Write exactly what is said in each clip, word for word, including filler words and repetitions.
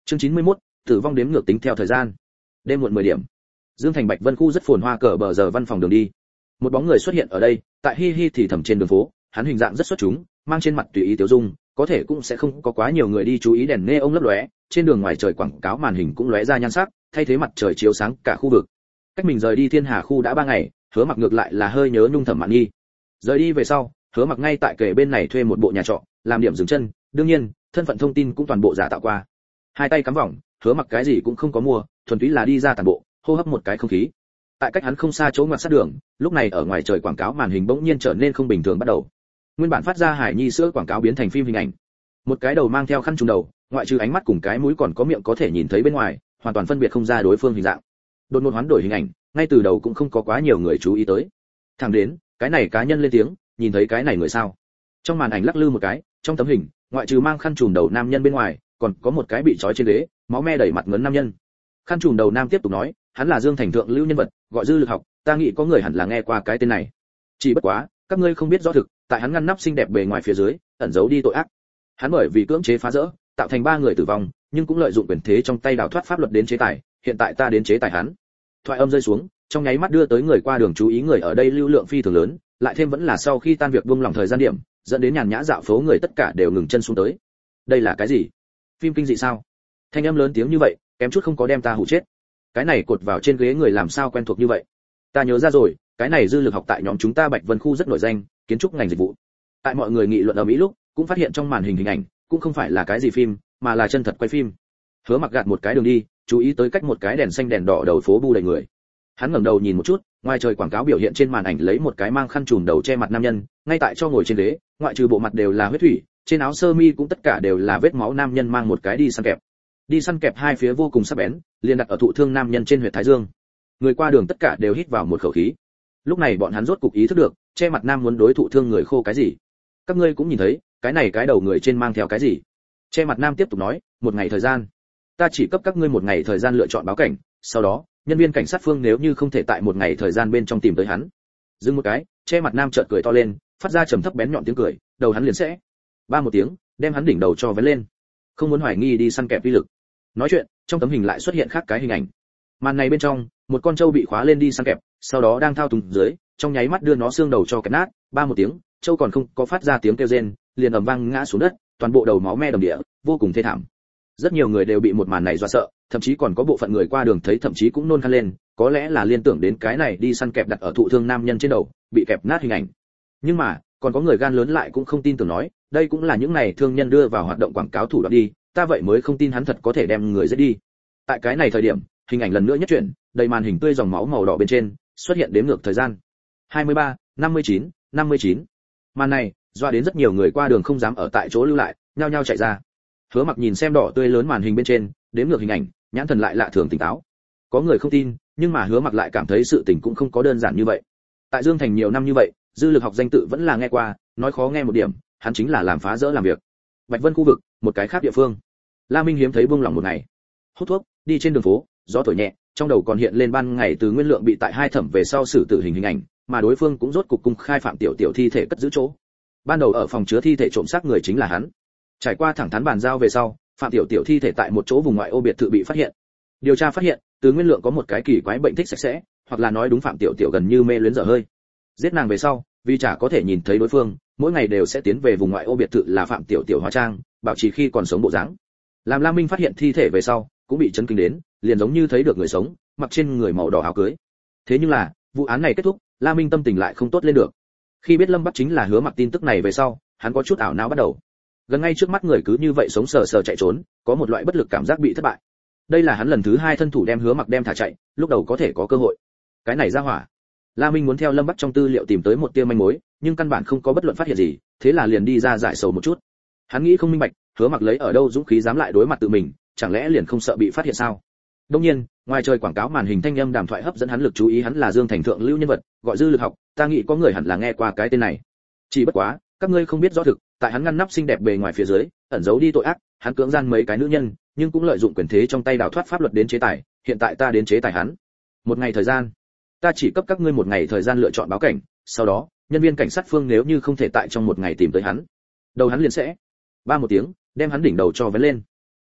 Chương chín mươi mốt, tử vong đếm ngược tính theo thời gian. Đêm muộn mười điểm. Dương Thành Bạch Vân khu rất phồn hoa, cờ bờ giờ văn phòng đường đi. Một bóng người xuất hiện ở đây, tại hi hi thì thầm trên đường phố, hắn hình dạng rất xuất chúng, mang trên mặt tùy ý tiêu dung, có thể cũng sẽ không có quá nhiều người đi chú ý đèn neon lấp lóe, trên đường ngoài trời quảng cáo màn hình cũng lóe ra nhan sắc, thay thế mặt trời chiếu sáng cả khu vực. Cách mình rời đi Thiên Hà khu đã ba ngày, Hứa Mặc ngược lại là hơi nhớ Nhung Thẩm Mạn Nhi. Rời đi về sau, Hứa Mặc ngay tại kề bên này thuê một bộ nhà trọ, làm điểm dừng chân, đương nhiên, thân phận thông tin cũng toàn bộ giả tạo qua. Hai tay cắm vòng, Hứa Mặc cái gì cũng không có mua, thuần túy là đi ra tản bộ, hô hấp một cái không khí. Tại cách hắn không xa chỗ ngoặt sát đường, lúc này ở ngoài trời quảng cáo màn hình bỗng nhiên trở nên không bình thường bắt đầu. Nguyên bản phát ra Hải Nhi sữa quảng cáo biến thành phim hình ảnh. Một cái đầu mang theo khăn trùm đầu, ngoại trừ ánh mắt cùng cái mũi còn có miệng có thể nhìn thấy bên ngoài, hoàn toàn phân biệt không ra đối phương hình dạng. Đột ngột hoán đổi hình ảnh, ngay từ đầu cũng không có quá nhiều người chú ý tới. Thẳng đến, cái này cá nhân lên tiếng, nhìn thấy cái này người sao? Trong màn ảnh lắc lư một cái, trong tấm hình, ngoại trừ mang khăn trùm đầu nam nhân bên ngoài, còn có một cái bị trói trên ghế, máu me đầy mặt ngấn nam nhân. Khăn trùm đầu nam tiếp tục nói, hắn là Dương Thành thượng lưu nhân vật, gọi Dư Lực Học, ta nghĩ có người hẳn là nghe qua cái tên này. Chỉ bất quá, các ngươi không biết rõ thực, tại hắn ngăn nắp xinh đẹp bề ngoài phía dưới, ẩn giấu đi tội ác. Hắn bởi vì cưỡng chế phá rỡ, tạo thành ba người tử vong, nhưng cũng lợi dụng quyền thế trong tay đào thoát pháp luật đến chế tài, hiện tại ta đến chế tài hắn. Thoại âm rơi xuống, trong nháy mắt đưa tới người qua đường chú ý, người ở đây lưu lượng phi thường lớn, lại thêm vẫn là sau khi tan việc buông lỏng thời gian điểm, dẫn đến nhàn nhã dạo phố người tất cả đều ngừng chân xuống tới. Đây là cái gì? Phim kinh dị sao? Thanh âm lớn tiếng như vậy, kém chút không có đem ta hù chết. Cái này cột vào trên ghế người làm sao quen thuộc như vậy? Ta nhớ ra rồi, cái này Dư Lực Học tại nhóm chúng ta Bạch Vân khu rất nổi danh, kiến trúc ngành dịch vụ. Tại mọi người nghị luận ở Mỹ lúc, cũng phát hiện trong màn hình hình ảnh, cũng không phải là cái gì phim, mà là chân thật quay phim. Hứa Mặc gạt một cái đường đi, chú ý tới cách một cái đèn xanh đèn đỏ đầu phố bu đầy người. Hắn ngẩng đầu nhìn một chút, ngoài trời quảng cáo biểu hiện trên màn ảnh lấy một cái mang khăn trùm đầu che mặt nam nhân, ngay tại cho ngồi trên ghế, ngoại trừ bộ mặt đều là huyết thủy, trên áo sơ mi cũng tất cả đều là vết máu, nam nhân mang một cái đi săn kẹp. Đi săn kẹp hai phía vô cùng sắc bén, liền đặt ở thụ thương nam nhân trên huyệt thái dương. Người qua đường tất cả đều hít vào một khẩu khí. Lúc này bọn hắn rốt cục ý thức được, che mặt nam muốn đối thụ thương người khô cái gì. Các ngươi cũng nhìn thấy, cái này cái đầu người trên mang theo cái gì. Che mặt nam tiếp tục nói, một ngày thời gian. Ta chỉ cấp các ngươi một ngày thời gian lựa chọn báo cảnh, sau đó, nhân viên cảnh sát phương nếu như không thể tại một ngày thời gian bên trong tìm tới hắn. Dừng một cái, che mặt nam chợt cười to lên, phát ra trầm thấp bén nhọn tiếng cười, đầu hắn liền sẽ ba một tiếng, đem hắn đỉnh đầu cho vén lên. Không muốn hoài nghi đi săn kẹp uy lực. Nói chuyện, trong tấm hình lại xuất hiện khác cái hình ảnh. Màn này bên trong, một con trâu bị khóa lên đi săn kẹp, sau đó đang thao túng dưới, trong nháy mắt đưa nó xương đầu cho kẹp nát, ba một tiếng, trâu còn không có phát ra tiếng kêu rên, liền ầm vang ngã xuống đất, toàn bộ đầu máu me đầm địa, vô cùng thê thảm. Rất nhiều người đều bị một màn này dọa sợ, thậm chí còn có bộ phận người qua đường thấy thậm chí cũng nôn khan lên, có lẽ là liên tưởng đến cái này đi săn kẹp đặt ở thụ thương nam nhân trên đầu, bị kẹp nát hình ảnh. Nhưng mà, còn có người gan lớn lại cũng không tin tưởng nói, đây cũng là những này thương nhân đưa vào hoạt động quảng cáo thủ đoạn đi, ta vậy mới không tin hắn thật có thể đem người giết đi. Tại cái này thời điểm, hình ảnh lần nữa nhất chuyển, đầy màn hình tươi dòng máu màu đỏ bên trên, xuất hiện đếm ngược thời gian. hai mươi ba, năm mươi chín, năm mươi chín. Màn này, doa đến rất nhiều người qua đường không dám ở tại chỗ lưu lại, nhao nhao chạy ra. Hứa Mặc nhìn xem đỏ tươi lớn màn hình bên trên, đếm ngược hình ảnh, nhãn thần lại lạ thường tỉnh táo. Có người không tin, nhưng mà Hứa Mặc lại cảm thấy sự tình cũng không có đơn giản như vậy. Tại Dương Thành nhiều năm như vậy, Dư Lực Học danh tự vẫn là nghe qua, nói khó nghe một điểm, hắn chính là làm phá rỡ làm việc. Bạch Vân khu vực, một cái khác địa phương. La Minh hiếm thấy buông lỏng một ngày. Hút thuốc, đi trên đường phố, gió thổi nhẹ, trong đầu còn hiện lên ban ngày từ Nguyên Lượng bị tại hai thẩm về sau xử tử hình hình ảnh, mà đối phương cũng rốt cục cung khai Phạm Tiểu Tiểu thi thể cất giữ chỗ. Ban đầu ở phòng chứa thi thể trộm xác người chính là hắn. Trải qua thẳng thắn bàn giao về sau, Phạm Tiểu Tiểu thi thể tại một chỗ vùng ngoại ô biệt thự bị phát hiện. Điều tra phát hiện, từ Nguyên Lượng có một cái kỳ quái bệnh thích sạch sẽ, hoặc là nói đúng Phạm Tiểu Tiểu gần như mê luyến dở hơi. Giết nàng về sau, vì chả có thể nhìn thấy đối phương, mỗi ngày đều sẽ tiến về vùng ngoại ô biệt thự là Phạm Tiểu Tiểu hóa trang, bảo trì khi còn sống bộ dáng. Làm La Minh phát hiện thi thể về sau, cũng bị chấn kinh đến, liền giống như thấy được người sống, mặc trên người màu đỏ áo cưới. Thế nhưng là, vụ án này kết thúc, La Minh tâm tình lại không tốt lên được. Khi biết Lâm Bắc chính là Hứa Mặc tin tức này về sau, hắn có chút ảo não bắt đầu. Gần ngay trước mắt người cứ như vậy sống sờ sờ chạy trốn, có một loại bất lực cảm giác bị thất bại. Đây là hắn lần thứ hai thân thủ đem Hứa Mặc đem thả chạy, lúc đầu có thể có cơ hội. Cái này ra hỏa. La Minh muốn theo Lâm Bắc trong tư liệu tìm tới một tia manh mối, nhưng căn bản không có bất luận phát hiện gì, thế là liền đi ra giải sầu một chút. Hắn nghĩ không minh bạch, Hứa Mặc lấy ở đâu dũng khí dám lại đối mặt tự mình, chẳng lẽ liền không sợ bị phát hiện sao? Đương nhiên, ngoài trời quảng cáo màn hình thanh âm đàm thoại hấp dẫn hắn lực chú ý, hắn là Dương Thành thượng lưu nhân vật, gọi Dư Lực Học, ta nghĩ có người hẳn là nghe qua cái tên này. Chỉ bất quá, các ngươi không biết rõ thực, tại hắn ngăn nắp xinh đẹp bề ngoài phía dưới, ẩn giấu đi tội ác, hắn cưỡng gian mấy cái nữ nhân, nhưng cũng lợi dụng quyền thế trong tay đào thoát pháp luật đến chế tài, hiện tại ta đến chế tài hắn. Một ngày thời gian, ta chỉ cấp các ngươi một ngày thời gian lựa chọn báo cảnh, sau đó, nhân viên cảnh sát phương nếu như không thể tại trong một ngày tìm tới hắn, đầu hắn liền sẽ ba một tiếng, đem hắn đỉnh đầu cho vén lên.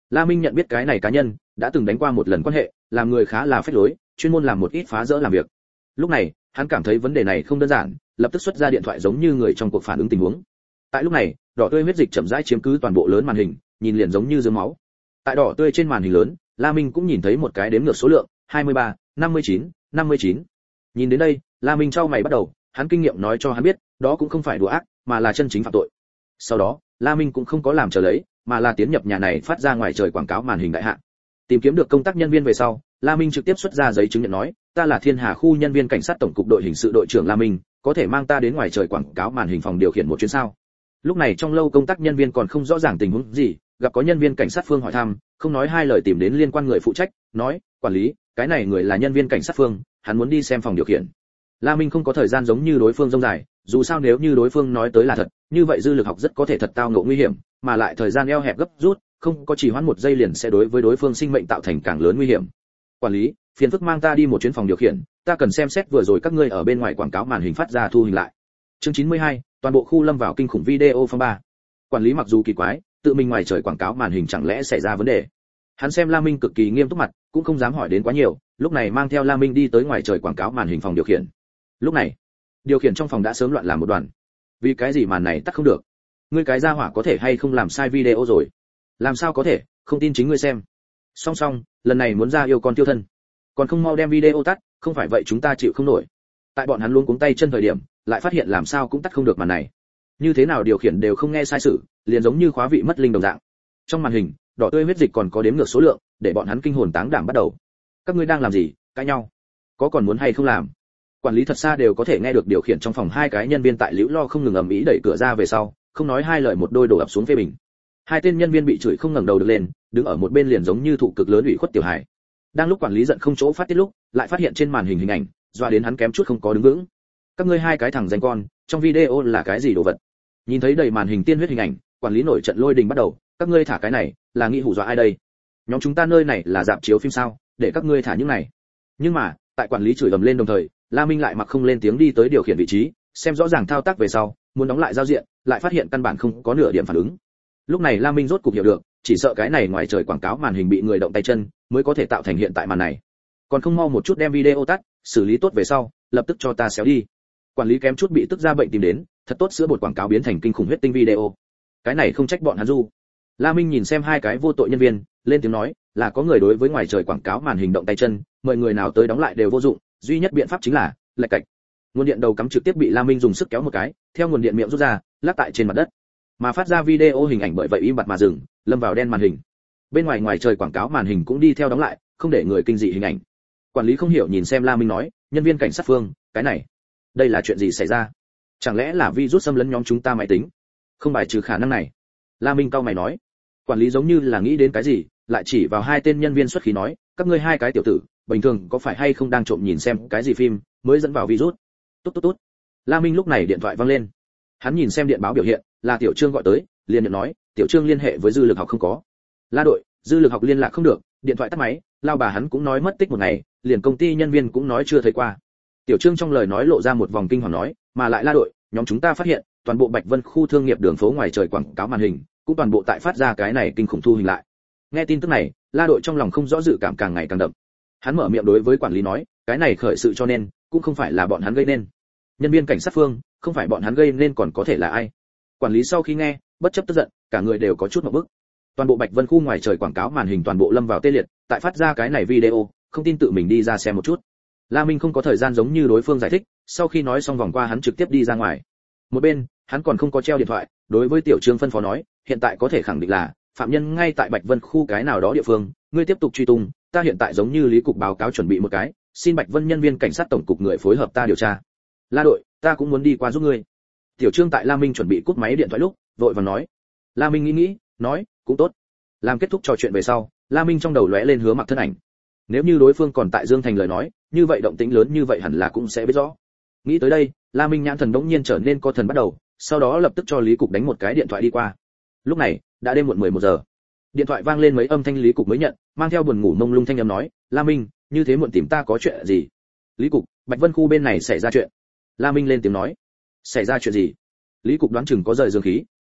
La Minh nhận biết cái này cá nhân đã từng đánh qua một lần quan hệ, làm người khá là phách lối, chuyên môn làm một ít phá rỡ làm việc. Lúc này hắn cảm thấy vấn đề này không đơn giản, lập tức xuất ra điện thoại giống như người trong cuộc phản ứng tình huống. Tại lúc này, đỏ tươi huyết dịch chậm rãi chiếm cứ toàn bộ lớn màn hình, nhìn liền giống như dướng máu. Tại đỏ tươi trên màn hình lớn, La Minh cũng nhìn thấy một cái đếm ngược số lượng, hai mươi ba, năm mươi chín, năm mươi chín. Nhìn đến đây, La Minh chau mày bắt đầu, hắn kinh nghiệm nói cho hắn biết, đó cũng không phải đùa ác, mà là chân chính phạm tội. Sau đó, La Minh cũng không có làm chờ lấy, mà là tiến nhập nhà này phát ra ngoài trời quảng cáo màn hình đại hạn. Tìm kiếm được công tác nhân viên về sau, La Minh trực tiếp xuất ra giấy chứng nhận nói, ta là Thiên Hà khu nhân viên cảnh sát tổng cục đội hình sự đội trưởng La Minh, có thể mang ta đến ngoài trời quảng cáo màn hình phòng điều khiển một chuyến sao? Lúc này trong lâu công tác nhân viên còn không rõ ràng tình huống gì, gặp có nhân viên cảnh sát Phương hỏi thăm, không nói hai lời tìm đến liên quan người phụ trách, nói, quản lý, cái này người là nhân viên cảnh sát Phương, hắn muốn đi xem phòng điều khiển. La Minh không có thời gian giống như đối phương rông dài, dù sao nếu như đối phương nói tới là thật, như vậy dư lực học rất có thể thật tao ngộ nguy hiểm, mà lại thời gian eo hẹp gấp rút, không có chỉ hoãn một giây liền sẽ đối với đối phương sinh mệnh tạo thành càng lớn nguy hiểm. Quản lý, phiền phức mang ta đi một chuyến phòng điều khiển, ta cần xem xét vừa rồi các ngươi ở bên ngoài quảng cáo màn hình phát ra thu hình lại. Chương chín mươi hai, toàn bộ khu lâm vào kinh khủng video phong ba. Quản lý mặc dù kỳ quái, tự mình ngoài trời quảng cáo màn hình chẳng lẽ xảy ra vấn đề. Hắn xem La Minh cực kỳ nghiêm túc mặt, cũng không dám hỏi đến quá nhiều, lúc này mang theo La Minh đi tới ngoài trời quảng cáo màn hình phòng điều khiển. Lúc này, điều khiển trong phòng đã sớm loạn làm một đoàn. Vì cái gì màn này tắt không được? Ngươi cái gia hỏa có thể hay không làm sai video rồi? Làm sao có thể, không tin chính ngươi xem. Song song, lần này muốn ra yêu con tiêu thân. Còn không mau đem video tắt, không phải vậy chúng ta chịu không nổi. Tại bọn hắn luôn cuống tay chân thời điểm, lại phát hiện làm sao cũng tắt không được màn này. Như thế nào điều khiển đều không nghe sai sự, liền giống như khóa vị mất linh đồng dạng. Trong màn hình, đỏ tươi huyết dịch còn có đếm ngược số lượng, để bọn hắn kinh hồn táng đảm bắt đầu. Các ngươi đang làm gì? Cãi nhau? Có còn muốn hay không làm? Quản lý thật xa đều có thể nghe được điều khiển trong phòng hai cái nhân viên tại liễu lo không ngừng ầm ĩ đẩy cửa ra về sau, không nói hai lời một đôi đổ ập xuống phê bình. Hai tên nhân viên bị chửi không ngẩng đầu được lên, đứng ở một bên liền giống như thụ cực lớn ủy khuất tiểu hài. Đang lúc quản lý giận không chỗ phát tiết lúc, lại phát hiện trên màn hình hình ảnh, doa đến hắn kém chút không có đứng vững. Các ngươi hai cái thằng danh con, trong video là cái gì đồ vật? Nhìn thấy đầy màn hình tiên huyết hình ảnh, quản lý nổi trận lôi đình bắt đầu, các ngươi thả cái này, là nghĩ hù dọa ai đây? Nhóm chúng ta nơi này là rạp chiếu phim sao, để các ngươi thả những này. Nhưng mà, tại quản lý chửi ầm lên đồng thời, La Minh lại mặc không lên tiếng đi tới điều khiển vị trí, xem rõ ràng thao tác về sau, muốn đóng lại giao diện, lại phát hiện căn bản không có nửa điểm phản ứng. Lúc này La Minh rốt cục hiểu được, chỉ sợ cái này ngoài trời quảng cáo màn hình bị người động tay chân, mới có thể tạo thành hiện tại màn này. Còn không mau một chút đem video tắt, xử lý tốt về sau, lập tức cho ta xéo đi. Quản lý kém chút bị tức ra bệnh tìm đến, thật tốt sữa bột quảng cáo biến thành kinh khủng huyết tinh video. Cái này không trách bọn hắn du. La Minh nhìn xem hai cái vô tội nhân viên, lên tiếng nói, là có người đối với ngoài trời quảng cáo màn hình động tay chân, mời người nào tới đóng lại đều vô dụng, duy nhất biện pháp chính là lệch cạch. Nguồn điện đầu cắm trực tiếp bị La Minh dùng sức kéo một cái, theo nguồn điện miệng rút ra, lắc tại trên mặt đất. Mà phát ra video hình ảnh bởi vậy im bặt mà dừng, lâm vào đen màn hình. Bên ngoài ngoài trời quảng cáo màn hình cũng đi theo đóng lại, không để người kinh dị hình ảnh. Quản lý không hiểu nhìn xem La Minh nói, nhân viên cảnh sát Phương, cái này, đây là chuyện gì xảy ra? Chẳng lẽ là virus xâm lấn nhóm chúng ta máy tính? Không bài trừ khả năng này. La Minh cau mày nói. Quản lý giống như là nghĩ đến cái gì, lại chỉ vào hai tên nhân viên xuất khí nói, các ngươi hai cái tiểu tử, bình thường có phải hay không đang trộm nhìn xem cái gì phim, mới dẫn vào virus? Tốt tốt tốt. La Minh lúc này điện thoại vang lên. Hắn nhìn xem điện báo biểu hiện, là Tiểu Trương gọi tới, liền nhận nói, Tiểu Trương liên hệ với dư lực học không có. La đội, dư lực học liên lạc không được, điện thoại tắt máy, lao bà hắn cũng nói mất tích một ngày, liền công ty nhân viên cũng nói chưa thấy qua. Tiểu Trương trong lời nói lộ ra một vòng kinh hoàng nói, mà lại La đội, nhóm chúng ta phát hiện, toàn bộ Bạch Vân khu thương nghiệp đường phố ngoài trời quảng cáo màn hình, cũng toàn bộ tại phát ra cái này kinh khủng thu hình lại. Nghe tin tức này, La đội trong lòng không rõ dự cảm càng ngày càng đậm. Hắn mở miệng đối với quản lý nói, cái này khởi sự cho nên, cũng không phải là bọn hắn gây nên. Nhân viên cảnh sát Phương, không phải bọn hắn gây nên còn có thể là ai? Quản lý sau khi nghe, bất chấp tức giận, cả người đều có chút ngộp bức. Toàn bộ Bạch Vân khu ngoài trời quảng cáo màn hình toàn bộ lâm vào tê liệt, tại phát ra cái này video, không tin tự mình đi ra xem một chút. La Minh không có thời gian giống như đối phương giải thích, sau khi nói xong vòng qua hắn trực tiếp đi ra ngoài. Một bên, hắn còn không có treo điện thoại, đối với Tiểu Trương phân phó nói, hiện tại có thể khẳng định là phạm nhân ngay tại Bạch Vân khu cái nào đó địa phương, ngươi tiếp tục truy tung, ta hiện tại giống như lý cục báo cáo chuẩn bị một cái, xin Bạch Vân nhân viên cảnh sát tổng cục người phối hợp ta điều tra. La đội, ta cũng muốn đi qua giúp ngươi. Tiểu Trương tại La Minh chuẩn bị cúp máy điện thoại lúc, vội vàng nói. La Minh nghĩ nghĩ, nói, cũng tốt. Làm kết thúc trò chuyện về sau, La Minh trong đầu lóe lên Hứa Mặc thân ảnh. Nếu như đối phương còn tại Dương Thành lời nói, như vậy động tĩnh lớn như vậy hẳn là cũng sẽ biết rõ. Nghĩ tới đây, La Minh nhãn thần đống nhiên trở nên co thần bắt đầu, sau đó lập tức cho Lý Cục đánh một cái điện thoại đi qua. Lúc này, đã đêm muộn mười một giờ. Điện thoại vang lên mấy âm thanh Lý Cục mới nhận, mang theo buồn ngủ mông lung thanh âm nói, La Minh, như thế muộn tìm ta có chuyện gì? Lý Cục, Bạch Vân khu bên này xảy ra chuyện. La Minh lên tiếng nói, xảy ra chuyện gì? Lý Cục đoán chừng có rời dương khí,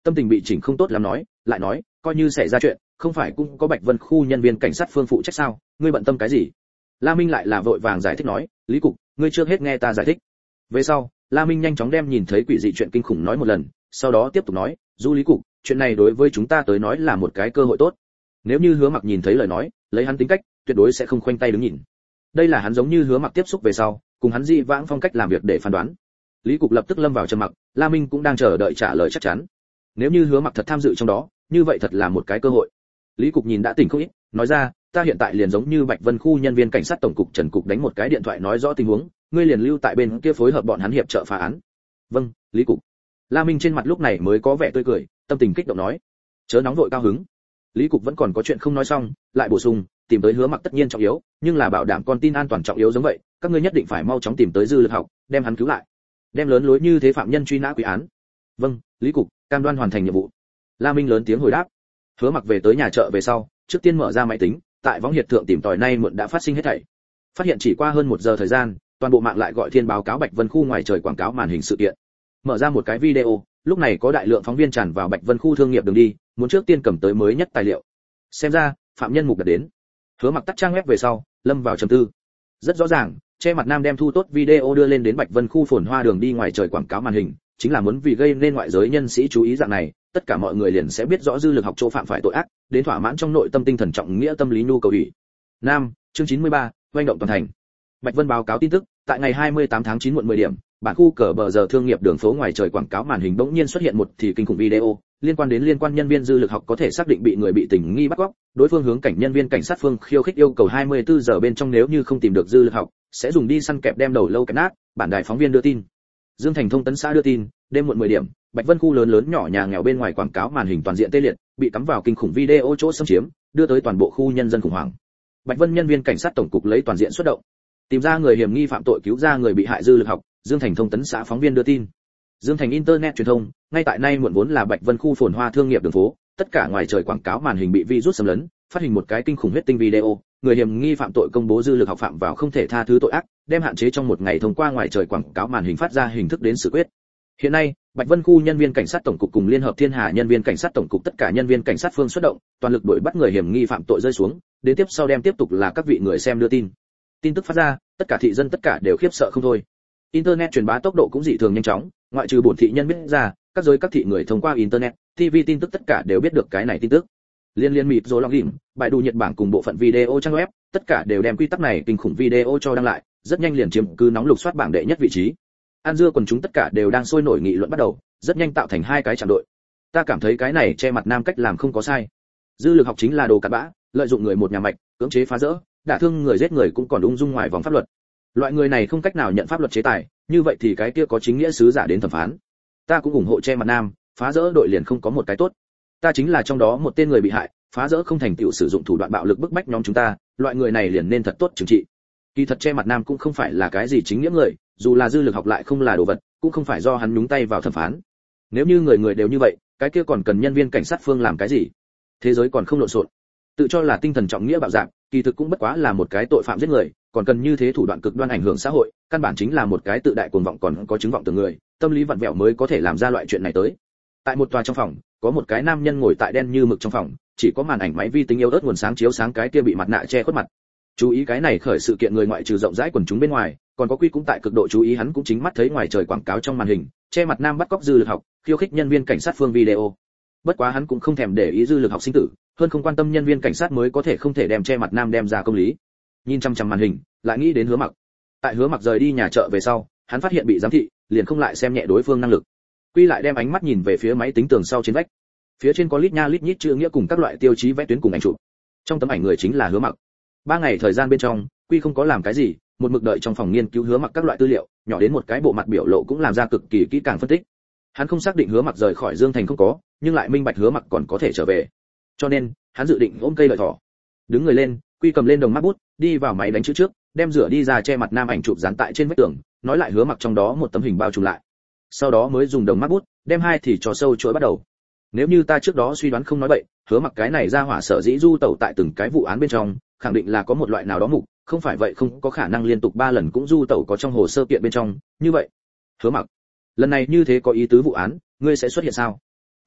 tâm tình bị chỉnh không tốt lắm nói, lại nói, coi như xảy ra chuyện, không phải cũng có Bạch Vân khu nhân viên cảnh sát phương phụ trách sao, ngươi bận tâm cái gì? La Minh lại là vội vàng giải thích nói, Lý cục, ngươi chưa hết nghe ta giải thích. Về sau, La Minh nhanh chóng đem nhìn thấy quỷ dị chuyện kinh khủng nói một lần, sau đó tiếp tục nói, Du Lý cục, chuyện này đối với chúng ta tới nói là một cái cơ hội tốt. Nếu như Hứa Mặc nhìn thấy lời nói, lấy hắn tính cách, tuyệt đối sẽ không khoanh tay đứng nhìn. Đây là hắn giống như Hứa Mặc tiếp xúc về sau, cùng hắn dị vãng phong cách làm việc để phán đoán. Lý cục lập tức lâm vào trầm mặc, La Minh cũng đang chờ đợi trả lời chắc chắn. Nếu như Hứa Mặc thật tham dự trong đó, như vậy thật là một cái cơ hội. Lý cục nhìn đã tỉnh không ít, nói ra, ta hiện tại liền giống như Bạch Vân khu nhân viên cảnh sát tổng cục Trần cục đánh một cái điện thoại nói rõ tình huống, ngươi liền lưu tại bên kia phối hợp bọn hắn hiệp trợ phá án. Vâng, Lý cục. La Minh trên mặt lúc này mới có vẻ tươi cười, tâm tình kích động nói, chớ nóng vội cao hứng. Lý cục vẫn còn có chuyện không nói xong, lại bổ sung, tìm tới Hứa Mặc tất nhiên trọng yếu, nhưng là bảo đảm con tin an toàn trọng yếu giống vậy, các ngươi nhất định phải mau chóng tìm tới Dư Lực Học, đem hắn cứu lại. Đem lớn lối như thế phạm nhân truy nã quy án. Vâng, Lý cục, cam đoan hoàn thành nhiệm vụ. La Minh lớn tiếng hồi đáp. Hứa Mặc về tới nhà chợ về sau, trước tiên mở ra máy tính, tại võng hiệt thượng tìm tòi nay muộn đã phát sinh hết thảy. Phát hiện chỉ qua hơn một giờ thời gian, toàn bộ mạng lại gọi thiên báo cáo Bạch Vân khu ngoài trời quảng cáo màn hình sự kiện. Mở ra một cái video, lúc này có đại lượng phóng viên tràn vào Bạch Vân khu thương nghiệp đường đi, muốn trước tiên cầm tới mới nhất tài liệu. Xem ra, phạm nhân mục đã đến. Hứa Mặc tắt trang web về sau, lâm vào trầm tư. Rất rõ ràng, che mặt nam đem thu tốt video đưa lên đến Bạch Vân khu phồn hoa đường đi ngoài trời quảng cáo màn hình, chính là muốn vì gây nên ngoại giới nhân sĩ chú ý dạng này, tất cả mọi người liền sẽ biết rõ Dư Lực Học chỗ phạm phải tội ác, đến thỏa mãn trong nội tâm tinh thần trọng nghĩa tâm lý nhu cầu ủy. Nam, chương chín mươi ba, doanh động toàn thành. Bạch Vân báo cáo tin tức, tại ngày hai mươi tám tháng chín muộn mười điểm, bản khu cờ bờ giờ thương nghiệp đường phố ngoài trời quảng cáo màn hình bỗng nhiên xuất hiện một thì kinh khủng video, liên quan đến liên quan nhân viên Dư Lực Học có thể xác định bị người bị tình nghi bắt cóc, đối phương hướng cảnh nhân viên cảnh sát phương khiêu khích yêu cầu hai mươi tư giờ bên trong nếu như không tìm được Dư Lực Học, sẽ dùng đi săn kẹp đem đầu lâu kẹp nát, bản đài phóng viên đưa tin. Dương Thành Thông tấn xã đưa tin, đêm muộn mười điểm, Bạch Vân khu lớn lớn nhỏ nhà nghèo bên ngoài quảng cáo màn hình toàn diện tê liệt, bị cắm vào kinh khủng video chỗ xâm chiếm, đưa tới toàn bộ khu nhân dân khủng hoảng. Bạch Vân nhân viên cảnh sát tổng cục lấy toàn diện xuất động, tìm ra người hiểm nghi phạm tội cứu ra người bị hại Dư Lực Học. Dương Thành Thông tấn xã phóng viên đưa tin. Dương Thành Internet truyền thông, ngay tại nay muộn vốn là Bạch Vân khu phồn hoa thương nghiệp đường phố, tất cả ngoài trời quảng cáo màn hình bị virus xâm lấn, phát hình một cái kinh khủng huyết tinh video, người hiểm nghi phạm tội công bố Dư Lực Học phạm vào không thể tha thứ tội ác, đem hạn chế trong một ngày thông qua ngoài trời quảng cáo màn hình phát ra hình thức đến xử quyết. Hiện nay, Bạch Vân khu nhân viên cảnh sát tổng cục cùng Liên hợp Thiên Hà nhân viên cảnh sát tổng cục tất cả nhân viên cảnh sát phương xuất động, toàn lực đuổi bắt người hiểm nghi phạm tội rơi xuống, đến tiếp sau đem tiếp tục là các vị người xem đưa tin. Tin tức phát ra, tất cả thị dân tất cả đều khiếp sợ không thôi. Internet truyền bá tốc độ cũng dị thường nhanh chóng, ngoại trừ bổn thị nhân biết ra, các giới các thị người thông qua internet, ti vi tin tức tất cả đều biết được cái này tin tức. Liên liên mịp rồi login, bài đủ nhiệt bảng cùng bộ phận video trang web, tất cả đều đem quy tắc này kinh khủng video cho đăng lại, rất nhanh liền chiếm cứ nóng lục soát bảng đệ nhất vị trí. An dưa quần chúng tất cả đều đang sôi nổi nghị luận bắt đầu, rất nhanh tạo thành hai cái chạm đội. Ta cảm thấy cái này che mặt nam cách làm không có sai. Dư Lực Học chính là đồ cặn bã, lợi dụng người một nhà mạch, cưỡng chế phá rỡ, đả thương người giết người cũng còn ung dung ngoài vòng pháp luật. Loại người này không cách nào nhận pháp luật chế tài, như vậy thì cái kia có chính nghĩa sứ giả đến thẩm phán. Ta cũng ủng hộ che mặt nam, phá rỡ đội liền không có một cái tốt. Ta chính là trong đó một tên người bị hại, phá rỡ không thành tựu sử dụng thủ đoạn bạo lực bức bách nhóm chúng ta, loại người này liền nên thật tốt trừng trị. Kỳ thật che mặt nam cũng không phải là cái gì chính nghĩa người, dù là Dư Lực Học lại không là đồ vật, cũng không phải do hắn nhúng tay vào thẩm phán. Nếu như người người đều như vậy, cái kia còn cần nhân viên cảnh sát phương làm cái gì? Thế giới còn không lộn xộn. Tự cho là tinh thần trọng nghĩa bạo dạn, kỳ thực cũng bất quá là một cái tội phạm giết người, còn cần như thế thủ đoạn cực đoan ảnh hưởng xã hội, căn bản chính là một cái tự đại cuồng vọng còn có chứng vọng từ người, tâm lý vặn vẹo mới có thể làm ra loại chuyện này tới. Tại một tòa trong phòng, có một cái nam nhân ngồi tại đen như mực trong phòng, chỉ có màn ảnh máy vi tính yếu ớt nguồn sáng chiếu sáng cái kia bị mặt nạ che khuất mặt. Chú ý cái này khởi sự kiện người ngoại trừ rộng rãi quần chúng bên ngoài, còn có quy cũng tại cực độ chú ý hắn cũng chính mắt thấy ngoài trời quảng cáo trong màn hình, che mặt nam bắt cóc Dư Lực Học, khiêu khích nhân viên cảnh sát phương video. Bất quá hắn cũng không thèm để ý Dư Lực Học sinh tử, hơn không quan tâm nhân viên cảnh sát mới có thể không thể đem che mặt nam đem ra công lý. Nhìn chăm chăm màn hình, lại nghĩ đến Hứa Mặc. Tại Hứa Mặc rời đi nhà chợ về sau, hắn phát hiện bị giám thị, liền không lại xem nhẹ đối phương năng lực. Quy lại đem ánh mắt nhìn về phía máy tính tường sau trên vách. Phía trên có lít nha lít nhít chữ nghĩa cùng các loại tiêu chí vẽ tuyến cùng ảnh chụp. Trong tấm ảnh người chính là Hứa Mặc. Ba ngày thời gian bên trong, Quy không có làm cái gì, một mực đợi trong phòng nghiên cứu Hứa Mặc các loại tư liệu, nhỏ đến một cái bộ mặt biểu lộ cũng làm ra cực kỳ kỹ càng phân tích. Hắn không xác định Hứa Mặc rời khỏi Dương Thành không có, nhưng lại minh bạch Hứa Mặc còn có thể trở về. Cho nên, hắn dự định ôm cây lợi thỏ. Đứng người lên, Quy cầm lên đồng mắt bút, đi vào máy đánh chữ trước, đem rửa đi ra che mặt nam ảnh chụp dán tại trên vách tường, nói lại Hứa Mặc trong đó một tấm hình bao trùm lại. Sau đó mới dùng đồng mắt bút, đem hai thì trò sâu chuỗi bắt đầu. Nếu như ta trước đó suy đoán không nói bậy, Hứa Mặc cái này ra hỏa sở dĩ du tẩu tại từng cái vụ án bên trong, khẳng định là có một loại nào đó mục, không phải vậy không có khả năng liên tục ba lần cũng du tẩu có trong hồ sơ kiện bên trong, như vậy. Hứa Mặc, lần này như thế có ý tứ vụ án, ngươi sẽ xuất hiện sao?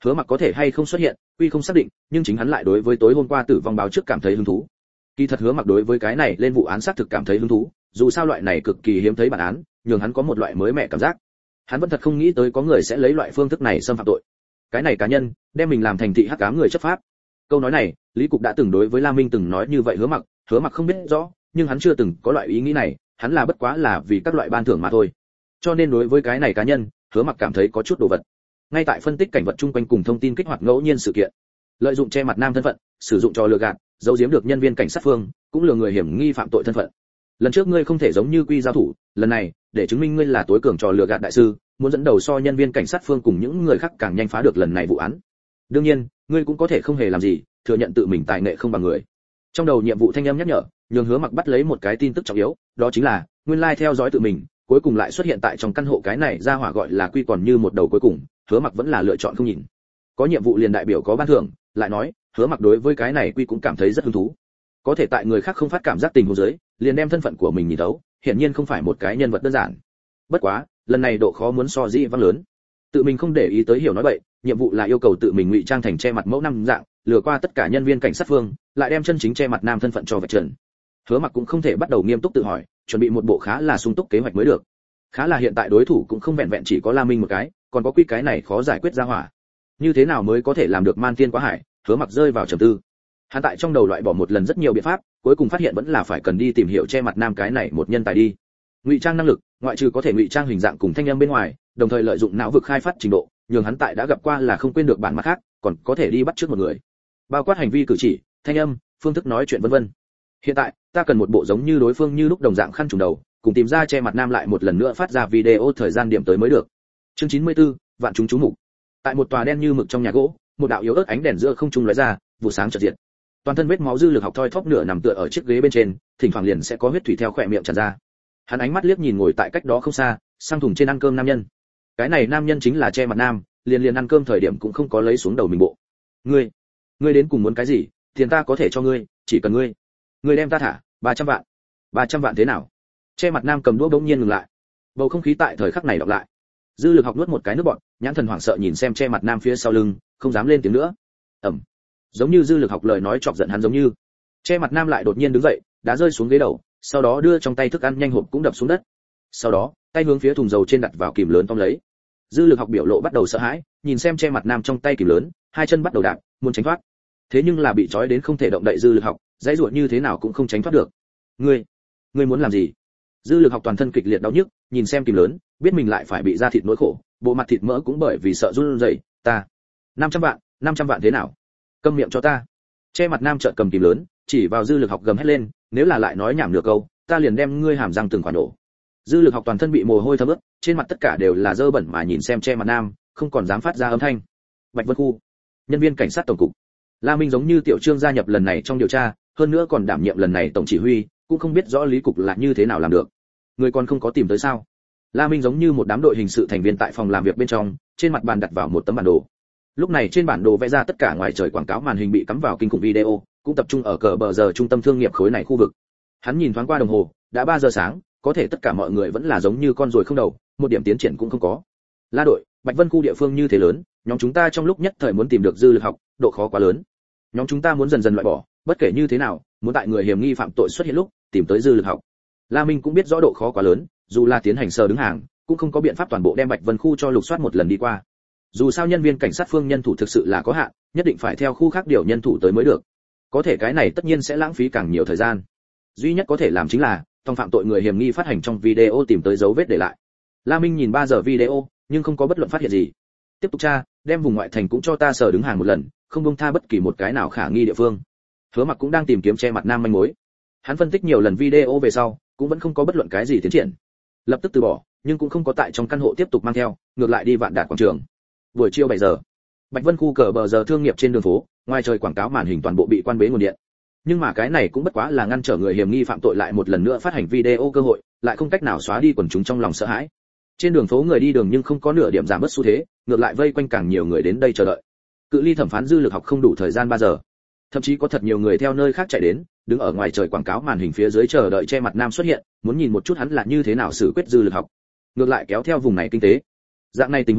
Hứa Mặc có thể hay không xuất hiện, quy không xác định, nhưng chính hắn lại đối với tối hôm qua tử vong báo trước cảm thấy hứng thú. Kỳ thật Hứa Mặc đối với cái này lên vụ án xác thực cảm thấy hứng thú, dù sao loại này cực kỳ hiếm thấy bản án, nhường hắn có một loại mới mẻ cảm giác. Hắn vẫn thật không nghĩ tới có người sẽ lấy loại phương thức này xâm phạm tội. Cái này cá nhân, đem mình làm thành thị hắc ám người chấp pháp. Câu nói này, Lý Cục đã từng đối với La Minh từng nói như vậy Hứa Mặc, Hứa Mặc không biết rõ, nhưng hắn chưa từng có loại ý nghĩ này, hắn là bất quá là vì các loại ban thưởng mà thôi. Cho nên đối với cái này cá nhân, Hứa Mặc cảm thấy có chút đồ vật. Ngay tại phân tích cảnh vật chung quanh cùng thông tin kích hoạt ngẫu nhiên sự kiện, lợi dụng che mặt nam thân phận, sử dụng trò lừa gạt, giấu giếm được nhân viên cảnh sát phương, cũng lừa người hiểm nghi phạm tội thân phận. Lần trước ngươi không thể giống như Quy giao thủ, lần này, để chứng minh ngươi là tối cường trò lừa gạt đại sư, muốn dẫn đầu so nhân viên cảnh sát phương cùng những người khác càng nhanh phá được lần này vụ án. Đương nhiên, ngươi cũng có thể không hề làm gì, thừa nhận tự mình tài nghệ không bằng người. Trong đầu nhiệm vụ thanh âm nhắc nhở, nhường Hứa Mặc bắt lấy một cái tin tức trọng yếu, đó chính là nguyên lai theo dõi tự mình, cuối cùng lại xuất hiện tại trong căn hộ cái này ra hỏa gọi là Quy còn như một đầu cuối cùng, Hứa Mặc vẫn là lựa chọn không nhìn. Có nhiệm vụ liền đại biểu có ban thưởng, lại nói, Hứa Mặc đối với cái này Quy cũng cảm thấy rất hứng thú. Có thể tại người khác không phát cảm giác tình huống dưới, liền đem thân phận của mình nhìn thấu, hiển nhiên không phải một cái nhân vật đơn giản. Bất quá, lần này độ khó muốn so dĩ vãng lớn. Tự mình không để ý tới hiểu nói bậy, nhiệm vụ là yêu cầu tự mình ngụy trang thành che mặt mẫu năm dạng, lừa qua tất cả nhân viên cảnh sát phương, lại đem chân chính che mặt nam thân phận cho vạch trần. Hứa Mặc cũng không thể bắt đầu nghiêm túc tự hỏi, chuẩn bị một bộ khá là sung túc kế hoạch mới được. Khá là hiện tại đối thủ cũng không vẹn vẹn chỉ có La Minh một cái, còn có Quy cái này khó giải quyết ra hỏa. Như thế nào mới có thể làm được man tiên quá hải? Hứa Mặc rơi vào trầm tư. Hắn tại trong đầu loại bỏ một lần rất nhiều biện pháp, cuối cùng phát hiện vẫn là phải cần đi tìm hiểu che mặt nam cái này một nhân tài đi. Ngụy trang năng lực, ngoại trừ có thể ngụy trang hình dạng cùng thanh âm bên ngoài, đồng thời lợi dụng não vực khai phát trình độ, nhường hắn tại đã gặp qua là không quên được bản mặt khác, còn có thể đi bắt trước một người. Bao quát hành vi cử chỉ, thanh âm, phương thức nói chuyện vân vân. Hiện tại, ta cần một bộ giống như đối phương như lúc đồng dạng khăn trùm đầu, cùng tìm ra che mặt nam lại một lần nữa phát ra video thời gian điểm tới mới được. Chương chín mươi tư, vạn chúng chú mục. Tại một tòa đen như mực trong nhà gỗ, một đạo yếu ớt ánh đèn giữa không trung lóe ra, vụ sáng chợt diệt. Toàn thân vết máu dư lực học thoi thóp nửa nằm tựa ở chiếc ghế bên trên, thỉnh thoảng liền sẽ có huyết thủy theo khỏe miệng tràn ra. Hắn ánh mắt liếc nhìn ngồi tại cách đó không xa, sang thùng trên ăn cơm nam nhân. Cái này nam nhân chính là che mặt nam, liền liền ăn cơm thời điểm cũng không có lấy xuống đầu mình bộ. Ngươi, ngươi đến cùng muốn cái gì? Tiền ta có thể cho ngươi, chỉ cần ngươi, ngươi đem ta thả, ba trăm vạn. ba trăm vạn thế nào? Che mặt nam cầm đũa bỗng nhiên ngừng lại. Bầu không khí tại thời khắc này đọc lại. Dư lực học nuốt một cái nước bọt, nhãn thần hoảng sợ nhìn xem che mặt nam phía sau lưng, không dám lên tiếng nữa. Ẩm. Giống như dư lực học lời nói chọc giận hắn giống như. Che mặt nam lại đột nhiên đứng dậy, đá rơi xuống ghế đầu, sau đó đưa trong tay thức ăn nhanh hộp cũng đập xuống đất. Sau đó, tay hướng phía thùng dầu trên đặt vào kìm lớn tóm lấy. Dư lực học biểu lộ bắt đầu sợ hãi, nhìn xem che mặt nam trong tay kìm lớn, hai chân bắt đầu đạp, muốn tránh thoát. Thế nhưng là bị trói đến không thể động đậy dư lực học, dãy ruột như thế nào cũng không tránh thoát được. Ngươi, ngươi muốn làm gì? Dư lực học toàn thân kịch liệt đau nhức, nhìn xem kìm lớn, biết mình lại phải bị ra thịt nỗi khổ, bộ mặt thịt mỡ cũng bởi vì sợ run rẩy. Ta, năm trăm vạn, năm trăm vạn thế nào? Câm miệng cho ta. Che mặt nam trợn cầm kìm lớn, chỉ vào dư lực học gầm hét lên, nếu là lại nói nhảm nửa câu, ta liền đem ngươi hàm răng từng quả nổ. Dư lực học toàn thân bị mồ hôi thấm ướt, trên mặt tất cả đều là dơ bẩn mà nhìn xem che mặt nam, không còn dám phát ra âm thanh. Bạch Vân khu, nhân viên cảnh sát tổng cục. La Minh giống như tiểu trương gia nhập lần này trong điều tra, hơn nữa còn đảm nhiệm lần này tổng chỉ huy, cũng không biết rõ lý cục là như thế nào làm được. Người còn không có tìm tới sao? La Minh giống như một đám đội hình sự thành viên tại phòng làm việc bên trong, trên mặt bàn đặt vào một tấm bản đồ. Lúc này trên bản đồ vẽ ra tất cả ngoài trời quảng cáo màn hình bị cắm vào kinh khủng video, cũng tập trung ở cờ bờ giờ trung tâm thương nghiệp khối này khu vực. Hắn nhìn thoáng qua đồng hồ, đã ba giờ sáng, có thể tất cả mọi người vẫn là giống như con ruồi không đầu, một điểm tiến triển cũng không có. La đội, Bạch Vân khu địa phương như thế lớn, nhóm chúng ta trong lúc nhất thời muốn tìm được dư lực học, độ khó quá lớn. Nhóm chúng ta muốn dần dần loại bỏ, bất kể như thế nào, muốn tại người hiểm nghi phạm tội xuất hiện lúc, tìm tới dư lực học. La Minh cũng biết rõ độ khó quá lớn, dù là tiến hành sờ đứng hàng, cũng không có biện pháp toàn bộ đem Bạch Vân khu cho lục soát một lần đi qua. Dù sao nhân viên cảnh sát phương nhân thủ thực sự là có hạn, nhất định phải theo khu khác điều nhân thủ tới mới được. Có thể cái này tất nhiên sẽ lãng phí càng nhiều thời gian. Duy nhất có thể làm chính là trong phạm tội người hiểm nghi phát hành trong video tìm tới dấu vết để lại. La Minh nhìn ba giờ video, nhưng không có bất luận phát hiện gì. Tiếp tục tra, đem vùng ngoại thành cũng cho ta sờ đứng hàng một lần, không buông tha bất kỳ một cái nào khả nghi địa phương. Hứa Mặc cũng đang tìm kiếm che mặt nam manh mối. Hắn phân tích nhiều lần video về sau, cũng vẫn không có bất luận cái gì tiến triển. Lập tức từ bỏ, nhưng cũng không có tại trong căn hộ tiếp tục mang theo, ngược lại đi Vạn Đạt quảng trường. Buổi chiều bảy giờ, Bạch Vân khu cờ bờ giờ thương nghiệp trên đường phố, ngoài trời quảng cáo màn hình toàn bộ bị quan bế nguồn điện. Nhưng mà cái này cũng bất quá là ngăn trở người hiểm nghi phạm tội lại một lần nữa phát hành video cơ hội, lại không cách nào xóa đi quần chúng trong lòng sợ hãi. Trên đường phố người đi đường nhưng không có nửa điểm giảm bớt xu thế, ngược lại vây quanh càng nhiều người đến đây chờ đợi. Cự ly thẩm phán dư lực học không đủ thời gian ba giờ. Thậm chí có thật nhiều người theo nơi khác chạy đến, đứng ở ngoài trời quảng cáo màn hình phía dưới chờ đợi che mặt nam xuất hiện, muốn nhìn một chút hắn là như thế nào xử quyết dư lực học. Ngược lại kéo theo vùng này kinh tế. Dạng này tình huống,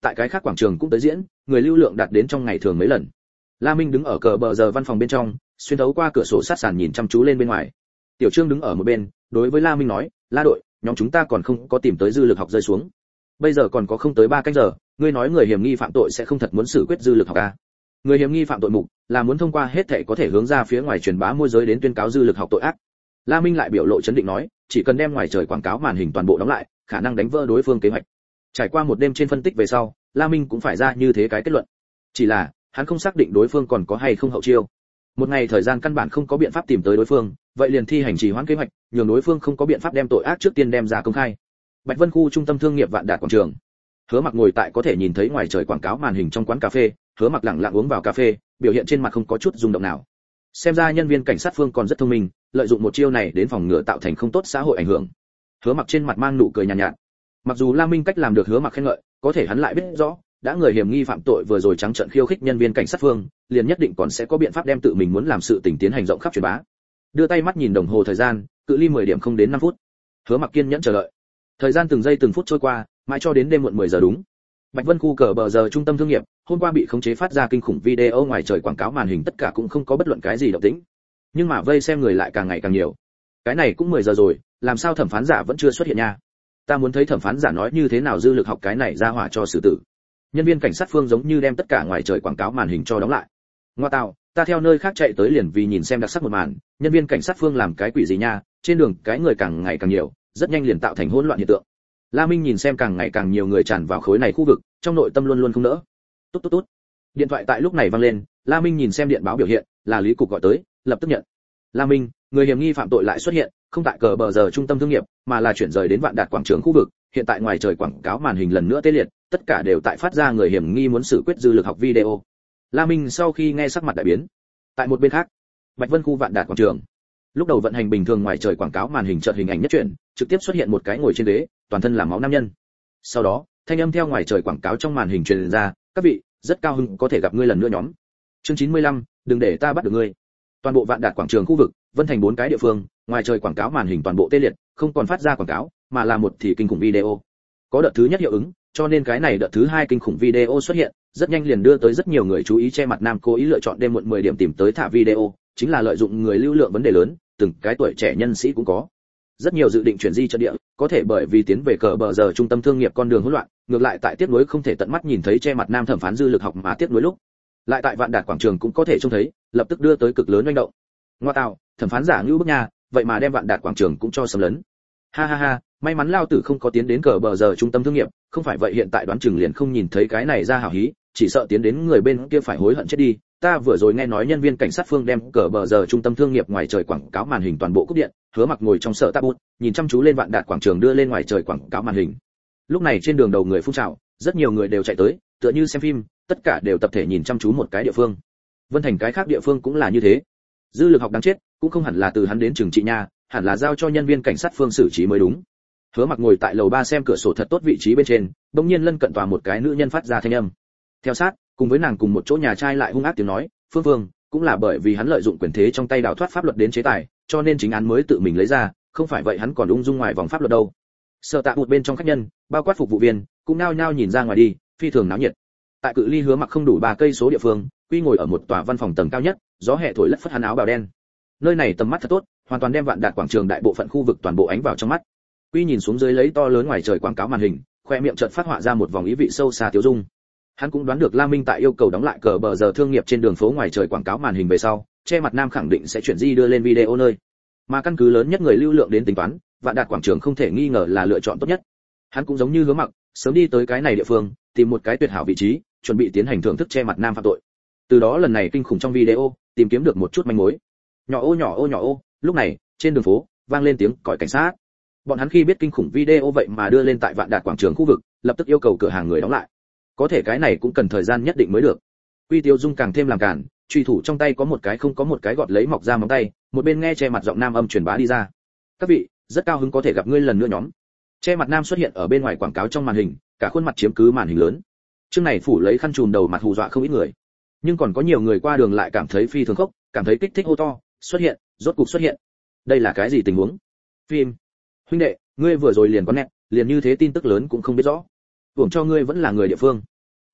tại cái khác quảng trường cũng tới diễn, người lưu lượng đạt đến trong ngày thường mấy lần. La Minh đứng ở cờ bờ giờ văn phòng bên trong, xuyên thấu qua cửa sổ sát sàn nhìn chăm chú lên bên ngoài. Tiểu Trương đứng ở một bên, đối với La Minh nói, La đội, nhóm chúng ta còn không có tìm tới dư lực học rơi xuống. Bây giờ còn có không tới ba canh giờ, ngươi nói người hiểm nghi phạm tội sẽ không thật muốn xử quyết dư lực học à? Người hiểm nghi phạm tội mục là muốn thông qua hết thảy có thể hướng ra phía ngoài truyền bá môi giới đến tuyên cáo dư lực học tội ác. La Minh lại biểu lộ chấn định nói, chỉ cần đem ngoài trời quảng cáo màn hình toàn bộ đóng lại, khả năng đánh vỡ đối phương kế hoạch. Trải qua một đêm trên phân tích về sau, La Minh cũng phải ra như thế cái kết luận. Chỉ là, hắn không xác định đối phương còn có hay không hậu chiêu. Một ngày thời gian căn bản không có biện pháp tìm tới đối phương, vậy liền thi hành trì hoãn kế hoạch, nhường đối phương không có biện pháp đem tội ác trước tiên đem ra công khai. Bạch Vân khu trung tâm thương nghiệp Vạn Đạt quảng trường. Hứa Mặc ngồi tại có thể nhìn thấy ngoài trời quảng cáo màn hình trong quán cà phê, Hứa Mặc lặng lặng uống vào cà phê, biểu hiện trên mặt không có chút rung động nào. Xem ra nhân viên cảnh sát Phương còn rất thông minh, lợi dụng một chiêu này đến phòng ngừa tạo thành không tốt xã hội ảnh hưởng. Hứa Mặc trên mặt mang nụ cười nhàn nhạt, nhạt. Mặc dù La Minh cách làm được Hứa Mặc khen ngợi, có thể hắn lại biết rõ, đã người hiểm nghi phạm tội vừa rồi trắng trợn khiêu khích nhân viên cảnh sát Phương, liền nhất định còn sẽ có biện pháp đem tự mình muốn làm sự tình tiến hành rộng khắp truyền bá. Đưa tay mắt nhìn đồng hồ thời gian, cự ly mười điểm không đến năm phút. Hứa Mặc kiên nhẫn chờ đợi. Thời gian từng giây từng phút trôi qua, mãi cho đến đêm muộn mười giờ đúng. Bạch Vân khu cờ bờ giờ trung tâm thương nghiệp, hôm qua bị khống chế phát ra kinh khủng video ngoài trời quảng cáo màn hình tất cả cũng không có bất luận cái gì động tĩnh. Nhưng mà vây xem người lại càng ngày càng nhiều. Cái này cũng mười giờ rồi, làm sao thẩm phán giả vẫn chưa xuất hiện nha? Ta muốn thấy thẩm phán giả nói như thế nào dư lực học cái này ra hỏa cho xử tử. Nhân viên cảnh sát Phương giống như đem tất cả ngoài trời quảng cáo màn hình cho đóng lại. Ngoa tạo, ta theo nơi khác chạy tới liền vì nhìn xem đặc sắc một màn, nhân viên cảnh sát Phương làm cái quỷ gì nha? Trên đường cái người càng ngày càng nhiều, rất nhanh liền tạo thành hỗn loạn hiện tượng. La Minh nhìn xem càng ngày càng nhiều người tràn vào khối này khu vực, trong nội tâm luôn luôn không nỡ. Tốt tốt tốt. Điện thoại tại lúc này vang lên, La Minh nhìn xem điện báo biểu hiện, là Lý cục gọi tới, lập tức nhận. La Minh, người hiểm nghi phạm tội lại xuất hiện, không tại cờ bờ giờ trung tâm thương nghiệp, mà là chuyển rời đến Vạn Đạt quảng trường khu vực, hiện tại ngoài trời quảng cáo màn hình lần nữa tê liệt, tất cả đều tại phát ra người hiểm nghi muốn xử quyết dư lực học video. La Minh sau khi nghe sắc mặt đại biến. Tại một bên khác, Bạch Vân khu Vạn Đạt quảng trường. Lúc đầu vận hành bình thường ngoài trời quảng cáo màn hình chợt hình ảnh nhất chuyển, trực tiếp xuất hiện một cái ngồi trên ghế, toàn thân là máu nam nhân. Sau đó, thanh âm theo ngoài trời quảng cáo trong màn hình truyền ra, "Các vị, rất cao hứng có thể gặp ngươi lần nữa nhóm." Chương chín mươi lăm, đừng để ta bắt được ngươi. Toàn bộ Vạn Đạt quảng trường khu vực, Vân Thành bốn cái địa phương, ngoài trời quảng cáo màn hình toàn bộ tê liệt, không còn phát ra quảng cáo, mà là một thì kinh khủng video. Có đợt thứ nhất hiệu ứng, cho nên cái này đợt thứ hai kinh khủng video xuất hiện, rất nhanh liền đưa tới rất nhiều người chú ý. Che mặt nam cố ý lựa chọn đêm muộn mười điểm tìm tới thả video, chính là lợi dụng người lưu lượng vấn đề lớn, từng cái tuổi trẻ nhân sĩ cũng có. Rất nhiều dự định chuyển di trận địa, có thể bởi vì tiến về cờ bờ giờ trung tâm thương nghiệp con đường hỗn loạn, ngược lại tại tiếp nối không thể tận mắt nhìn thấy che mặt nam thẩm phán dư lực học mà tiếp nối lúc, lại tại Vạn Đạt quảng trường cũng có thể trông thấy, lập tức đưa tới cực lớn manh động. Ngoa tạo, thẩm phán giả ngưu bức nha, vậy mà đem Vạn Đạt quảng trường cũng cho xâm lấn. Ha ha ha, may mắn lao tử không có tiến đến cờ bờ giờ trung tâm thương nghiệp, không phải vậy hiện tại đoán chừng liền không nhìn thấy cái này ra hảo hí, chỉ sợ tiến đến người bên kia phải hối hận chết đi. Ta vừa rồi nghe nói nhân viên cảnh sát Phương đem cờ bờ giờ trung tâm thương nghiệp ngoài trời quảng cáo màn hình toàn bộ cúp điện, Hứa Mặc ngồi trong sở tạp bút, nhìn chăm chú lên Vạn Đạt quảng trường đưa lên ngoài trời quảng cáo màn hình. Lúc này trên đường đầu người phun trào, rất nhiều người đều chạy tới, tựa như xem phim, tất cả đều tập thể nhìn chăm chú một cái địa phương. Vân Thành cái khác địa phương cũng là như thế. Dư lực học đáng chết, cũng không hẳn là từ hắn đến trừng trị nha, hẳn là giao cho nhân viên cảnh sát Phương xử trí mới đúng. Hứa Mặc ngồi tại lầu ba xem cửa sổ thật tốt vị trí bên trên, bỗng nhiên lân cận tòa một cái nữ nhân phát ra thanh âm. Theo sát, cùng với nàng cùng một chỗ nhà trai lại hung ác tiếng nói, "Phương Phương, cũng là bởi vì hắn lợi dụng quyền thế trong tay đào thoát pháp luật đến chế tài, cho nên chính án mới tự mình lấy ra, không phải vậy hắn còn ung dung ngoài vòng pháp luật đâu." Sở tạ một bên trong khách nhân, bao quát phục vụ viên, cũng nao nhao nhìn ra ngoài đi, phi thường náo nhiệt. Tại cự ly Hứa Mặc không đủ ba cây số địa phương, Quy ngồi ở một tòa văn phòng tầng cao nhất, gió hè thổi lất phất hắn áo bào đen. Nơi này tầm mắt thật tốt, hoàn toàn đem Vạn Đạt quảng trường đại bộ phận khu vực toàn bộ ánh vào trong mắt. Quy nhìn xuống dưới lấy to lớn ngoài trời quảng cáo màn hình, khoe miệng chợt phát họa ra một vòng ý vị sâu xa tiêu dung. Hắn cũng đoán được La Minh tại yêu cầu đóng lại cờ bờ giờ thương nghiệp trên đường phố ngoài trời quảng cáo màn hình về sau, che mặt nam khẳng định sẽ chuyển di đưa lên video nơi. Mà căn cứ lớn nhất người lưu lượng đến tính toán, Vạn Đạt quảng trường không thể nghi ngờ là lựa chọn tốt nhất. Hắn cũng giống như Hứa Mặc, sớm đi tới cái này địa phương, tìm một cái tuyệt hảo vị trí, chuẩn bị tiến hành thưởng thức che mặt nam phạm tội. Từ đó lần này kinh khủng trong video, tìm kiếm được một chút manh mối. Nhỏ ô nhỏ ô nhỏ ô, lúc này, trên đường phố vang lên tiếng còi cảnh sát. Bọn hắn khi biết kinh khủng video vậy mà đưa lên tại Vạn Đạt quảng trường khu vực, lập tức yêu cầu cửa hàng người đóng lại. Có thể cái này cũng cần thời gian nhất định mới được. Quy Tiêu Dung càng thêm làm cản, truy thủ trong tay có một cái không có một cái gọt lấy mọc ra móng tay, một bên nghe che mặt giọng nam âm truyền bá đi ra. "Các vị, rất cao hứng có thể gặp ngươi lần nữa nhóm." Che mặt nam xuất hiện ở bên ngoài quảng cáo trong màn hình, cả khuôn mặt chiếm cứ màn hình lớn. Chương này phủ lấy khăn trùm đầu mặt hù dọa không ít người. Nhưng còn có nhiều người qua đường lại cảm thấy phi thường khốc, cảm thấy kích thích hô to, "Xuất hiện, rốt cục xuất hiện." Đây là cái gì tình huống? Phim. Huynh đệ, ngươi vừa rồi liền có nét, liền như thế tin tức lớn cũng không biết rõ. Hưởng cho ngươi vẫn là người địa phương.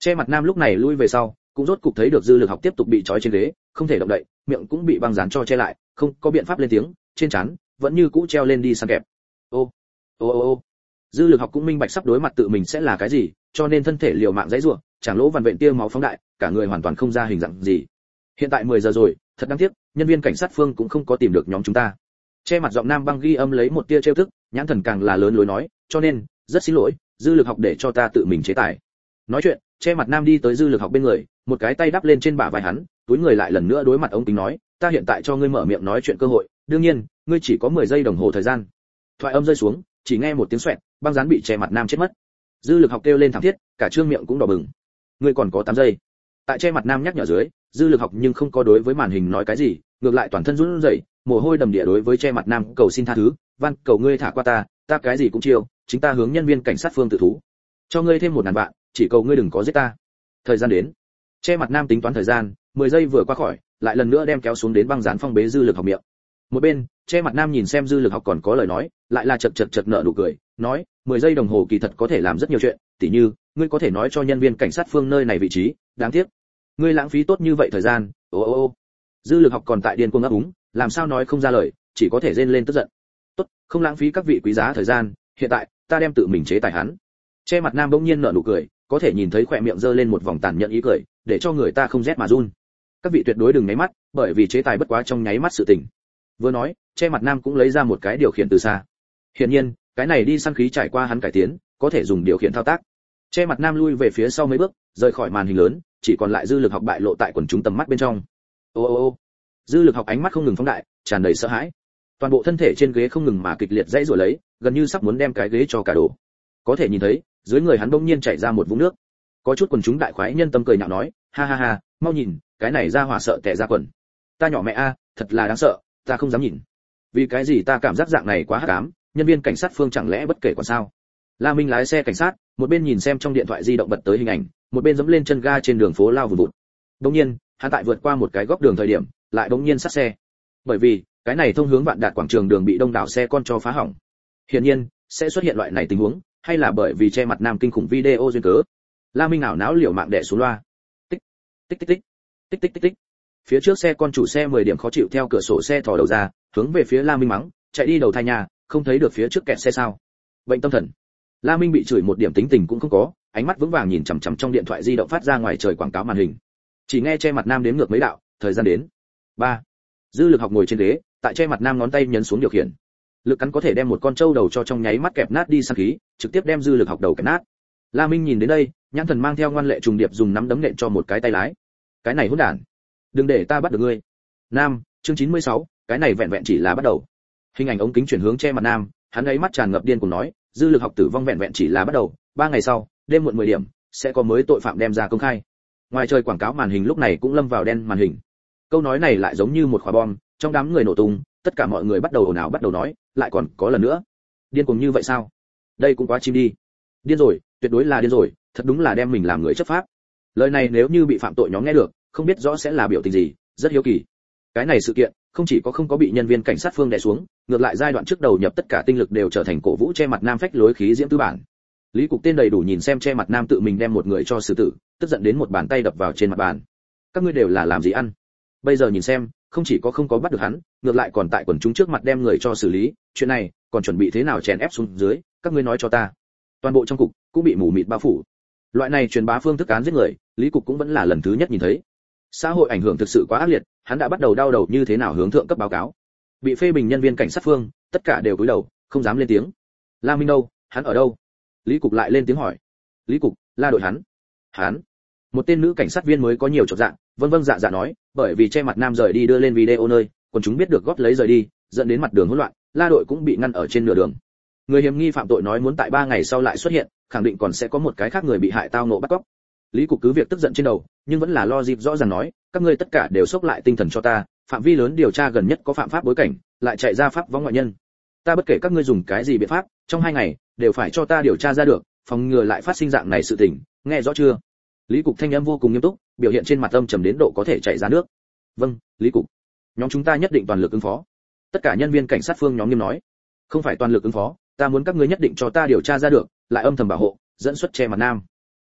Che mặt nam lúc này lui về sau, cũng rốt cục thấy được Dư Lực Học tiếp tục bị trói trên ghế, không thể động đậy, miệng cũng bị băng dán cho che lại, không có biện pháp lên tiếng, trên trán vẫn như cũ treo lên đi sang kẹp. Ô, ô ô ô. Dư Lực Học cũng minh bạch sắp đối mặt tự mình sẽ là cái gì, cho nên thân thể liều mạng giãy giụa, chẳng lỗ vằn vện tia máu phóng đại, cả người hoàn toàn không ra hình dạng gì. Hiện tại mười giờ rồi, thật đáng tiếc, nhân viên cảnh sát Phương cũng không có tìm được nhóm chúng ta. Che mặt giọng nam băng ghi âm lấy một tia trêu tức, nhãn thần càng là lớn lối nói, cho nên, rất xin lỗi, Dư Lực Học để cho ta tự mình chế tài. Nói chuyện, Che mặt nam đi tới Dư Lực Học bên người, một cái tay đắp lên trên bả vai hắn, túi người lại lần nữa đối mặt ống kính nói, ta hiện tại cho ngươi mở miệng nói chuyện cơ hội, đương nhiên, ngươi chỉ có mười giây đồng hồ thời gian. Thoại âm rơi xuống, chỉ nghe một tiếng xoẹt, băng dán bị Che mặt nam chết mất. Dư Lực Học kêu lên thảm thiết, cả trương miệng cũng đỏ bừng. Ngươi còn có tám giây. Tại Che mặt nam nhắc nhở dưới, Dư Lực Học nhưng không có đối với màn hình nói cái gì, ngược lại toàn thân run rẩy, mồ hôi đầm đìa đối với Che mặt nam cầu xin tha thứ, van cầu ngươi thả qua ta, ta cái gì cũng chiêu, chính ta hướng nhân viên cảnh sát Phương tự thú. Cho ngươi thêm một ngàn vạn, chỉ cầu ngươi đừng có giết ta. Thời gian đến. Che mặt nam tính toán thời gian, mười giây vừa qua khỏi, lại lần nữa đem kéo xuống đến băng dán phong bế Dư Lực Học miệng. Một bên, Che mặt nam nhìn xem Dư Lực Học còn có lời nói, lại là chật chật chật nở nụ cười, nói, mười giây đồng hồ kỳ thật có thể làm rất nhiều chuyện, tỉ như, ngươi có thể nói cho nhân viên cảnh sát Phương nơi này vị trí, đáng tiếc, ngươi lãng phí tốt như vậy thời gian. Ô ô ô. Dư Lực Học còn tại điên cuồng ấp úng, làm sao nói không ra lời, chỉ có thể rên lên tức giận. Tốt, không lãng phí các vị quý giá thời gian, hiện tại, ta đem tự mình chế tài hắn. Che mặt nam bỗng nhiên nở nụ cười, có thể nhìn thấy khỏe miệng giơ lên một vòng tàn nhẫn ý cười, để cho người ta không rét mà run. Các vị tuyệt đối đừng nháy mắt, bởi vì chế tài bất quá trong nháy mắt sự tình. Vừa nói, Che mặt nam cũng lấy ra một cái điều khiển từ xa. Hiển nhiên, cái này đi săn khí trải qua hắn cải tiến, có thể dùng điều khiển thao tác. Che mặt nam lui về phía sau mấy bước, rời khỏi màn hình lớn, chỉ còn lại Dư Lực Học bại lộ tại quần chúng tầm mắt bên trong. Ô ô ô. Dư Lực Học ánh mắt không ngừng phóng đại, tràn đầy sợ hãi. Toàn bộ thân thể trên ghế không ngừng mà kịch liệt dãy rủa lấy, gần như sắp muốn đem cái ghế cho cả đổ. Có thể nhìn thấy, dưới người hắn bỗng nhiên chảy ra một vũng nước. Có chút quần chúng đại khoái nhân tâm cười nhạo nói, ha ha ha, mau nhìn, cái này ra hỏa sợ tè ra quần. Ta nhỏ mẹ a, thật là đáng sợ, ta không dám nhìn. Vì cái gì ta cảm giác dạng này quá hắc ám, nhân viên cảnh sát Phương chẳng lẽ bất kể còn sao? La Minh lái xe cảnh sát, một bên nhìn xem trong điện thoại di động bật tới hình ảnh, một bên giẫm lên chân ga trên đường phố lao vụt vụt. Đột nhiên, hắn tại vượt qua một cái góc đường thời điểm, lại đột nhiên sát xe. Bởi vì, cái này thông hướng Vạn Đạt quảng trường đường bị đông đảo xe con cho phá hỏng. Hiển nhiên, sẽ xuất hiện loại này tình huống, hay là bởi vì Che mặt nam kinh khủng video duyên cớ. La Minh ảo não liều mạng đè xuống loa. Tích, tích tích tích, tích tích tích tích. Phía trước xe con chủ xe mười điểm khó chịu theo cửa sổ xe thò đầu ra, hướng về phía La Minh mắng, chạy đi đầu thai nhà, không thấy được phía trước kẹt xe sao? Bệnh tâm thần. La Minh bị chửi một điểm tính tình cũng không có, ánh mắt vững vàng nhìn chằm chằm trong điện thoại di động phát ra ngoài trời quảng cáo màn hình. Chỉ nghe Che mặt nam đếm ngược mấy đạo, thời gian đến. ba. Dư Lực Học ngồi trên ghế, tại Che mặt nam ngón tay nhấn xuống điều khiển. Lực cắn có thể đem một con trâu đầu cho trong nháy mắt kẹp nát đi sang khí, trực tiếp đem Dư Lực Học đầu kẹp nát. La Minh nhìn đến đây, nhãn thần mang theo ngoan lệ trùng điệp dùng nắm đấm nện cho một cái tay lái. Cái này hỗn đản, đừng để ta bắt được ngươi. Nam, chương chín mươi sáu, cái này vẹn vẹn chỉ là bắt đầu. Hình ảnh ống kính chuyển hướng Che mặt nam, hắn ấy mắt tràn ngập điên cùng nói, Dư Lực Học tử vong vẹn vẹn chỉ là bắt đầu, ba ngày sau, đêm muộn mười điểm, sẽ có mới tội phạm đem ra công khai. Ngoài trời quảng cáo màn hình lúc này cũng lâm vào đen màn hình. Câu nói này lại giống như một quả bom, trong đám người nổ tung, tất cả mọi người bắt đầu ồn ào bắt đầu nói, lại còn có lần nữa. Điên cuồng như vậy sao? Đây cũng quá chim đi. Điên rồi, tuyệt đối là điên rồi, thật đúng là đem mình làm người chấp pháp. Lời này nếu như bị phạm tội nhóm nghe được, không biết rõ sẽ là biểu tình gì, rất hiếu kỳ. Cái này sự kiện, không chỉ có không có bị nhân viên cảnh sát Phương đè xuống, ngược lại giai đoạn trước đầu nhập tất cả tinh lực đều trở thành cổ vũ Che mặt nam phách lối khí diễm tư bản. Lý Cục tên đầy đủ nhìn xem Che mặt nam tự mình đem một người cho xử tử, tức giận đến một bàn tay đập vào trên mặt bàn. Các ngươi đều là làm gì ăn? Bây giờ nhìn xem, không chỉ có không có bắt được hắn, ngược lại còn tại quần chúng trước mặt đem người cho xử lý, chuyện này còn chuẩn bị thế nào chèn ép xuống dưới, các ngươi nói cho ta. Toàn bộ trong cục cũng bị mù mịt bao phủ. Loại này truyền bá phương thức án giết người, Lý Cục cũng vẫn là lần thứ nhất nhìn thấy. Xã hội ảnh hưởng thực sự quá ác liệt, hắn đã bắt đầu đau đầu như thế nào hướng thượng cấp báo cáo. Bị phê bình nhân viên cảnh sát Phương, tất cả đều cúi đầu, không dám lên tiếng. La Minh đâu, hắn ở đâu? Lý Cục lại lên tiếng hỏi. Lý Cục, la đội hắn. Hắn. Một tên nữ cảnh sát viên mới có nhiều chột dạ, vân vân dạ dạ nói, bởi vì Che mặt nam rời đi đưa lên video nơi, còn chúng biết được góp lấy rời đi, dẫn đến mặt đường hỗn loạn, la đội cũng bị ngăn ở trên nửa đường. Người hiểm nghi phạm tội nói muốn tại ba ngày sau lại xuất hiện, khẳng định còn sẽ có một cái khác người bị hại tao nộ bắt cóc. Lý Cục cứ việc tức giận trên đầu, nhưng vẫn là lo dịp rõ ràng nói, các ngươi tất cả đều sốc lại tinh thần cho ta, phạm vi lớn điều tra gần nhất có phạm pháp bối cảnh, lại chạy ra pháp vong ngoại nhân. Ta bất kể các ngươi dùng cái gì biện pháp, trong hai ngày đều phải cho ta điều tra ra được, phòng ngừa lại phát sinh dạng này sự tình, nghe rõ chưa? Lý Cục thanh âm vô cùng nghiêm túc, biểu hiện trên mặt âm trầm đến độ có thể chảy ra nước. Vâng, Lý Cục. Nhóm chúng ta nhất định toàn lực ứng phó. Tất cả nhân viên cảnh sát Phương nhóm nghiêm nói. Không phải toàn lực ứng phó, ta muốn các ngươi nhất định cho ta điều tra ra được, lại âm thầm bảo hộ, dẫn xuất Che mặt nam.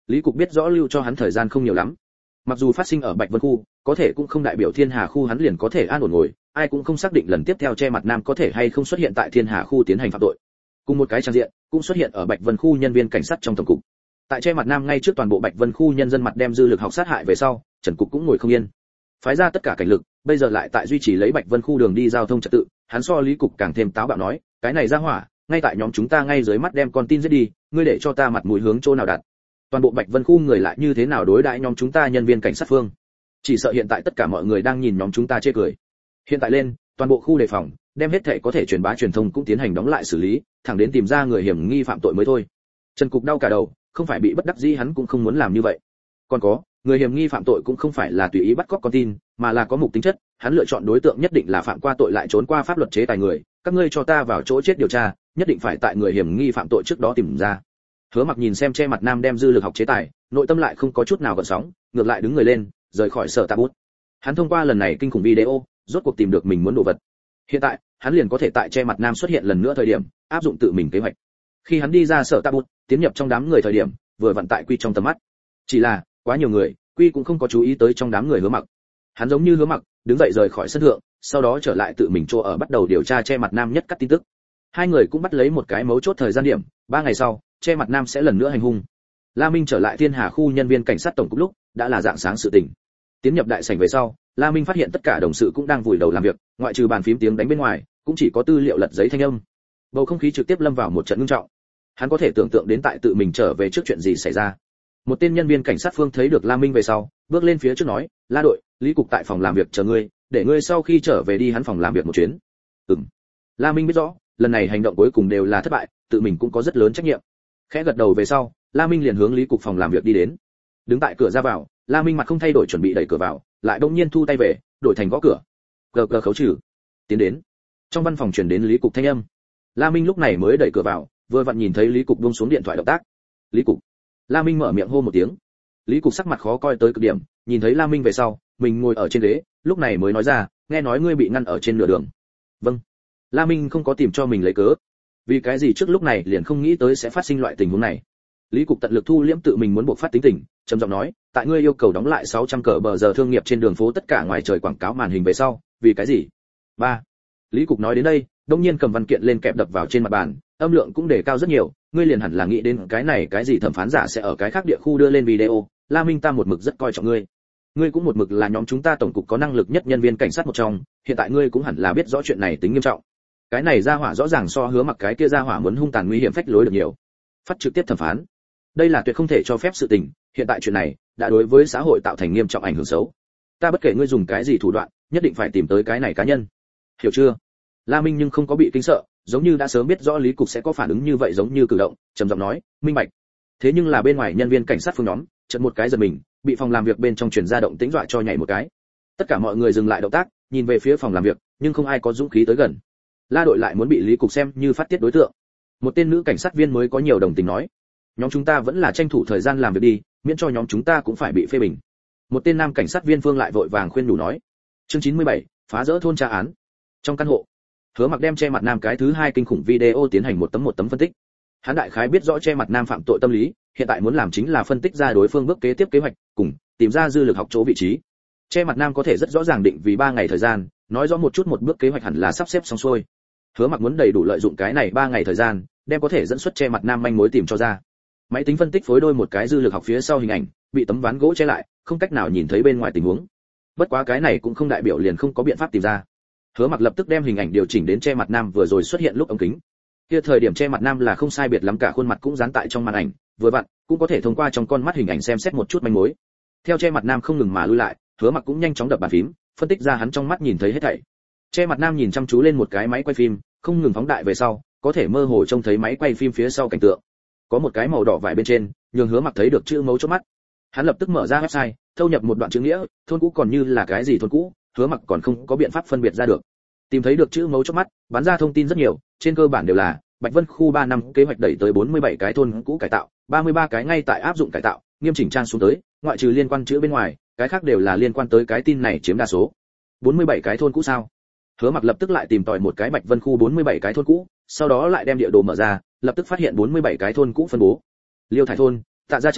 Lý Cục biết rõ lưu cho hắn thời gian không nhiều lắm. Mặc dù phát sinh ở Bạch Vân khu, có thể cũng không đại biểu Thiên Hà khu hắn liền có thể an ổn ngồi, ai cũng không xác định lần tiếp theo che mặt nam có thể hay không xuất hiện tại Thiên Hà khu tiến hành phạm tội. Cùng một cái trang diện, cũng xuất hiện ở Bạch Vân khu nhân viên cảnh sát trong tổng cục. Tại che mặt nam ngay trước toàn bộ Bạch Vân khu nhân dân mặt đem dư lực học sát hại về sau, Trần Cục cũng ngồi không yên. Phái ra tất cả cảnh lực, bây giờ lại tại duy trì lấy Bạch Vân khu đường đi giao thông trật tự, hắn so Lý Cục càng thêm táo bạo nói, cái này ra hỏa, ngay tại nhóm chúng ta ngay dưới mắt đem con tin giết đi, ngươi để cho ta mặt mũi hướng chỗ nào đặt? Toàn bộ Bạch Vân khu người lại như thế nào đối đãi nhóm chúng ta nhân viên cảnh sát phương? Chỉ sợ hiện tại tất cả mọi người đang nhìn nhóm chúng ta chê cười. Hiện tại lên, toàn bộ khu đề phòng, đem hết thể có thể truyền bá truyền thông cũng tiến hành đóng lại xử lý, thẳng đến tìm ra người hiểm nghi phạm tội mới thôi. Trần Cục đau cả đầu, không phải bị bất đắc dĩ hắn cũng không muốn làm như vậy. Còn có, người hiểm nghi phạm tội cũng không phải là tùy ý bắt cóc con tin, mà là có mục tính chất, hắn lựa chọn đối tượng nhất định là phạm qua tội lại trốn qua pháp luật chế tài người, các ngươi cho ta vào chỗ chết điều tra, nhất định phải tại người hiểm nghi phạm tội trước đó tìm ra. Hứa Mặc nhìn xem che mặt nam đem dư lực học chế tài, nội tâm lại không có chút nào gợn sóng, ngược lại đứng người lên, rời khỏi sở tạ bút. Hắn thông qua lần này kinh khủng video, rốt cuộc tìm được mình muốn đồ vật. Hiện tại, hắn liền có thể tại che mặt nam xuất hiện lần nữa thời điểm, áp dụng tự mình kế hoạch. Khi hắn đi ra sở tạ bút, tiến nhập trong đám người thời điểm, vừa vận tại Quy trong tầm mắt. Chỉ là, quá nhiều người, Quy cũng không có chú ý tới trong đám người Hứa Mặc. Hắn giống như Hứa Mặc, đứng dậy rời khỏi sân thượng, sau đó trở lại tự mình chỗ ở bắt đầu điều tra che mặt nam nhất cắt tin tức. Hai người cũng bắt lấy một cái mấu chốt thời gian điểm, ba ngày sau, che mặt nam sẽ lần nữa hành hung. La Minh trở lại Thiên Hà khu nhân viên cảnh sát tổng cục lúc, đã là dạng sáng sự tình. Tiến nhập đại sảnh về sau, La Minh phát hiện tất cả đồng sự cũng đang vùi đầu làm việc, ngoại trừ bàn phím tiếng đánh bên ngoài, cũng chỉ có tư liệu lật giấy thanh âm. Bầu không khí trực tiếp lâm vào một trận nghiêm trọng. Hắn có thể tưởng tượng đến tại tự mình trở về trước chuyện gì xảy ra. Một tên nhân viên cảnh sát phương thấy được La Minh về sau, bước lên phía trước nói, "La đội, Lý Cục tại phòng làm việc chờ ngươi, để ngươi sau khi trở về đi hắn phòng làm việc một chuyến." Ừm. La Minh biết rõ, lần này hành động cuối cùng đều là thất bại, tự mình cũng có rất lớn trách nhiệm. Khẽ gật đầu về sau, La Minh liền hướng Lý Cục phòng làm việc đi đến. Đứng tại cửa ra vào, La Minh mặt không thay đổi chuẩn bị đẩy cửa vào, lại bỗng nhiên thu tay về, đổi thành gõ cửa. Gờ gờ khấu trừ. Tiến đến. Trong văn phòng truyền đến Lý Cục thanh âm. La Minh lúc này mới đẩy cửa vào, vừa vặn nhìn thấy Lý Cục buông xuống điện thoại động tác. "Lý Cục." La Minh mở miệng hô một tiếng. Lý Cục sắc mặt khó coi tới cực điểm, nhìn thấy La Minh về sau, mình ngồi ở trên ghế, lúc này mới nói ra, "Nghe nói ngươi bị ngăn ở trên nửa đường." "Vâng." La Minh không có tìm cho mình lấy cớ. Vì cái gì trước lúc này liền không nghĩ tới sẽ phát sinh loại tình huống này. Lý Cục tận lực thu liễm tự mình muốn buộc phát tính tình, trầm giọng nói, "Tại ngươi yêu cầu đóng lại sáu trăm cờ bờ giờ thương nghiệp trên đường phố tất cả ngoài trời quảng cáo màn hình về sau, vì cái gì?" ba Lý Cục nói đến đây, đột nhiên cầm văn kiện lên kẹp đập vào trên mặt bàn, âm lượng cũng đề cao rất nhiều, "Ngươi liền hẳn là nghĩ đến cái này cái gì thẩm phán giả sẽ ở cái khác địa khu đưa lên video, La Minh ta một mực rất coi trọng ngươi. Ngươi cũng một mực là nhóm chúng ta tổng cục có năng lực nhất nhân viên cảnh sát một trong, hiện tại ngươi cũng hẳn là biết rõ chuyện này tính nghiêm trọng. Cái này ra hỏa rõ ràng so Hứa Mặc cái kia ra hỏa muốn hung tàn nguy hiểm phách lối được nhiều. Phát trực tiếp thẩm phán. Đây là tuyệt không thể cho phép sự tình, hiện tại chuyện này đã đối với xã hội tạo thành nghiêm trọng ảnh hưởng xấu. Ta bất kể ngươi dùng cái gì thủ đoạn, nhất định phải tìm tới cái này cá nhân. Hiểu chưa?" La Minh nhưng không có bị kinh sợ, giống như đã sớm biết rõ Lý Cục sẽ có phản ứng như vậy giống như cử động, trầm giọng nói, "Minh bạch." Thế nhưng là bên ngoài nhân viên cảnh sát phương nhóm, chợt một cái giật mình, bị phòng làm việc bên trong truyền ra động tĩnh dọa cho nhảy một cái. Tất cả mọi người dừng lại động tác, nhìn về phía phòng làm việc, nhưng không ai có dũng khí tới gần. La đội lại muốn bị Lý Cục xem như phát tiết đối tượng. Một tên nữ cảnh sát viên mới có nhiều đồng tình nói, "Nhóm chúng ta vẫn là tranh thủ thời gian làm việc đi, miễn cho nhóm chúng ta cũng phải bị phê bình." Một tên nam cảnh sát viên phương lại vội vàng khuyên nhủ nói. Chương chín mươi bảy, phá rỡ thôn tra án. Trong căn hộ, Hứa Mặc đem che mặt nam cái thứ hai kinh khủng video tiến hành một tấm một tấm phân tích. Hắn đại khái biết rõ che mặt nam phạm tội tâm lý, hiện tại muốn làm chính là phân tích ra đối phương bước kế tiếp kế hoạch, cùng tìm ra dư lực học chỗ vị trí. Che mặt nam có thể rất rõ ràng định vì ba ngày thời gian, nói rõ một chút một bước kế hoạch hẳn là sắp xếp xong xuôi. Hứa Mặc muốn đầy đủ lợi dụng cái này ba ngày thời gian, đem có thể dẫn xuất che mặt nam manh mối tìm cho ra. Máy tính phân tích phối đôi một cái dư lực học phía sau hình ảnh, bị tấm ván gỗ che lại, không cách nào nhìn thấy bên ngoài tình huống. Bất quá cái này cũng không đại biểu liền không có biện pháp tìm ra. Hứa Mặc lập tức đem hình ảnh điều chỉnh đến che mặt nam vừa rồi xuất hiện lúc ống kính. Kia thời điểm che mặt nam là không sai biệt lắm, cả khuôn mặt cũng dán tại trong màn ảnh, vừa vặn cũng có thể thông qua trong con mắt hình ảnh xem xét một chút manh mối. Theo che mặt nam không ngừng mà lui lại, Hứa Mặc cũng nhanh chóng đập bàn phím, phân tích ra hắn trong mắt nhìn thấy hết thảy. Che mặt nam nhìn chăm chú lên một cái máy quay phim, không ngừng phóng đại về sau, có thể mơ hồ trông thấy máy quay phim phía sau cảnh tượng. Có một cái màu đỏ vải bên trên, nhường Hứa Mặc thấy được chữ mấu chốt mắt. Hắn lập tức mở ra website, thâu nhập một đoạn chữ nghĩa, thôn cũ còn như là cái gì thôn cũ, Hứa Mặc còn không có biện pháp phân biệt ra được. Tìm thấy được chữ mấu chốt mắt, bắn ra thông tin rất nhiều, trên cơ bản đều là Bạch Vân khu ba năm kế hoạch đẩy tới bốn mươi bảy cái thôn cũ cải tạo, ba mươi ba cái ngay tại áp dụng cải tạo, nghiêm chỉnh trang xuống tới, ngoại trừ liên quan chữ bên ngoài, cái khác đều là liên quan tới cái tin này chiếm đa số. bốn mươi bảy cái thôn cũ sao? Hứa Mặc lập tức lại tìm tòi một cái Bạch Vân khu bốn mươi bảy cái thôn cũ, sau đó lại đem địa đồ mở ra, lập tức phát hiện bốn mươi bảy cái thôn cũ phân bố. Liêu Thải thôn, Tạ Gia Trang,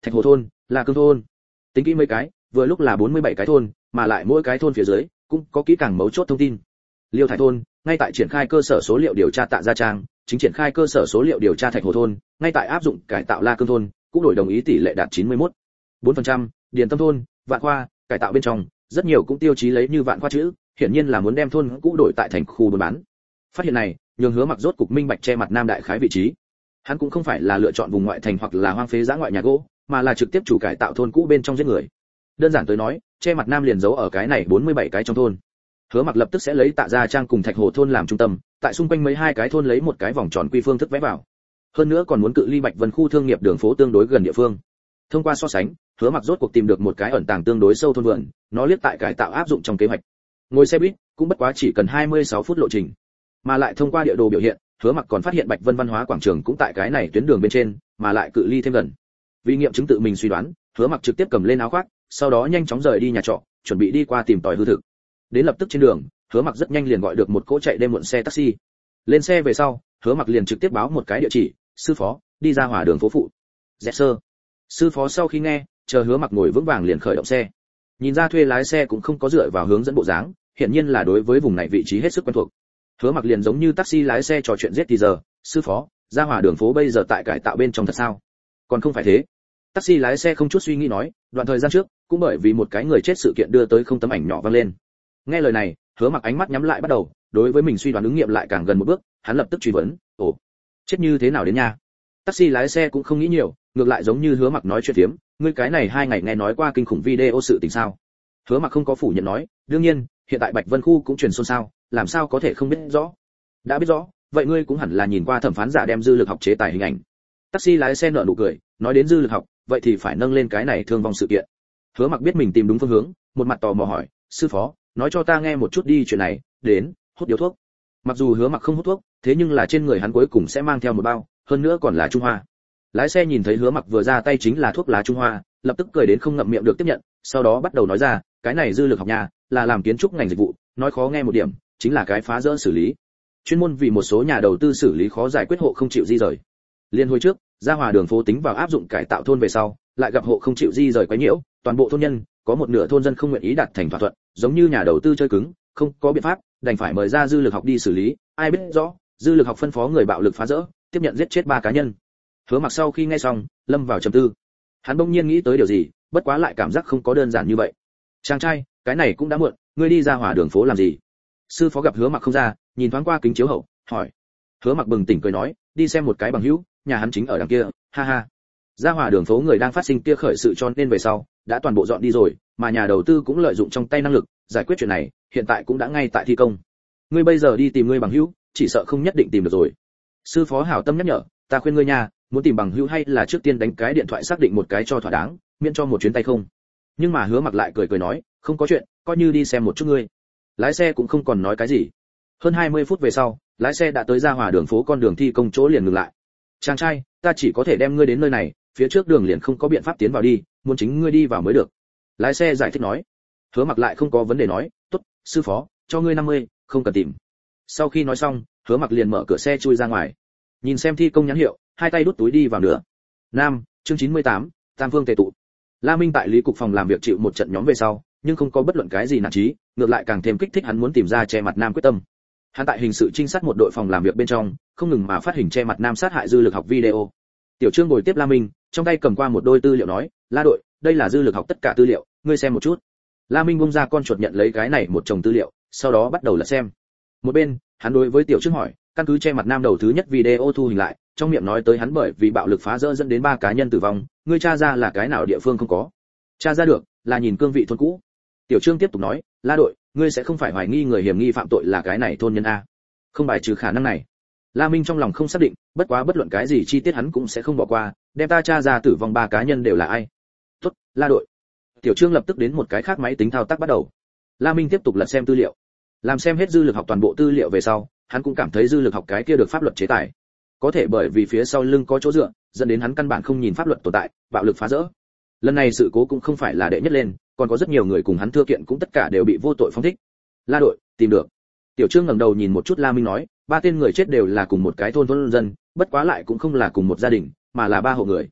Thạch Hồ thôn, là Cương thôn. Tính kỹ mấy cái, vừa lúc là bốn mươi bảy cái thôn, mà lại mỗi cái thôn phía dưới cũng có kỹ càng mấu chốt thông tin. Liêu Thải thôn, ngay tại triển khai cơ sở số liệu điều tra Tạ Gia Trang, chính triển khai cơ sở số liệu điều tra Thạch Hồ thôn, ngay tại áp dụng cải tạo La Cương thôn, cũng đổi đồng ý tỷ lệ đạt chín mươi mốt phẩy bốn phần trăm. Điền Tâm thôn, Vạn Khoa, cải tạo bên trong, rất nhiều cũng tiêu chí lấy như Vạn Khoa chữ, hiển nhiên là muốn đem thôn cũ đổi tại thành khu buôn bán. Phát hiện này, nhường Hứa Mặc rốt cục minh bạch che mặt Nam đại khái vị trí. Hắn cũng không phải là lựa chọn vùng ngoại thành hoặc là hoang phế giã ngoại nhà gỗ, mà là trực tiếp chủ cải tạo thôn cũ bên trong giết người. Đơn giản tới nói, che mặt Nam liền giấu ở cái này bốn mươi bảy cái trong thôn. Hứa Mặc lập tức sẽ lấy Tạ Gia Trang cùng Thạch Hồ thôn làm trung tâm, tại xung quanh mấy hai cái thôn lấy một cái vòng tròn quy phương thức vẽ vào. Hơn nữa còn muốn cự ly Bạch Vân khu thương nghiệp đường phố tương đối gần địa phương. Thông qua so sánh, Hứa Mặc rốt cuộc tìm được một cái ẩn tàng tương đối sâu thôn vườn, nó liếc tại cải tạo áp dụng trong kế hoạch. Ngồi xe buýt cũng bất quá chỉ cần hai mươi sáu phút lộ trình. Mà lại thông qua địa đồ biểu hiện, Hứa Mặc còn phát hiện Bạch Vân văn hóa quảng trường cũng tại cái này tuyến đường bên trên, mà lại cự ly thêm gần. Vì nghiệm chứng tự mình suy đoán, Hứa Mặc trực tiếp cầm lên áo khoác, sau đó nhanh chóng rời đi nhà trọ, chuẩn bị đi qua tìm tòi hư thực. Đến lập tức trên đường, Hứa Mặc rất nhanh liền gọi được một cỗ chạy đêm muộn xe taxi. Lên xe về sau, Hứa Mặc liền trực tiếp báo một cái địa chỉ, sư phó, đi ra Hòa đường phố phụ. Dạ sơ. Sư phó sau khi nghe, chờ Hứa Mặc ngồi vững vàng liền khởi động xe. Nhìn ra thuê lái xe cũng không có dựa vào hướng dẫn bộ dáng, hiện nhiên là đối với vùng này vị trí hết sức quen thuộc. Hứa Mặc liền giống như taxi lái xe trò chuyện giết thì giờ, sư phó, ra Hòa đường phố bây giờ tại cải tạo bên trong thật sao? Còn không phải thế. Taxi lái xe không chút suy nghĩ nói, đoạn thời gian trước, cũng bởi vì một cái người chết sự kiện đưa tới không tấm ảnh nhỏ vang lên. Nghe lời này, Hứa Mặc ánh mắt nhắm lại bắt đầu, đối với mình suy đoán ứng nghiệm lại càng gần một bước, hắn lập tức truy vấn, ồ, chết như thế nào đến nha? Taxi lái xe cũng không nghĩ nhiều, ngược lại giống như Hứa Mặc nói chuyện phiếm, ngươi cái này hai ngày nghe nói qua kinh khủng video sự tình sao? Hứa Mặc không có phủ nhận nói, đương nhiên, hiện tại Bạch Vân khu cũng truyền xôn xao, làm sao có thể không biết rõ? Đã biết rõ, vậy ngươi cũng hẳn là nhìn qua thẩm phán giả đem dư lực học chế tài hình ảnh. Taxi lái xe nở nụ cười, nói đến dư lực học, vậy thì phải nâng lên cái này thương vong sự kiện. Hứa Mặc biết mình tìm đúng phương hướng, một mặt tò mò hỏi, sư phó, nói cho ta nghe một chút đi chuyện này, đến, hút điếu thuốc. Mặc dù Hứa Mặc không hút thuốc, thế nhưng là trên người hắn cuối cùng sẽ mang theo một bao, hơn nữa còn là Trung Hoa. Lái xe nhìn thấy Hứa Mặc vừa ra tay chính là thuốc lá Trung Hoa, lập tức cười đến không ngậm miệng được tiếp nhận, sau đó bắt đầu nói ra, cái này dư lực học nhà, là làm kiến trúc ngành dịch vụ, nói khó nghe một điểm, chính là cái phá rỡ xử lý. Chuyên môn vì một số nhà đầu tư xử lý khó giải quyết hộ không chịu di rời. Liên hồi trước, ra Hòa đường phố tính vào áp dụng cải tạo thôn về sau, lại gặp hộ không chịu di rời quấy nhiễu, toàn bộ thôn nhân, có một nửa thôn dân không nguyện ý đạt thành thỏa thuận, giống như nhà đầu tư chơi cứng, không có biện pháp, đành phải mời ra dư lực học đi xử lý, ai biết rõ, dư lực học phân phó người bạo lực phá rỡ, tiếp nhận giết chết ba cá nhân. Hứa Mặc sau khi nghe xong, lâm vào trầm tư. Hắn bỗng nhiên nghĩ tới điều gì, bất quá lại cảm giác không có đơn giản như vậy. Chàng trai, cái này cũng đã muộn, ngươi đi ra Hòa đường phố làm gì? Sư phó gặp Hứa Mặc không ra, nhìn thoáng qua kính chiếu hậu, hỏi. Hứa Mặc bừng tỉnh cười nói, đi xem một cái bằng hữu, nhà hắn chính ở đằng kia, ha ha. Ra Hòa đường phố người đang phát sinh kia khởi sự cho nên về sau, đã toàn bộ dọn đi rồi, mà nhà đầu tư cũng lợi dụng trong tay năng lực giải quyết chuyện này, hiện tại cũng đã ngay tại thi công. Ngươi bây giờ đi tìm ngươi bằng hữu, chỉ sợ không nhất định tìm được rồi. Sư phó hảo tâm nhắc nhở, ta khuyên ngươi nha, muốn tìm bằng hữu hay là trước tiên đánh cái điện thoại xác định một cái cho thỏa đáng, miễn cho một chuyến tay không. Nhưng mà Hứa Mặc lại cười cười nói, không có chuyện, coi như đi xem một chút ngươi. Lái xe cũng không còn nói cái gì. Hơn hai mươi phút về sau, lái xe đã tới ra Hòa đường phố con đường thi công chỗ liền ngừng lại. Chàng trai, ta chỉ có thể đem ngươi đến nơi này, phía trước đường liền không có biện pháp tiến vào đi, muốn chính ngươi đi vào mới được. Lái xe giải thích nói. Hứa Mặc lại không có vấn đề nói, tốt, sư phó, cho ngươi năm mươi, không cần tìm. Sau khi nói xong, Hứa Mặc liền mở cửa xe chui ra ngoài. Nhìn xem thi công nhãn hiệu, hai tay đút túi đi vào nữa. Nam, chương chín mươi tám, Tam Vương tề tụ. La Minh tại Lý cục phòng làm việc chịu một trận nhóm về sau, nhưng không có bất luận cái gì nản chí, ngược lại càng thêm kích thích hắn muốn tìm ra che mặt Nam quyết tâm. Hắn tại hình sự trinh sát một đội phòng làm việc bên trong, không ngừng mà phát hình che mặt Nam sát hại dư lực học video. Tiểu Trương ngồi tiếp La Minh, trong tay cầm qua một đôi tư liệu nói, La đội, đây là dư lực học tất cả tư liệu, ngươi xem một chút. La Minh bung ra con chuột nhận lấy cái này một chồng tư liệu, sau đó bắt đầu lật xem. Một bên, hắn đối với Tiểu Trương hỏi, căn cứ che mặt Nam đầu thứ nhất video thu hình lại, trong miệng nói tới hắn bởi vì bạo lực phá rỡ dẫn đến ba cá nhân tử vong, ngươi tra ra là cái nào địa phương không có? Tra ra được, là nhìn cương vị thôn cũ. Tiểu Trương tiếp tục nói, La đội, ngươi sẽ không phải hoài nghi người hiểm nghi phạm tội là cái này thôn nhân a? Không bài trừ khả năng này. La Minh trong lòng không xác định, bất quá bất luận cái gì chi tiết hắn cũng sẽ không bỏ qua, đem ta tra ra tử vong ba cá nhân đều là ai. Tốt, La đội. Tiểu Trương lập tức đến một cái khác máy tính thao tác bắt đầu. La Minh tiếp tục lật xem tư liệu. Làm xem hết dư lực học toàn bộ tư liệu về sau, hắn cũng cảm thấy dư lực học cái kia được pháp luật chế tài. Có thể bởi vì phía sau lưng có chỗ dựa, dẫn đến hắn căn bản không nhìn pháp luật tồn tại, bạo lực phá rỡ. Lần này sự cố cũng không phải là đệ nhất lên, còn có rất nhiều người cùng hắn thưa kiện cũng tất cả đều bị vô tội phóng thích. La đội, tìm được. Tiểu Trương ngẩng đầu nhìn một chút La Minh nói, ba tên người chết đều là cùng một cái thôn thôn dân, bất quá lại cũng không là cùng một gia đình, mà là ba hộ người.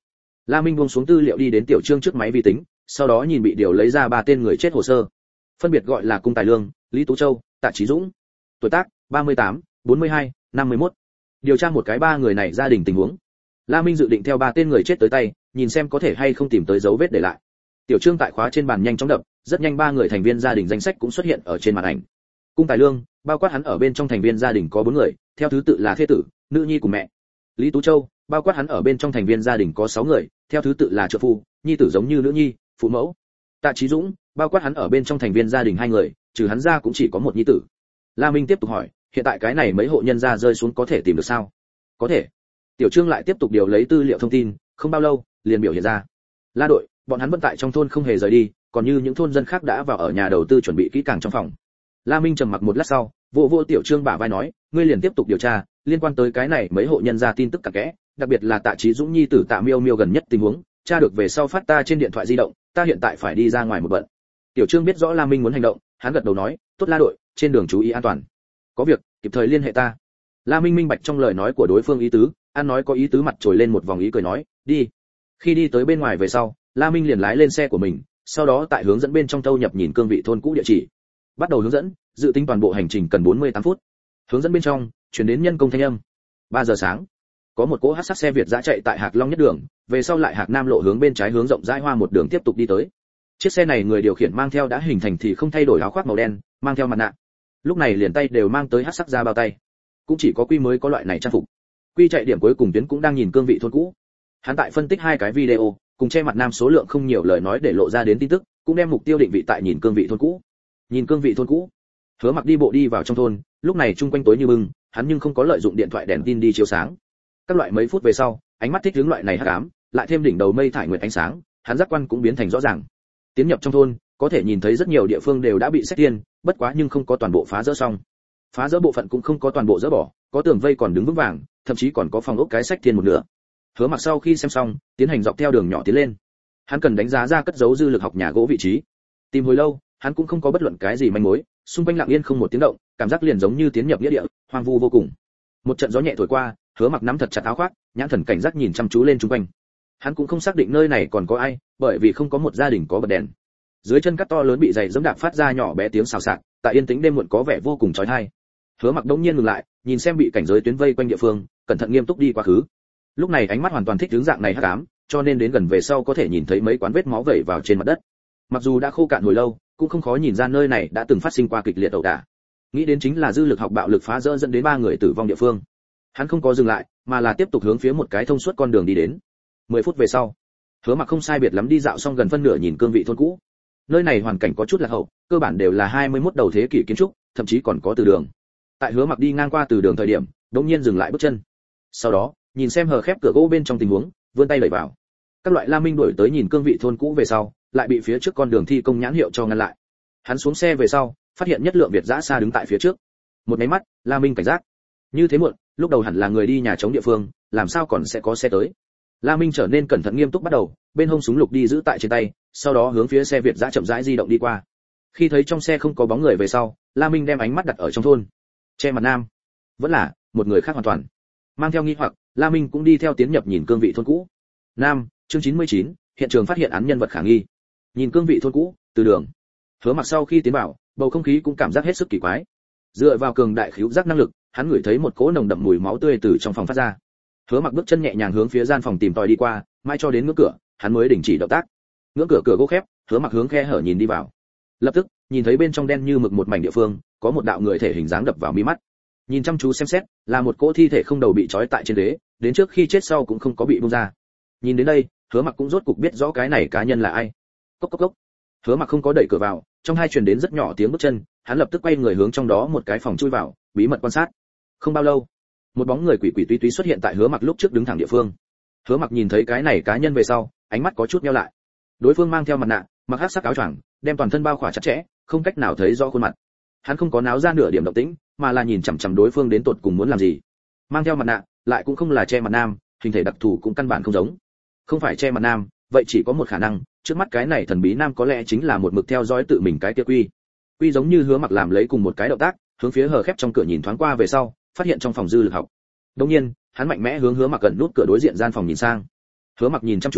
La Minh buông xuống tư liệu đi đến Tiểu Trương trước máy vi tính, sau đó nhìn bị điều lấy ra ba tên người chết hồ sơ. Phân biệt gọi là Cung Tài Lương, Lý Tú Châu, Tạ Chí Dũng. Tuổi tác: ba mươi tám, bốn mươi hai, năm mươi mốt. Điều tra một cái ba người này gia đình tình huống. La Minh dự định theo ba tên người chết tới tay, nhìn xem có thể hay không tìm tới dấu vết để lại. Tiểu Trương tại khóa trên bàn nhanh chóng đập, rất nhanh ba người thành viên gia đình danh sách cũng xuất hiện ở trên màn ảnh. Cung Tài Lương, bao quát hắn ở bên trong thành viên gia đình có bốn người, theo thứ tự là thê tử, nữ nhi cùng mẹ. Lý Tú Châu, bao quát hắn ở bên trong thành viên gia đình có sáu người, theo thứ tự là trợ phu, nhi tử giống như nữ nhi, phụ mẫu. Tạ Chí Dũng, bao quát hắn ở bên trong thành viên gia đình hai người, trừ hắn ra cũng chỉ có một nhi tử. La Minh tiếp tục hỏi, hiện tại cái này mấy hộ nhân gia rơi xuống có thể tìm được sao? Có thể. Tiểu Trương lại tiếp tục điều lấy tư liệu thông tin, không bao lâu, liền biểu hiện ra. La đội, bọn hắn vẫn tại trong thôn không hề rời đi, còn như những thôn dân khác đã vào ở nhà đầu tư chuẩn bị kỹ càng trong phòng. La Minh trầm mặc một lát sau, vỗ vỗ Tiểu Trương bả vai nói, ngươi liền tiếp tục điều tra, liên quan tới cái này mấy hộ nhân gia tin tức cặn kẽ, đặc biệt là Tạ Chí Dũng nhi tử Tạ Miêu Miêu gần nhất tình huống, tra được về sau phát ta trên điện thoại di động, ta hiện tại phải đi ra ngoài một bận. Tiểu Trương biết rõ La Minh muốn hành động, hắn gật đầu nói, tốt La đội, trên đường chú ý an toàn. Có việc, kịp thời liên hệ ta. La Minh minh bạch trong lời nói của đối phương ý tứ, ăn nói có ý tứ mặt trồi lên một vòng ý cười nói, đi. Khi đi tới bên ngoài về sau, La Minh liền lái lên xe của mình, sau đó tại hướng dẫn bên trong thâu nhập nhìn cương vị thôn cũ địa chỉ. Bắt đầu hướng dẫn, dự tính toàn bộ hành trình cần bốn mươi tám phút. Hướng dẫn bên trong, chuyển đến nhân công thanh âm. ba giờ sáng, có một cỗ hắc sắc xe Việt dã chạy tại Hạc Long nhất đường, về sau lại Hạc Nam lộ hướng bên trái hướng rộng rãi hoa một đường tiếp tục đi tới. Chiếc xe này người điều khiển mang theo đã hình thành thì không thay đổi áo khoác màu đen, mang theo mặt nạ. Lúc này liền tay đều mang tới hắc sắc da bao tay. Cũng chỉ có Quy mới có loại này trang phục. Quy chạy điểm cuối cùng tuyến cũng đang nhìn cương vị thôn cũ. Hắn tại phân tích hai cái video, cùng che mặt nam số lượng không nhiều lời nói để lộ ra đến tin tức, cũng đem mục tiêu định vị tại nhìn cương vị thôn cũ. Nhìn cương vị thôn cũ. Hứa Mặc đi bộ đi vào trong thôn, lúc này chung quanh tối như mừng, hắn nhưng không có lợi dụng điện thoại đèn tin đi chiếu sáng. Các loại mấy phút về sau, ánh mắt thích hướng loại này hắc ám, lại thêm đỉnh đầu mây thải nguyệt ánh sáng, hắn giác quan cũng biến thành rõ ràng. Tiến nhập trong thôn, có thể nhìn thấy rất nhiều địa phương đều đã bị xét tiên, bất quá nhưng không có toàn bộ phá dỡ xong. Phá dỡ bộ phận cũng không có toàn bộ dỡ bỏ, có tường vây còn đứng vững vàng, thậm chí còn có phòng ốc cái sách thiên một nửa. Hứa Mặc sau khi xem xong, tiến hành dọc theo đường nhỏ tiến lên. Hắn cần đánh giá ra cất giấu dư lực học nhà gỗ vị trí. Tìm hồi lâu, hắn cũng không có bất luận cái gì manh mối, xung quanh lặng yên không một tiếng động, cảm giác liền giống như tiến nhập nghĩa địa, hoang vu vô cùng. Một trận gió nhẹ thổi qua, Hứa Mặc nắm thật chặt áo khoác, nhãn thần cảnh giác nhìn chăm chú lên xung quanh. Hắn cũng không xác định nơi này còn có ai, bởi vì không có một gia đình có bật đèn. Dưới chân cát to lớn bị giày giẫm đạp phát ra nhỏ bé tiếng xào xạc, tại yên tĩnh đêm muộn có vẻ vô cùng chói tai. Hứa Mặc đống nhiên ngừng lại, nhìn xem bị cảnh giới tuyến vây quanh địa phương, cẩn thận nghiêm túc đi qua khứ. Lúc này ánh mắt hoàn toàn thích hướng dạng này hắc ám, cho nên đến gần về sau có thể nhìn thấy mấy quán vết máu vẩy vào trên mặt đất. Mặc dù đã khô cạn hồi lâu, cũng không khó nhìn ra nơi này đã từng phát sinh qua kịch liệt ẩu đả. Nghĩ đến chính là dư lực học bạo lực phá rỡ dẫn đến ba người tử vong địa phương. Hắn không có dừng lại, mà là tiếp tục hướng phía một cái thông suốt con đường đi đến. mười phút về sau, Hứa Mặc không sai biệt lắm đi dạo xong gần phân nửa nhìn cương vị thôn cũ. Nơi này hoàn cảnh có chút lạc hậu, cơ bản đều là hai mươi mốt đầu thế kỷ kiến trúc, thậm chí còn có từ đường. Tại Hứa Mặc đi ngang qua từ đường thời điểm, đột nhiên dừng lại bước chân. Sau đó, nhìn xem hờ khép cửa gỗ bên trong tình huống, vươn tay đẩy vào. Các loại La Minh đuổi tới nhìn cương vị thôn cũ về sau, lại bị phía trước con đường thi công nhãn hiệu cho ngăn lại. Hắn xuống xe về sau, phát hiện nhất lượng Việt dã xa đứng tại phía trước. Một cái mắt, La Minh cảnh giác. Như thế muộn, lúc đầu hẳn là người đi nhà chống địa phương, làm sao còn sẽ có xe tới? La Minh trở nên cẩn thận nghiêm túc bắt đầu, bên hông súng lục đi giữ tại trên tay, sau đó hướng phía xe Việt dã chậm rãi di động đi qua. Khi thấy trong xe không có bóng người về sau, La Minh đem ánh mắt đặt ở trong thôn. Che mặt nam, vẫn là một người khác hoàn toàn. Mang theo nghi hoặc, La Minh cũng đi theo tiến nhập nhìn cương vị thôn cũ. Nam, chương chín mươi chín, hiện trường phát hiện án nhân vật khả nghi. Nhìn cương vị thôn cũ, từ đường. Hứa Mặc sau khi tiến vào, bầu không khí cũng cảm giác hết sức kỳ quái. Dựa vào cường đại khứu giác năng lực, hắn ngửi thấy một cỗ nồng đậm mùi máu tươi từ trong phòng phát ra. Hứa Mặc bước chân nhẹ nhàng hướng phía gian phòng tìm tòi đi qua, mãi cho đến ngưỡng cửa, hắn mới đình chỉ động tác. Ngưỡng cửa cửa gỗ khép, Hứa Mặc hướng khe hở nhìn đi vào. Lập tức, nhìn thấy bên trong đen như mực một mảnh địa phương, có một đạo người thể hình dáng đập vào mi mắt. Nhìn chăm chú xem xét, là một cỗ thi thể không đầu bị trói tại trên ghế, đến trước khi chết sau cũng không có bị buông ra. Nhìn đến đây, Hứa Mặc cũng rốt cục biết rõ cái này cá nhân là ai. Cốc cốc cốc. Hứa Mặc không có đẩy cửa vào, trong hai truyền đến rất nhỏ tiếng bước chân, hắn lập tức quay người hướng trong đó một cái phòng chui vào, bí mật quan sát. Không bao lâu, một bóng người quỷ quỷ túy túy xuất hiện tại Hứa Mặc lúc trước đứng thẳng địa phương. Hứa Mặc nhìn thấy cái này cá nhân về sau, ánh mắt có chút nheo lại. Đối phương mang theo mặt nạ, mặc hắc sắc áo choàng, đem toàn thân bao khỏa chặt chẽ, không cách nào thấy rõ khuôn mặt. Hắn không có náo ra nửa điểm động tĩnh, mà là nhìn chằm chằm đối phương đến tột cùng muốn làm gì. Mang theo mặt nạ, lại cũng không là che mặt nam, hình thể đặc thù cũng căn bản không giống. Không phải che mặt nam, vậy chỉ có một khả năng, trước mắt cái này thần bí nam có lẽ chính là một mực theo dõi tự mình cái kia Quy. Quy giống như Hứa Mặc làm lấy cùng một cái động tác, hướng phía hờ khép trong cửa nhìn thoáng qua về sau, phát hiện trong phòng dư lực học. Đương nhiên, hắn mạnh mẽ hướng Hứa Mặc gần nút cửa đối diện gian phòng nhìn sang. Hứa Mặc nhìn chăm chú,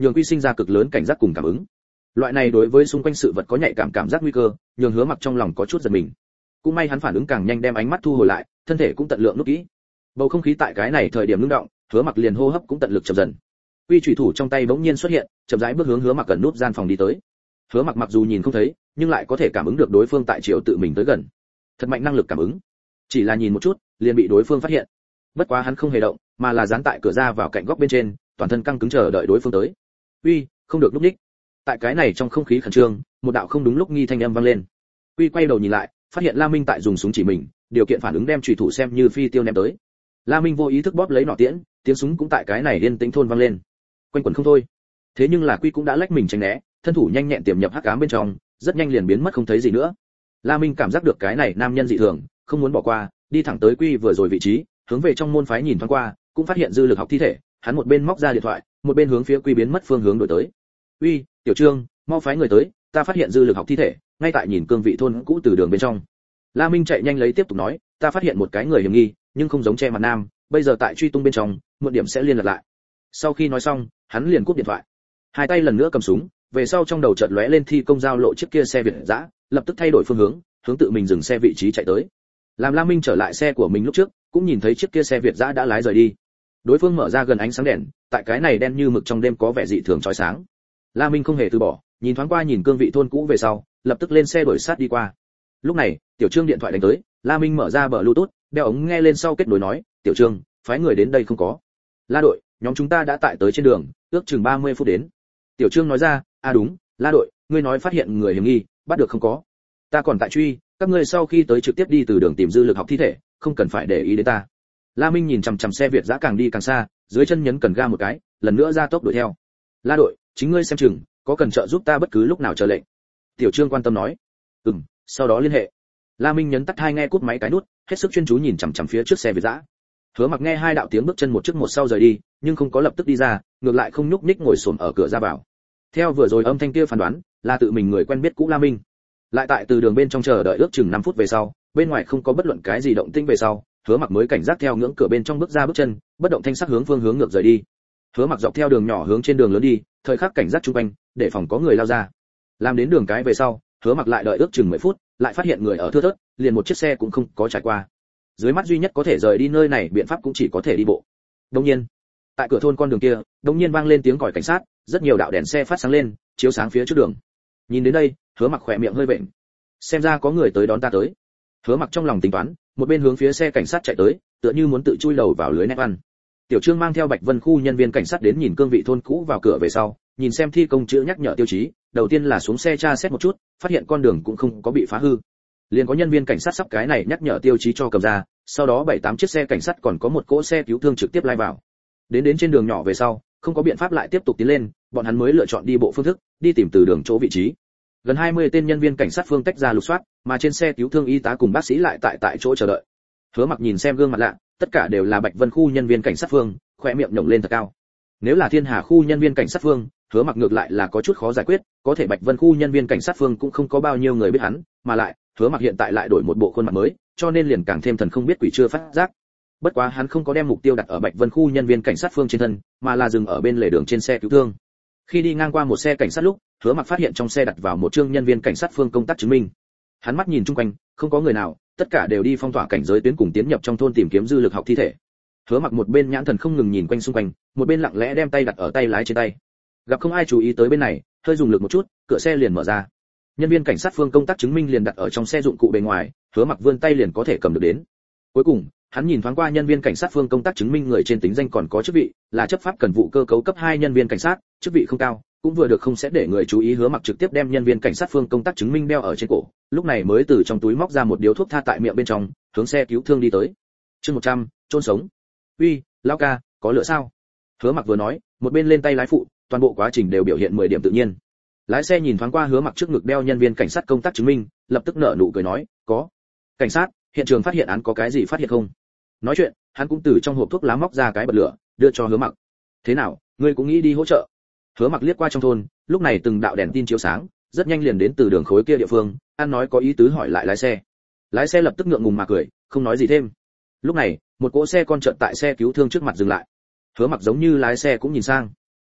nhường Quy sinh ra cực lớn cảnh giác cùng cảm ứng. Loại này đối với xung quanh sự vật có nhạy cảm cảm giác nguy cơ, nhường Hứa Mặc trong lòng có chút giật mình. Cũng may hắn phản ứng càng nhanh đem ánh mắt thu hồi lại, thân thể cũng tận lượng nút kỹ. Bầu không khí tại cái này thời điểm ngưng động, Hứa Mặc liền hô hấp cũng tận lực chậm dần. Quy chủy thủ trong tay bỗng nhiên xuất hiện, chậm rãi bước hướng Hứa Mặc gần nút gian phòng đi tới. Hứa Mặc mặc dù nhìn không thấy, nhưng lại có thể cảm ứng được đối phương tại chiều tự mình tới gần. Thật mạnh năng lực cảm ứng. Chỉ là nhìn một chút, liền bị đối phương phát hiện. Bất quá hắn không hề động, mà là dán tại cửa ra vào cạnh góc bên trên, toàn thân căng cứng chờ đợi đối phương tới. Uy, không được lúc ních. Tại cái này trong không khí khẩn trương, một đạo không đúng lúc nghi thanh âm vang lên. Uy quay đầu nhìn lại, phát hiện La Minh tại dùng súng chỉ mình, điều kiện phản ứng đem chủy thủ xem như phi tiêu ném tới. La Minh vô ý thức bóp lấy nỏ tiễn, tiếng súng cũng tại cái này yên tĩnh thôn vang lên. Quanh quẩn không thôi. Thế nhưng là Quy cũng đã lách mình tránh né, thân thủ nhanh nhẹn tiềm nhập hắc ám bên trong, rất nhanh liền biến mất không thấy gì nữa. La Minh cảm giác được cái này nam nhân dị thường, không muốn bỏ qua, đi thẳng tới Quy vừa rồi vị trí, hướng về trong môn phái nhìn thoáng qua, cũng phát hiện dư lực học thi thể, hắn một bên móc ra điện thoại, một bên hướng phía Quy biến mất phương hướng đổi tới. "Uy, Tiểu Trương, mau phái người tới, ta phát hiện dư lực học thi thể, ngay tại nhìn cương vị thôn cũ từ đường bên trong." La Minh chạy nhanh lấy tiếp tục nói, "Ta phát hiện một cái người hiểm nghi, nhưng không giống che mặt nam, bây giờ tại truy tung bên trong, muộn điểm sẽ liên lạc lại." Sau khi nói xong, hắn liền cúp điện thoại. Hai tay lần nữa cầm súng, về sau trong đầu chợt lóe lên thi công giao lộ chiếc kia xe Việt dã, lập tức thay đổi phương hướng, hướng tự mình dừng xe vị trí chạy tới. Làm La Minh trở lại xe của mình lúc trước, cũng nhìn thấy chiếc kia xe Việt dã đã lái rời đi. Đối phương mở ra gần ánh sáng đèn, tại cái này đen như mực trong đêm có vẻ dị thường chói sáng. La Minh không hề từ bỏ, nhìn thoáng qua nhìn cương vị thôn cũ về sau, lập tức lên xe đuổi sát đi qua. Lúc này, Tiểu Trương điện thoại đánh tới, La Minh mở ra Bluetooth, đeo ống nghe lên sau kết nối nói, "Tiểu Trương, phái người đến đây không có?" "La đội, nhóm chúng ta đã tại tới trên đường, ước chừng ba mươi phút đến." Tiểu Trương nói ra, "À đúng, La đội, ngươi nói phát hiện người hiểm nghi, bắt được không có? Ta còn tại truy, các ngươi sau khi tới trực tiếp đi từ đường tìm dư lực học thi thể, không cần phải để ý đến ta." La Minh nhìn chằm chằm xe Việt dã càng đi càng xa, dưới chân nhấn cần ga một cái, lần nữa ra tốc đuổi theo. "La đội, chính ngươi xem chừng, có cần trợ giúp ta bất cứ lúc nào chờ lệnh." Tiểu Trương quan tâm nói. "Ừm, sau đó liên hệ." La Minh nhấn tắt hai nghe cút máy cái nút, hết sức chuyên chú nhìn chằm chằm phía trước xe Việt dã. Hứa Mặc nghe hai đạo tiếng bước chân một trước một sau rời đi, nhưng không có lập tức đi ra, ngược lại không nhúc nhích ngồi xổm ở cửa ra vào. Theo vừa rồi âm thanh kia phán đoán, là tự mình người quen biết cũ La Minh. Lại tại từ đường bên trong chờ đợi ước chừng năm phút về sau, bên ngoài không có bất luận cái gì động tĩnh về sau, Hứa Mặc mới cảnh giác theo ngưỡng cửa bên trong bước ra bước chân, bất động thanh sắc hướng phương hướng ngược rời đi. Hứa Mặc dọc theo đường nhỏ hướng trên đường lớn đi, thời khắc cảnh giác chung quanh, để phòng có người lao ra. Làm đến đường cái về sau, Hứa Mặc lại đợi ước chừng mười phút, lại phát hiện người ở thưa thớt, liền một chiếc xe cũng không có trải qua. Dưới mắt duy nhất có thể rời đi nơi này biện pháp cũng chỉ có thể đi bộ. Đương nhiên, tại cửa thôn con đường kia, đột nhiên vang lên tiếng còi cảnh sát, rất nhiều đạo đèn xe phát sáng lên, chiếu sáng phía trước đường. Nhìn đến đây, Hứa Mặc khỏe miệng hơi vện. Xem ra có người tới đón ta tới. Hứa Mặc trong lòng tính toán, một bên hướng phía xe cảnh sát chạy tới, tựa như muốn tự chui đầu vào lưới nét ăn. Tiểu Trương mang theo Bạch Vân khu nhân viên cảnh sát đến nhìn cương vị thôn cũ vào cửa về sau, nhìn xem thi công chữ nhắc nhở tiêu chí, đầu tiên là xuống xe tra xét một chút, phát hiện con đường cũng không có bị phá hư. Liền có nhân viên cảnh sát sắp cái này nhắc nhở tiêu chí cho cầm ra, sau đó bảy tám chiếc xe cảnh sát còn có một cỗ xe cứu thương trực tiếp lai vào. Đến đến trên đường nhỏ về sau, không có biện pháp lại tiếp tục tiến lên, bọn hắn mới lựa chọn đi bộ phương thức, đi tìm từ đường chỗ vị trí. Gần hai mươi tên nhân viên cảnh sát phương tách ra lục soát, mà trên xe cứu thương y tá cùng bác sĩ lại tại tại chỗ chờ đợi. Hứa Mặc nhìn xem gương mặt lạ, tất cả đều là Bạch Vân khu nhân viên cảnh sát phương, khóe miệng nhổng lên thật cao. Nếu là Thiên Hà khu nhân viên cảnh sát phương, Hứa Mặc ngược lại là có chút khó giải quyết, có thể Bạch Vân khu nhân viên cảnh sát phương cũng không có bao nhiêu người biết hắn, mà lại, Hứa Mặc hiện tại lại đổi một bộ khuôn mặt mới, cho nên liền càng thêm thần không biết quỷ chưa phát giác. Bất quá hắn không có đem mục tiêu đặt ở Bạch Vân khu nhân viên cảnh sát phương trên thân, mà là dừng ở bên lề đường trên xe cứu thương. Khi đi ngang qua một xe cảnh sát lúc, Hứa Mặc phát hiện trong xe đặt vào một chương nhân viên cảnh sát phương công tác chứng minh. Hắn mắt nhìn chung quanh, không có người nào, tất cả đều đi phong tỏa cảnh giới tuyến cùng tiến nhập trong thôn tìm kiếm dư lực học thi thể. Hứa Mặc một bên nhãn thần không ngừng nhìn quanh xung quanh, một bên lặng lẽ đem tay đặt ở tay lái trên tay. Gặp không ai chú ý tới bên này, hơi dùng lực một chút, cửa xe liền mở ra. Nhân viên cảnh sát phương công tác chứng minh liền đặt ở trong xe dụng cụ bề ngoài, Hứa Mặc vươn tay liền có thể cầm được đến. Cuối cùng, hắn nhìn thoáng qua nhân viên cảnh sát phương công tác chứng minh người trên tính danh còn có chức vị, là chấp pháp cần vụ cơ cấu cấp hai nhân viên cảnh sát, chức vị không cao, cũng vừa được không sẽ để người chú ý. Hứa Mặc trực tiếp đem nhân viên cảnh sát phương công tác chứng minh đeo ở trên cổ, lúc này mới từ trong túi móc ra một điếu thuốc tha tại miệng bên trong, hướng xe cứu thương đi tới. Chương một trăm, chôn sống. "Uy, lão ca, có lửa sao?" Hứa Mặc vừa nói, một bên lên tay lái phụ, toàn bộ quá trình đều biểu hiện mười điểm tự nhiên. Lái xe nhìn thoáng qua Hứa Mặc trước ngực đeo nhân viên cảnh sát công tác chứng minh, lập tức nở nụ cười nói, "Có. Cảnh sát, hiện trường phát hiện án có cái gì phát hiện không?" Nói chuyện, hắn cũng từ trong hộp thuốc lá móc ra cái bật lửa, đưa cho Hứa Mặc. "Thế nào, ngươi cũng nghĩ đi hỗ trợ?" Hứa Mặc liếc qua trong thôn, lúc này từng đạo đèn tin chiếu sáng, rất nhanh liền đến từ đường khối kia địa phương, ăn nói có ý tứ hỏi lại lái xe. Lái xe lập tức ngượng ngùng mà cười, không nói gì thêm. Lúc này, một cỗ xe con chợt tại xe cứu thương trước mặt dừng lại. Hứa Mặc giống như lái xe cũng nhìn sang.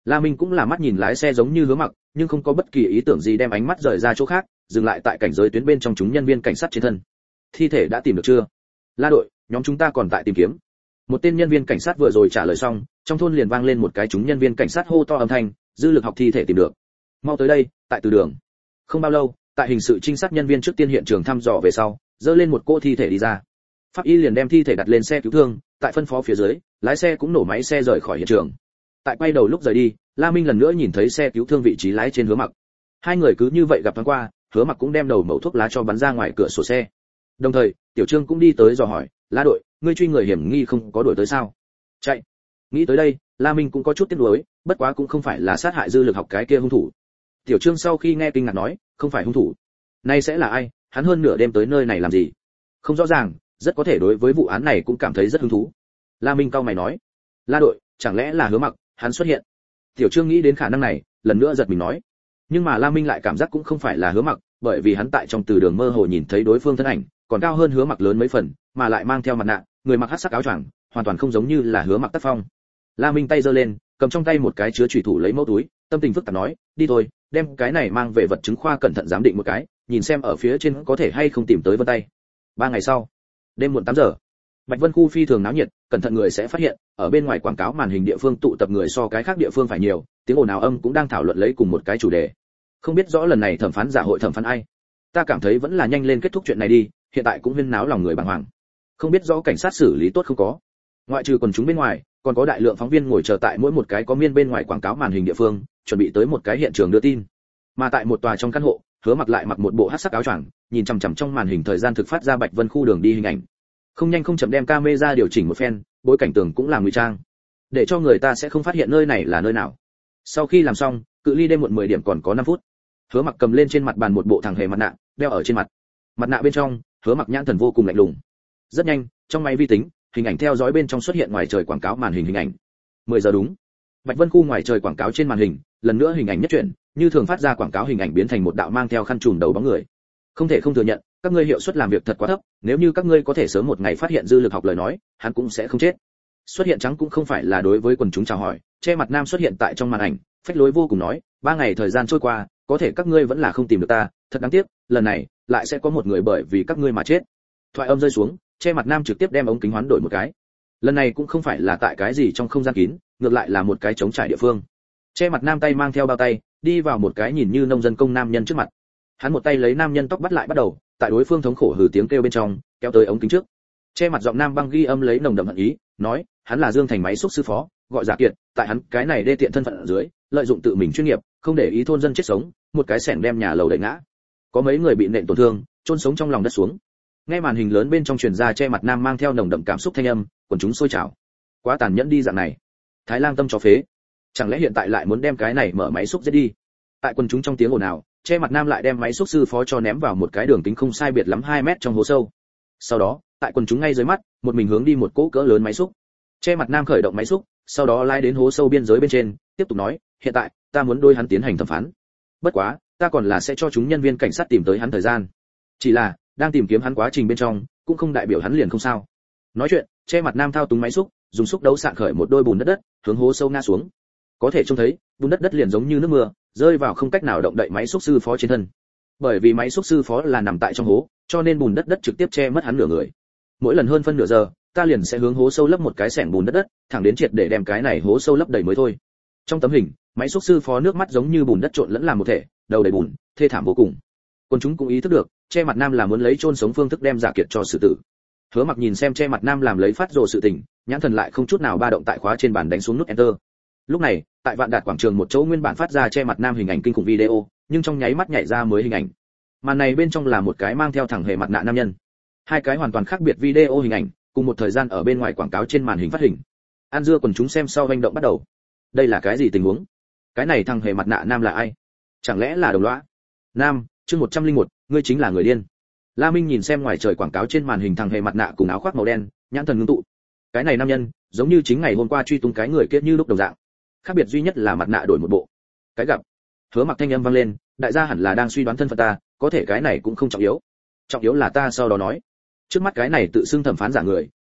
La Minh cũng là mắt nhìn lái xe giống như Hứa Mặc, nhưng không có bất kỳ ý tưởng gì đem ánh mắt rời ra chỗ khác, dừng lại tại cảnh giới tuyến bên trong chúng nhân viên cảnh sát trên thân. Thi thể đã tìm được chưa? La đội, nhóm chúng ta còn tại tìm kiếm. Một tên nhân viên cảnh sát vừa rồi trả lời xong, trong thôn liền vang lên một cái chúng nhân viên cảnh sát hô to âm thanh, dư lực học thi thể tìm được. Mau tới đây, tại từ đường. Không bao lâu, tại hình sự trinh sát nhân viên trước tiên hiện trường thăm dò về sau, dơ lên một cô thi thể đi ra. Pháp y liền đem thi thể đặt lên xe cứu thương, tại phân phó phía dưới, lái xe cũng nổ máy xe rời khỏi hiện trường. Tại quay đầu lúc rời đi, La Minh lần nữa nhìn thấy xe cứu thương vị trí lái trên Hứa Mặc. Hai người cứ như vậy gặp thoáng qua, Hứa Mặc cũng đem đầu mẩu thuốc lá cho bắn ra ngoài cửa sổ xe. Đồng thời, Tiểu Trương cũng đi tới dò hỏi, La đội, ngươi truy người hiểm nghi không có đuổi tới sao? Chạy. Nghĩ tới đây, La Minh cũng có chút tiếc nuối, bất quá cũng không phải là sát hại dư lực học cái kia hung thủ. Tiểu Trương sau khi nghe kinh ngạc nói, không phải hung thủ. Nay sẽ là ai? Hắn hơn nửa đêm tới nơi này làm gì? Không rõ ràng, rất có thể đối với vụ án này cũng cảm thấy rất hứng thú. La Minh cau mày nói, La đội, chẳng lẽ là Hứa Mặc, hắn xuất hiện? Tiểu Trương nghĩ đến khả năng này, lần nữa giật mình nói. Nhưng mà La Minh lại cảm giác cũng không phải là Hứa Mặc, bởi vì hắn tại trong từ đường mơ hồ nhìn thấy đối phương thân ảnh, còn cao hơn Hứa Mặc lớn mấy phần, mà lại mang theo mặt nạ, người mặc hắc sắc áo choàng, hoàn toàn không giống như là Hứa Mặc tác phong. La Minh tay giơ lên, cầm trong tay một cái chứa chủy thủ lấy mẫu túi, tâm tình phức tạp nói, đi thôi, đem cái này mang về vật chứng khoa cẩn thận giám định một cái, nhìn xem ở phía trên có thể hay không tìm tới vân tay. Ba ngày sau, đêm muộn tám giờ, Bạch Vân khu phi thường náo nhiệt, cẩn thận người sẽ phát hiện, ở bên ngoài quảng cáo màn hình địa phương tụ tập người so cái khác địa phương phải nhiều, tiếng ồn ào âm cũng đang thảo luận lấy cùng một cái chủ đề. Không biết rõ lần này thẩm phán giả hội thẩm phán ai. Ta cảm thấy vẫn là nhanh lên kết thúc chuyện này đi, hiện tại cũng huyên náo lòng người bàng hoàng. Không biết rõ cảnh sát xử lý tốt không có. Ngoại trừ quần chúng bên ngoài, còn có đại lượng phóng viên ngồi chờ tại mỗi một cái có miên bên ngoài quảng cáo màn hình địa phương, chuẩn bị tới một cái hiện trường đưa tin. Mà tại một tòa trong căn hộ, Hứa Mặc lại mặc một bộ hắc sắc áo choàng, nhìn chằm chằm trong màn hình thời gian thực phát ra Bạch Vân khu đường đi hình ảnh. Không nhanh không chậm đem camera điều chỉnh một phen, bối cảnh tường cũng là ngụy trang, để cho người ta sẽ không phát hiện nơi này là nơi nào. Sau khi làm xong, cự ly đêm muộn mười điểm còn có năm phút. Hứa Mặc cầm lên trên mặt bàn một bộ thằng hề mặt nạ, đeo ở trên mặt. Mặt nạ bên trong, Hứa Mặc nhãn thần vô cùng lạnh lùng. Rất nhanh, trong máy vi tính, hình ảnh theo dõi bên trong xuất hiện ngoài trời quảng cáo màn hình hình ảnh. mười giờ đúng. Bạch Vân khu ngoài trời quảng cáo trên màn hình, lần nữa hình ảnh nhất chuyển, như thường phát ra quảng cáo hình ảnh biến thành một đạo mang theo khăn trùm đầu bóng người. Không thể không thừa nhận, các ngươi hiệu suất làm việc thật quá thấp, nếu như các ngươi có thể sớm một ngày phát hiện dư lực học lời nói, hắn cũng sẽ không chết. Xuất hiện trắng cũng không phải là đối với quần chúng chào hỏi, che mặt nam xuất hiện tại trong màn ảnh, phách lối vô cùng nói, ba ngày thời gian trôi qua, có thể các ngươi vẫn là không tìm được ta, thật đáng tiếc, lần này lại sẽ có một người bởi vì các ngươi mà chết. Thoại âm rơi xuống, che mặt nam trực tiếp đem ống kính hoán đổi một cái. Lần này cũng không phải là tại cái gì trong không gian kín, ngược lại là một cái trống trải địa phương. Che mặt nam tay mang theo bao tay, đi vào một cái nhìn như nông dân công nam nhân trước mặt. Hắn một tay lấy nam nhân tóc bắt lại bắt đầu, tại đối phương thống khổ hừ tiếng kêu bên trong, kéo tới ống kính trước. Che mặt giọng nam băng ghi âm lấy nồng đậm hận ý, nói, hắn là Dương Thành máy xúc sư phó, gọi Giả Kiệt, tại hắn cái này đê tiện thân phận ở dưới, lợi dụng tự mình chuyên nghiệp, không để ý thôn dân chết sống, một cái xẻng đem nhà lầu đẩy ngã. Có mấy người bị nện tổn thương, chôn sống trong lòng đất xuống. Nghe màn hình lớn bên trong truyền ra che mặt nam mang theo nồng đậm cảm xúc thanh âm, quần chúng sôi trào. Quá tàn nhẫn đi dạng này. Thái Lang tâm chó phế. Chẳng lẽ hiện tại lại muốn đem cái này mở máy xúc giết đi? Tại quần chúng trong tiếng ồn ào, che mặt nam lại đem máy xúc sư phó cho ném vào một cái đường kính không sai biệt lắm hai mét trong hố sâu. Sau đó, tại quần chúng ngay dưới mắt, một mình hướng đi một cỗ cỡ lớn máy xúc. Che mặt nam khởi động máy xúc, sau đó lái đến hố sâu biên giới bên trên, tiếp tục nói, hiện tại, ta muốn đôi hắn tiến hành thẩm phán. Bất quá, ta còn là sẽ cho chúng nhân viên cảnh sát tìm tới hắn thời gian. Chỉ là, đang tìm kiếm hắn quá trình bên trong, cũng không đại biểu hắn liền không sao. Nói chuyện, che mặt nam thao túng máy xúc, dùng xúc đấu sạn khởi một đôi bùn đất đất, hướng hố sâu ngã xuống. Có thể trông thấy, bùn đất đất liền giống như nước mưa, rơi vào không cách nào động đậy máy xúc sư phó trên thân. Bởi vì máy xúc sư phó là nằm tại trong hố, cho nên bùn đất đất trực tiếp che mất hắn nửa người. Mỗi lần hơn phân nửa giờ, ta liền sẽ hướng hố sâu lấp một cái xẻng bùn đất đất, thẳng đến triệt để đem cái này hố sâu lấp đầy mới thôi. Trong tấm hình, máy xúc sư phó nước mắt giống như bùn đất trộn lẫn làm một thể, đầu đầy bùn, thê thảm vô cùng. Còn chúng cũng ý thức được, che mặt nam là muốn lấy chôn sống phương thức đem Giả Kiệt cho xử tử. Hứa Mặc nhìn xem che mặt nam làm lấy phát rồ sự tình, nhãn thần lại không chút nào ba động tại khóa trên bàn đánh xuống nút enter. Lúc này, tại Vạn Đạt quảng trường một chỗ nguyên bản phát ra che mặt nam hình ảnh kinh khủng video, nhưng trong nháy mắt nhảy ra mới hình ảnh. Màn này bên trong là một cái mang theo thẳng hề mặt nạ nam nhân. Hai cái hoàn toàn khác biệt video hình ảnh, cùng một thời gian ở bên ngoài quảng cáo trên màn hình phát hình. An dưa quần chúng xem sau hành động bắt đầu. Đây là cái gì tình huống? Cái này thằng hề mặt nạ nam là ai? Chẳng lẽ là đồng lõa? Nam, chương một trăm lẻ một, ngươi chính là người điên. La Minh nhìn xem ngoài trời quảng cáo trên màn hình thằng hề mặt nạ cùng áo khoác màu đen, nhãn thần ngưng tụ. Cái này nam nhân, giống như chính ngày hôm qua truy tung cái người kia như lúc đồng dạng. Khác biệt duy nhất là mặt nạ đổi một bộ. Cái gặp. Hứa Mặc thanh âm vang lên, đại gia hẳn là đang suy đoán thân phận ta, có thể cái này cũng không trọng yếu. Trọng yếu là ta sau đó nói. Trước mắt cái này tự xưng thẩm phán giả người,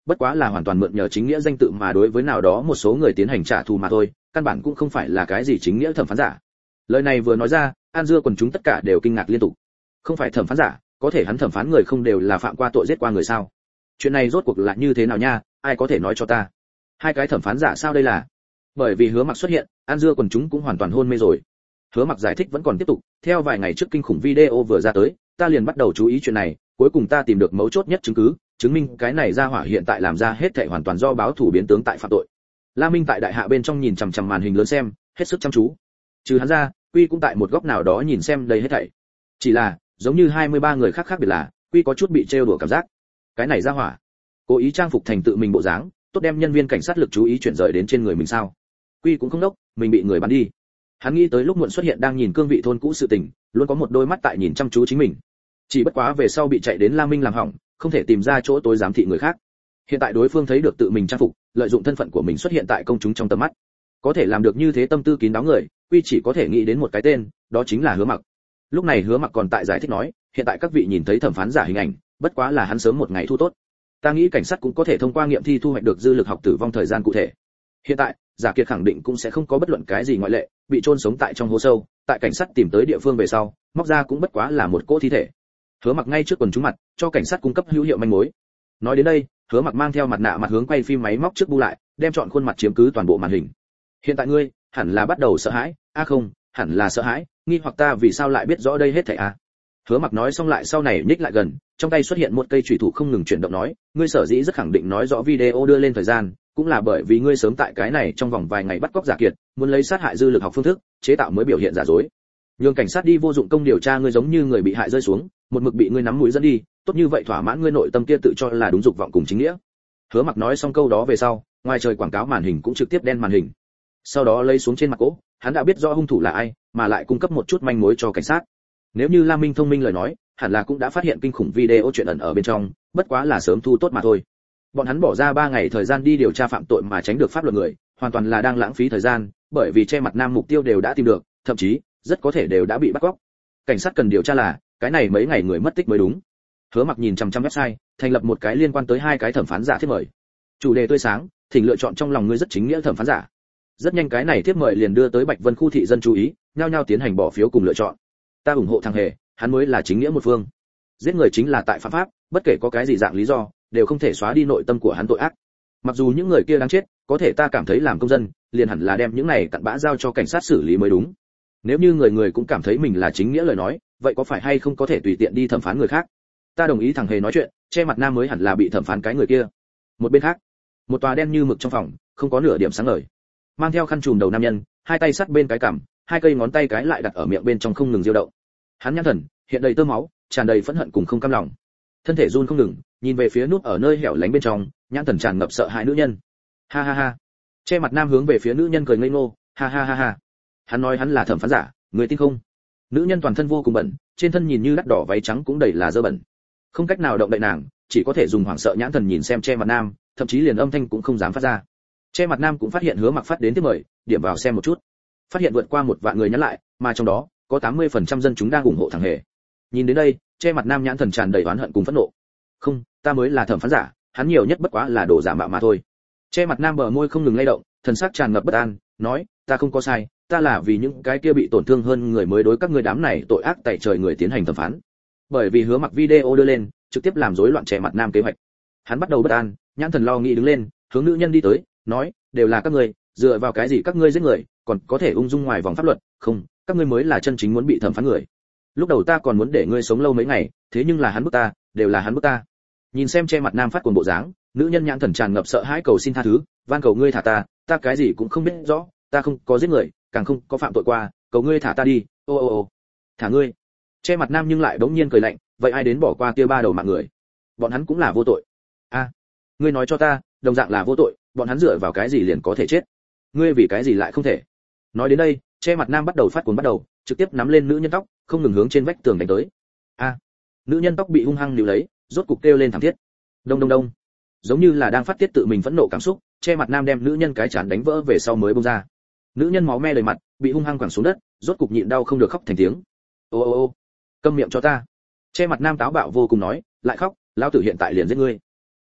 bất quá là hoàn toàn mượn nhờ chính nghĩa danh tự mà đối với nào đó một số người tiến hành trả thù mà thôi, căn bản cũng không phải là cái gì chính nghĩa thẩm phán giả. Lời này vừa nói ra, An Dưa quần chúng tất cả đều kinh ngạc liên tục. Không phải thẩm phán giả, có thể hắn thẩm phán người không đều là phạm qua tội giết qua người sao? Chuyện này rốt cuộc là như thế nào nha, ai có thể nói cho ta? Hai cái thẩm phán giả sao đây là? Bởi vì Hứa Mặc xuất hiện, An Dưa quần chúng cũng hoàn toàn hôn mê rồi. Hứa Mặc giải thích vẫn còn tiếp tục, theo vài ngày trước kinh khủng video vừa ra tới, ta liền bắt đầu chú ý chuyện này, cuối cùng ta tìm được mấu chốt nhất chứng cứ, chứng minh cái này ra hỏa hiện tại làm ra hết thảy hoàn toàn do báo thủ biến tướng tại phạm tội. La Minh tại đại hạ bên trong nhìn chằm chằm màn hình lớn xem, hết sức chăm chú. Trừ hắn ra, Quy cũng tại một góc nào đó nhìn xem đây hết thảy. Chỉ là, giống như hai mươi ba người khác khác biệt là, Quy có chút bị trêu đùa cảm giác. Cái này ra hỏa, cố ý trang phục thành tự mình bộ dáng, tốt đem nhân viên cảnh sát lực chú ý chuyển rời đến trên người mình sao? Quy cũng không đốc, mình bị người bắn đi. Hắn nghĩ tới lúc muộn xuất hiện đang nhìn cương vị thôn cũ sự tình, luôn có một đôi mắt tại nhìn chăm chú chính mình. Chỉ bất quá về sau bị chạy đến La Minh làm hỏng, không thể tìm ra chỗ tối giám thị người khác. Hiện tại đối phương thấy được tự mình trang phục, lợi dụng thân phận của mình xuất hiện tại công chúng trong tầm mắt. Có thể làm được như thế tâm tư kín đáo người, Quy chỉ có thể nghĩ đến một cái tên, đó chính là Hứa Mặc. Lúc này Hứa Mặc còn tại giải thích nói, hiện tại các vị nhìn thấy thẩm phán giả hình ảnh, bất quá là hắn sớm một ngày thu tốt. Ta nghĩ cảnh sát cũng có thể thông qua nghiệm thi thu hoạch được dư lực học tử vong thời gian cụ thể. Hiện tại, Giả Kiệt khẳng định cũng sẽ không có bất luận cái gì ngoại lệ, bị chôn sống tại trong hố sâu, tại cảnh sát tìm tới địa phương về sau, móc ra cũng bất quá là một cỗ thi thể. Hứa Mặc ngay trước quần chúng mặt, cho cảnh sát cung cấp hữu hiệu manh mối. Nói đến đây, Hứa Mặc mang theo mặt nạ mặt hướng quay phim máy móc trước bu lại, đem chọn khuôn mặt chiếm cứ toàn bộ màn hình. Hiện tại ngươi, hẳn là bắt đầu sợ hãi, a à không, hẳn là sợ hãi, nghi hoặc ta vì sao lại biết rõ đây hết thảy a. Hứa Mặc nói xong lại sau này nhích lại gần, trong tay xuất hiện một cây chủy thủ không ngừng chuyển động nói, ngươi sở dĩ rất khẳng định nói rõ video đưa lên thời gian, cũng là bởi vì ngươi sớm tại cái này trong vòng vài ngày bắt cóc Giả Kiệt, muốn lấy sát hại dư lực học phương thức, chế tạo mới biểu hiện giả dối. Nhưng cảnh sát đi vô dụng công điều tra ngươi giống như người bị hại rơi xuống, một mực bị ngươi nắm mũi dẫn đi, tốt như vậy thỏa mãn ngươi nội tâm kia tự cho là đúng dục vọng cùng chính nghĩa. Hứa Mặc nói xong câu đó về sau, ngoài trời quảng cáo màn hình cũng trực tiếp đen màn hình. Sau đó lấy xuống trên mặt cỗ, hắn đã biết rõ hung thủ là ai, mà lại cung cấp một chút manh mối cho cảnh sát. Nếu như Lam Minh thông minh lời nói, hẳn là cũng đã phát hiện kinh khủng video chuyện ẩn ở bên trong, bất quá là sớm thu tốt mà thôi. Bọn hắn bỏ ra ba ngày thời gian đi điều tra phạm tội mà tránh được pháp luật người, hoàn toàn là đang lãng phí thời gian, bởi vì che mặt nam mục tiêu đều đã tìm được, thậm chí rất có thể đều đã bị bắt cóc. Cảnh sát cần điều tra là, cái này mấy ngày người mất tích mới đúng. Hứa Mặc nhìn chằm chằm website, thành lập một cái liên quan tới hai cái thẩm phán giả thiết mời. Chủ đề tươi sáng, thỉnh lựa chọn trong lòng ngươi rất chính nghĩa thẩm phán giả. Rất nhanh cái này thiết mời liền đưa tới Bạch Vân khu thị dân chú ý, nhao nhao tiến hành bỏ phiếu cùng lựa chọn. Ta ủng hộ thằng Hề, hắn mới là chính nghĩa một phương. Giết người chính là tại phạm pháp, bất kể có cái gì dạng lý do, đều không thể xóa đi nội tâm của hắn tội ác. Mặc dù những người kia đáng chết, có thể ta cảm thấy làm công dân, liền hẳn là đem những này cặn bã giao cho cảnh sát xử lý mới đúng. Nếu như người người cũng cảm thấy mình là chính nghĩa lời nói, vậy có phải hay không có thể tùy tiện đi thẩm phán người khác? Ta đồng ý thằng Hề nói chuyện, che mặt nam mới hẳn là bị thẩm phán cái người kia. Một bên khác, một tòa đen như mực trong phòng, không có nửa điểm sáng ngời. Mang theo khăn trùm đầu nam nhân, hai tay sát bên cái cằm, hai cây ngón tay cái lại đặt ở miệng bên trong không ngừng diêu động. Hắn nhăn thần, hiện đầy tơ máu, tràn đầy phẫn hận cùng không cam lòng. Thân thể run không ngừng, nhìn về phía nút ở nơi hẻo lánh bên trong, nhãn thần tràn ngập sợ hãi nữ nhân. Ha ha ha. Che mặt nam hướng về phía nữ nhân cười ngây ngô, ha ha ha ha. Hắn nói hắn là thẩm phán giả, người tin không? Nữ nhân toàn thân vô cùng bẩn, trên thân nhìn như đắt đỏ váy trắng cũng đầy là dơ bẩn. Không cách nào động đậy nàng, chỉ có thể dùng hoảng sợ nhãn thần nhìn xem che mặt nam, thậm chí liền âm thanh cũng không dám phát ra. Che mặt nam cũng phát hiện Hứa Mặc phát đến tiếp mời, điểm vào xem một chút. Phát hiện vượt qua một vạn người nhắn lại, mà trong đó có tám mươi phần trăm dân chúng đang ủng hộ thằng Hề. Nhìn đến đây, che mặt nam nhãn thần tràn đầy oán hận cùng phẫn nộ. Không, ta mới là thẩm phán giả, hắn nhiều nhất bất quá là đồ giả mạo mà thôi. Che mặt nam bờ môi không ngừng lay động, thần sắc tràn ngập bất an, nói, ta không có sai, ta là vì những cái kia bị tổn thương hơn người mới đối các ngươi đám này tội ác tày trời người tiến hành thẩm phán. Bởi vì Hứa Mặc video đưa lên, trực tiếp làm rối loạn che mặt nam kế hoạch. Hắn bắt đầu bất an, nhãn thần lo nghĩ đứng lên, hướng nữ nhân đi tới, nói, đều là các ngươi, dựa vào cái gì các ngươi giết người, còn có thể ung dung ngoài vòng pháp luật, không, các ngươi mới là chân chính muốn bị thẩm phán người. Lúc đầu ta còn muốn để ngươi sống lâu mấy ngày, thế nhưng là hắn bức ta, đều là hắn bức ta. Nhìn xem che mặt nam phát cuồng bộ dáng, nữ nhân nhãn thần tràn ngập sợ hãi cầu xin tha thứ, van cầu ngươi thả ta, ta cái gì cũng không biết rõ, ta không có giết người, càng không có phạm tội qua, cầu ngươi thả ta đi, ô ô ô. Thả ngươi. Che mặt nam nhưng lại bỗng nhiên cười lạnh, vậy ai đến bỏ qua kia ba đầu mạng người? Bọn hắn cũng là vô tội. A, à, ngươi nói cho ta, đồng dạng là vô tội, bọn hắn dựa vào cái gì liền có thể chết? Ngươi vì cái gì lại không thể? Nói đến đây, che mặt nam bắt đầu phát cuồng bắt đầu, trực tiếp nắm lên nữ nhân tóc, không ngừng hướng trên vách tường đánh tới. A, à, nữ nhân tóc bị hung hăng níu lấy, rốt cục kêu lên thảm thiết. Đông đông đông. Giống như là đang phát tiết tự mình phẫn nộ cảm xúc, che mặt nam đem nữ nhân cái chán đánh vỡ về sau mới buông ra. Nữ nhân máu me đầy mặt, bị hung hăng quẳng xuống đất, rốt cục nhịn đau không được khóc thành tiếng. Ô ô ô, câm miệng cho ta. Che mặt nam táo bạo vô cùng nói, lại khóc, lão tử hiện tại liền giết ngươi.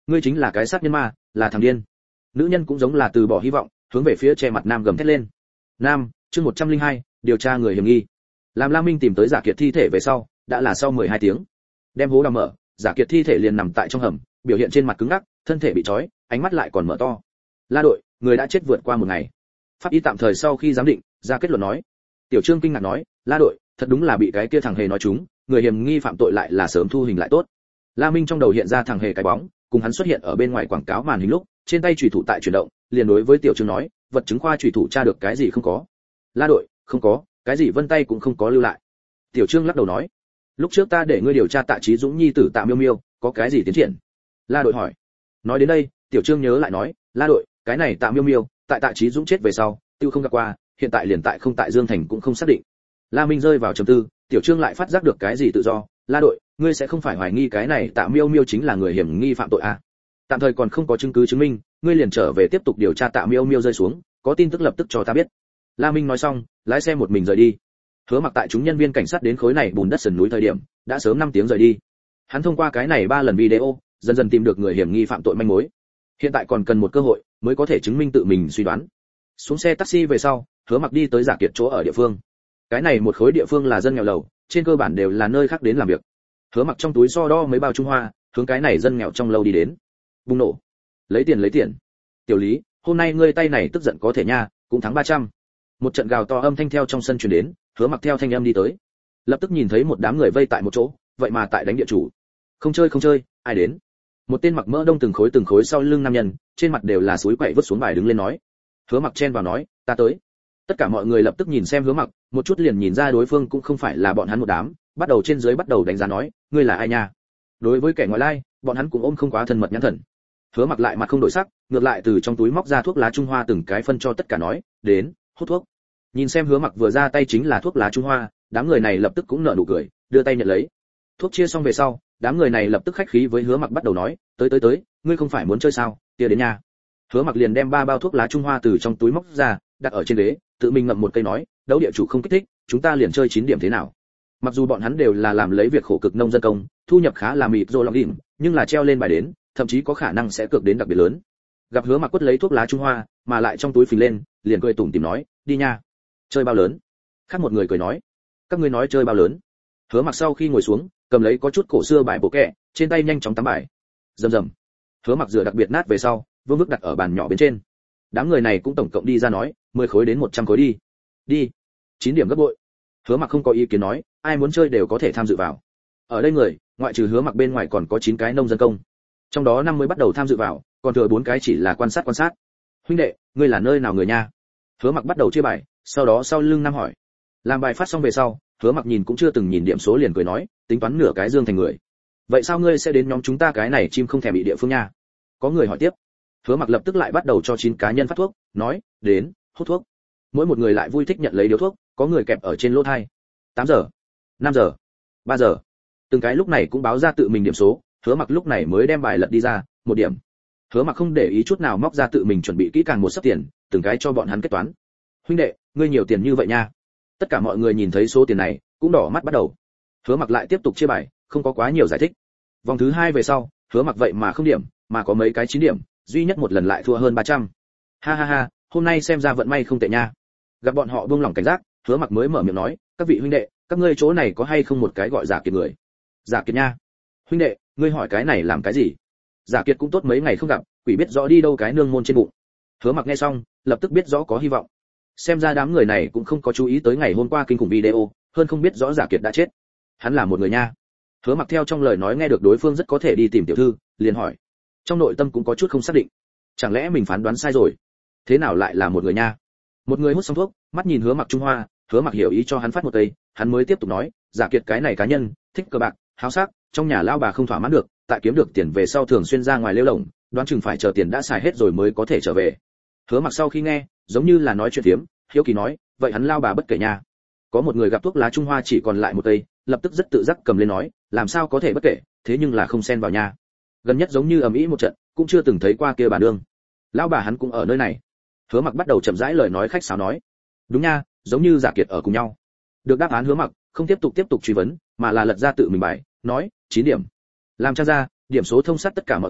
ngươi chính là cái sát nhân ma, là thằng điên. Nữ nhân cũng giống là từ bỏ hy vọng, hướng về phía che mặt nam gầm thét lên. Nam, chương một trăm lẻ hai, điều tra người hiểm nghi. Làm La Minh tìm tới Giả Kiệt thi thể về sau, đã là sau mười hai tiếng. Đem hố đào mở, Giả Kiệt thi thể liền nằm tại trong hầm, biểu hiện trên mặt cứng ngắc, thân thể bị trói, ánh mắt lại còn mở to. La đội, người đã chết vượt qua một ngày. Pháp y tạm thời sau khi giám định, ra kết luận nói. Tiểu Trương kinh ngạc nói, La đội, thật đúng là bị cái kia thằng hề nói chúng, người hiểm nghi phạm tội lại là sớm thu hình lại tốt. La Minh trong đầu hiện ra thằng hề cái bóng, cùng hắn xuất hiện ở bên ngoài quảng cáo màn hình lúc, trên tay chủy thủ tại chuyển động, liền đối với Tiểu Trương nói, vật chứng khoa chủy thủ tra được cái gì không có? La đội, không có, cái gì vân tay cũng không có lưu lại. Tiểu Trương lắc đầu nói, lúc trước ta để ngươi điều tra Tạ Chí Dũng nhi tử Tạ Miêu Miêu, có cái gì tiến triển? La đội hỏi. Nói đến đây, Tiểu Trương nhớ lại nói, La đội, cái này Tạ Miêu Miêu, tại Tạ Chí Dũng chết về sau, tiêu không gặp qua, hiện tại liền tại không tại Dương Thành cũng không xác định. La Minh rơi vào trầm tư, Tiểu Trương lại phát giác được cái gì tự do, La đội, ngươi sẽ không phải hoài nghi cái này Tạ Miêu Miêu chính là người hiểm nghi phạm tội à? Tạm thời còn không có chứng cứ chứng minh, ngươi liền trở về tiếp tục điều tra Tạ Miêu Miêu rơi xuống, có tin tức lập tức cho ta biết. La Minh nói xong, lái xe một mình rời đi. Hứa Mặc tại chúng nhân viên cảnh sát đến khối này bùn đất sườn núi thời điểm, đã sớm năm tiếng rời đi. Hắn thông qua cái này ba lần video, dần dần tìm được người hiểm nghi phạm tội manh mối. Hiện tại còn cần một cơ hội mới có thể chứng minh tự mình suy đoán. Xuống xe taxi về sau, Hứa Mặc đi tới Giả Kiệt chỗ ở địa phương. Cái này một khối địa phương là dân nghèo lầu, trên cơ bản đều là nơi khác đến làm việc. Hứa Mặc trong túi so đo mấy bao Trung Hoa, hướng cái này dân nghèo trong lâu đi đến. Bùng nổ. Lấy tiền lấy tiền. Tiểu Lý, hôm nay ngươi tay này tức giận có thể nha, cũng thắng ba trăm. Một trận gào to âm thanh theo trong sân truyền đến, Hứa Mặc theo thanh âm đi tới. Lập tức nhìn thấy một đám người vây tại một chỗ, vậy mà tại đánh địa chủ. Không chơi không chơi, ai đến? Một tên mặc mỡ đông từng khối từng khối sau lưng nam nhân, trên mặt đều là suối quậy vứt xuống bài đứng lên nói. Hứa Mặc chen vào nói, ta tới. Tất cả mọi người lập tức nhìn xem Hứa Mặc, một chút liền nhìn ra đối phương cũng không phải là bọn hắn một đám, bắt đầu trên dưới bắt đầu đánh giá nói, ngươi là ai nha? Đối với kẻ ngoại lai, bọn hắn cũng ôm không quá thân mật nhãn thần. Hứa Mặc lại mặt không đổi sắc, ngược lại từ trong túi móc ra thuốc lá Trung Hoa từng cái phân cho tất cả nói, đến, hút thuốc. Nhìn xem Hứa Mặc vừa ra tay chính là thuốc lá Trung Hoa, đám người này lập tức cũng nở nụ cười, đưa tay nhận lấy. Thuốc chia xong về sau, đám người này lập tức khách khí với Hứa Mặc bắt đầu nói, tới tới tới, ngươi không phải muốn chơi sao, kia đến nha. Hứa Mặc liền đem ba bao thuốc lá Trung Hoa từ trong túi móc ra, đặt ở trên ghế, tự mình ngậm một cây nói, đấu địa chủ không kích thích, chúng ta liền chơi chín điểm thế nào? Mặc dù bọn hắn đều là làm lấy việc khổ cực nông dân công, thu nhập khá là mịt rồi lòng đỉnh, nhưng là treo lên bài đến, thậm chí có khả năng sẽ cược đến đặc biệt lớn. Gặp Hứa Mặc quất lấy thuốc lá Trung Hoa, mà lại trong túi phình lên, liền cười tủm tỉm nói, đi nha. Chơi bao lớn? Khác một người cười nói, các ngươi nói chơi bao lớn? Hứa Mặc sau khi ngồi xuống, cầm lấy có chút cổ xưa bài bộ kẹ, trên tay nhanh chóng tắm bài. Rầm rầm. Hứa Mặc rửa đặc biệt nát về sau, vương vức đặt ở bàn nhỏ bên trên. Đám người này cũng tổng cộng đi ra nói, mười khối đến một trăm khối đi. Đi. chín điểm gấp bội. Hứa Mặc không có ý kiến nói, ai muốn chơi đều có thể tham dự vào. Ở đây người, ngoại trừ Hứa Mặc bên ngoài còn có chín cái nông dân công. Trong đó năm mới bắt đầu tham dự vào, còn thừa bốn cái chỉ là quan sát quan sát. Huynh đệ, ngươi là nơi nào người nha? Hứa Mặc bắt đầu chia bài, sau đó sau lưng năm hỏi. Làm bài phát xong về sau, Hứa Mặc nhìn cũng chưa từng nhìn điểm số liền cười nói, tính toán nửa cái Dương Thành người. Vậy sao ngươi sẽ đến nhóm chúng ta cái này chim không thèm bị địa phương nha? Có người hỏi tiếp. Hứa Mặc lập tức lại bắt đầu cho chín cá nhân phát thuốc, nói, đến, hút thuốc. Mỗi một người lại vui thích nhận lấy điếu thuốc, có người kẹp ở trên lỗ tai. tám giờ, năm giờ, ba giờ. Từng cái lúc này cũng báo ra tự mình điểm số, Hứa Mặc lúc này mới đem bài lật đi ra, một điểm. Hứa Mặc không để ý chút nào móc ra tự mình chuẩn bị kỹ càng một sấp tiền, từng cái cho bọn hắn kết toán. Huynh đệ, ngươi nhiều tiền như vậy nha. Tất cả mọi người nhìn thấy số tiền này, cũng đỏ mắt bắt đầu. Hứa Mặc lại tiếp tục chia bài, không có quá nhiều giải thích. Vòng thứ hai về sau, Hứa Mặc vậy mà không điểm, mà có mấy cái chín điểm, duy nhất một lần lại thua hơn ba trăm. Ha ha ha, hôm nay xem ra vận may không tệ nha. Gặp bọn họ buông lỏng cảnh giác, Hứa Mặc mới mở miệng nói, các vị huynh đệ, các ngươi chỗ này có hay không một cái gọi Giả Kiệt người? Giả Kiệt nha. Huynh đệ, ngươi hỏi cái này làm cái gì? Giả Kiệt cũng tốt mấy ngày không gặp, quỷ biết rõ đi đâu cái nương môn trên bụng. Hứa Mặc nghe xong, lập tức biết rõ có hy vọng. Xem ra đám người này cũng không có chú ý tới ngày hôm qua kinh khủng video, hơn không biết rõ Giả Kiệt đã chết. Hắn là một người nha. Hứa Mặc theo trong lời nói nghe được đối phương rất có thể đi tìm tiểu thư, liền hỏi. Trong nội tâm cũng có chút không xác định. Chẳng lẽ mình phán đoán sai rồi? Thế nào lại là một người nha? Một người hút xong thuốc, mắt nhìn Hứa Mặc Trung Hoa, Hứa Mặc hiểu ý cho hắn phát một cây, hắn mới tiếp tục nói, Giả Kiệt cái này cá nhân, thích cờ bạc, háo sắc, trong nhà lao bà không thỏa mãn được, tại kiếm được tiền về sau thường xuyên ra ngoài lêu lổng, đoán chừng phải chờ tiền đã xài hết rồi mới có thể trở về. Hứa Mặc sau khi nghe, giống như là nói chuyện tiếm, hiếu kỳ nói, vậy hắn lao bà bất kể nha. Có một người gặp thuốc lá Trung Hoa chỉ còn lại một cây, lập tức rất tự giác cầm lên nói, làm sao có thể bất kể, thế nhưng là không xen vào nha. Gần nhất giống như ầm ĩ một trận, cũng chưa từng thấy qua kia bà nương. Lão bà hắn cũng ở nơi này. Hứa Mặc bắt đầu chậm rãi lời nói khách sáo nói, đúng nha, giống như Giả Kiệt ở cùng nhau. Được đáp án Hứa Mặc không tiếp tục tiếp tục truy vấn, mà là lật ra tự mình bài, nói, chín điểm. Làm tra ra, điểm số thông sát tất cả mọi người,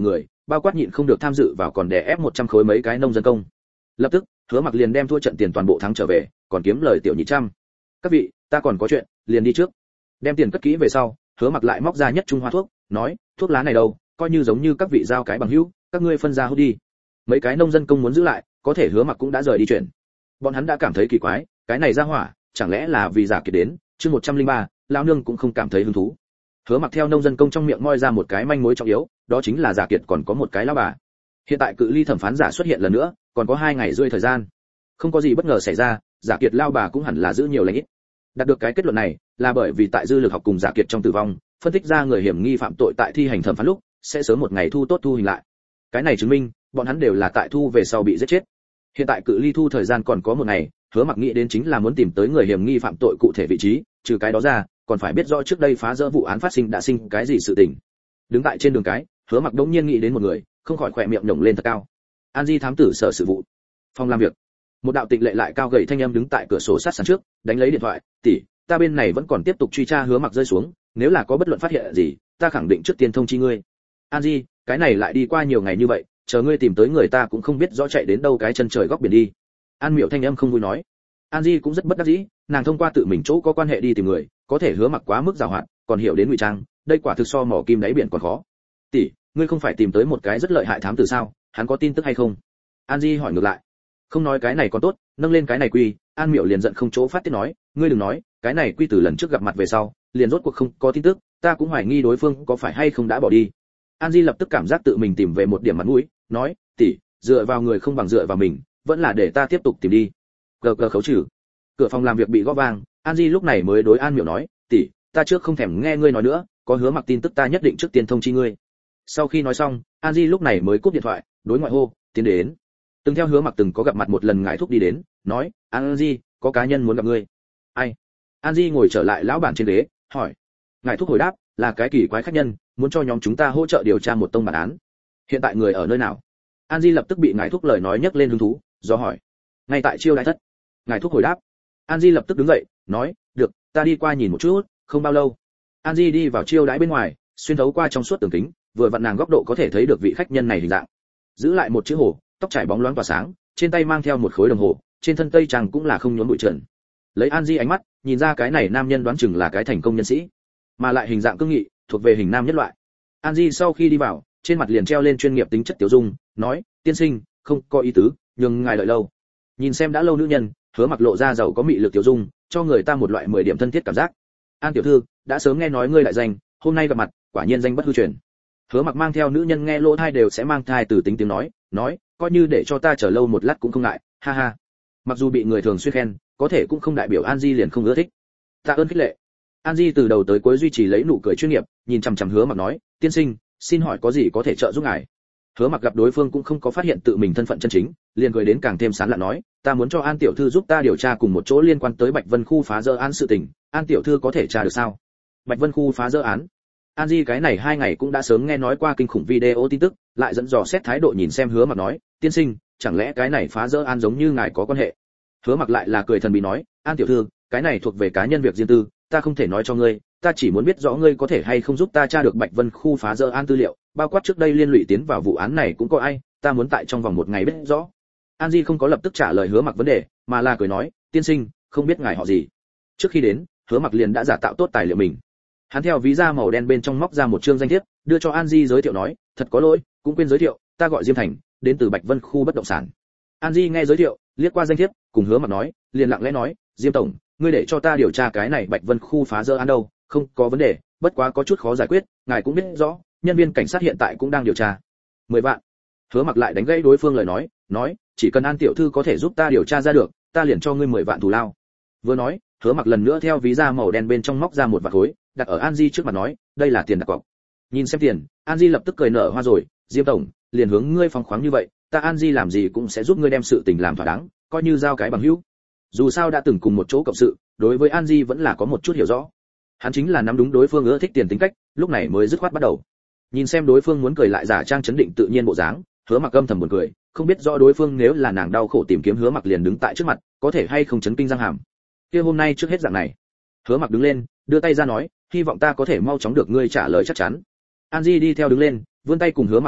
bao quát nhịn không được tham dự vào còn đè ép một trăm khối mấy cái nông dân công. Lập tức, Hứa Mặc liền đem thua trận tiền toàn bộ thắng trở về, còn kiếm lời tiểu nhị trăm. Các vị, ta còn có chuyện, liền đi trước. Đem tiền cất kỹ về sau, Hứa Mặc lại móc ra nhất trung hoa thuốc, nói, thuốc lá này đâu, coi như giống như các vị giao cái bằng hữu, các ngươi phân ra hút đi. Mấy cái nông dân công muốn giữ lại, có thể Hứa Mặc cũng đã rời đi chuyển. Bọn hắn đã cảm thấy kỳ quái, cái này ra hỏa, chẳng lẽ là vì giả kiệt đến, chương một trăm lẻ ba, lão nương cũng không cảm thấy hứng thú. Hứa Mặc theo nông dân công trong miệng moi ra một cái manh mối trọng yếu, đó chính là giả kiệt còn có một cái lão bà. Hiện tại cự ly thẩm phán giả xuất hiện lần nữa, còn có hai ngày rưỡi thời gian. Không có gì bất ngờ xảy ra, giả kiệt lão bà cũng hẳn là giữ nhiều lành ít. Đạt được cái kết luận này, là bởi vì tại dư lực học cùng giả kiệt trong tử vong, phân tích ra người hiểm nghi phạm tội tại thi hành thẩm phán lúc, sẽ sớm một ngày thu tốt thu hình lại. Cái này chứng minh, bọn hắn đều là tại thu về sau bị giết chết. Hiện tại cự ly thu thời gian còn có một ngày, Hứa Mặc nghĩ đến chính là muốn tìm tới người hiểm nghi phạm tội cụ thể vị trí, trừ cái đó ra, còn phải biết rõ trước đây phá rỡ vụ án phát sinh đã sinh cái gì sự tình. Đứng tại trên đường cái, Hứa Mặc đống nhiên nghĩ đến một người, không khỏi khỏe miệng nhổng lên thật cao. An Di thám tử sở sự vụ, phòng làm việc. Một đạo tịnh lệ lại cao gầy thanh âm đứng tại cửa sổ sát sàn trước, đánh lấy điện thoại, "Tỷ, ta bên này vẫn còn tiếp tục truy tra Hứa Mặc rơi xuống, nếu là có bất luận phát hiện gì, ta khẳng định trước tiên thông chi ngươi." "An Di, cái này lại đi qua nhiều ngày như vậy, chờ ngươi tìm tới người ta cũng không biết rõ chạy đến đâu cái chân trời góc biển đi." An Miểu thanh âm không vui nói. An Di cũng rất bất đắc dĩ, nàng thông qua tự mình chỗ có quan hệ đi tìm người, có thể Hứa Mặc quá mức giàu hạn, còn hiểu đến ngụy trang, đây quả thực so mỏ kim đáy biển còn khó. "Tỷ, ngươi không phải tìm tới một cái rất lợi hại thám tử sao, hắn có tin tức hay không?" An Di hỏi ngược lại. Không nói cái này còn tốt, nâng lên cái này quy, An Miểu liền giận không chỗ phát tiết nói, "Ngươi đừng nói, cái này quy từ lần trước gặp mặt về sau, liền rốt cuộc không có tin tức, ta cũng hoài nghi đối phương có phải hay không đã bỏ đi." An Di lập tức cảm giác tự mình tìm về một điểm mặt mũi, nói, "Tỷ, dựa vào người không bằng dựa vào mình, vẫn là để ta tiếp tục tìm đi." Cờ cờ khấu trừ. Cửa phòng làm việc bị gõ vang, An Di lúc này mới đối An Miểu nói, "Tỷ, ta trước không thèm nghe ngươi nói nữa, có Hứa Mặc tin tức ta nhất định trước tiên thông chi ngươi." Sau khi nói xong, An Di lúc này mới cúp điện thoại, đối ngoại hô, "Tiến đến." Từng theo Hứa Mặc từng có gặp mặt một lần ngài thúc đi đến, nói, "An Di, có cá nhân muốn gặp ngươi." "Ai?" An Di ngồi trở lại lão bản trên ghế, hỏi. Ngài thúc hồi đáp, "Là cái kỳ quái khách nhân, muốn cho nhóm chúng ta hỗ trợ điều tra một tông bản án." "Hiện tại người ở nơi nào?" An Di lập tức bị ngài thúc lời nói nhấc lên hứng thú, do hỏi. "Ngay tại chiêu đại thất." Ngài thúc hồi đáp. An Di lập tức đứng dậy, nói, "Được, ta đi qua nhìn một chút." Không bao lâu, An Di đi vào chiêu đãi bên ngoài, xuyên thấu qua trong suốt tường kính, vừa vặn nàng góc độ có thể thấy được vị khách nhân này hình dạng. Giữ lại một chữ hồ, tóc trải bóng loáng tỏa sáng, trên tay mang theo một khối đồng hồ, trên thân tây trang cũng là không nhốn bụi trần. Lấy An Di ánh mắt, nhìn ra cái này nam nhân đoán chừng là cái thành công nhân sĩ, mà lại hình dạng cương nghị, thuộc về hình nam nhất loại. An Di sau khi đi vào, trên mặt liền treo lên chuyên nghiệp tính chất tiểu dung, nói, "Tiên sinh, không có ý tứ, nhưng ngài đợi lâu." Nhìn xem đã lâu nữ nhân, Hứa Mặc lộ ra giàu có mị lực tiểu dung, cho người ta một loại mười điểm thân thiết cảm giác. "An tiểu thư, đã sớm nghe nói ngươi đại danh, hôm nay gặp mặt, quả nhiên danh bất hư truyền." Hứa Mặc mang theo nữ nhân nghe lỗ thai đều sẽ mang thai từ tính tiếng nói, nói, "Coi như để cho ta chờ lâu một lát cũng không ngại, ha ha." Mặc dù bị người thường xuyên khen, có thể cũng không đại biểu An Di liền không ưa thích. "Tạ ơn khích lệ." An Di từ đầu tới cuối duy trì lấy nụ cười chuyên nghiệp, nhìn chằm chằm Hứa Mặc nói, "Tiên sinh, xin hỏi có gì có thể trợ giúp ngài?" Hứa Mặc gặp đối phương cũng không có phát hiện tự mình thân phận chân chính, liền cười đến càng thêm sán lạn nói, "Ta muốn cho An tiểu thư giúp ta điều tra cùng một chỗ liên quan tới Bạch Vân khu phá rỡ án sự tình, An tiểu thư có thể tra được sao?" Bạch Vân khu phá rỡ án. An Di cái này hai ngày cũng đã sớm nghe nói qua kinh khủng video tin tức, lại dẫn dò xét thái độ nhìn xem Hứa Mặc nói, "Tiên sinh, chẳng lẽ cái này phá rỡ án giống như ngài có quan hệ?" Hứa Mặc lại là cười thần bí nói, "An tiểu thư, cái này thuộc về cá nhân việc riêng tư, ta không thể nói cho ngươi, ta chỉ muốn biết rõ ngươi có thể hay không giúp ta tra được Bạch Vân khu phá rỡ án tư liệu, bao quát trước đây liên lụy tiến vào vụ án này cũng có ai, ta muốn tại trong vòng một ngày biết rõ." An Di không có lập tức trả lời Hứa Mặc vấn đề, mà là cười nói, "Tiên sinh, không biết ngài họ gì?" Trước khi đến, Hứa Mặc liền đã giả tạo tốt tài liệu mình. Hắn theo ví da màu đen bên trong móc ra một chương danh thiếp, đưa cho An Di giới thiệu nói, "Thật có lỗi, cũng quên giới thiệu, ta gọi Diêm Thành, đến từ Bạch Vân khu bất động sản." An Di nghe giới thiệu, liếc qua danh thiếp, cùng Hứa Mặc nói, liền lặng lẽ nói, "Diêm tổng, ngươi để cho ta điều tra cái này Bạch Vân khu phá rỡ án đâu, không có vấn đề, bất quá có chút khó giải quyết, ngài cũng biết rõ, nhân viên cảnh sát hiện tại cũng đang điều tra." Mười vạn. Hứa Mặc lại đánh gãy đối phương lời nói, nói, "Chỉ cần An tiểu thư có thể giúp ta điều tra ra được, ta liền cho ngươi mười vạn thù lao." Vừa nói, Hứa Mặc lần nữa theo ví da màu đen bên trong móc ra một vạt khối, đặt ở An Di trước mặt nói, "Đây là tiền đặt cọc." Nhìn xem tiền, An Di lập tức cười nở hoa rồi, "Diêm tổng, liền hướng ngươi phóng khoáng như vậy, ta An Di làm gì cũng sẽ giúp ngươi đem sự tình làm thỏa đáng, coi như giao cái bằng hữu." Dù sao đã từng cùng một chỗ cộng sự, đối với An Di vẫn là có một chút hiểu rõ. Hắn chính là nắm đúng đối phương ưa thích tiền tính cách, lúc này mới dứt khoát bắt đầu. Nhìn xem đối phương muốn cười lại giả trang chấn định tự nhiên bộ dáng, Hứa Mặc âm thầm buồn cười, không biết rõ đối phương nếu là nàng đau khổ tìm kiếm Hứa Mặc liền đứng tại trước mặt, có thể hay không chấn kinh răng hàm. Kia hôm nay trước hết dạng này. Hứa Mặc đứng lên, đưa tay ra nói, "Hy vọng ta có thể mau chóng được ngươi trả lời chắc chắn." An Di đi theo đứng lên, vươn tay cùng Hứa Mặc nắm chặt,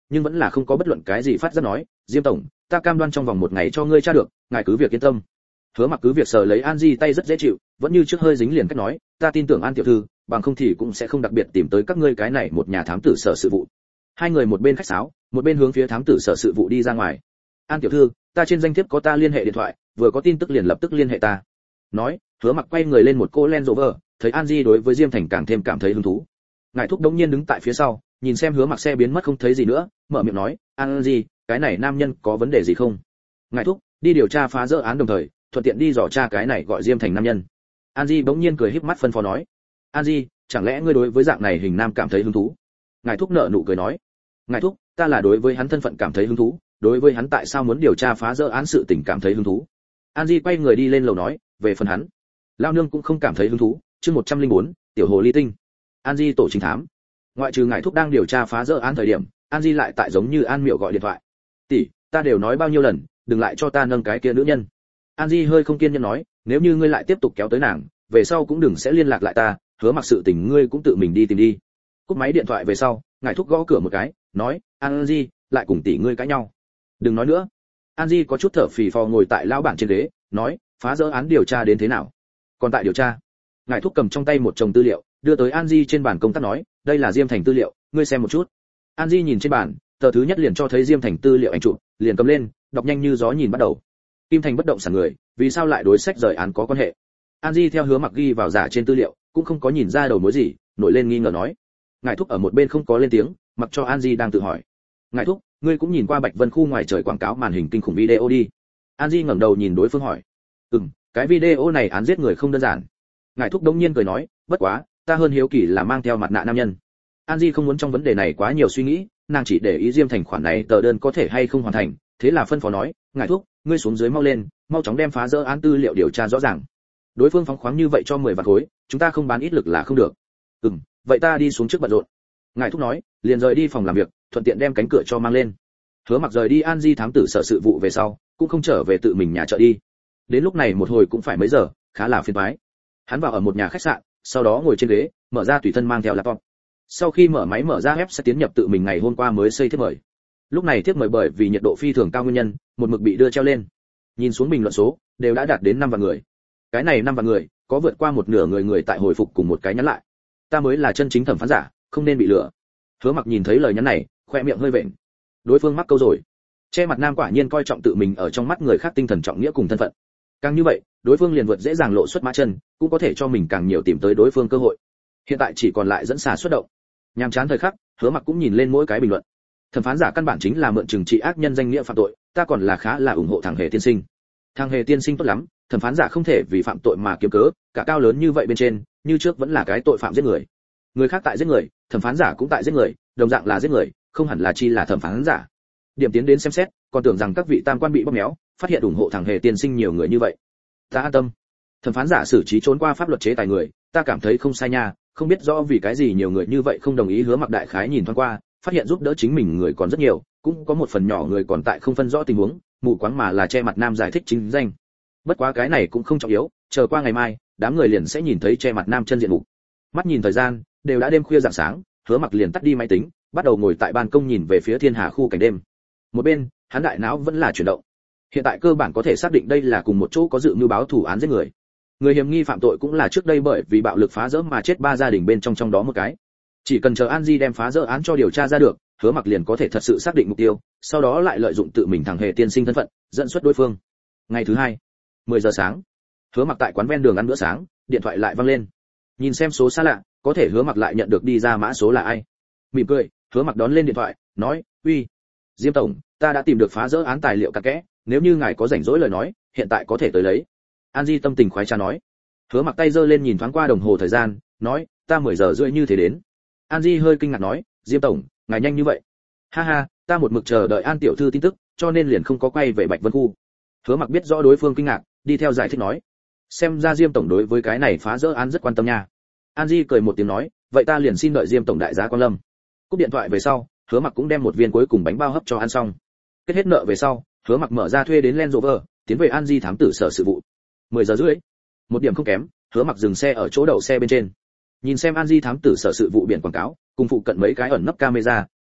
nhưng vẫn là không có bất luận cái gì phát ra nói, Diêm tổng, ta cam đoan trong vòng một ngày cho ngươi tra được, ngài cứ việc yên tâm. Hứa Mặc cứ việc sờ lấy An Di tay rất dễ chịu, vẫn như trước hơi dính liền cách nói, ta tin tưởng An tiểu thư, bằng không thì cũng sẽ không đặc biệt tìm tới các ngươi cái này một nhà thám tử sở sự vụ. Hai người một bên khách sáo, một bên hướng phía thám tử sở sự vụ đi ra ngoài. An tiểu thư, ta trên danh thiếp có ta liên hệ điện thoại, vừa có tin tức liền lập tức liên hệ ta. Nói, Hứa Mặc quay người lên một cô Land Rover, thấy An Di đối với Diêm Thành càng thêm cảm thấy hứng thú. Ngài thúc đống nhiên đứng tại phía sau, nhìn xem Hứa Mặc xe biến mất không thấy gì nữa, mở miệng nói, An Di, cái này nam nhân có vấn đề gì không? Ngài thúc, đi điều tra phá rỡ án đồng thời, thuận tiện đi dò tra cái này gọi Diêm Thành nam nhân. An Di bỗng nhiên cười híp mắt phân phó nói, An Di, chẳng lẽ ngươi đối với dạng này hình nam cảm thấy hứng thú? Ngài thúc nợ nụ cười nói, Ngài thúc, ta là đối với hắn thân phận cảm thấy hứng thú, đối với hắn tại sao muốn điều tra phá rỡ án sự tình cảm thấy hứng thú. An Di quay người đi lên lầu nói, về phần hắn, lao nương cũng không cảm thấy hứng thú. Chương một trăm lẻ bốn, tiểu hồ ly tinh. An Di tổ trinh thám. Ngoại trừ ngài thúc đang điều tra phá rỡ án thời điểm, An Di lại tại giống như An Miệu gọi điện thoại. Tỷ, ta đều nói bao nhiêu lần, đừng lại cho ta nâng cái kia nữ nhân. An Di hơi không kiên nhẫn nói, nếu như ngươi lại tiếp tục kéo tới nàng, về sau cũng đừng sẽ liên lạc lại ta, Hứa Mặc sự tình ngươi cũng tự mình đi tìm đi. Cúp máy điện thoại về sau, ngài thúc gõ cửa một cái, nói, An Di, lại cùng tỷ ngươi cãi nhau. Đừng nói nữa. An Di có chút thở phì phò ngồi tại lão bản trên ghế, nói, phá rỡ án điều tra đến thế nào? Còn tại điều tra. Ngài thúc cầm trong tay một chồng tư liệu, đưa tới An Di trên bàn công tác nói, đây là Diêm Thành tư liệu, ngươi xem một chút. An Di nhìn trên bàn, tờ thứ nhất liền cho thấy Diêm Thành tư liệu ảnh chụp, liền cầm lên, đọc nhanh như gió nhìn bắt đầu. Kim Thành bất động sản người, vì sao lại đối sách rời án có quan hệ? An Di theo Hứa Mặc ghi vào giả trên tư liệu, cũng không có nhìn ra đầu mối gì, nổi lên nghi ngờ nói. Ngài thúc ở một bên không có lên tiếng, mặc cho An Di đang tự hỏi. Ngài thúc, ngươi cũng nhìn qua Bạch Vân khu ngoài trời quảng cáo màn hình kinh khủng video đi. An Di ngẩng đầu nhìn đối phương hỏi. Ừm, cái video này án giết người không đơn giản. Ngài thúc đống nhiên cười nói, bất quá, ta hơn hiếu kỳ là mang theo mặt nạ nam nhân. An Di không muốn trong vấn đề này quá nhiều suy nghĩ, nàng chỉ để ý Diêm Thành khoản này tờ đơn có thể hay không hoàn thành, thế là phân phó nói, ngài thúc, ngươi xuống dưới mau lên, mau chóng đem phá rỡ án tư liệu điều tra rõ ràng. Đối phương phóng khoáng như vậy cho mười vạn khối, chúng ta không bán ít lực là không được. Ừm, vậy ta đi xuống trước bận rộn. Ngài thúc nói, liền rời đi phòng làm việc, thuận tiện đem cánh cửa cho mang lên. Hứa Mặc rời đi An Di thám tử sở sự vụ về sau, cũng không trở về tự mình nhà chợ đi. Đến lúc này một hồi cũng phải mấy giờ, khá là phiền toái. Hắn vào ở một nhà khách sạn, sau đó ngồi trên ghế, mở ra tùy thân mang theo laptop. Sau khi mở máy mở ra web sẽ tiến nhập tự mình ngày hôm qua mới xây thiếp mời. Lúc này thiếp mời bởi vì nhiệt độ phi thường cao nguyên nhân, một mực bị đưa treo lên. Nhìn xuống bình luận số, đều đã đạt đến năm vạn người. Cái này năm vạn người, có vượt qua một nửa người người tại hồi phục cùng một cái nhắn lại. Ta mới là chân chính thẩm phán giả, không nên bị lừa. Hứa Mặc nhìn thấy lời nhắn này, khoe miệng hơi vện. Đối phương mắc câu rồi. Che mặt nam quả nhiên coi trọng tự mình ở trong mắt người khác tinh thần trọng nghĩa cùng thân phận. Càng như vậy, đối phương liền vượt dễ dàng lộ xuất mã chân, cũng có thể cho mình càng nhiều tìm tới đối phương cơ hội. Hiện tại chỉ còn lại dẫn xà xuất động. Nhàm chán thời khắc, Hứa Mặc cũng nhìn lên mỗi cái bình luận. Thẩm phán giả căn bản chính là mượn trừng trị ác nhân danh nghĩa phạm tội, ta còn là khá là ủng hộ thằng Hề tiên sinh. Thằng Hề tiên sinh tốt lắm, thẩm phán giả không thể vì phạm tội mà kiếm cớ, cả cao lớn như vậy bên trên, như trước vẫn là cái tội phạm giết người. Người khác tại giết người, thẩm phán giả cũng tại giết người, đồng dạng là giết người, không hẳn là chi là thẩm phán giả. Điểm tiến đến xem xét, còn tưởng rằng các vị tam quan bị bóp méo, phát hiện ủng hộ thằng Hề tiên sinh nhiều người như vậy. Ta an tâm. Thẩm phán giả xử trí trốn qua pháp luật chế tài người, ta cảm thấy không sai nha, không biết rõ vì cái gì nhiều người như vậy không đồng ý. Hứa Mặc đại khái nhìn thoáng qua, phát hiện giúp đỡ chính mình người còn rất nhiều, cũng có một phần nhỏ người còn tại không phân rõ tình huống, mù quáng mà là che mặt nam giải thích chính danh. Bất quá cái này cũng không trọng yếu, chờ qua ngày mai, đám người liền sẽ nhìn thấy che mặt nam chân diện mục. Mắt nhìn thời gian, đều đã đêm khuya rạng sáng, Hứa Mặc liền tắt đi máy tính, bắt đầu ngồi tại ban công nhìn về phía thiên hà khu cảnh đêm. Một bên, hắn đại não vẫn là chuyển động. Hiện tại cơ bản có thể xác định đây là cùng một chỗ có dự mưu báo thù án giết người. Người hiểm nghi phạm tội cũng là trước đây bởi vì bạo lực phá rỡ mà chết ba gia đình bên trong trong đó một cái. Chỉ cần chờ An Di đem phá rỡ án cho điều tra ra được, Hứa Mặc liền có thể thật sự xác định mục tiêu, sau đó lại lợi dụng tự mình thằng Hề tiên sinh thân phận, dẫn xuất đối phương. Ngày thứ hai, mười giờ sáng, Hứa Mặc tại quán ven đường ăn bữa sáng, điện thoại lại vang lên. Nhìn xem số xa lạ, có thể Hứa Mặc lại nhận được đi ra mã số là ai. Mỉm cười, Hứa Mặc đón lên điện thoại, nói, uy, Diêm tổng, ta đã tìm được phá rỡ án tài liệu cặn kẽ, nếu như ngài có rảnh rỗi lời nói, hiện tại có thể tới lấy. An Di tâm tình khoái trá nói. Hứa Mặc tay giơ lên nhìn thoáng qua đồng hồ thời gian, nói, ta mười giờ rưỡi như thế đến. An Di hơi kinh ngạc nói, Diêm tổng, ngài nhanh như vậy? Ha ha, ta một mực chờ đợi An tiểu thư tin tức, cho nên liền không có quay về Bạch Vân khu. Hứa Mặc biết rõ đối phương kinh ngạc, đi theo giải thích nói, xem ra Diêm tổng đối với cái này phá rỡ án rất quan tâm nha. An Di cười một tiếng nói, vậy ta liền xin đợi Diêm tổng đại giá quan lâm. Cúp điện thoại về sau, Hứa Mặc cũng đem một viên cuối cùng bánh bao hấp cho ăn xong. Kết hết nợ về sau, Hứa Mặc mở ra thuê đến Land Rover, tiến về An Di thám tử sở sự vụ. mười giờ rưỡi, một điểm không kém, Hứa Mặc dừng xe ở chỗ đậu xe bên trên. Nhìn xem An Di thám tử sở sự vụ biển quảng cáo, cùng phụ cận mấy cái ẩn nấp camera,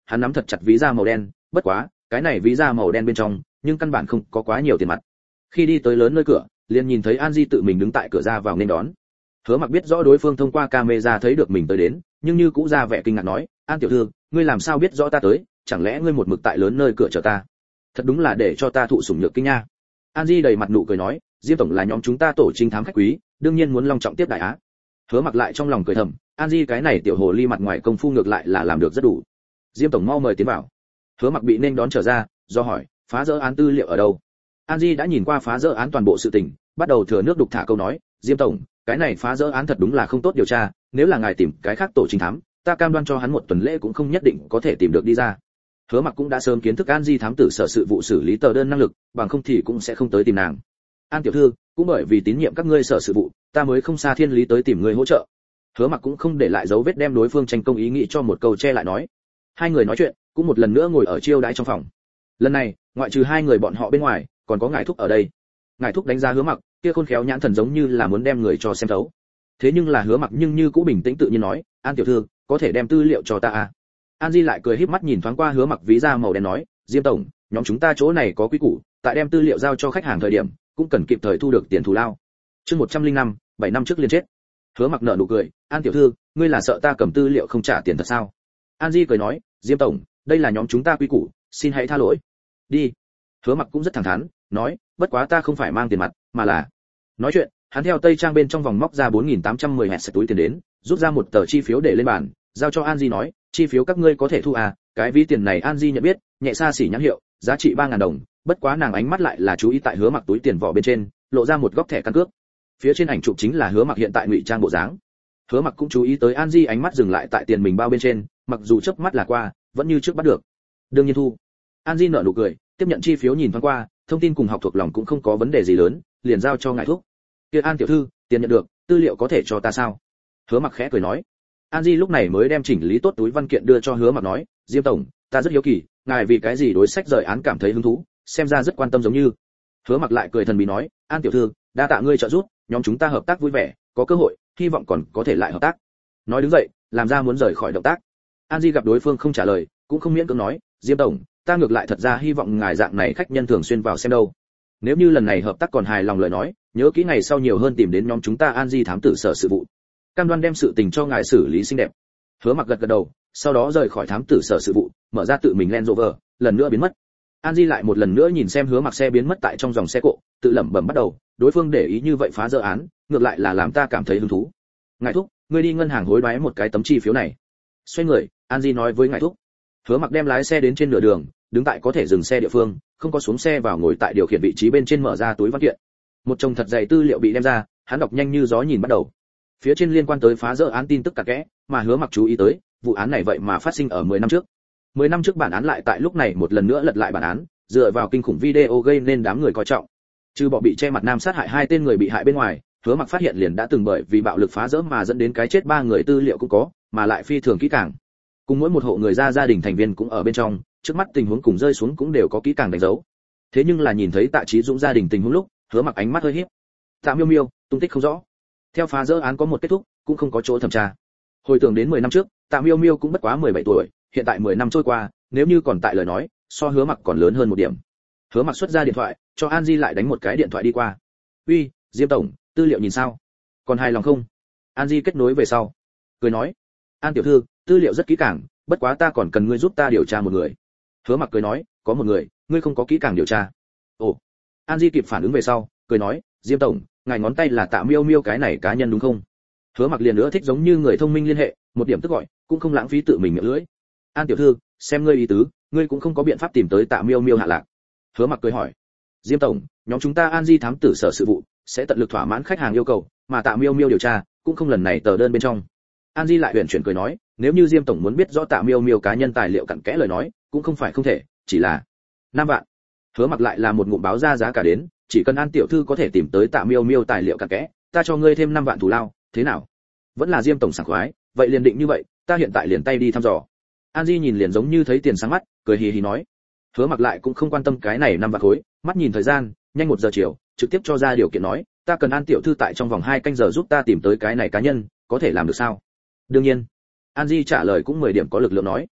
hắn nắm thật chặt ví da màu đen, bất quá cái này ví da màu đen bên trong nhưng căn bản không có quá nhiều tiền mặt. Khi đi tới lớn nơi cửa, liền nhìn thấy An Di tự mình đứng tại cửa ra vào nên đón. Hứa Mặc biết rõ đối phương thông qua camera thấy được mình tới đến, nhưng như cũ ra vẻ kinh ngạc nói, An tiểu thư, ngươi làm sao biết rõ ta tới, chẳng lẽ ngươi một mực tại lớn nơi cửa chờ ta? Thật đúng là để cho ta thụ sủng nhược kinh nha. An Di đầy mặt nụ cười nói, Diêm tổng là nhóm chúng ta tổ trinh thám khách quý, đương nhiên muốn long trọng tiếp đại á. Hứa Mặc lại trong lòng cười thầm, An Di cái này tiểu hồ ly mặt ngoài công phu ngược lại là làm được rất đủ. Diêm tổng mau mời tiến vào. Hứa Mặc bị nên đón trở ra, do hỏi, phá rỡ án tư liệu ở đâu? An Di đã nhìn qua phá rỡ án toàn bộ sự tình, bắt đầu thừa nước đục thả câu nói, Diêm tổng, cái này phá rỡ án thật đúng là không tốt điều tra, nếu là ngài tìm cái khác tổ trinh thám, ta cam đoan cho hắn một tuần lễ cũng không nhất định có thể tìm được đi ra. Hứa Mặc cũng đã sớm kiến thức An Di thám tử sở sự vụ xử lý tờ đơn năng lực, bằng không thì cũng sẽ không tới tìm nàng. An tiểu thư, cũng bởi vì tín nhiệm các ngươi sở sự vụ, ta mới không xa thiên lý tới tìm ngươi hỗ trợ. Hứa Mặc cũng không để lại dấu vết đem đối phương tranh công ý nghĩ cho một câu che lại nói. Hai người nói chuyện, cũng một lần nữa ngồi ở chiêu đãi trong phòng. Lần này, ngoại trừ hai người bọn họ bên ngoài, còn có ngài thúc ở đây. Ngài thúc đánh giá Hứa Mặc, kia khôn khéo nhãn thần giống như là muốn đem người cho xem thấu. Thế nhưng là Hứa Mặc nhưng như cũ bình tĩnh tự nhiên nói, An tiểu thư, có thể đem tư liệu cho ta à? An Di lại cười híp mắt nhìn thoáng qua Hứa Mặc ví da màu đen nói, Diêm tổng, nhóm chúng ta chỗ này có quý củ, tại đem tư liệu giao cho khách hàng thời điểm, cũng cần kịp thời thu được tiền thù lao. Chương một trăm lẻ năm, bảy năm trước liền chết. Hứa Mặc nở nụ cười, An tiểu thư, ngươi là sợ ta cầm tư liệu không trả tiền thật sao? An Di cười nói, Diêm tổng, đây là nhóm chúng ta quý củ, xin hãy tha lỗi. Đi. Hứa Mặc cũng rất thẳng thắn, nói, bất quá ta không phải mang tiền mặt, mà là. Nói chuyện, hắn theo tây trang bên trong vòng móc ra bốn nghìn tám trăm mười hẹt sạch túi tiền đến, rút ra một tờ chi phiếu để lên bàn, giao cho An Di nói, chi phiếu các ngươi có thể thu à, cái ví tiền này An Di nhận biết, nhẹ xa xỉ nhãn hiệu, giá trị ba nghìn đồng, bất quá nàng ánh mắt lại là chú ý tại Hứa Mặc túi tiền vỏ bên trên, lộ ra một góc thẻ căn cước. Phía trên ảnh chụp chính là Hứa Mặc hiện tại ngụy trang bộ dáng. Hứa Mặc cũng chú ý tới An Di ánh mắt dừng lại tại tiền mình bao bên trên, mặc dù chớp mắt là qua, vẫn như trước bắt được. Đương nhiên thu. An Di nở nụ cười, tiếp nhận chi phiếu nhìn thoáng qua, thông tin cùng học thuộc lòng cũng không có vấn đề gì lớn, liền giao cho ngài thúc. Kia An tiểu thư, tiền nhận được, tư liệu có thể cho ta sao? Hứa Mặc khẽ cười nói. An Di lúc này mới đem chỉnh lý tốt túi văn kiện đưa cho Hứa Mặc nói, Diêm tổng, ta rất hiếu kỳ, ngài vì cái gì đối sách rời án cảm thấy hứng thú, xem ra rất quan tâm giống như. Hứa Mặc lại cười thần bí nói, An tiểu thư, đa tạ ngươi trợ giúp, nhóm chúng ta hợp tác vui vẻ, có cơ hội, hy vọng còn có thể lại hợp tác. Nói đứng dậy, làm ra muốn rời khỏi động tác. An Di gặp đối phương không trả lời, cũng không miễn cưỡng nói, Diêm tổng, ta ngược lại thật ra hy vọng ngài dạng này khách nhân thường xuyên vào xem đâu. Nếu như lần này hợp tác còn hài lòng lời nói, nhớ kỹ ngày sau nhiều hơn tìm đến nhóm chúng ta An Di thám tử sở sự vụ. Cam đoan đem sự tình cho ngài xử lý xinh đẹp. Hứa Mặc gật gật đầu, sau đó rời khỏi thám tử sở sự vụ, mở ra tự mình Land Rover, lần nữa biến mất. An Di lại một lần nữa nhìn xem Hứa Mặc xe biến mất tại trong dòng xe cộ, tự lẩm bẩm bắt đầu, đối phương để ý như vậy phá dỡ án, ngược lại là làm ta cảm thấy hứng thú. Ngài thúc, ngươi đi ngân hàng hối đoái một cái tấm chi phiếu này. Xoay người, An Di nói với ngài thúc. Hứa Mặc đem lái xe đến trên nửa đường, đứng tại có thể dừng xe địa phương, không có xuống xe vào ngồi tại điều khiển vị trí bên trên, mở ra túi văn kiện. Một chồng thật dày tư liệu bị đem ra, hắn đọc nhanh như gió nhìn bắt đầu. Phía trên liên quan tới phá dỡ án tin tức cặn kẽ, mà Hứa Mặc chú ý tới, vụ án này vậy mà phát sinh ở mười năm trước. mười năm trước bản án lại tại lúc này một lần nữa lật lại bản án, dựa vào kinh khủng video gây nên đám người coi trọng. Trừ bỏ bị che mặt nam sát hại hai tên người bị hại bên ngoài, Hứa Mặc phát hiện liền đã từng bởi vì bạo lực phá dỡ mà dẫn đến cái chết ba người tư liệu cũng có, mà lại phi thường kỹ càng. Cùng mỗi một hộ người ra gia đình thành viên cũng ở bên trong, trước mắt tình huống cùng rơi xuống cũng đều có kỹ càng đánh dấu. Thế nhưng là nhìn thấy Tạ Chí Dũng gia đình tình huống lúc, Hứa Mặc ánh mắt hơi híp. Tạ Miêu Miêu, tung tích không rõ. Theo phá dỡ án có một kết thúc, cũng không có chỗ thẩm tra. Hồi tưởng đến mười năm trước, Tạ Miêu Miêu cũng bất quá mười bảy tuổi, hiện tại mười năm trôi qua, nếu như còn tại lời nói, so Hứa Mặc còn lớn hơn một điểm. Hứa Mặc xuất ra điện thoại, cho An Di lại đánh một cái điện thoại đi qua. "Uy, Diêm tổng, tư liệu nhìn sao? Còn hài lòng không?" An Di kết nối về sau, cười nói, "An tiểu thư, tư liệu rất kỹ càng, bất quá ta còn cần ngươi giúp ta điều tra một người." Hứa Mặc cười nói, "Có một người, ngươi không có kỹ càng điều tra." "Ồ." An Di kịp phản ứng về sau, cười nói, "Diêm tổng, ngài ngón tay là Tạ Miêu Miêu cái này cá nhân đúng không?" Hứa Mặc liền nữa thích giống như người thông minh liên hệ, một điểm tức gọi, cũng không lãng phí tự mình miệng lưỡi. "An tiểu thư, xem ngươi ý tứ, ngươi cũng không có biện pháp tìm tới Tạ Miêu Miêu hạ lạc." Hứa Mặc cười hỏi, "Diêm tổng, nhóm chúng ta An Di thám tử sở sự vụ sẽ tận lực thỏa mãn khách hàng yêu cầu, mà Tạ Miêu Miêu điều tra cũng không lần này tờ đơn bên trong." An Di lại huyền chuyển cười nói, "Nếu như Diêm tổng muốn biết rõ Tạ Miêu Miêu cá nhân tài liệu cặn kẽ lời nói, cũng không phải không thể, chỉ là năm vạn." Hứa Mặc lại là một ngụm báo ra giá cả đến, "Chỉ cần An tiểu thư có thể tìm tới Tạ Miêu Miêu tài liệu cặn kẽ, ta cho ngươi thêm năm vạn thù lao, thế nào?" Vẫn là Diêm tổng sảng khoái, "Vậy liền định như vậy, ta hiện tại liền tay đi thăm dò." An Di nhìn liền giống như thấy tiền sáng mắt, cười hì hì nói. Hứa Mặc lại cũng không quan tâm cái này năm vạn khối, mắt nhìn thời gian, nhanh một giờ chiều, trực tiếp cho ra điều kiện nói, "Ta cần An tiểu thư tại trong vòng hai canh giờ giúp ta tìm tới cái này cá nhân, có thể làm được sao?" "Đương nhiên." An Di trả lời cũng mười điểm có lực lượng nói.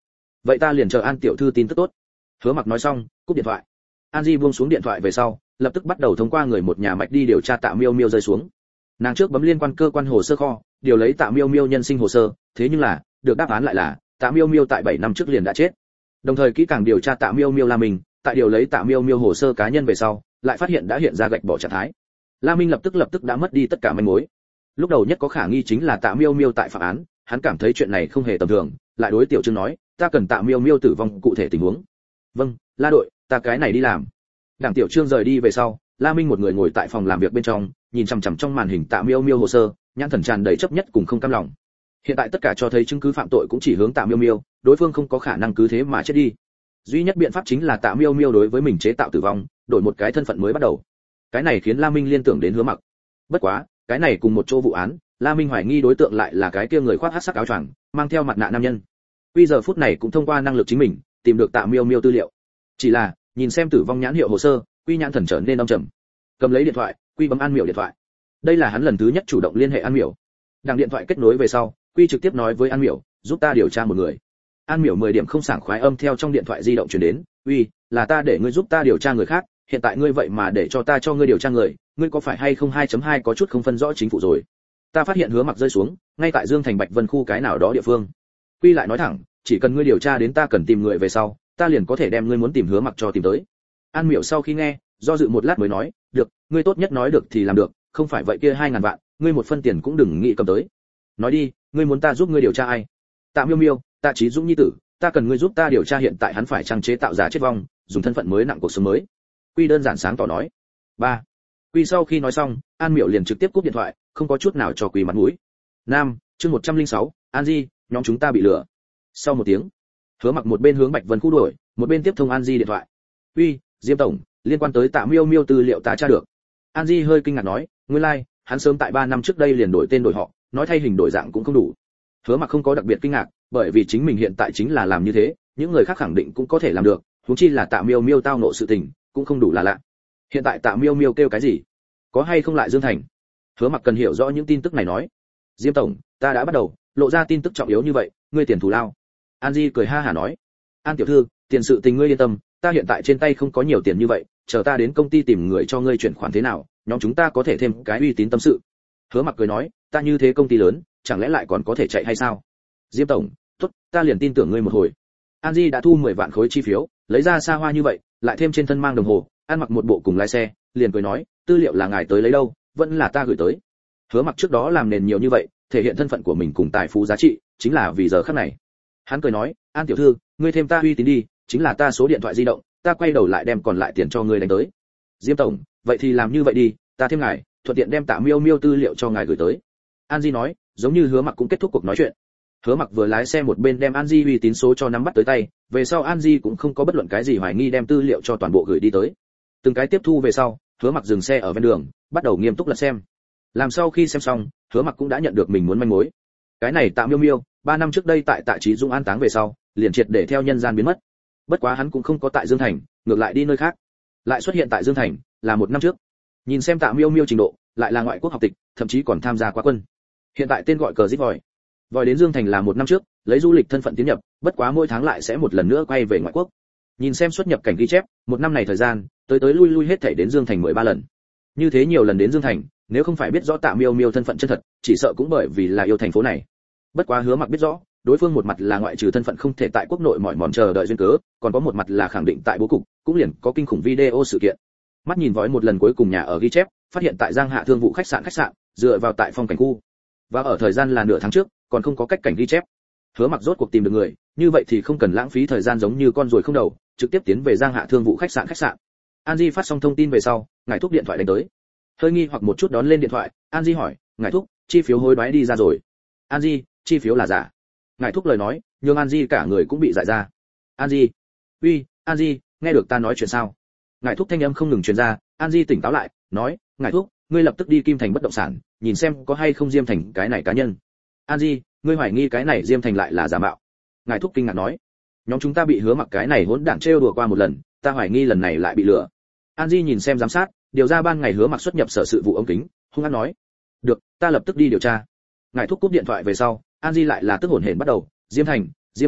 vậy ta liền chờ An tiểu thư tin tức tốt. Hứa Mặc nói xong cúp điện thoại. An Di buông xuống điện thoại về sau lập tức bắt đầu thông qua người một nhà mạch đi điều tra Tạ Miêu Miêu rơi xuống. Nàng trước bấm liên quan cơ quan hồ sơ kho điều lấy Tạ Miêu Miêu nhân sinh hồ sơ, thế nhưng là được đáp án lại là Tạ Miêu Miêu tại bảy năm trước liền đã chết. Đồng thời kỹ càng điều tra Tạ Miêu Miêu La Minh, tại điều lấy Tạ Miêu Miêu hồ sơ cá nhân về sau, lại phát hiện đã hiện ra gạch bỏ trạng thái. La Minh lập tức lập tức đã mất đi tất cả manh mối. Lúc đầu nhất có khả nghi chính là Tạ Miêu Miêu tại phạm án, hắn cảm thấy chuyện này không hề tầm thường, lại đối Tiểu Trương nói, ta cần Tạ Miêu Miêu tử vong cụ thể tình huống. Vâng, La đội, ta cái này đi làm. Đảng Tiểu Trương rời đi về sau, La Minh một người ngồi tại phòng làm việc bên trong, nhìn chằm chằm trong màn hình Tạ Miêu Miêu hồ sơ, nhãn thần tràn đầy chấp nhất cùng không cam lòng. Hiện tại tất cả cho thấy chứng cứ phạm tội cũng chỉ hướng Tạ Miêu Miêu, đối phương không có khả năng cứ thế mà chết đi. Duy nhất biện pháp chính là Tạ Miêu Miêu đối với mình chế tạo tử vong, đổi một cái thân phận mới bắt đầu. Cái này khiến La Minh liên tưởng đến Hứa Mặc. Bất quá, cái này cùng một chỗ vụ án, La Minh hoài nghi đối tượng lại là cái kia người khoác hắc sắc áo choàng, mang theo mặt nạ nam nhân. Bây giờ phút này cũng thông qua năng lực chính mình, tìm được Tạ Miêu Miêu tư liệu. Chỉ là, nhìn xem tử vong nhãn hiệu hồ sơ, Quy nhãn thần trở nên âm trầm. Cầm lấy điện thoại, Quy bấm An Miểu điện thoại. Đây là hắn lần thứ nhất chủ động liên hệ An Miểu. Đằng điện thoại kết nối về sau, Quy trực tiếp nói với An Miểu, giúp ta điều tra một người. An Miểu mười điểm không sảng khoái âm theo trong điện thoại di động truyền đến, "Uy, là ta để ngươi giúp ta điều tra người khác, hiện tại ngươi vậy mà để cho ta cho ngươi điều tra người, ngươi có phải hay không hai chấm hai có chút không phân rõ chính phủ rồi." Ta phát hiện Hứa Mặc rơi xuống, ngay tại Dương Thành Bạch Vân khu cái nào đó địa phương. Quy lại nói thẳng, chỉ cần ngươi điều tra đến ta cần tìm người về sau, ta liền có thể đem ngươi muốn tìm Hứa Mặc cho tìm tới. An Miểu sau khi nghe, do dự một lát mới nói, "Được, ngươi tốt nhất nói được thì làm được, không phải vậy kia hai ngàn vạn, ngươi một phân tiền cũng đừng nghĩ cầm tới. Nói đi, ngươi muốn ta giúp ngươi điều tra ai?" Tạ Miêu Miêu, ta Chí Dũng nhi tử, ta cần ngươi giúp ta điều tra hiện tại hắn phải trang chế tạo giả chết vong, dùng thân phận mới nặng cuộc sống mới. Quy đơn giản sáng tỏ nói. Ba. Quy sau khi nói xong, An Miểu liền trực tiếp cúp điện thoại, không có chút nào cho Quy mặt mũi. Nam, chương một trăm lẻ sáu, An Di, nhóm chúng ta bị lừa. Sau một tiếng, Hứa Mặc một bên hướng Bạch Vân khu đuổi, một bên tiếp thông An Di điện thoại. Uy, Diêm tổng, liên quan tới Tạ Miêu Miêu tư liệu ta tra được. An Di hơi kinh ngạc nói, nguyên lai, like, hắn sớm tại ba năm trước đây liền đổi tên đổi họ, nói thay hình đổi dạng cũng không đủ. Hứa Mặc không có đặc biệt kinh ngạc, bởi vì chính mình hiện tại chính là làm như thế, những người khác khẳng định cũng có thể làm được, huống chi là Tạ Miêu Miêu tao nộ sự tình, cũng không đủ là lạ. Hiện tại Tạ Miêu Miêu kêu cái gì? Có hay không lại Dương Thành? Hứa Mặc cần hiểu rõ những tin tức này nói. Diêm tổng, ta đã bắt đầu lộ ra tin tức trọng yếu như vậy, ngươi tiền thù lao. An Di cười ha hả nói. An tiểu thư, tiền sự tình ngươi yên tâm, ta hiện tại trên tay không có nhiều tiền như vậy, chờ ta đến công ty tìm người cho ngươi chuyển khoản thế nào, nhóm chúng ta có thể thêm cái uy tín tâm sự. Hứa Mặc cười nói, ta như thế công ty lớn, chẳng lẽ lại còn có thể chạy hay sao? Diêm tổng, tốt, ta liền tin tưởng ngươi một hồi. An Di đã thu mười vạn khối chi phiếu, lấy ra xa hoa như vậy, lại thêm trên thân mang đồng hồ, ăn mặc một bộ cùng lái xe, liền cười nói, tư liệu là ngài tới lấy đâu, vẫn là ta gửi tới. Hứa Mặc trước đó làm nền nhiều như vậy, thể hiện thân phận của mình cùng tài phú giá trị, chính là vì giờ khắc này. Hắn cười nói, An tiểu thư, ngươi thêm ta uy tín đi, chính là ta số điện thoại di động, ta quay đầu lại đem còn lại tiền cho ngươi đánh tới. Diêm tổng, vậy thì làm như vậy đi, ta thêm ngài, thuận tiện đem Tạ Miêu Miêu tư liệu cho ngài gửi tới. An Di nói, giống như Hứa Mặc cũng kết thúc cuộc nói chuyện. Hứa Mặc vừa lái xe một bên đem An Di uy tín số cho nắm bắt tới tay, về sau An Di cũng không có bất luận cái gì hoài nghi đem tư liệu cho toàn bộ gửi đi tới. Từng cái tiếp thu về sau, Hứa Mặc dừng xe ở ven đường, bắt đầu nghiêm túc lật xem. Làm sau khi xem xong, Hứa Mặc cũng đã nhận được mình muốn manh mối. Cái này Tạ Miêu Miêu, ba năm trước đây tại Tạ Chí Dũng an táng về sau, liền triệt để theo nhân gian biến mất. Bất quá hắn cũng không có tại Dương Thành, ngược lại đi nơi khác. Lại xuất hiện tại Dương Thành, là một năm trước. Nhìn xem Tạ Miêu Miêu trình độ, lại là ngoại quốc học tịch, thậm chí còn tham gia quá quân. Hiện tại tên gọi cờ rít vòi. Vòi đến Dương Thành là một năm trước, lấy du lịch thân phận tiến nhập, bất quá mỗi tháng lại sẽ một lần nữa quay về ngoại quốc. Nhìn xem xuất nhập cảnh ghi chép, một năm này thời gian, tới tới lui lui hết thảy đến Dương Thành mười ba lần. Như thế nhiều lần đến Dương Thành, nếu không phải biết rõ Tạ Miêu Miêu thân phận chân thật, chỉ sợ cũng bởi vì là yêu thành phố này. Bất quá Hứa Mặc biết rõ, đối phương một mặt là ngoại trừ thân phận không thể tại quốc nội mỏi mòn chờ đợi duyên cớ, còn có một mặt là khẳng định tại bố cục, cũng liền có kinh khủng video sự kiện. Mắt nhìn vói một lần cuối cùng nhà ở ghi chép, phát hiện tại Giang Hạ Thương vụ khách sạn khách sạn, dựa vào tại phong cảnh khu. Và ở thời gian là nửa tháng trước, còn không có cách cảnh ghi chép. Hứa Mặc rốt cuộc tìm được người, như vậy thì không cần lãng phí thời gian giống như con ruồi không đầu, trực tiếp tiến về Giang Hạ Thương vụ khách sạn khách sạn. An Di phát xong thông tin về sau, ngài thúc điện thoại đánh tới. Hơi nghi hoặc một chút đón lên điện thoại, An Di hỏi, ngài thúc, chi phiếu hối đoái đi ra rồi. An Di, chi phiếu là giả. Ngài thúc lời nói, nhưng An Di cả người cũng bị dại ra. An Di, uy, An Di, nghe được ta nói chuyện sao? Ngài thúc thanh âm không ngừng truyền ra, An Di tỉnh táo lại, nói, ngài thúc, ngươi lập tức đi Kim Thành bất động sản, nhìn xem có hay không Diêm Thành cái này cá nhân. An Di, ngươi hoài nghi cái này Diêm Thành lại là giả mạo. Ngài thúc kinh ngạc nói, nhóm chúng ta bị Hứa Mặc cái này hỗn đản trêu đùa qua một lần, ta hoài nghi lần này lại bị lừa. An Di nhìn xem giám sát, điều ra ban ngày Hứa Mặc xuất nhập sở sự vụ ống kính, hung hăng nói, được, ta lập tức đi điều tra. Ngài thúc cúp điện thoại về sau, An Di lại là tức hổn hển bắt đầu, Diêm Thành, Diêm Thành,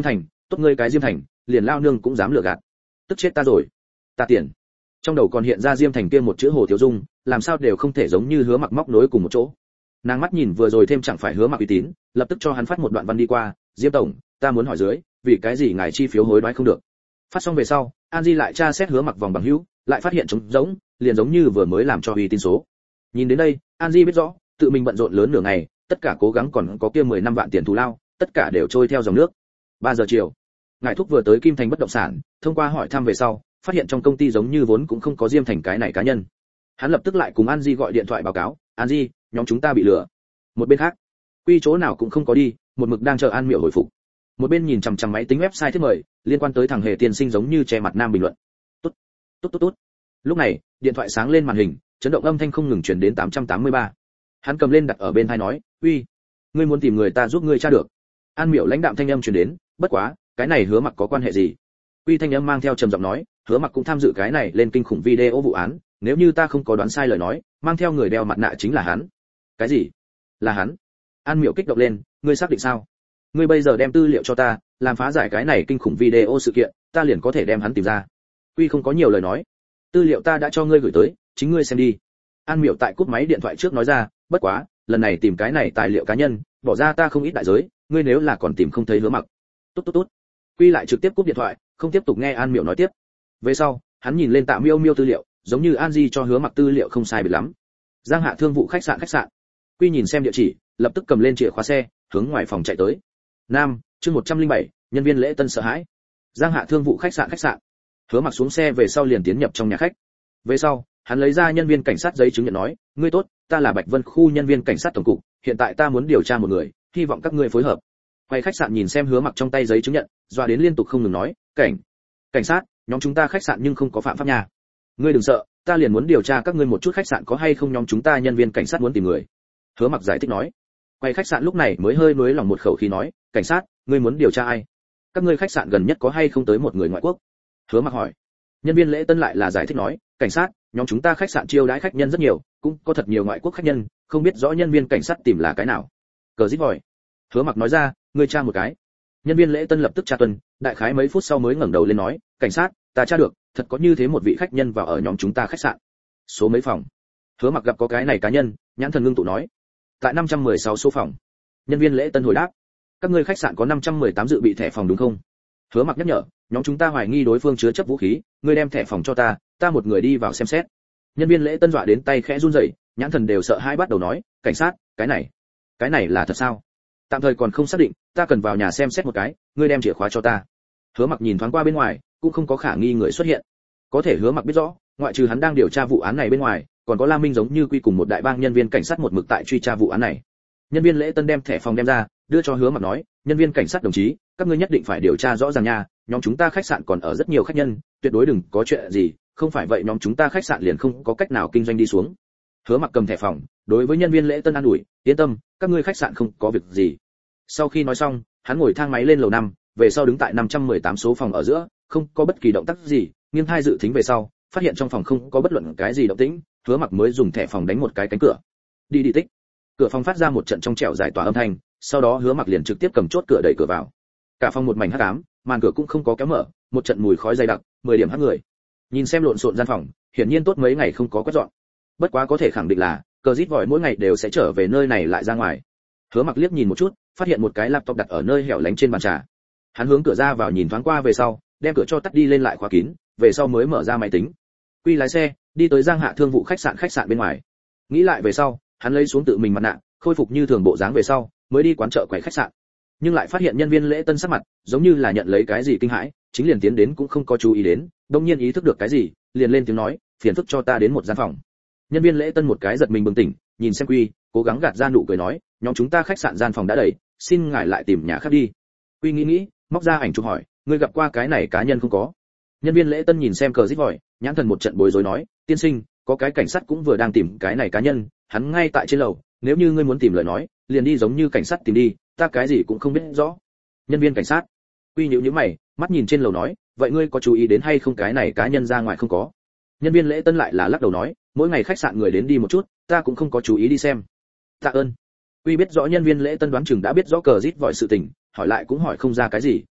tốt ngươi cái Diêm Thành, liền lao nương cũng dám lừa gạt. Tức chết ta rồi. Ta tiền. Trong đầu còn hiện ra Diêm Thành kia một chữ Hồ Tiểu Dung, làm sao đều không thể giống như Hứa Mặc móc nối cùng một chỗ. Nàng mắt nhìn vừa rồi thêm chẳng phải Hứa Mặc uy tín, lập tức cho hắn phát một đoạn văn đi qua, Diêm tổng, ta muốn hỏi dưới, vì cái gì ngài chi phiếu hối đoái không được. Phát xong về sau, An Di lại tra xét Hứa Mặc vòng bằng hữu, lại phát hiện trống rỗng, liền giống như vừa mới làm cho uy tín số. Nhìn đến đây, An Di biết rõ, tự mình bận rộn lớn nửa ngày, tất cả cố gắng còn có kia mười năm vạn tiền thù lao, tất cả đều trôi theo dòng nước. ba giờ chiều, ngài thúc vừa tới Kim Thành bất động sản, thông qua hỏi thăm về sau, phát hiện trong công ty giống như vốn cũng không có Diêm Thành cái này cá nhân. Hắn lập tức lại cùng An Di gọi điện thoại báo cáo, An Di, nhóm chúng ta bị lừa. Một bên khác, Quy chỗ nào cũng không có đi, một mực đang chờ An Miểu hồi phục. Một bên nhìn chằm chằm máy tính website thiết mời, liên quan tới thằng hề tiên sinh giống như che mặt nam bình luận. Tốt, tốt tốt tốt. Lúc này, điện thoại sáng lên màn hình, chấn động âm thanh không ngừng truyền đến tám trăm tám mươi ba. Hắn cầm lên đặt ở bên tai nói, "Uy, ngươi muốn tìm người ta giúp ngươi tra được." An Miểu lãnh đạm thanh âm truyền đến, "Bất quá, cái này Hứa Mặc có quan hệ gì?" Uy thanh âm mang theo trầm giọng nói, "Hứa Mặc cũng tham dự cái này lên kinh khủng video vụ án, nếu như ta không có đoán sai lời nói, mang theo người đeo mặt nạ chính là hắn." "Cái gì? Là hắn?" An Miểu kích động lên, "Ngươi xác định sao? Ngươi bây giờ đem tư liệu cho ta, làm phá giải cái này kinh khủng video sự kiện, ta liền có thể đem hắn tìm ra." Uy không có nhiều lời nói, "Tư liệu ta đã cho ngươi gửi tới, chính ngươi xem đi." An Miểu tại cúp máy điện thoại trước nói ra, "Bất quá, lần này tìm cái này tài liệu cá nhân, bỏ ra ta không ít đại giới, ngươi nếu là còn tìm không thấy Hứa Mặc." "Tốt tốt tốt." Quy lại trực tiếp cúp điện thoại, không tiếp tục nghe An Miểu nói tiếp. Về sau, hắn nhìn lên Tạ Miêu Miêu tư liệu, giống như An Di cho Hứa Mặc tư liệu không sai biệt lắm. Giang Hạ Thương vụ khách sạn khách sạn. Quy nhìn xem địa chỉ, lập tức cầm lên chìa khóa xe, hướng ngoài phòng chạy tới. Nam, chương một trăm lẻ bảy, nhân viên lễ tân sợ hãi. Giang Hạ Thương vụ khách sạn khách sạn. Hứa Mặc xuống xe về sau liền tiến nhập trong nhà khách. Về sau, hắn lấy ra nhân viên cảnh sát giấy chứng nhận nói, "Ngươi tốt, ta là Bạch Vân khu nhân viên cảnh sát tổng cục, hiện tại ta muốn điều tra một người, hy vọng các ngươi phối hợp." Quay khách sạn nhìn xem Hứa Mặc trong tay giấy chứng nhận, doa đến liên tục không ngừng nói, "Cảnh, cảnh sát, nhóm chúng ta khách sạn nhưng không có phạm pháp nha. Ngươi đừng sợ, ta liền muốn điều tra các ngươi một chút khách sạn có hay không nhóm chúng ta nhân viên cảnh sát muốn tìm người." Hứa Mặc giải thích nói. Quay khách sạn lúc này mới hơi nuối lòng một khẩu khí nói, "Cảnh sát, ngươi muốn điều tra ai? Các ngươi khách sạn gần nhất có hay không tới một người ngoại quốc?" Hứa Mặc hỏi. Nhân viên lễ tân lại là giải thích nói, "Cảnh sát, nhóm chúng ta khách sạn chiêu đãi khách nhân rất nhiều, cũng có thật nhiều ngoại quốc khách nhân, không biết rõ nhân viên cảnh sát tìm là cái nào." Cờ dít vòi. Hứa Mặc nói ra, "Ngươi tra một cái." Nhân viên lễ tân lập tức tra tuần, đại khái mấy phút sau mới ngẩng đầu lên nói, "Cảnh sát, ta tra được, thật có như thế một vị khách nhân vào ở nhóm chúng ta khách sạn." "Số mấy phòng?" Hứa Mặc gặp có cái này cá nhân, nhãn thần ngưng tụ nói, "Tại năm trăm mười sáu số phòng." Nhân viên lễ tân hồi đáp, "Các ngươi khách sạn có năm trăm mười tám dự bị thẻ phòng đúng không?" Hứa Mặc nhắc nhở, "Nhóm chúng ta hoài nghi đối phương chứa chấp vũ khí, ngươi đem thẻ phòng cho ta, ta một người đi vào xem xét." Nhân viên lễ tân dọa đến tay khẽ run rẩy, nhãn thần đều sợ hãi bắt đầu nói, "Cảnh sát, cái này, cái này là thật sao? Tạm thời còn không xác định, ta cần vào nhà xem xét một cái, ngươi đem chìa khóa cho ta." Hứa Mặc nhìn thoáng qua bên ngoài, cũng không có khả nghi người xuất hiện. Có thể Hứa Mặc biết rõ, ngoại trừ hắn đang điều tra vụ án này bên ngoài, còn có La Minh giống như Quy cùng một đại bang nhân viên cảnh sát một mực tại truy tra vụ án này. Nhân viên lễ tân đem thẻ phòng đem ra, đưa cho Hứa Mặc nói, "Nhân viên cảnh sát đồng chí, các ngươi nhất định phải điều tra rõ ràng nha, nhóm chúng ta khách sạn còn ở rất nhiều khách nhân, tuyệt đối đừng có chuyện gì, không phải vậy nhóm chúng ta khách sạn liền không có cách nào kinh doanh đi xuống." Hứa Mặc cầm thẻ phòng, đối với nhân viên lễ tân an ủi, "Yên tâm, các ngươi khách sạn không có việc gì." Sau khi nói xong, hắn ngồi thang máy lên lầu năm, về sau đứng tại năm trăm mười tám số phòng ở giữa, không có bất kỳ động tác gì, nghiêng hai dự thính về sau, phát hiện trong phòng không có bất luận cái gì động tĩnh, Hứa Mặc mới dùng thẻ phòng đánh một cái cánh cửa. Đi đi tích. Cửa phòng phát ra một trận trong trẻo giải tỏa âm thanh, sau đó Hứa Mặc liền trực tiếp cầm chốt cửa đẩy cửa vào. Cả phòng một mảnh hắc ám, màn cửa cũng không có kéo mở, một trận mùi khói dày đặc, mười điểm hắc người. Nhìn xem lộn xộn gian phòng, hiển nhiên tốt mấy ngày không có quét dọn. Bất quá có thể khẳng định là, cờ rít vòi mỗi ngày đều sẽ trở về nơi này lại ra ngoài. Hứa Mặc liếc nhìn một chút, phát hiện một cái laptop đặt ở nơi hẻo lánh trên bàn trà. Hắn hướng cửa ra vào nhìn thoáng qua về sau, đem cửa cho tắt đi lên lại khóa kín, về sau mới mở ra máy tính. Quy lái xe, đi tới Giang Hạ Thương vụ khách sạn khách sạn bên ngoài. Nghĩ lại về sau, hắn lấy xuống tự mình mặt nạ, khôi phục như thường bộ dáng về sau, mới đi quán chợ quầy khách sạn. Nhưng lại phát hiện nhân viên lễ tân sắc mặt, giống như là nhận lấy cái gì kinh hãi, chính liền tiến đến cũng không có chú ý đến, đột nhiên ý thức được cái gì, liền lên tiếng nói, "Phiền phức cho ta đến một gian phòng." Nhân viên lễ tân một cái giật mình bừng tỉnh, nhìn xem Quy, cố gắng gạt ra nụ cười nói, "Nhóm chúng ta khách sạn gian phòng đã đầy, xin ngài lại tìm nhà khác đi." Quy nghĩ nghĩ, móc ra ảnh chụp hỏi, "Ngươi gặp qua cái này cá nhân không có?" Nhân viên lễ tân nhìn xem cờ rít vòi, nhãn thần một trận bối rối nói, "Tiên sinh, có cái cảnh sát cũng vừa đang tìm cái này cá nhân, hắn ngay tại trên lầu, nếu như ngươi muốn tìm lời nói, liền đi giống như cảnh sát tìm đi, ta cái gì cũng không biết rõ." Nhân viên cảnh sát. Quy nhíu nhíu mày, mắt nhìn trên lầu nói, "Vậy ngươi có chú ý đến hay không cái này cá nhân ra ngoài không có?" Nhân viên lễ tân lại là lắc đầu nói, "Mỗi ngày khách sạn người đến đi một chút, ta cũng không có chú ý đi xem." "Tạ ơn." Quy biết rõ nhân viên lễ tân đoán chừng đã biết rõ cờ rít vòi sự tình, hỏi lại cũng hỏi không ra cái gì,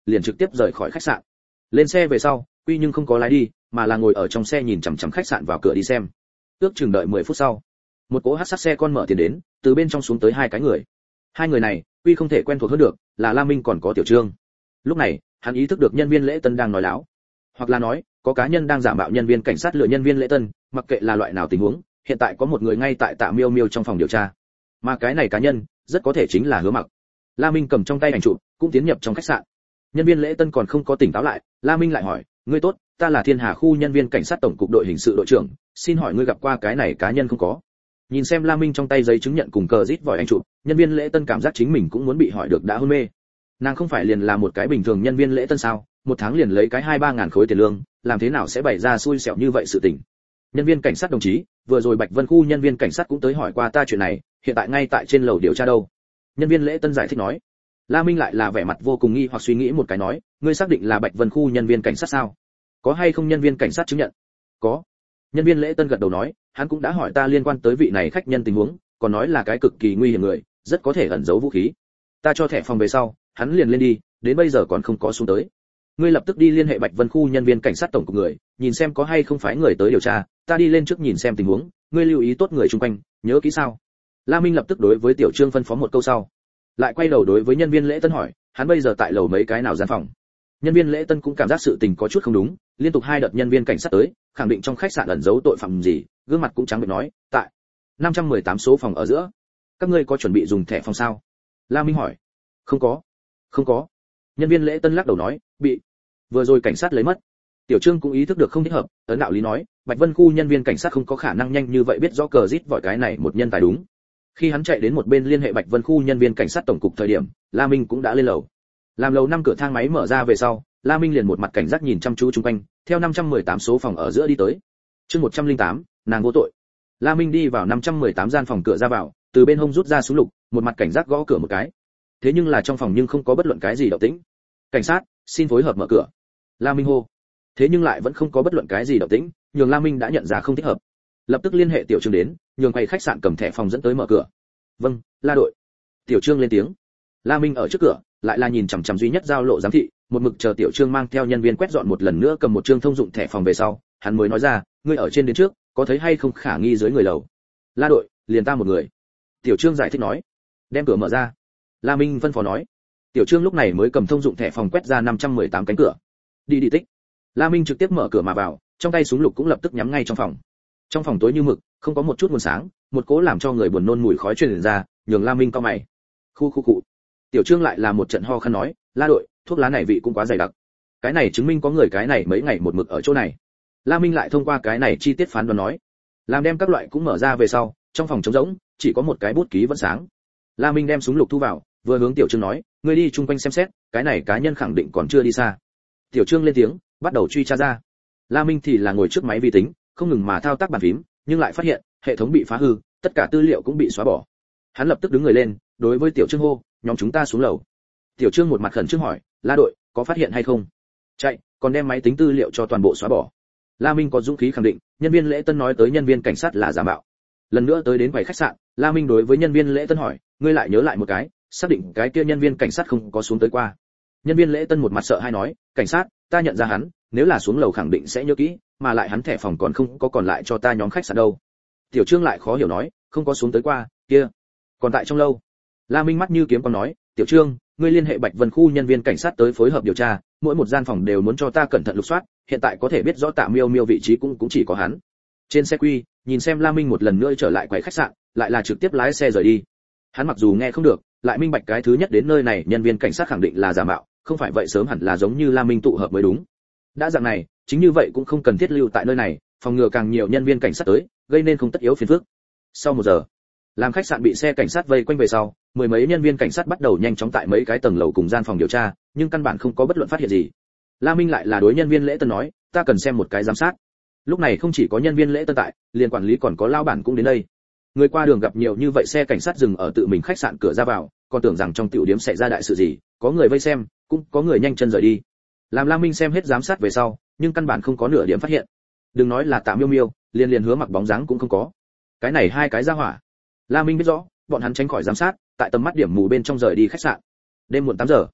liền trực tiếp rời khỏi khách sạn. Lên xe về sau, Quy nhưng không có lái đi, mà là ngồi ở trong xe nhìn chằm chằm khách sạn vào cửa đi xem. Ước chừng đợi mười phút sau, một cỗ hắc sắc xe con mở tiền đến, từ bên trong xuống tới hai cái người. Hai người này, Quy không thể quen thuộc hơn được, là La Minh còn có Tiểu Trương. Lúc này, hắn ý thức được nhân viên lễ tân đang nói láo, hoặc là nói, có cá nhân đang giả mạo nhân viên cảnh sát lừa nhân viên lễ tân, mặc kệ là loại nào tình huống, hiện tại có một người ngay tại Tạ Miêu Miêu trong phòng điều tra. Mà cái này cá nhân, rất có thể chính là Hứa Mặc. La Minh cầm trong tay ảnh chụp, cũng tiến nhập trong khách sạn. Nhân viên lễ tân còn không có tỉnh táo lại, La Minh lại hỏi, "Ngươi tốt, ta là Thiên Hà khu nhân viên cảnh sát tổng cục đội hình sự đội trưởng, xin hỏi ngươi gặp qua cái này cá nhân không có?" Nhìn xem La Minh trong tay giấy chứng nhận cùng cờ rít vòi ảnh chụp, nhân viên lễ tân cảm giác chính mình cũng muốn bị hỏi được đã hôn mê. Nàng không phải liền là một cái bình thường nhân viên lễ tân sao, một tháng liền lấy cái hai ba ngàn khối tiền lương, làm thế nào sẽ bày ra xui xẻo như vậy sự tình. Nhân viên cảnh sát đồng chí, vừa rồi Bạch Vân khu nhân viên cảnh sát cũng tới hỏi qua ta chuyện này, hiện tại ngay tại trên lầu điều tra đâu. Nhân viên lễ tân giải thích nói. La Minh lại là vẻ mặt vô cùng nghi hoặc suy nghĩ một cái nói, ngươi xác định là Bạch Vân khu nhân viên cảnh sát sao? Có hay không nhân viên cảnh sát chứng nhận? Có. Nhân viên lễ tân gật đầu nói, hắn cũng đã hỏi ta liên quan tới vị này khách nhân tình huống, còn nói là cái cực kỳ nguy hiểm người, rất có thể ẩn giấu vũ khí. Ta cho thẻ phòng về sau, hắn liền lên đi, đến bây giờ còn không có xuống tới. Ngươi lập tức đi liên hệ Bạch Vân khu nhân viên cảnh sát tổng cục người, nhìn xem có hay không phái người tới điều tra, ta đi lên trước nhìn xem tình huống, ngươi lưu ý tốt người xung quanh, nhớ kỹ sao? La Minh lập tức đối với Tiểu Trương phân phó một câu sau, lại quay đầu đối với nhân viên lễ tân hỏi, hắn bây giờ tại lầu mấy cái nào gian phòng? Nhân viên lễ tân cũng cảm giác sự tình có chút không đúng, liên tục hai đợt nhân viên cảnh sát tới, khẳng định trong khách sạn ẩn giấu tội phạm gì, gương mặt cũng trắng bệch nói, tại năm trăm mười tám số phòng ở giữa. Các ngươi có chuẩn bị dùng thẻ phòng sao? La Minh hỏi. Không có. Không có. Nhân viên lễ tân lắc đầu nói, bị vừa rồi cảnh sát lấy mất. Tiểu Trương cũng ý thức được không thích hợp, ấn đạo lý nói, Bạch Vân khu nhân viên cảnh sát không có khả năng nhanh như vậy biết rõ cờ rít vòi cái này một nhân tài đúng. Khi hắn chạy đến một bên liên hệ Bạch Vân khu nhân viên cảnh sát tổng cục thời điểm, La Minh cũng đã lên lầu. Làm lầu năm cửa thang máy mở ra về sau, La Minh liền một mặt cảnh giác nhìn chăm chú xung quanh, theo năm trăm mười tám số phòng ở giữa đi tới. Chương một trăm lẻ tám, nàng vô tội. La Minh đi vào năm trăm mười tám gian phòng cửa ra vào, từ bên hông rút ra súng lục, một mặt cảnh giác gõ cửa một cái. Thế nhưng là trong phòng nhưng không có bất luận cái gì động tĩnh. Cảnh sát, xin phối hợp mở cửa. La Minh hô. Thế nhưng lại vẫn không có bất luận cái gì động tĩnh, nhường La Minh đã nhận ra không thích hợp. Lập tức liên hệ Tiểu Trương đến, nhường quầy khách sạn cầm thẻ phòng dẫn tới mở cửa. Vâng, La đội. Tiểu Trương lên tiếng. La Minh ở trước cửa, lại là nhìn chằm chằm duy nhất giao lộ giám thị, một mực chờ Tiểu Trương mang theo nhân viên quét dọn một lần nữa cầm một trương thông dụng thẻ phòng về sau, hắn mới nói ra, ngươi ở trên đến trước, có thấy hay không khả nghi dưới người lầu? La đội, liền ta một người. Tiểu Trương giải thích nói. Đem cửa mở ra. La Minh phân phó nói. Tiểu Trương lúc này mới cầm thông dụng thẻ phòng quét ra năm trăm mười tám cánh cửa. Đi đi tích. La Minh trực tiếp mở cửa mà vào, trong tay súng lục cũng lập tức nhắm ngay trong phòng. Trong phòng tối như mực, không có một chút nguồn sáng, một cỗ làm cho người buồn nôn mùi khói truyền ra, nhường La Minh cau mày. Khu khu cụ. Tiểu Trương lại là một trận ho khan nói, La đội, thuốc lá này vị cũng quá dày đặc. Cái này chứng minh có người cái này mấy ngày một mực ở chỗ này. La Minh lại thông qua cái này chi tiết phán đoán nói, làm đem các loại cũng mở ra về sau, trong phòng trống rỗng, chỉ có một cái bút ký vẫn sáng. La Minh đem súng lục thu vào, vừa hướng Tiểu Trương nói, ngươi đi chung quanh xem xét, cái này cá nhân khẳng định còn chưa đi xa. Tiểu Trương lên tiếng, bắt đầu truy tra ra. La Minh thì là ngồi trước máy vi tính, không ngừng mà thao tác bàn phím, nhưng lại phát hiện hệ thống bị phá hư, tất cả tư liệu cũng bị xóa bỏ. Hắn lập tức đứng người lên, đối với Tiểu Trương hô, nhóm chúng ta xuống lầu. Tiểu Trương một mặt khẩn trương hỏi, La đội, có phát hiện hay không? Chạy, còn đem máy tính tư liệu cho toàn bộ xóa bỏ. La Minh có dũng khí khẳng định, nhân viên lễ tân nói tới nhân viên cảnh sát là giả mạo. Lần nữa tới đến quầy khách sạn, La Minh đối với nhân viên lễ tân hỏi, ngươi lại nhớ lại một cái, xác định cái kia nhân viên cảnh sát không có xuống tới qua. Nhân viên lễ tân một mặt sợ hãi nói, cảnh sát, ta nhận ra hắn, nếu là xuống lầu khẳng định sẽ nhớ kỹ, mà lại hắn thẻ phòng còn không có còn lại cho ta nhóm khách sạn đâu. Tiểu Trương lại khó hiểu nói, không có xuống tới qua, kia, còn tại trong lâu. La Minh mắt như kiếm còn nói, Tiểu Trương, ngươi liên hệ Bạch Vân khu nhân viên cảnh sát tới phối hợp điều tra, mỗi một gian phòng đều muốn cho ta cẩn thận lục soát, hiện tại có thể biết rõ Tạ Miêu Miêu vị trí cũng cũng chỉ có hắn. Trên xe quy, nhìn xem La Minh một lần nữa trở lại quầy khách sạn, lại là trực tiếp lái xe rời đi. Hắn mặc dù nghe không được, lại minh bạch cái thứ nhất đến nơi này nhân viên cảnh sát khẳng định là giả mạo, không phải vậy sớm hẳn là giống như La Minh tụ hợp mới đúng. Đã dạng này, chính như vậy cũng không cần thiết lưu tại nơi này, phòng ngừa càng nhiều nhân viên cảnh sát tới, gây nên không tất yếu phiền phức. Sau một giờ, làm khách sạn bị xe cảnh sát vây quanh về sau, mười mấy nhân viên cảnh sát bắt đầu nhanh chóng tại mấy cái tầng lầu cùng gian phòng điều tra, nhưng căn bản không có bất luận phát hiện gì. La Minh lại là đối nhân viên lễ tân nói, ta cần xem một cái giám sát. Lúc này không chỉ có nhân viên lễ tân tại, liền quản lý còn có lao bản cũng đến đây. Người qua đường gặp nhiều như vậy xe cảnh sát dừng ở tự mình khách sạn cửa ra vào, còn tưởng rằng trong tiểu điểm xảy ra đại sự gì, có người vây xem, cũng có người nhanh chân rời đi. Làm La Minh xem hết giám sát về sau, nhưng căn bản không có nửa điểm phát hiện. Đừng nói là Tạ Miêu Miêu, liền liền Hứa Mặc bóng dáng cũng không có. Cái này hai cái ra hỏa. La Minh biết rõ, bọn hắn tránh khỏi giám sát, tại tầm mắt điểm mù bên trong rời đi khách sạn. Đêm muộn tám giờ,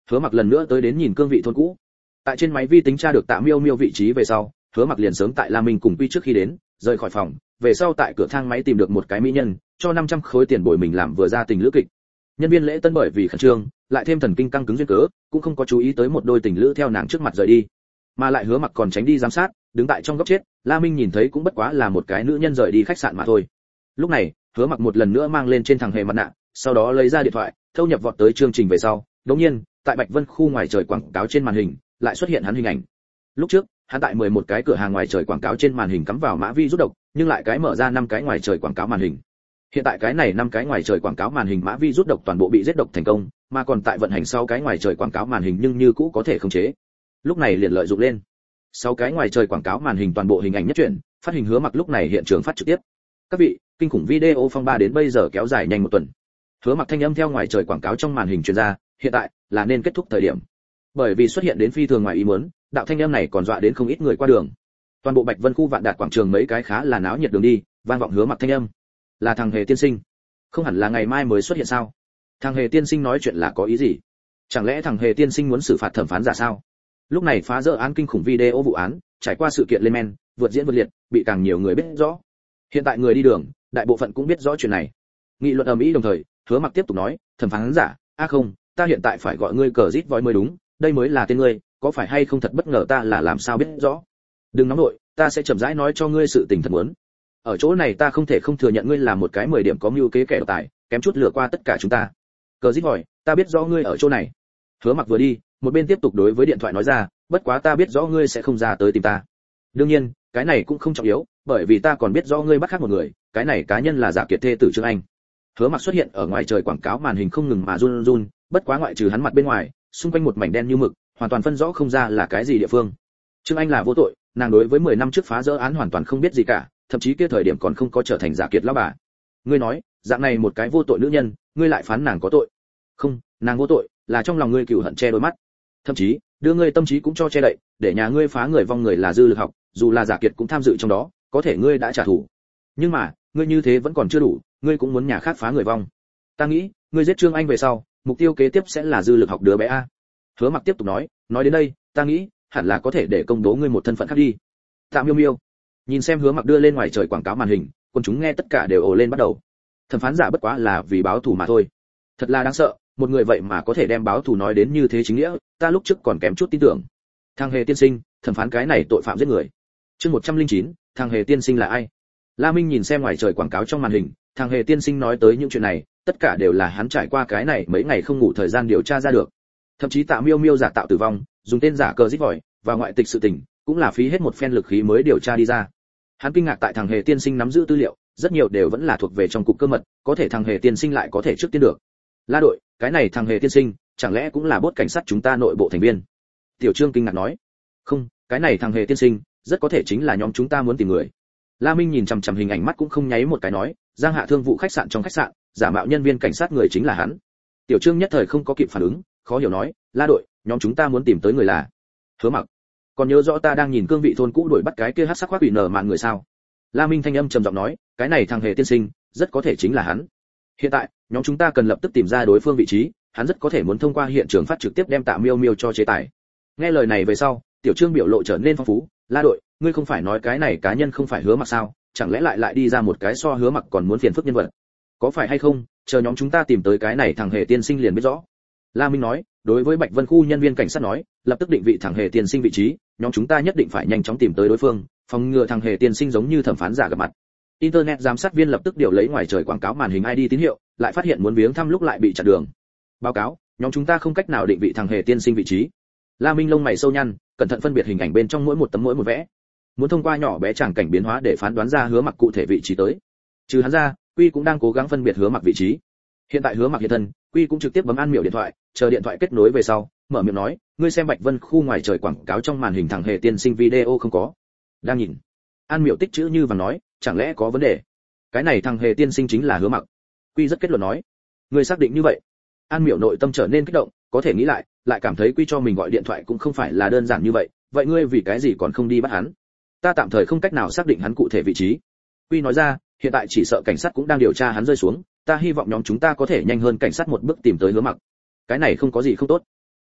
Hứa Mặc lần nữa tới đến nhìn cương vị thôn cũ. Tại trên máy vi tính tra được Tạ Miêu Miêu vị trí về sau, Hứa Mặc liền sớm tại La Minh cùng Quy trước khi đến, rời khỏi phòng, về sau tại cửa thang máy tìm được một cái mỹ nhân, cho năm trăm khối tiền bồi mình làm vừa ra tình lữ kịch. Nhân viên lễ tân bởi vì khẩn trương, lại thêm thần kinh căng cứng duyên cớ, cũng không có chú ý tới một đôi tình lữ theo nàng trước mặt rời đi, mà lại Hứa Mặc còn tránh đi giám sát, đứng tại trong góc chết, La Minh nhìn thấy cũng bất quá là một cái nữ nhân rời đi khách sạn mà thôi. Lúc này, Hứa Mặc một lần nữa mang lên trên thằng hề mặt nạ, sau đó lấy ra điện thoại, thâu nhập vọt tới chương trình về sau, đột nhiên, tại Bạch Vân khu ngoài trời quảng cáo trên màn hình, lại xuất hiện hắn hình ảnh. Lúc trước, hắn tại mười một cái cửa hàng ngoài trời quảng cáo trên màn hình cắm vào mã vi rút độc, nhưng lại cái mở ra năm cái ngoài trời quảng cáo màn hình. Hiện tại cái này năm cái ngoài trời quảng cáo màn hình mã vi rút độc toàn bộ bị giết độc thành công, mà còn tại vận hành sau cái ngoài trời quảng cáo màn hình nhưng như cũ có thể khống chế. Lúc này liền lợi dụng lên. Sau cái ngoài trời quảng cáo màn hình toàn bộ hình ảnh nhất chuyển, phát hình Hứa Mặc lúc này hiện trường phát trực tiếp. Các vị, kinh khủng video phong ba đến bây giờ kéo dài nhanh một tuần. Hứa Mặc thanh âm theo ngoài trời quảng cáo trong màn hình truyền ra, hiện tại là nên kết thúc thời điểm. Bởi vì xuất hiện đến phi thường ngoài ý muốn, đạo thanh âm này còn dọa đến không ít người qua đường. Toàn bộ Bạch Vân khu Vạn Đạt quảng trường mấy cái khá là náo nhiệt đường đi, vang vọng Hứa Mặc thanh âm. Là thằng Hề tiên sinh. Không hẳn là ngày mai mới xuất hiện sao? Thằng Hề tiên sinh nói chuyện là có ý gì? Chẳng lẽ thằng Hề tiên sinh muốn xử phạt thẩm phán giả sao? Lúc này phá rỡ án kinh khủng video vụ án, trải qua sự kiện lên men, vượt diễn vượt liệt, bị càng nhiều người biết rõ. Hiện tại người đi đường, đại bộ phận cũng biết rõ chuyện này. Nghị luận ầm ĩ đồng thời, Hứa Mặc tiếp tục nói, thẩm phán giả, a không, ta hiện tại phải gọi ngươi cờ rít voi mới đúng, đây mới là tên ngươi, có phải hay không thật bất ngờ ta là làm sao biết rõ? Đừng nóng nội, ta sẽ chậm rãi nói cho ngươi sự tình thật muốn. Ở chỗ này ta không thể không thừa nhận ngươi là một cái mười điểm có mưu kế kẻ độc tài, kém chút lừa qua tất cả chúng ta. Cờ rít voi, ta biết rõ ngươi ở chỗ này. Hứa Mặc vừa đi, một bên tiếp tục đối với điện thoại nói ra, bất quá ta biết rõ ngươi sẽ không ra tới tìm ta. Đương nhiên, cái này cũng không trọng yếu, bởi vì ta còn biết rõ ngươi bắt khác một người, cái này cá nhân là Giả Kiệt thê tử Trương Anh. Hứa Mặc xuất hiện ở ngoài trời quảng cáo màn hình không ngừng mà run run, bất quá ngoại trừ hắn mặt bên ngoài, xung quanh một mảnh đen như mực, hoàn toàn phân rõ không ra là cái gì địa phương. Trương Anh là vô tội, nàng đối với mười năm trước phá rỡ án hoàn toàn không biết gì cả, thậm chí kia thời điểm còn không có trở thành Giả Kiệt lão bà. Ngươi nói, dạng này một cái vô tội nữ nhân, ngươi lại phán nàng có tội? Không, nàng vô tội, là trong lòng ngươi cừu hận che đôi mắt. Thậm chí, đưa ngươi tâm trí cũng cho che đậy, để nhà ngươi phá người vong người là dư lực học, dù là Giả Kiệt cũng tham dự trong đó, có thể ngươi đã trả thù. Nhưng mà, ngươi như thế vẫn còn chưa đủ, ngươi cũng muốn nhà khác phá người vong. Ta nghĩ, ngươi giết Trương Anh về sau, mục tiêu kế tiếp sẽ là dư lực học đứa bé a. Hứa Mặc tiếp tục nói, nói đến đây, ta nghĩ, hẳn là có thể để công bố ngươi một thân phận khác đi. Tạ Miêu Miêu. Nhìn xem Hứa Mặc đưa lên ngoài trời quảng cáo màn hình, quân chúng nghe tất cả đều ồ lên bắt đầu. Thẩm phán giả bất quá là vì báo thù mà thôi. Thật là đáng sợ, một người vậy mà có thể đem báo thù nói đến như thế chính nghĩa, ta lúc trước còn kém chút tin tưởng. Thằng Hề tiên sinh, thẩm phán cái này tội phạm giết người. Chương một trăm lẻ chín, thằng Hề tiên sinh là ai? La Minh nhìn xem ngoài trời quảng cáo trong màn hình, thằng Hề tiên sinh nói tới những chuyện này, tất cả đều là hắn trải qua cái này mấy ngày không ngủ thời gian điều tra ra được. Thậm chí Tạ Miêu Miêu giả tạo tử vong, dùng tên giả cờ rít vòi và ngoại tịch sự tình, cũng là phí hết một phen lực khí mới điều tra đi ra. Hắn kinh ngạc tại thằng Hề tiên sinh nắm giữ tư liệu, rất nhiều đều vẫn là thuộc về trong cục cơ mật, có thể thằng Hề tiên sinh lại có thể trước tiên được. La đội, cái này thằng Hề tiên sinh, chẳng lẽ cũng là bốt cảnh sát chúng ta nội bộ thành viên? Tiểu Trương kinh ngạc nói. Không, cái này thằng Hề tiên sinh, rất có thể chính là nhóm chúng ta muốn tìm người. La Minh nhìn chằm chằm hình ảnh mắt cũng không nháy một cái nói, Giang Hạ thương vụ khách sạn trong khách sạn, giả mạo nhân viên cảnh sát người chính là hắn. Tiểu Trương nhất thời không có kịp phản ứng, khó hiểu nói, La đội, nhóm chúng ta muốn tìm tới người là Hứa Mặc. Còn nhớ rõ ta đang nhìn cương vị thôn cũ đuổi bắt cái kia hắc sắc khoác quỷ nở mạn người sao? La Minh thanh âm trầm giọng nói, cái này thằng Hề tiên sinh, rất có thể chính là hắn. Hiện tại, nhóm chúng ta cần lập tức tìm ra đối phương vị trí, hắn rất có thể muốn thông qua hiện trường phát trực tiếp đem Tạ Miêu Miêu cho chế tài. Nghe lời này về sau, Tiểu Trương biểu lộ trở nên phong phú, La đội, ngươi không phải nói cái này cá nhân không phải Hứa Mặc sao, chẳng lẽ lại lại đi ra một cái so Hứa Mặc còn muốn phiền phức nhân vật? Có phải hay không, chờ nhóm chúng ta tìm tới cái này thằng Hề tiên sinh liền biết rõ. La Minh nói, đối với Bạch Vân khu nhân viên cảnh sát nói, lập tức định vị thằng Hề tiên sinh vị trí, nhóm chúng ta nhất định phải nhanh chóng tìm tới đối phương, phòng ngừa thằng Hề tiên sinh giống như thẩm phán giả gặp mặt. Internet giám sát viên lập tức điều lấy ngoài trời quảng cáo màn hình i đê tín hiệu, lại phát hiện muốn viếng thăm lúc lại bị chặn đường. Báo cáo, nhóm chúng ta không cách nào định vị thằng Hề tiên sinh vị trí. La Minh lông mày sâu nhăn, cẩn thận phân biệt hình ảnh bên trong mỗi một tấm mỗi một vẽ. Muốn thông qua nhỏ bé tràng cảnh biến hóa để phán đoán ra Hứa Mặc cụ thể vị trí tới. Trừ hắn ra, Quy cũng đang cố gắng phân biệt Hứa Mặc vị trí. Hiện tại Hứa Mặc hiện thân, Quy cũng trực tiếp bấm An Miểu điện thoại, chờ điện thoại kết nối về sau, mở miệng nói, ngươi xem Bạch Vân khu ngoài trời quảng cáo trong màn hình thằng Hề tiên sinh video không có? Đang nhìn. An Miểu tích chữ như và nói, chẳng lẽ có vấn đề? Cái này thằng Hề tiên sinh chính là Hứa Mặc. Quy rất kết luận nói, ngươi xác định như vậy? An Miểu nội tâm trở nên kích động, có thể nghĩ lại, lại cảm thấy Quy cho mình gọi điện thoại cũng không phải là đơn giản như vậy, vậy ngươi vì cái gì còn không đi bắt hắn? Ta tạm thời không cách nào xác định hắn cụ thể vị trí. Quy nói ra, hiện tại chỉ sợ cảnh sát cũng đang điều tra hắn rơi xuống, ta hy vọng nhóm chúng ta có thể nhanh hơn cảnh sát một bước tìm tới Hứa Mặc. Cái này không có gì không tốt.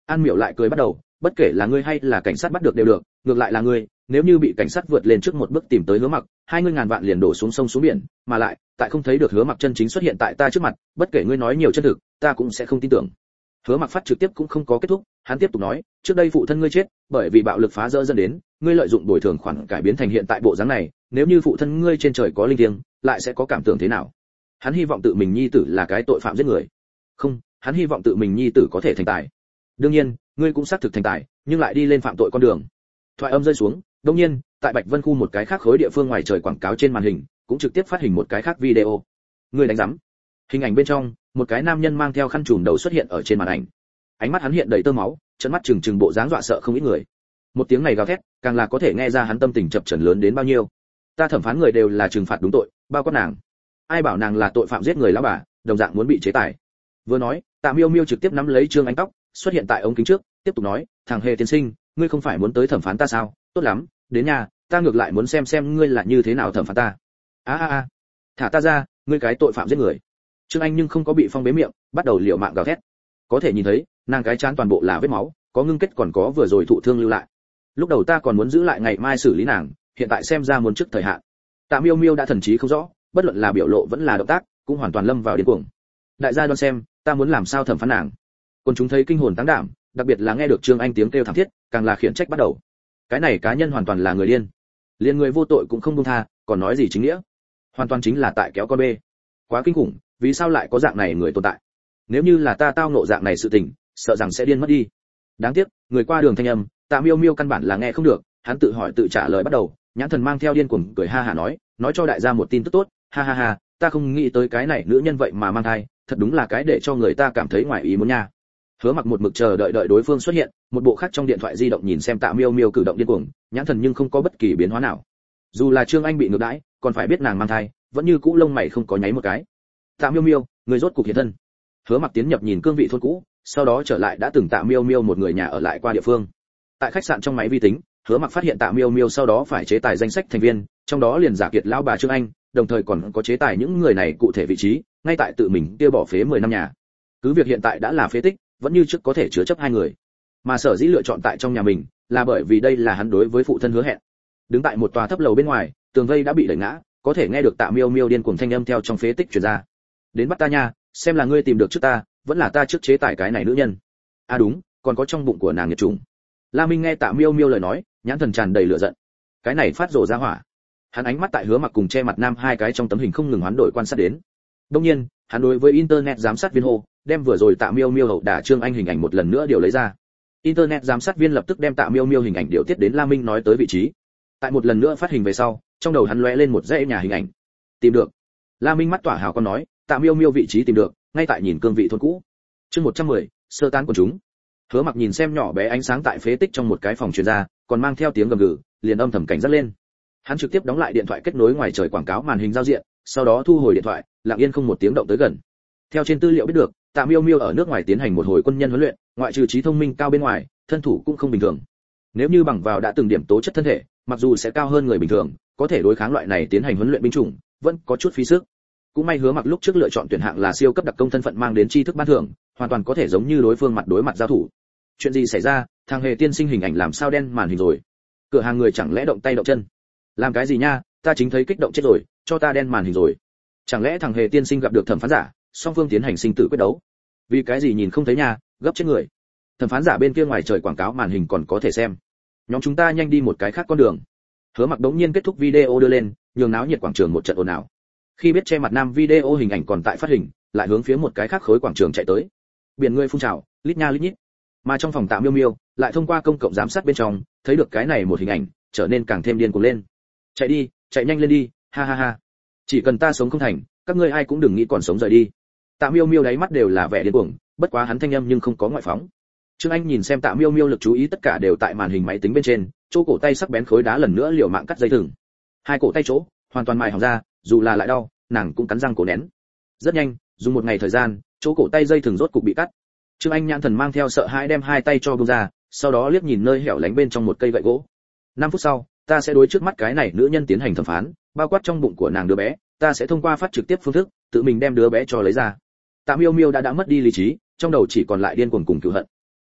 An Miểu lại cười bắt đầu, bất kể là ngươi hay là cảnh sát bắt được đều được, ngược lại là ngươi, nếu như bị cảnh sát vượt lên trước một bước tìm tới Hứa Mặc, hai ngươi ngàn vạn liền đổ xuống sông xuống biển, mà lại, tại không thấy được Hứa Mặc chân chính xuất hiện tại ta trước mặt, bất kể ngươi nói nhiều chân thực, ta cũng sẽ không tin tưởng. Hứa Mặc phát trực tiếp cũng không có kết thúc, hắn tiếp tục nói, trước đây phụ thân ngươi chết, bởi vì bạo lực phá rỡ dẫn đến, ngươi lợi dụng bồi thường khoản cải biến thành hiện tại bộ dáng này, nếu như phụ thân ngươi trên trời có linh thiêng, lại sẽ có cảm tưởng thế nào? Hắn hy vọng tự mình nhi tử là cái tội phạm giết người. Không, hắn hy vọng tự mình nhi tử có thể thành tài. Đương nhiên, ngươi cũng xác thực thành tài, nhưng lại đi lên phạm tội con đường. Thoại âm rơi xuống, đương nhiên, tại Bạch Vân khu một cái khác khối địa phương ngoài trời quảng cáo trên màn hình, cũng trực tiếp phát hình một cái khác video. Ngươi đánh rắm. Hình ảnh bên trong, một cái nam nhân mang theo khăn trùm đầu xuất hiện ở trên màn ảnh. Ánh mắt hắn hiện đầy tơ máu, trợn mắt trừng trừng bộ dáng dọa sợ không ít người. Một tiếng này gào thét, càng là có thể nghe ra hắn tâm tình chập chờn lớn đến bao nhiêu. Ta thẩm phán người đều là trừng phạt đúng tội, bao quát nàng. Ai bảo nàng là tội phạm giết người lão bà, đồng dạng muốn bị chế tài. Vừa nói, Tạ Miêu Miêu trực tiếp nắm lấy Trương Anh tóc, xuất hiện tại ống kính trước, tiếp tục nói, thằng Hề tiên sinh, ngươi không phải muốn tới thẩm phán ta sao? Tốt lắm, đến nhà, ta ngược lại muốn xem xem ngươi là như thế nào thẩm phán ta. A a a, thả ta ra, ngươi cái tội phạm giết người. Trương Anh nhưng không có bị phong bế miệng, bắt đầu liều mạng gào thét. Có thể nhìn thấy, nàng cái trán toàn bộ là vết máu, có ngưng kết còn có vừa rồi thụ thương lưu lại. Lúc đầu ta còn muốn giữ lại ngày mai xử lý nàng, hiện tại xem ra muốn trước thời hạn. Tạ Miêu Miêu đã thần trí không rõ, bất luận là biểu lộ vẫn là động tác, cũng hoàn toàn lâm vào điên cuồng. Đại gia đoán xem, ta muốn làm sao thẩm phán nàng. Còn chúng thấy kinh hồn táng đảm, đặc biệt là nghe được Trương Anh tiếng kêu thảm thiết, càng là khiển trách bắt đầu. Cái này cá nhân hoàn toàn là người điên, liền người vô tội cũng không buông tha, còn nói gì chính nghĩa? Hoàn toàn chính là tại kéo con bê. Quá kinh khủng, vì sao lại có dạng này người tồn tại? Nếu như là ta tao ngộ dạng này sự tình, sợ rằng sẽ điên mất đi. Đáng tiếc, người qua đường thanh âm, Tạ Miêu Miêu căn bản là nghe không được, hắn tự hỏi tự trả lời bắt đầu, nhãn thần mang theo điên cuồng cười ha hả nói, nói cho đại gia một tin tức tốt, ha ha ha, ta không nghĩ tới cái này nữ nhân vậy mà mang thai, thật đúng là cái để cho người ta cảm thấy ngoài ý muốn nha. Hứa Mặc một mực chờ đợi đợi đối phương xuất hiện, một bộ khác trong điện thoại di động nhìn xem Tạ Miêu Miêu cử động điên cuồng, nhãn thần nhưng không có bất kỳ biến hóa nào. Dù là Trương Anh bị ngược đãi, còn phải biết nàng mang thai, vẫn như cũ lông mày không có nháy một cái. Tạ Miêu Miêu, người rốt cục hiện thân. Hứa Mặc tiến nhập nhìn cương vị thôn cũ, sau đó trở lại đã từng Tạ Miêu Miêu một người nhà ở lại qua địa phương. Tại khách sạn trong máy vi tính, Hứa Mặc phát hiện Tạ Miêu Miêu sau đó phải chế tài danh sách thành viên, trong đó liền giả kiệt lão bà Trương Anh, đồng thời còn có chế tài những người này cụ thể vị trí, ngay tại tự mình kia bỏ phế mười năm nhà. Cứ việc hiện tại đã là phế tích, vẫn như trước có thể chứa chấp hai người. Mà sở dĩ lựa chọn tại trong nhà mình, là bởi vì đây là hắn đối với phụ thân hứa hẹn. Đứng tại một tòa thấp lầu bên ngoài, tường vây đã bị đẩy ngã, có thể nghe được Tạ Miêu Miêu điên cuồng thanh âm theo trong phế tích truyền ra. Đến bắt ta nha, xem là ngươi tìm được trước ta, vẫn là ta trước chế tài cái này nữ nhân. À đúng, còn có trong bụng của nàng nghiệt trùng. La Minh nghe Tạ Miêu Miêu lời nói, nhãn thần tràn đầy lửa giận. Cái này phát rồ ra hỏa. Hắn ánh mắt tại Hứa Mặc cùng che mặt nam hai cái trong tấm hình không ngừng hoán đổi quan sát đến. Đương nhiên, hắn đối với internet giám sát viên hô, đem vừa rồi Tạ Miêu Miêu hậu đả Trương Anh hình ảnh một lần nữa điều lấy ra. Internet giám sát viên lập tức đem Tạ Miêu Miêu hình ảnh điều tiết đến La Minh nói tới vị trí. Tại một lần nữa phát hình về sau, trong đầu hắn lóe lên một dãy nhà hình ảnh. Tìm được. La Minh mắt tỏa hào con nói, Tạ Miêu Miêu vị trí tìm được, ngay tại nhìn cương vị thôn cũ. Chương một trăm mười, sơ tán của chúng. Hứa Mặc nhìn xem nhỏ bé ánh sáng tại phế tích trong một cái phòng truyền ra, còn mang theo tiếng gầm gừ, liền âm thầm cảnh giác lên. Hắn trực tiếp đóng lại điện thoại kết nối ngoài trời quảng cáo màn hình giao diện, sau đó thu hồi điện thoại, lặng yên không một tiếng động tới gần. Theo trên tư liệu biết được, Tạ Miêu Miêu ở nước ngoài tiến hành một hồi quân nhân huấn luyện, ngoại trừ trí thông minh cao bên ngoài, thân thủ cũng không bình thường. Nếu như bằng vào đã từng điểm tố chất thân thể, mặc dù sẽ cao hơn người bình thường, có thể đối kháng loại này tiến hành huấn luyện binh chủng, vẫn có chút phí sức. Cũng may Hứa Mặc lúc trước lựa chọn tuyển hạng là siêu cấp đặc công thân phận mang đến tri thức ban thưởng, hoàn toàn có thể giống như đối phương mặt đối mặt giao thủ. Chuyện gì xảy ra, thằng Hề tiên sinh hình ảnh làm sao đen màn hình rồi? Cửa hàng người chẳng lẽ động tay động chân? Làm cái gì nha, ta chính thấy kích động chết rồi, cho ta đen màn hình rồi. Chẳng lẽ thằng Hề tiên sinh gặp được thẩm phán giả, song phương tiến hành sinh tử quyết đấu? Vì cái gì nhìn không thấy nha, gấp chết người. Thẩm phán giả bên kia ngoài trời quảng cáo màn hình còn có thể xem. Nhóm chúng ta nhanh đi một cái khác con đường. Hứa Mặc đống nhiên kết thúc video đưa lên, nhường náo nhiệt quảng trường một trận ồn ào. Khi biết che mặt nam video hình ảnh còn tại phát hình, lại hướng phía một cái khác khối quảng trường chạy tới. Biển người phun trào, lít nha lít nhít. Mà trong phòng Tạ Miêu Miêu, lại thông qua công cộng giám sát bên trong, thấy được cái này một hình ảnh, trở nên càng thêm điên cuồng lên. Chạy đi, chạy nhanh lên đi, ha ha ha. Chỉ cần ta sống không thành, các ngươi ai cũng đừng nghĩ còn sống rời đi. Tạ Miêu Miêu đáy mắt đều là vẻ điên cuồng, bất quá hắn thanh âm nhưng không có ngoại phóng. Trương Anh nhìn xem Tạ Miêu Miêu lực chú ý tất cả đều tại màn hình máy tính bên trên, chỗ cổ tay sắc bén khối đá lần nữa liều mạng cắt dây thừng. Hai cổ tay chỗ, hoàn toàn mài hỏng ra, dù là lại đau, nàng cũng cắn răng cổ nén. Rất nhanh, dùng một ngày thời gian, chỗ cổ tay dây thừng rốt cục bị cắt. Trương Anh nhãn thần mang theo sợ hãi đem hai tay cho buông ra, sau đó liếc nhìn nơi hẻo lánh bên trong một cây gậy gỗ. Năm phút sau, ta sẽ đối trước mắt cái này nữ nhân tiến hành thẩm phán, bao quát trong bụng của nàng đứa bé, ta sẽ thông qua phát trực tiếp phương thức, tự mình đem đứa bé cho lấy ra. Tạ Miêu Miêu đã đã mất đi lý trí, trong đầu chỉ còn lại điên cuồng cùng cừu hận.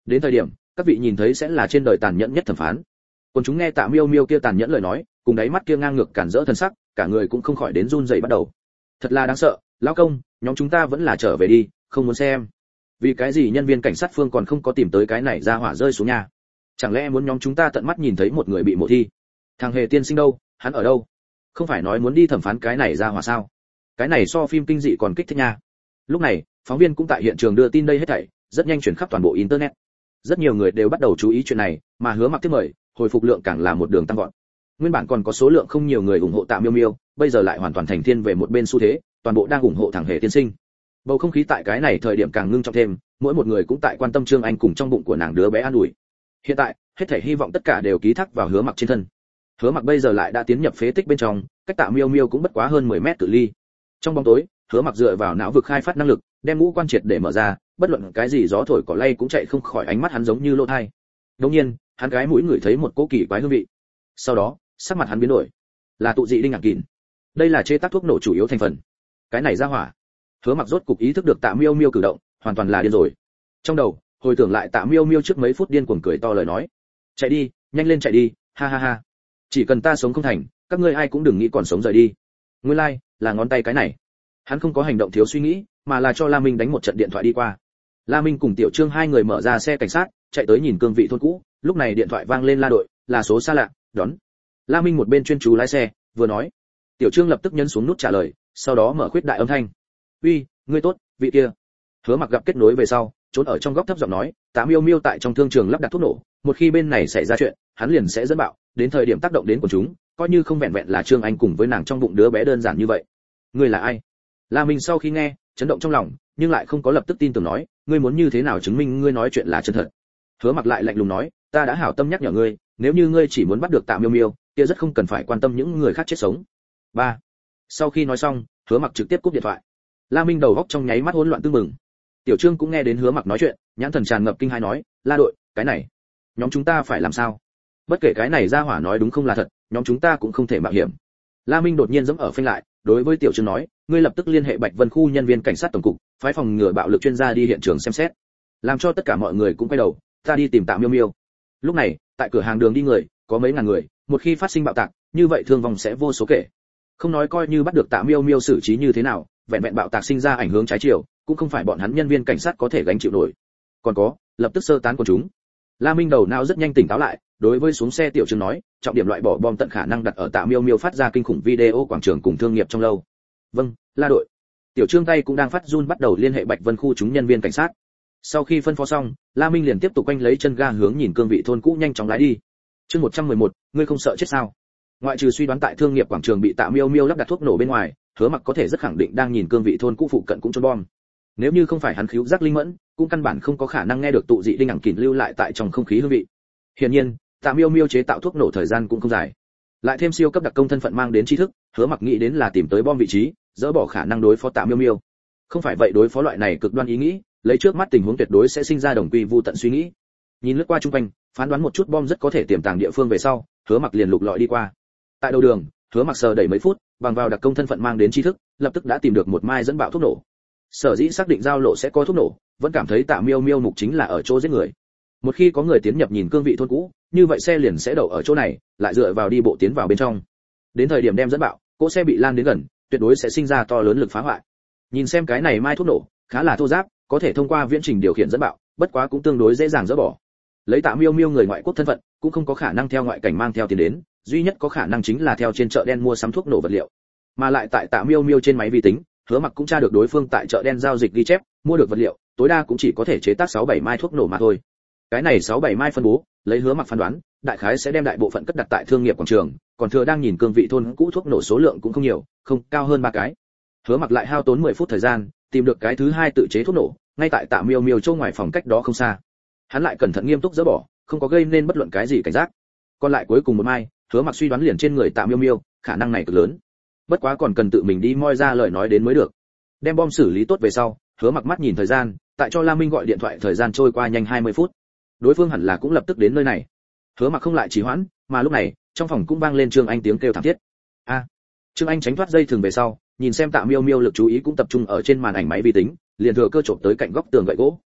Đến thời điểm các vị nhìn thấy sẽ là trên đời tàn nhẫn nhất thẩm phán. Còn chúng nghe Tạ Miêu Miêu kia tàn nhẫn lời nói, cùng đáy mắt kia ngang ngược cản rỡ thân sắc, cả người cũng không khỏi đến run rẩy bắt đầu. Thật là đáng sợ, lão công, nhóm chúng ta vẫn là trở về đi, không muốn xem. Vì cái gì nhân viên cảnh sát phương còn không có tìm tới cái này ra hỏa rơi xuống nhà? Chẳng lẽ muốn nhóm chúng ta tận mắt nhìn thấy một người bị mộ thi? Thằng Hề tiên sinh đâu, hắn ở đâu? Không phải nói muốn đi thẩm phán cái này ra hỏa sao? Cái này so phim kinh dị còn kích thích nha. Lúc này, phóng viên cũng tại hiện trường đưa tin đây hết thảy, rất nhanh chuyển khắp toàn bộ internet. Rất nhiều người đều bắt đầu chú ý chuyện này, mà Hứa Mặc tiếp mời, hồi phục lượng càng là một đường tăng vọt. Nguyên bản còn có số lượng không nhiều người ủng hộ Tạ Miêu Miêu, bây giờ lại hoàn toàn thành thiên về một bên xu thế, toàn bộ đang ủng hộ thằng Hề tiên sinh. Bầu không khí tại cái này thời điểm càng ngưng trọng thêm, mỗi một người cũng tại quan tâm Trương Anh cùng trong bụng của nàng đứa bé an ủi. Hiện tại, hết thảy hy vọng tất cả đều ký thác vào Hứa Mặc trên thân. Hứa Mặc bây giờ lại đã tiến nhập phế tích bên trong, cách Tạ Miêu Miêu cũng bất quá hơn mười mét cự ly. Trong bóng tối, Hứa Mặc dựa vào não vực khai phát năng lực, đem ngũ quan triệt để mở ra, bất luận cái gì gió thổi cỏ lay cũng chạy không khỏi ánh mắt hắn giống như lỗ thai. Đương nhiên, hắn gái mũi ngửi thấy một cỗ kỳ quái hương vị. Sau đó, sắc mặt hắn biến đổi. Là tụ dị đinh ngạc kìn. Đây là chế tác thuốc nổ chủ yếu thành phần. Cái này ra hỏa. Hứa Mặc rốt cục ý thức được Tạ Miêu Miêu cử động, hoàn toàn là điên rồi. Trong đầu, hồi tưởng lại Tạ Miêu Miêu trước mấy phút điên cuồng cười to lời nói. Chạy đi, nhanh lên chạy đi, ha ha ha. Chỉ cần ta sống không thành, các ngươi ai cũng đừng nghĩ còn sống rời đi. Nguyên lai, like, là ngón tay cái này. Hắn không có hành động thiếu suy nghĩ, mà là cho La Minh đánh một trận điện thoại đi qua. La Minh cùng Tiểu Trương hai người mở ra xe cảnh sát, chạy tới nhìn cương vị thôn cũ, lúc này điện thoại vang lên La đội, là số xa lạ, đón. La Minh một bên chuyên chú lái xe, vừa nói. Tiểu Trương lập tức nhấn xuống nút trả lời, sau đó mở khuyết đại âm thanh. "Uy, ngươi tốt, vị kia." Hứa Mặc gặp kết nối về sau, trốn ở trong góc thấp giọng nói, "Tạ Miêu Miêu tại trong thương trường lắp đặt thuốc nổ, một khi bên này xảy ra chuyện, hắn liền sẽ dẫn bạo, đến thời điểm tác động đến của chúng, coi như không vẹn vẹn là Trương Anh cùng với nàng trong bụng đứa bé đơn giản như vậy." "Ngươi là ai?" La Minh sau khi nghe, chấn động trong lòng, nhưng lại không có lập tức tin tưởng nói, "Ngươi muốn như thế nào chứng minh ngươi nói chuyện là chân thật?" Hứa Mặc lại lạnh lùng nói, "Ta đã hảo tâm nhắc nhở ngươi, nếu như ngươi chỉ muốn bắt được Tạ Miêu Miêu, kia rất không cần phải quan tâm những người khác chết sống." Ba. Sau khi nói xong, Hứa Mặc trực tiếp cúp điện thoại. La Minh đầu góc trong nháy mắt hỗn loạn tương mừng. Tiểu Trương cũng nghe đến Hứa Mặc nói chuyện, nhãn thần tràn ngập kinh hãi nói, "La đội, cái này, nhóm chúng ta phải làm sao? Bất kể cái này ra hỏa nói đúng không là thật, nhóm chúng ta cũng không thể mạo hiểm." La Minh đột nhiên giẫm ở phanh lại, đối với Tiểu Trương nói, "Ngươi lập tức liên hệ Bạch Vân khu nhân viên cảnh sát tổng cục, phái phòng ngừa bạo lực chuyên gia đi hiện trường xem xét." Làm cho tất cả mọi người cũng quay đầu, "Ta đi tìm Tạ Miêu Miêu." Lúc này, tại cửa hàng đường đi người, có mấy ngàn người, một khi phát sinh bạo tạc, như vậy thương vong sẽ vô số kể. Không nói coi như bắt được Tạ Miêu Miêu xử trí như thế nào, vẹn vẹn bạo tạc sinh ra ảnh hưởng trái chiều, cũng không phải bọn hắn nhân viên cảnh sát có thể gánh chịu nổi. Còn có, lập tức sơ tán quần chúng. La Minh đầu não rất nhanh tỉnh táo lại, đối với xuống xe Tiểu Trương nói, trọng điểm loại bỏ bom tận khả năng đặt ở Tạ Miêu Miêu phát ra kinh khủng video quảng trường cùng thương nghiệp trong lâu. "Vâng, La đội." Tiểu Trương tay cũng đang phát run bắt đầu liên hệ Bạch Vân khu chúng nhân viên cảnh sát. Sau khi phân phó xong, La Minh liền tiếp tục quanh lấy chân ga hướng nhìn cương vị thôn cũ nhanh chóng lái đi. Chương một trăm mười một, ngươi không sợ chết sao? Ngoại trừ suy đoán tại thương nghiệp quảng trường bị Tạ Miêu Miêu lắp đặt thuốc nổ bên ngoài, Hứa Mặc có thể rất khẳng định đang nhìn cương vị thôn cũ phụ cận cũng trôn bom. Nếu như không phải hắn khứu giác linh mẫn, cũng căn bản không có khả năng nghe được tụ dị đinh ẳng kỉn lưu lại tại trong không khí hương vị. Hiển nhiên, Tạ Miêu Miêu chế tạo thuốc nổ thời gian cũng không dài. Lại thêm siêu cấp đặc công thân phận mang đến tri thức, Hứa Mặc nghĩ đến là tìm tới bom vị trí, dỡ bỏ khả năng đối phó Tạ Miêu Miêu. Không phải vậy đối phó loại này cực đoan ý nghĩ, lấy trước mắt tình huống tuyệt đối sẽ sinh ra đồng quy vu tận suy nghĩ. Nhìn lướt qua chung quanh, phán đoán một chút bom rất có thể tiềm tàng địa phương về sau, Hứa Mặc liền lục lọi đi qua. Tại đầu đường, Hứa Mặc sờ đẩy mấy phút, bằng vào đặc công thân phận mang đến tri thức, lập tức đã tìm được một mai dẫn bạo thuốc nổ. Sở dĩ xác định giao lộ sẽ có thuốc nổ, vẫn cảm thấy Tạ Miêu Miêu mục chính là ở chỗ giết người. Một khi có người tiến nhập nhìn cương vị thôn cũ, như vậy xe liền sẽ đậu ở chỗ này, lại dựa vào đi bộ tiến vào bên trong. Đến thời điểm đem dẫn bạo, cỗ xe bị lan đến gần, tuyệt đối sẽ sinh ra to lớn lực phá hoại. Nhìn xem cái này mai thuốc nổ, khá là thô ráp, có thể thông qua viễn trình điều khiển dẫn bạo, bất quá cũng tương đối dễ dàng dỡ bỏ. Lấy Tạ Miêu Miêu người ngoại quốc thân phận, cũng không có khả năng theo ngoại cảnh mang theo tiền đến, duy nhất có khả năng chính là theo trên chợ đen mua sắm thuốc nổ vật liệu. Mà lại tại Tạ Miêu Miêu trên máy vi tính, Hứa Mặc cũng tra được đối phương tại chợ đen giao dịch ghi chép, mua được vật liệu, tối đa cũng chỉ có thể chế tác sáu bảy mai thuốc nổ mà thôi. Cái này sáu bảy mai phân bố, lấy Hứa Mặc phán đoán, đại khái sẽ đem đại bộ phận cất đặt tại thương nghiệp quảng trường, còn thừa đang nhìn cương vị thôn cũ thuốc nổ số lượng cũng không nhiều, không cao hơn ba cái. Hứa Mặc lại hao tốn mười phút thời gian, tìm được cái thứ hai tự chế thuốc nổ, ngay tại Tạ Miêu Miêu chỗ ngoài phòng cách đó không xa. Hắn lại cẩn thận nghiêm túc dỡ bỏ, không có gây nên bất luận cái gì cảnh giác. Còn lại cuối cùng một mai, Hứa Mặc suy đoán liền trên người Tạ Miêu Miêu, khả năng này cực lớn. Bất quá còn cần tự mình đi moi ra lời nói đến mới được. Đem bom xử lý tốt về sau, Hứa Mặc mắt nhìn thời gian, tại cho La Minh gọi điện thoại thời gian trôi qua nhanh hai mươi phút. Đối phương hẳn là cũng lập tức đến nơi này. Hứa Mặc không lại trì hoãn, mà lúc này, trong phòng cũng vang lên Trương Anh tiếng kêu thảm thiết. A. Trương Anh tránh thoát dây thừng về sau, nhìn xem Tạ Miêu Miêu lực chú ý cũng tập trung ở trên màn ảnh máy vi tính, liền thừa cơ chộp tới cạnh góc tường gậy gỗ.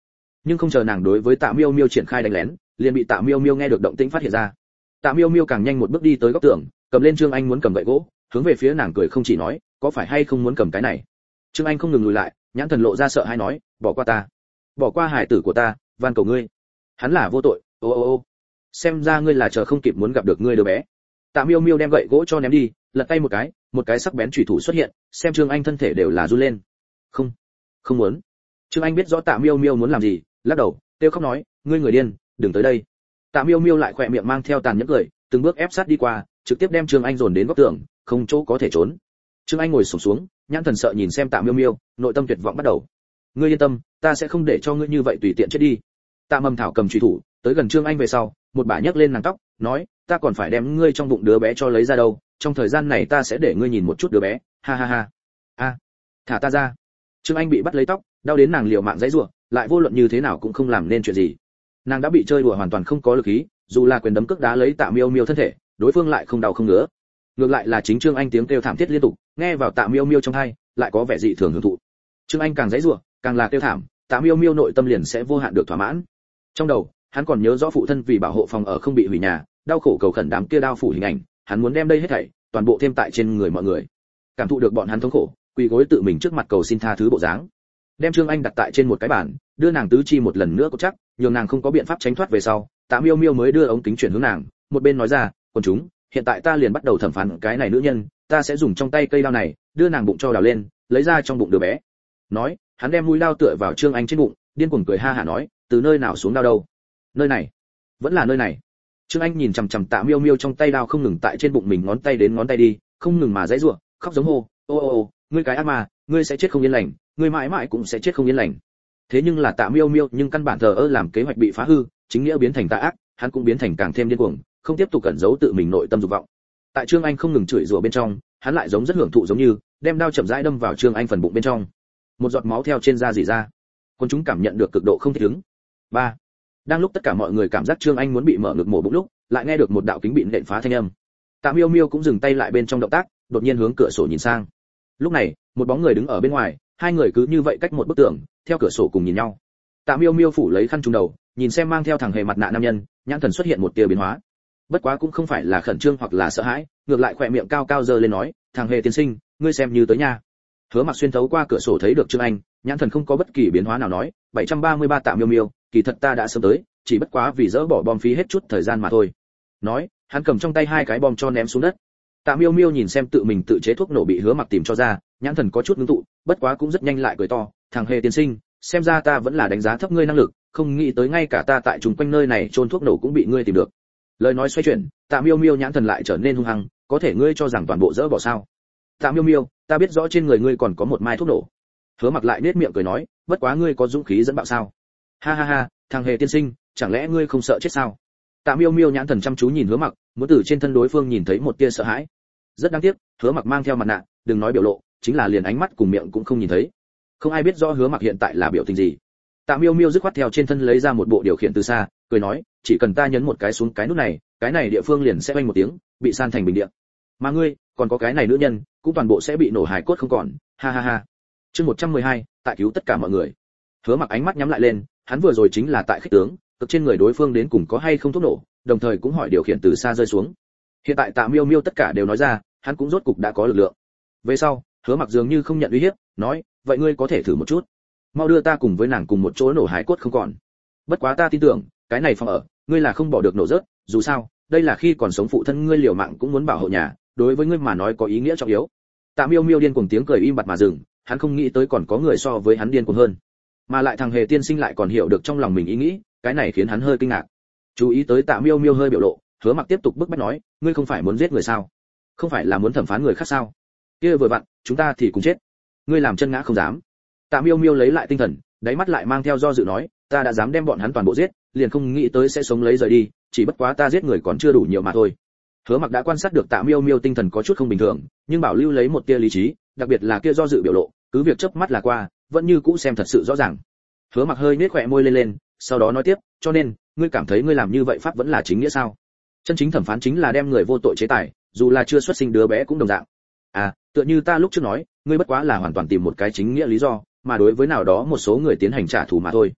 Nhưng không chờ nàng đối với Tạ Miêu Miêu triển khai đánh lén, liền bị Tạ Miêu Miêu nghe được động tĩnh phát hiện ra. Tạ Miêu Miêu càng nhanh một bước đi tới góc tường, cầm lên Trương Anh muốn cầm gậy gỗ, hướng về phía nàng cười không chỉ nói, có phải hay không muốn cầm cái này. Trương Anh không ngừng lùi lại, nhãn thần lộ ra sợ hãi nói, bỏ qua ta, bỏ qua hải tử của ta, van cầu ngươi. Hắn là vô tội. Ô ô ô, xem ra ngươi là chờ không kịp muốn gặp được ngươi đứa bé. Tạ Miêu Miêu đem gậy gỗ cho ném đi, lật tay một cái, một cái sắc bén chủy thủ xuất hiện, xem Trương Anh thân thể đều là run lên. Không, không muốn. Trương Anh biết rõ Tạ Miêu Miêu muốn làm gì, lắc đầu, kêu khóc nói, ngươi người điên, đừng tới đây. Tạ Miêu Miêu lại khỏe miệng mang theo tàn nhẫn cười, từng bước ép sát đi qua, trực tiếp đem Trương Anh dồn đến góc tường, không chỗ có thể trốn. Trương Anh ngồi xổm xuống, nhãn thần sợ nhìn xem Tạ Miêu Miêu, nội tâm tuyệt vọng bắt đầu. Ngươi yên tâm, ta sẽ không để cho ngươi như vậy tùy tiện chết đi. Tạ Mầm Thảo cầm chủy thủ, tới gần Trương Anh về sau, một bà nhấc lên nàng tóc, nói, ta còn phải đem ngươi trong bụng đứa bé cho lấy ra đâu, trong thời gian này ta sẽ để ngươi nhìn một chút đứa bé, ha ha ha. A, thả ta ra. Trương Anh bị bắt lấy tóc, đau đến nàng liều mạng giãy giụa, lại vô luận như thế nào cũng không làm nên chuyện gì. Nàng đã bị chơi đùa hoàn toàn không có lực khí, dù là quyền đấm cước đá lấy Tạ Miêu Miêu thân thể, đối phương lại không đau không ngứa. Ngược lại là chính Trương Anh tiếng kêu thảm thiết liên tục, nghe vào Tạ Miêu Miêu trong tai, lại có vẻ dị thường hưởng thụ. Trương Anh càng giãy giụa, càng là kêu thảm, Tạ Miêu Miêu nội tâm liền sẽ vô hạn được thỏa mãn. Trong đầu, hắn còn nhớ rõ phụ thân vì bảo hộ phòng ở không bị hủy nhà, đau khổ cầu khẩn đám kia đao phủ hình ảnh, hắn muốn đem đây hết thảy toàn bộ thêm tại trên người mọi người. Cảm thụ được bọn hắn thống khổ, quỳ gối tự mình trước mặt cầu xin tha thứ bộ dáng. Đem Trương Anh đặt tại trên một cái bàn, đưa nàng tứ chi một lần nữa cố chắc, nhường nàng không có biện pháp tránh thoát về sau, Tạ Miêu Miêu mới đưa ống kính chuyển hướng nàng, một bên nói ra, "Quân chúng, hiện tại ta liền bắt đầu thẩm phán cái này nữ nhân, ta sẽ dùng trong tay cây dao này, đưa nàng bụng cho đào lên, lấy ra trong bụng đứa bé." Nói, hắn đem mũi dao tựa vào Trương Anh trên bụng, điên cuồng cười ha hả nói, "Từ nơi nào xuống dao đâu? Nơi này, vẫn là nơi này." Trương Anh nhìn chằm chằm Tạ Miêu Miêu trong tay dao không ngừng tại trên bụng mình ngón tay đến ngón tay đi, không ngừng mà giãy giụa, khóc giống hô, "Ô ô ô, ngươi cái ác ma, ngươi sẽ chết không yên lành, ngươi mãi mãi cũng sẽ chết không yên lành." Thế nhưng là Tạ Miêu Miêu nhưng căn bản thờ ơ làm kế hoạch bị phá hư, chính nghĩa biến thành tà ác, hắn cũng biến thành càng thêm điên cuồng, không tiếp tục cẩn giấu tự mình nội tâm dục vọng. Tại Trương Anh không ngừng chửi rủa bên trong, hắn lại giống rất hưởng thụ giống như, đem dao chậm rãi đâm vào Trương Anh phần bụng bên trong. Một giọt máu theo trên da rỉ ra. Quân chúng cảm nhận được cực độ không thích ứng. ba. Đang lúc tất cả mọi người cảm giác Trương Anh muốn bị mở ngực mổ bụng lúc, lại nghe được một đạo kính bị nện phá thanh âm. Tạ Miêu Miêu cũng dừng tay lại bên trong động tác, đột nhiên hướng cửa sổ nhìn sang. Lúc này, một bóng người đứng ở bên ngoài, hai người cứ như vậy cách một bức tường, theo cửa sổ cùng nhìn nhau. Tạ Miêu Miêu phủ lấy khăn trùm đầu, nhìn xem mang theo thằng hề mặt nạ nam nhân, nhãn thần xuất hiện một tia biến hóa. Bất quá cũng không phải là khẩn trương hoặc là sợ hãi, ngược lại khỏe miệng cao cao giơ lên nói, "Thằng hề tiên sinh, ngươi xem như tới nha." Hứa Mặc xuyên thấu qua cửa sổ thấy được Trương Anh, nhãn thần không có bất kỳ biến hóa nào nói, bảy trăm ba mươi ba Tạ Miêu Miêu, kỳ thật ta đã sớm tới, chỉ bất quá vì dỡ bỏ bom phí hết chút thời gian mà thôi. Nói, hắn cầm trong tay hai cái bom cho ném xuống đất. Tạ Miêu Miêu nhìn xem tự mình tự chế thuốc nổ bị Hứa Mặc tìm cho ra, nhãn thần có chút ngưng tụ, bất quá cũng rất nhanh lại cười to, "Thằng hề tiên sinh, xem ra ta vẫn là đánh giá thấp ngươi năng lực, không nghĩ tới ngay cả ta tại chung quanh nơi này trôn thuốc nổ cũng bị ngươi tìm được." Lời nói xoay chuyển, Tạ Miêu Miêu nhãn thần lại trở nên hung hăng, "Có thể ngươi cho rằng toàn bộ dỡ bỏ sao?" "Tạ Miêu Miêu, ta biết rõ trên người ngươi còn có một mai thuốc nổ." Hứa Mặc lại nhếch miệng cười nói, "Bất quá ngươi có dũng khí dẫn bạo sao?" "Ha ha ha, thằng hề tiên sinh, chẳng lẽ ngươi không sợ chết sao?" Tạ Miêu Miêu nhãn thần chăm chú nhìn Hứa Mặc, muốn từ trên thân đối phương nhìn thấy một tia sợ hãi. Rất đáng tiếc, Hứa Mặc mang theo mặt nạ, đừng nói biểu lộ, chính là liền ánh mắt cùng miệng cũng không nhìn thấy. Không ai biết rõ Hứa Mặc hiện tại là biểu tình gì. Tạ Miêu Miêu dứt khoát theo trên thân lấy ra một bộ điều khiển từ xa, cười nói, "Chỉ cần ta nhấn một cái xuống cái nút này, cái này địa phương liền sẽ oanh một tiếng, bị san thành bình địa. Mà ngươi, còn có cái này nữ nhân, cũng toàn bộ sẽ bị nổ hài cốt không còn." Ha ha ha. Chương một trăm mười hai, tại cứu tất cả mọi người. Hứa Mặc ánh mắt nhắm lại lên, hắn vừa rồi chính là tại khích tướng, cực trên người đối phương đến cùng có hay không thuốc nổ, đồng thời cũng hỏi điều khiển từ xa rơi xuống. Hiện tại Tạ Miêu Miêu tất cả đều nói ra, hắn cũng rốt cục đã có lực lượng. Về sau, Hứa Mặc dường như không nhận uy hiếp, nói, "Vậy ngươi có thể thử một chút. Mau đưa ta cùng với nàng cùng một chỗ nổ hài cốt không còn. Bất quá ta tin tưởng, cái này phòng ở, ngươi là không bỏ được nổ rớt, dù sao, đây là khi còn sống phụ thân ngươi liều mạng cũng muốn bảo hộ nhà, đối với ngươi mà nói có ý nghĩa trọng yếu." Tạ Miêu Miêu điên cuồng tiếng cười im bặt mà dừng, hắn không nghĩ tới còn có người so với hắn điên cuồng hơn. Mà lại thằng hề tiên sinh lại còn hiểu được trong lòng mình ý nghĩ, cái này khiến hắn hơi kinh ngạc. Chú ý tới Tạ Miêu Miêu hơi biểu lộ, Hứa Mặc tiếp tục bức bách nói, "Ngươi không phải muốn giết người sao? Không phải là muốn thẩm phán người khác sao? Kia vừa vặn, chúng ta thì cùng chết. Ngươi làm chân ngã không dám." Tạ Miêu Miêu lấy lại tinh thần, đáy mắt lại mang theo do dự nói, "Ta đã dám đem bọn hắn toàn bộ giết, liền không nghĩ tới sẽ sống lấy rời đi, chỉ bất quá ta giết người còn chưa đủ nhiều mà thôi." Hứa Mặc đã quan sát được Tạ Miêu Miêu tinh thần có chút không bình thường, nhưng bảo lưu lấy một tia lý trí, đặc biệt là kia do dự biểu lộ, cứ việc chớp mắt là qua, vẫn như cũ xem thật sự rõ ràng. Hứa Mặc hơi nhếch khóe môi lên lên, sau đó nói tiếp, "Cho nên, ngươi cảm thấy ngươi làm như vậy pháp vẫn là chính nghĩa sao? Chân chính thẩm phán chính là đem người vô tội chế tài, dù là chưa xuất sinh đứa bé cũng đồng dạng. À, tựa như ta lúc trước nói, ngươi bất quá là hoàn toàn tìm một cái chính nghĩa lý do, mà đối với nào đó một số người tiến hành trả thù mà thôi."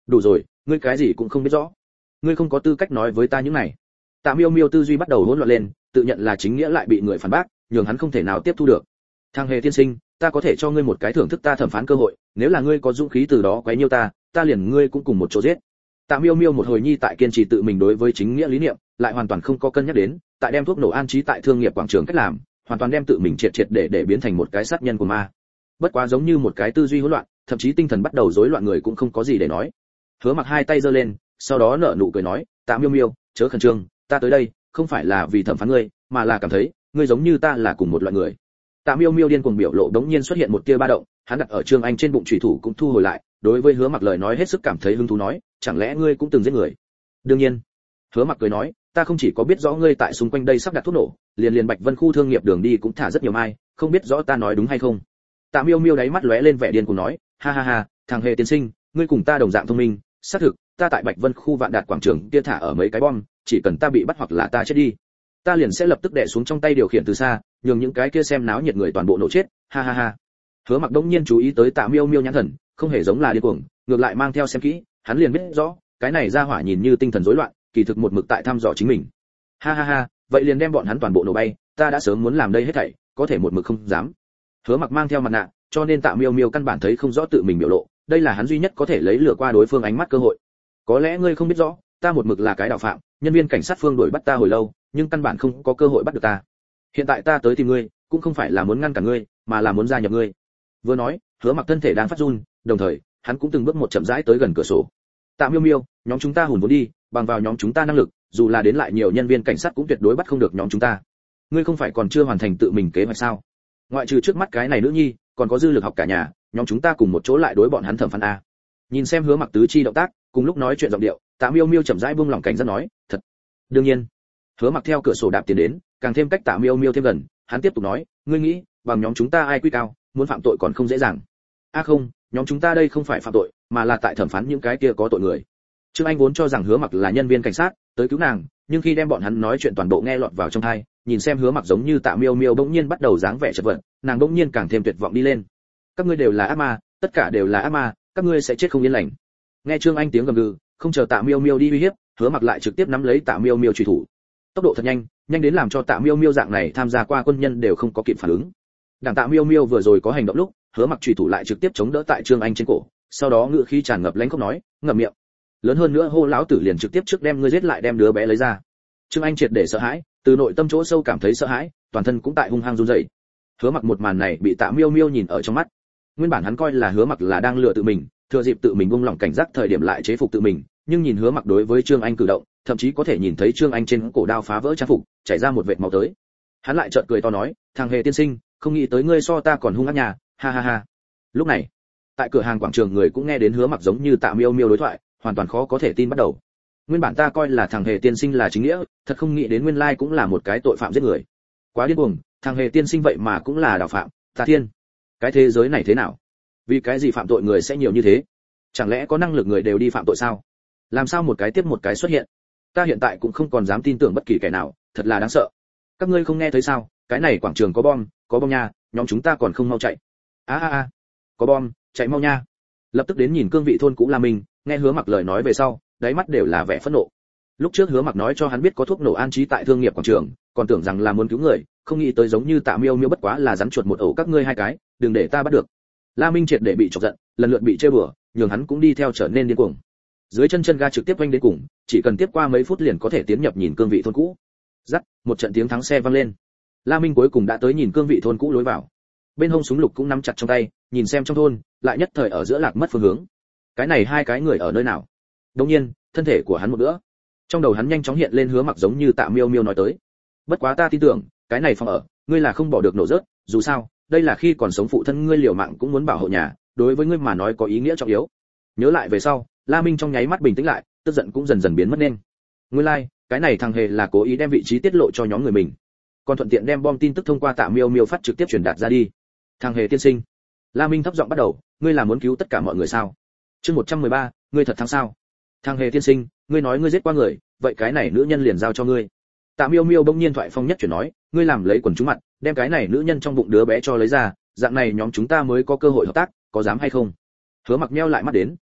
đủ rồi, ngươi cái gì cũng không biết rõ, ngươi không có tư cách nói với ta những này. Tạ Miêu Miêu tư duy bắt đầu hỗn loạn lên, tự nhận là chính nghĩa lại bị người phản bác, nhường hắn không thể nào tiếp thu được. Thang Hề tiên sinh, ta có thể cho ngươi một cái thưởng thức ta thẩm phán cơ hội, nếu là ngươi có dũng khí từ đó quấy nhiễu ta, ta liền ngươi cũng cùng một chỗ giết. Tạ Miêu Miêu một hồi nhi tại kiên trì tự mình đối với chính nghĩa lý niệm, lại hoàn toàn không có cân nhắc đến, tại đem thuốc nổ an trí tại thương nghiệp quảng trường cách làm, hoàn toàn đem tự mình triệt triệt để để biến thành một cái sát nhân của ma. Bất quá giống như một cái tư duy hỗn loạn, thậm chí tinh thần bắt đầu rối loạn người cũng không có gì để nói. Hứa Mặc hai tay giơ lên, sau đó nở nụ cười nói, Tạ Miêu Miêu, chớ khẩn trương, ta tới đây không phải là vì thẩm phán ngươi, mà là cảm thấy ngươi giống như ta là cùng một loại người. Tạ Miêu Miêu điên cuồng biểu lộ đống nhiên xuất hiện một tia ba động, hắn đặt ở Trương Anh trên bụng chủy thủ cũng thu hồi lại, đối với Hứa Mặc lời nói hết sức cảm thấy hứng thú nói, chẳng lẽ ngươi cũng từng giết người? Đương nhiên. Hứa Mặc cười nói, ta không chỉ có biết rõ ngươi tại xung quanh đây sắp đặt thuốc nổ, liền liền Bạch Vân khu thương nghiệp đường đi cũng thả rất nhiều mai, không biết rõ ta nói đúng hay không. Tạ Miêu Miêu đáy mắt lóe lên vẻ điên cuồng nói, ha ha ha, thằng Hề tiên sinh, ngươi cùng ta đồng dạng thông minh, xác thực, ta tại Bạch Vân khu Vạn Đạt quảng trường kia thả ở mấy cái bom, chỉ cần ta bị bắt hoặc là ta chết đi, ta liền sẽ lập tức đè xuống trong tay điều khiển từ xa, nhường những cái kia xem náo nhiệt người toàn bộ nổ chết, ha ha ha. Hứa Mặc đống nhiên chú ý tới Tạ Miêu Miêu nhãn thần, không hề giống là điên cuồng, ngược lại mang theo xem kỹ, hắn liền biết rõ, cái này ra hỏa nhìn như tinh thần rối loạn, kỳ thực một mực tại thăm dò chính mình. Ha ha ha, vậy liền đem bọn hắn toàn bộ nổ bay, ta đã sớm muốn làm đây hết thảy, có thể một mực không dám. Hứa Mặc mang theo mặt nạ, cho nên Tạ Miêu Miêu căn bản thấy không rõ tự mình biểu lộ, đây là hắn duy nhất có thể lấy lừa qua đối phương ánh mắt cơ hội. Có lẽ ngươi không biết rõ, ta một mực là cái đạo phạm, nhân viên cảnh sát phương đuổi bắt ta hồi lâu, nhưng căn bản không có cơ hội bắt được ta. Hiện tại ta tới tìm ngươi, cũng không phải là muốn ngăn cản ngươi, mà là muốn gia nhập ngươi. Vừa nói, Hứa Mặc thân thể đang phát run, đồng thời, hắn cũng từng bước một chậm rãi tới gần cửa sổ. Tạ Miêu Miêu, nhóm chúng ta hùn vốn đi, bằng vào nhóm chúng ta năng lực, dù là đến lại nhiều nhân viên cảnh sát cũng tuyệt đối bắt không được nhóm chúng ta. Ngươi không phải còn chưa hoàn thành tự mình kế hoạch sao? Ngoại trừ trước mắt cái này nữ nhi, còn có dư lực học cả nhà, nhóm chúng ta cùng một chỗ lại đối bọn hắn thẩm phán a. Nhìn xem Hứa Mặc tứ chi động tác, cùng lúc nói chuyện giọng điệu, Tạ Miêu Miêu chậm rãi buông lỏng cảnh giác nói, thật. Đương nhiên. Hứa Mặc theo cửa sổ đạp tiến đến, càng thêm cách Tạ Miêu Miêu thêm gần, hắn tiếp tục nói, ngươi nghĩ, bằng nhóm chúng ta ai quy cao, muốn phạm tội còn không dễ dàng. A à không, nhóm chúng ta đây không phải phạm tội, mà là tại thẩm phán những cái kia có tội người. Trương Anh vốn cho rằng Hứa Mặc là nhân viên cảnh sát, tới cứu nàng, nhưng khi đem bọn hắn nói chuyện toàn bộ nghe lọt vào trong tai, nhìn xem Hứa Mặc giống như Tạ Miêu Miêu bỗng nhiên bắt đầu dáng vẻ chật vật, nàng bỗng nhiên càng thêm tuyệt vọng đi lên. Các ngươi đều là ác ma, tất cả đều là ác ma, các ngươi sẽ chết không yên lành. Nghe Trương Anh tiếng gầm gừ, không chờ Tạ Miêu Miêu đi uy hiếp, Hứa Mặc lại trực tiếp nắm lấy Tạ Miêu Miêu chủy thủ. Tốc độ thật nhanh, nhanh đến làm cho Tạ Miêu Miêu dạng này tham gia qua quân nhân đều không có kịp phản ứng. Đảng Tạ Miêu Miêu vừa rồi có hành động lúc, Hứa Mặc chủy thủ lại trực tiếp chống đỡ tại Trương Anh trên cổ, sau đó ngựa khí tràn ngập lãnh khốc nói, ngậm miệng. Lớn hơn nữa hô lão tử liền trực tiếp trước đem ngươi giết lại đem đứa bé lấy ra. Trương Anh triệt để sợ hãi, từ nội tâm chỗ sâu cảm thấy sợ hãi, toàn thân cũng tại hung hăng run rẩy. Hứa Mặc một màn này bị Tạ Miêu Miêu nhìn ở trong mắt. Nguyên bản hắn coi là Hứa Mặc là đang lừa tự mình, thừa dịp tự mình buông lỏng cảnh giác thời điểm lại chế phục tự mình, nhưng nhìn Hứa Mặc đối với Trương Anh cử động, thậm chí có thể nhìn thấy Trương Anh trên cổ đao phá vỡ trang phục, chảy ra một vệt máu tới. Hắn lại chợt cười to nói, thằng Hề tiên sinh, không nghĩ tới ngươi so ta còn hung ác nhà, ha ha ha. Lúc này, tại cửa hàng quảng trường người cũng nghe đến Hứa Mặc giống như Tạ Miêu Miêu đối thoại, hoàn toàn khó có thể tin bắt đầu. Nguyên bản ta coi là thằng Hề tiên sinh là chính nghĩa, thật không nghĩ đến nguyên lai cũng là một cái tội phạm giết người. Quá điên cuồng, thằng Hề tiên sinh vậy mà cũng là đạo phạm, ta thiên. Cái thế giới này thế nào? Vì cái gì phạm tội người sẽ nhiều như thế? Chẳng lẽ có năng lực người đều đi phạm tội sao? Làm sao một cái tiếp một cái xuất hiện? Ta hiện tại cũng không còn dám tin tưởng bất kỳ kẻ nào, thật là đáng sợ. Các ngươi không nghe thấy sao? Cái này quảng trường có bom, có bom nha, nhóm chúng ta còn không mau chạy. A a a, có bom, chạy mau nha. Lập tức đến nhìn cương vị thôn cũ La Minh, nghe Hứa Mặc lời nói về sau, đáy mắt đều là vẻ phẫn nộ. Lúc trước Hứa Mặc nói cho hắn biết có thuốc nổ an trí tại thương nghiệp quảng trường, còn tưởng rằng là muốn cứu người, không nghĩ tới giống như Tạ Miêu Miêu bất quá là rắn chuột một ổ các ngươi hai cái, đừng để ta bắt được. La Minh triệt để bị chọc giận, lần lượt bị chơi bừa, nhường hắn cũng đi theo trở nên điên cuồng. Dưới chân chân ga trực tiếp quanh đến cùng, chỉ cần tiếp qua mấy phút liền có thể tiến nhập nhìn cương vị thôn cũ. Rắc, một trận tiếng thắng xe vang lên. La Minh cuối cùng đã tới nhìn cương vị thôn cũ lối vào. Bên hông súng lục cũng nắm chặt trong tay, nhìn xem trong thôn, lại nhất thời ở giữa lạc mất phương hướng. Cái này hai cái người ở nơi nào? Đương nhiên, thân thể của hắn một bữa. Trong đầu hắn nhanh chóng hiện lên Hứa Mặc giống như Tạ Miêu Miêu nói tới. Bất quá ta tin tưởng, cái này phòng ở, ngươi là không bỏ được nổ rớt, dù sao, đây là khi còn sống phụ thân ngươi liều mạng cũng muốn bảo hộ nhà, đối với ngươi mà nói có ý nghĩa trọng yếu. Nhớ lại về sau, La Minh trong nháy mắt bình tĩnh lại, tức giận cũng dần dần biến mất nên. Nguyên lai, like, cái này thằng Hề là cố ý đem vị trí tiết lộ cho nhóm người mình, còn thuận tiện đem bom tin tức thông qua Tạ Miêu Miêu phát trực tiếp truyền đạt ra đi. Thằng Hề tiên sinh, La Minh thấp giọng bắt đầu, ngươi là muốn cứu tất cả mọi người sao? Chương một trăm mười ba, ngươi thật thắng sao? Thằng Hề tiên sinh, ngươi nói ngươi giết qua người, vậy cái này nữ nhân liền giao cho ngươi. Tạ Miêu Miêu bỗng nhiên thoại phong nhất chuyển nói, ngươi làm lấy quần chúng mặt, đem cái này nữ nhân trong bụng đứa bé cho lấy ra, dạng này nhóm chúng ta mới có cơ hội hợp tác, có dám hay không? Hứa Mặc nheo lại mắt đến,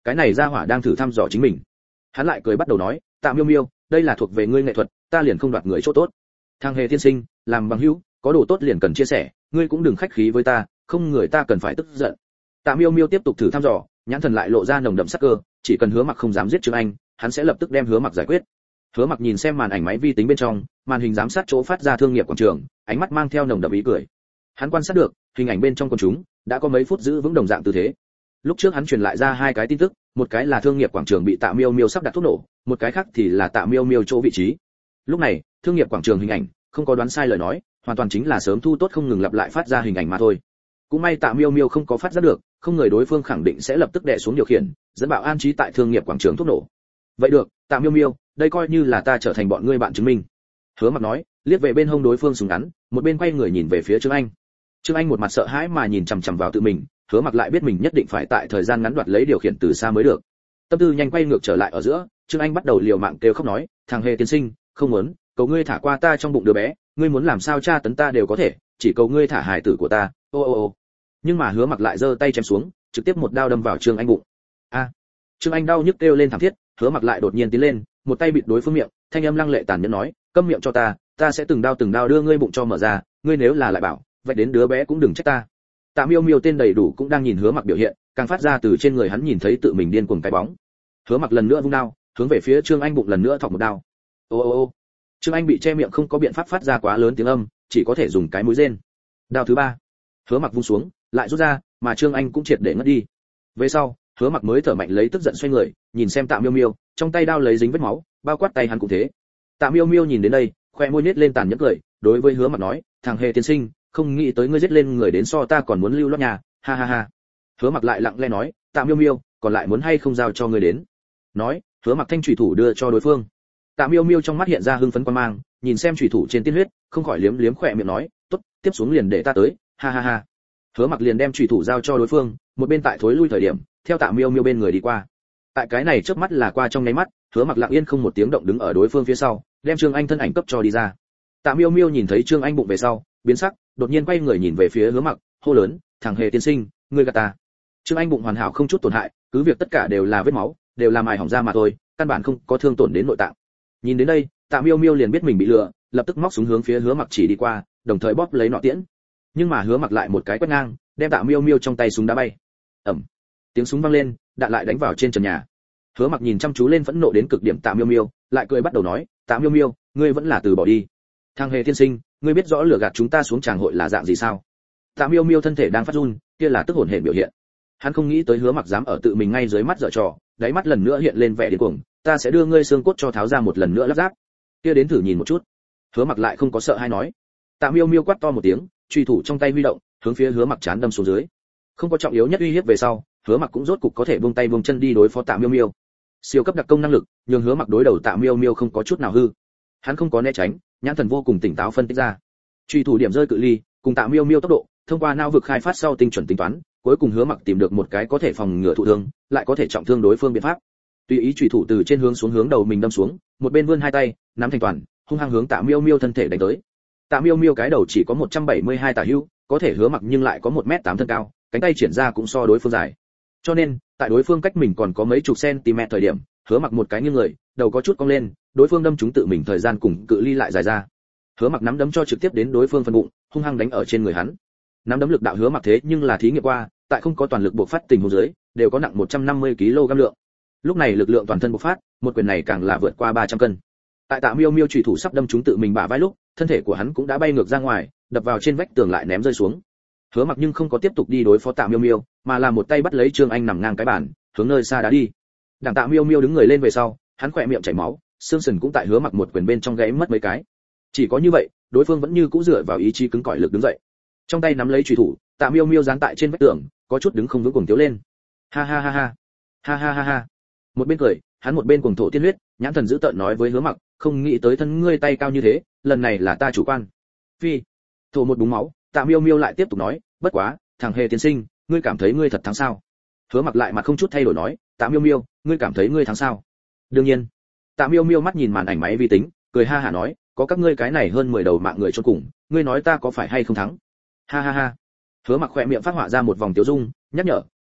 cái này ra hỏa đang thử thăm dò chính mình. Hắn lại cười bắt đầu nói, Tạ Miêu Miêu, đây là thuộc về ngươi nghệ thuật, ta liền không đoạt người chỗ tốt. Thang Hề tiên sinh, làm bằng hữu, có đồ tốt liền cần chia sẻ, ngươi cũng đừng khách khí với ta, không người ta cần phải tức giận. Tạ Miêu Miêu tiếp tục thử thăm dò, nhãn thần lại lộ ra nồng đậm sắc cơ, chỉ cần Hứa Mặc không dám giết Trương Anh, hắn sẽ lập tức đem Hứa Mặc giải quyết. Hứa Mặc nhìn xem màn ảnh máy vi tính bên trong, màn hình giám sát chỗ phát ra thương nghiệp quảng trường, ánh mắt mang theo nồng đậm ý cười. Hắn quan sát được, hình ảnh bên trong quần chúng đã có mấy phút giữ vững đồng dạng tư thế. Lúc trước hắn truyền lại ra hai cái tin tức, một cái là thương nghiệp quảng trường bị Tạ Miêu Miêu sắp đặt thuốc nổ, một cái khác thì là Tạ Miêu Miêu chỗ vị trí. Lúc này, thương nghiệp quảng trường hình ảnh, không có đoán sai lời nói, hoàn toàn chính là sớm thu tốt không ngừng lặp lại phát ra hình ảnh mà thôi. Cũng may Tạ Miêu Miêu không có phát ra được, không người đối phương khẳng định sẽ lập tức đè xuống điều khiển, dẫn bạo an trí tại thương nghiệp quảng trường thuốc nổ. Vậy được, Tạ Miêu Miêu, đây coi như là ta trở thành bọn ngươi bạn chứng minh. Hứa Mặc nói, liếc về bên hông đối phương súng ngắn, một bên quay người nhìn về phía Trương Anh. Trương Anh một mặt sợ hãi mà nhìn chằm chằm vào tự mình, Hứa Mặc lại biết mình nhất định phải tại thời gian ngắn đoạt lấy điều khiển từ xa mới được. Tâm tư nhanh quay ngược trở lại ở giữa, Trương Anh bắt đầu liều mạng kêu khóc nói, thằng Hề tiên sinh, không muốn, cầu ngươi thả qua ta trong bụng đứa bé, ngươi muốn làm sao tra tấn ta đều có thể, chỉ cầu ngươi thả hài tử của ta. Ô ô ô. Nhưng mà Hứa Mặc lại giơ tay chém xuống, trực tiếp một đao đâm vào Trương Anh bụng. A. Trương Anh đau nhức kêu lên thảm thiết, Hứa Mặc lại đột nhiên tiến lên, một tay bịt đối phương miệng, thanh âm lăng lệ tàn nhẫn nói, câm miệng cho ta, ta sẽ từng đao từng đao đưa ngươi bụng cho mở ra, ngươi nếu là lại bảo, vậy đến đứa bé cũng đừng trách ta. Tạ Miêu Miêu tên đầy đủ cũng đang nhìn Hứa Mặc biểu hiện, càng phát ra từ trên người hắn nhìn thấy tự mình điên cuồng cái bóng. Hứa Mặc lần nữa vung đao, hướng về phía Trương Anh bụng lần nữa thọc một đao. Ô ô ô. Trương Anh bị che miệng không có biện pháp phát ra quá lớn tiếng âm, chỉ có thể dùng cái mũi rên. Đao thứ ba, Hứa Mặc vung xuống, lại rút ra, mà Trương Anh cũng triệt để ngất đi. Về sau, Hứa Mặc mới thở mạnh lấy tức giận xoay người, nhìn xem Tạ Miêu Miêu, trong tay đao lấy dính vết máu, bao quát tay hắn cũng thế. Tạ Miêu Miêu nhìn đến đây, khoe môi nhếch lên tàn nhẫn cười, đối với Hứa Mặc nói, thằng Hề tiên sinh, không nghĩ tới ngươi giết lên người đến so ta còn muốn lưu loát nhà, ha ha ha. Hứa Mặc lại lặng lẽ nói, Tạ Miêu Miêu, còn lại muốn hay không giao cho ngươi đến. Nói, Hứa Mặc thanh chủy thủ đưa cho đối phương. Tạ Miêu Miêu trong mắt hiện ra hưng phấn quan mang, nhìn xem chủy thủ trên tiên huyết, không khỏi liếm liếm khỏe miệng nói, tốt, tiếp xuống liền để ta tới, ha ha ha. Hứa Mặc liền đem chủy thủ giao cho đối phương, một bên tại thối lui thời điểm, theo Tạ Miêu Miêu bên người đi qua. Tại cái này chớp mắt là qua trong nháy mắt, Hứa Mặc lặng yên không một tiếng động đứng ở đối phương phía sau, đem Trương Anh thân ảnh cấp cho đi ra. Tạ Miêu Miêu nhìn thấy Trương Anh bụng về sau, biến sắc, đột nhiên quay người nhìn về phía Hứa Mặc, hô lớn, thằng Hề tiên sinh, ngươi gạt ta. Trương Anh bụng hoàn hảo không chút tổn hại, cứ việc tất cả đều là vết máu, đều là mài hỏng da mà thôi, căn bản không có thương tổn đến nội tạng. Nhìn đến đây, Tạ Miêu Miêu liền biết mình bị lừa, lập tức móc súng hướng phía Hứa Mặc chỉ đi qua, đồng thời bóp lấy nọ tiễn. Nhưng mà Hứa Mặc lại một cái quét ngang, đem Tạ Miêu Miêu trong tay súng đá bay. Ầm. Tiếng súng vang lên, đạn lại đánh vào trên trần nhà. Hứa Mặc nhìn chăm chú lên phẫn nộ đến cực điểm Tạ Miêu Miêu, lại cười bắt đầu nói, Tạ Miêu Miêu, ngươi vẫn là từ bỏ đi. Thang Hề tiên sinh, ngươi biết rõ lừa gạt chúng ta xuống tràng hội là dạng gì sao? Tạ Miêu Miêu thân thể đang phát run, kia là tức hồn hển biểu hiện. Hắn không nghĩ tới Hứa Mặc dám ở tự mình ngay dưới mắt giở trò, đáy mắt lần nữa hiện lên vẻ điên cuồng, ta sẽ đưa ngươi xương cốt cho tháo ra một lần nữa lắp ráp. Kia đến thử nhìn một chút. Hứa Mặc lại không có sợ hay nói. Tạ Miêu Miêu quát to một tiếng, truy thủ trong tay huy động, hướng phía Hứa Mặc chán đâm xuống dưới. Không có trọng yếu nhất uy hiếp về sau, Hứa Mặc cũng rốt cục có thể buông tay buông chân đi đối phó Tạ Miêu Miêu. Siêu cấp đặc công năng lực, nhường Hứa Mặc đối đầu Tạ Miêu Miêu không có chút nào hư. Hắn không có né tránh, nhãn thần vô cùng tỉnh táo phân tích ra. Truy thủ điểm rơi cự ly, cùng Tạ Miêu Miêu tốc độ, thông qua não vực khai phát sau tinh chuẩn tính toán, cuối cùng Hứa Mặc tìm được một cái có thể phòng ngừa thụ thương, lại có thể trọng thương đối phương biện pháp. Tùy ý truy thủ từ trên hướng xuống hướng đầu mình đâm xuống, một bên vươn hai tay, nắm thành toàn, hung hăng hướng Tạ Miêu Miêu thân thể đánh tới. Tạ Miêu Miêu cái đầu chỉ có một trăm bảy mươi hai tả hữu, có thể Hứa Mặc nhưng lại có một mét tám thân cao, cánh tay triển ra cũng so đối phương dài. Cho nên, tại đối phương cách mình còn có mấy chục cm thời điểm, Hứa Mặc một cái nghiêng người, đầu có chút cong lên, đối phương đâm trúng tự mình thời gian cùng cự ly lại dài ra. Hứa Mặc nắm đấm cho trực tiếp đến đối phương phần bụng, hung hăng đánh ở trên người hắn. Nắm đấm lực đạo Hứa Mặc thế nhưng là thí nghiệm qua, tại không có toàn lực bộc phát tình huống dưới, đều có nặng một trăm năm mươi ki lô gam lượng. Lúc này lực lượng toàn thân bộc phát, một quyền này càng là vượt qua ba trăm cân. Tại Tạ Miêu Miêu chủy thủ sắp đâm trúng tự mình bả vai lúc, thân thể của hắn cũng đã bay ngược ra ngoài, đập vào trên vách tường lại ném rơi xuống. Hứa Mặc nhưng không có tiếp tục đi đối phó Tạ Miêu Miêu, mà là một tay bắt lấy Trương Anh nằm ngang cái bàn, hướng nơi xa đá đi. Đảng Tạ Miêu Miêu đứng người lên về sau, hắn khỏe miệng chảy máu, xương sườn cũng tại Hứa Mặc một quyền bên trong gãy mất mấy cái. Chỉ có như vậy, đối phương vẫn như cũ dựa vào ý chí cứng cỏi lực đứng dậy. Trong tay nắm lấy chùy thủ, Tạ Miêu Miêu dán tại trên vách tường, có chút đứng không vững cuồng tiếu lên. Ha ha ha ha, ha ha ha ha. Một bên cười, hắn một bên cuồng thổ tiên huyết, nhãn thần dữ tợn nói với Hứa Mặc, không nghĩ tới thân ngươi tay cao như thế, lần này là ta chủ quan. Phi. Thổ một búng máu, Tạ Miêu Miêu lại tiếp tục nói, bất quá, thằng Hề tiên sinh, ngươi cảm thấy ngươi thật thắng sao? Hứa Mặc lại mặt không chút thay đổi nói, Tạ Miêu Miêu, ngươi cảm thấy ngươi thắng sao? Đương nhiên. Tạ Miêu Miêu mắt nhìn màn ảnh máy vi tính, cười ha hả nói, có các ngươi cái này hơn mười đầu mạng người chôn cùng, ngươi nói ta có phải hay không thắng? Ha ha ha. Hứa Mặc khỏe miệng phát họa ra một vòng tiêu dung, nhắc nhở,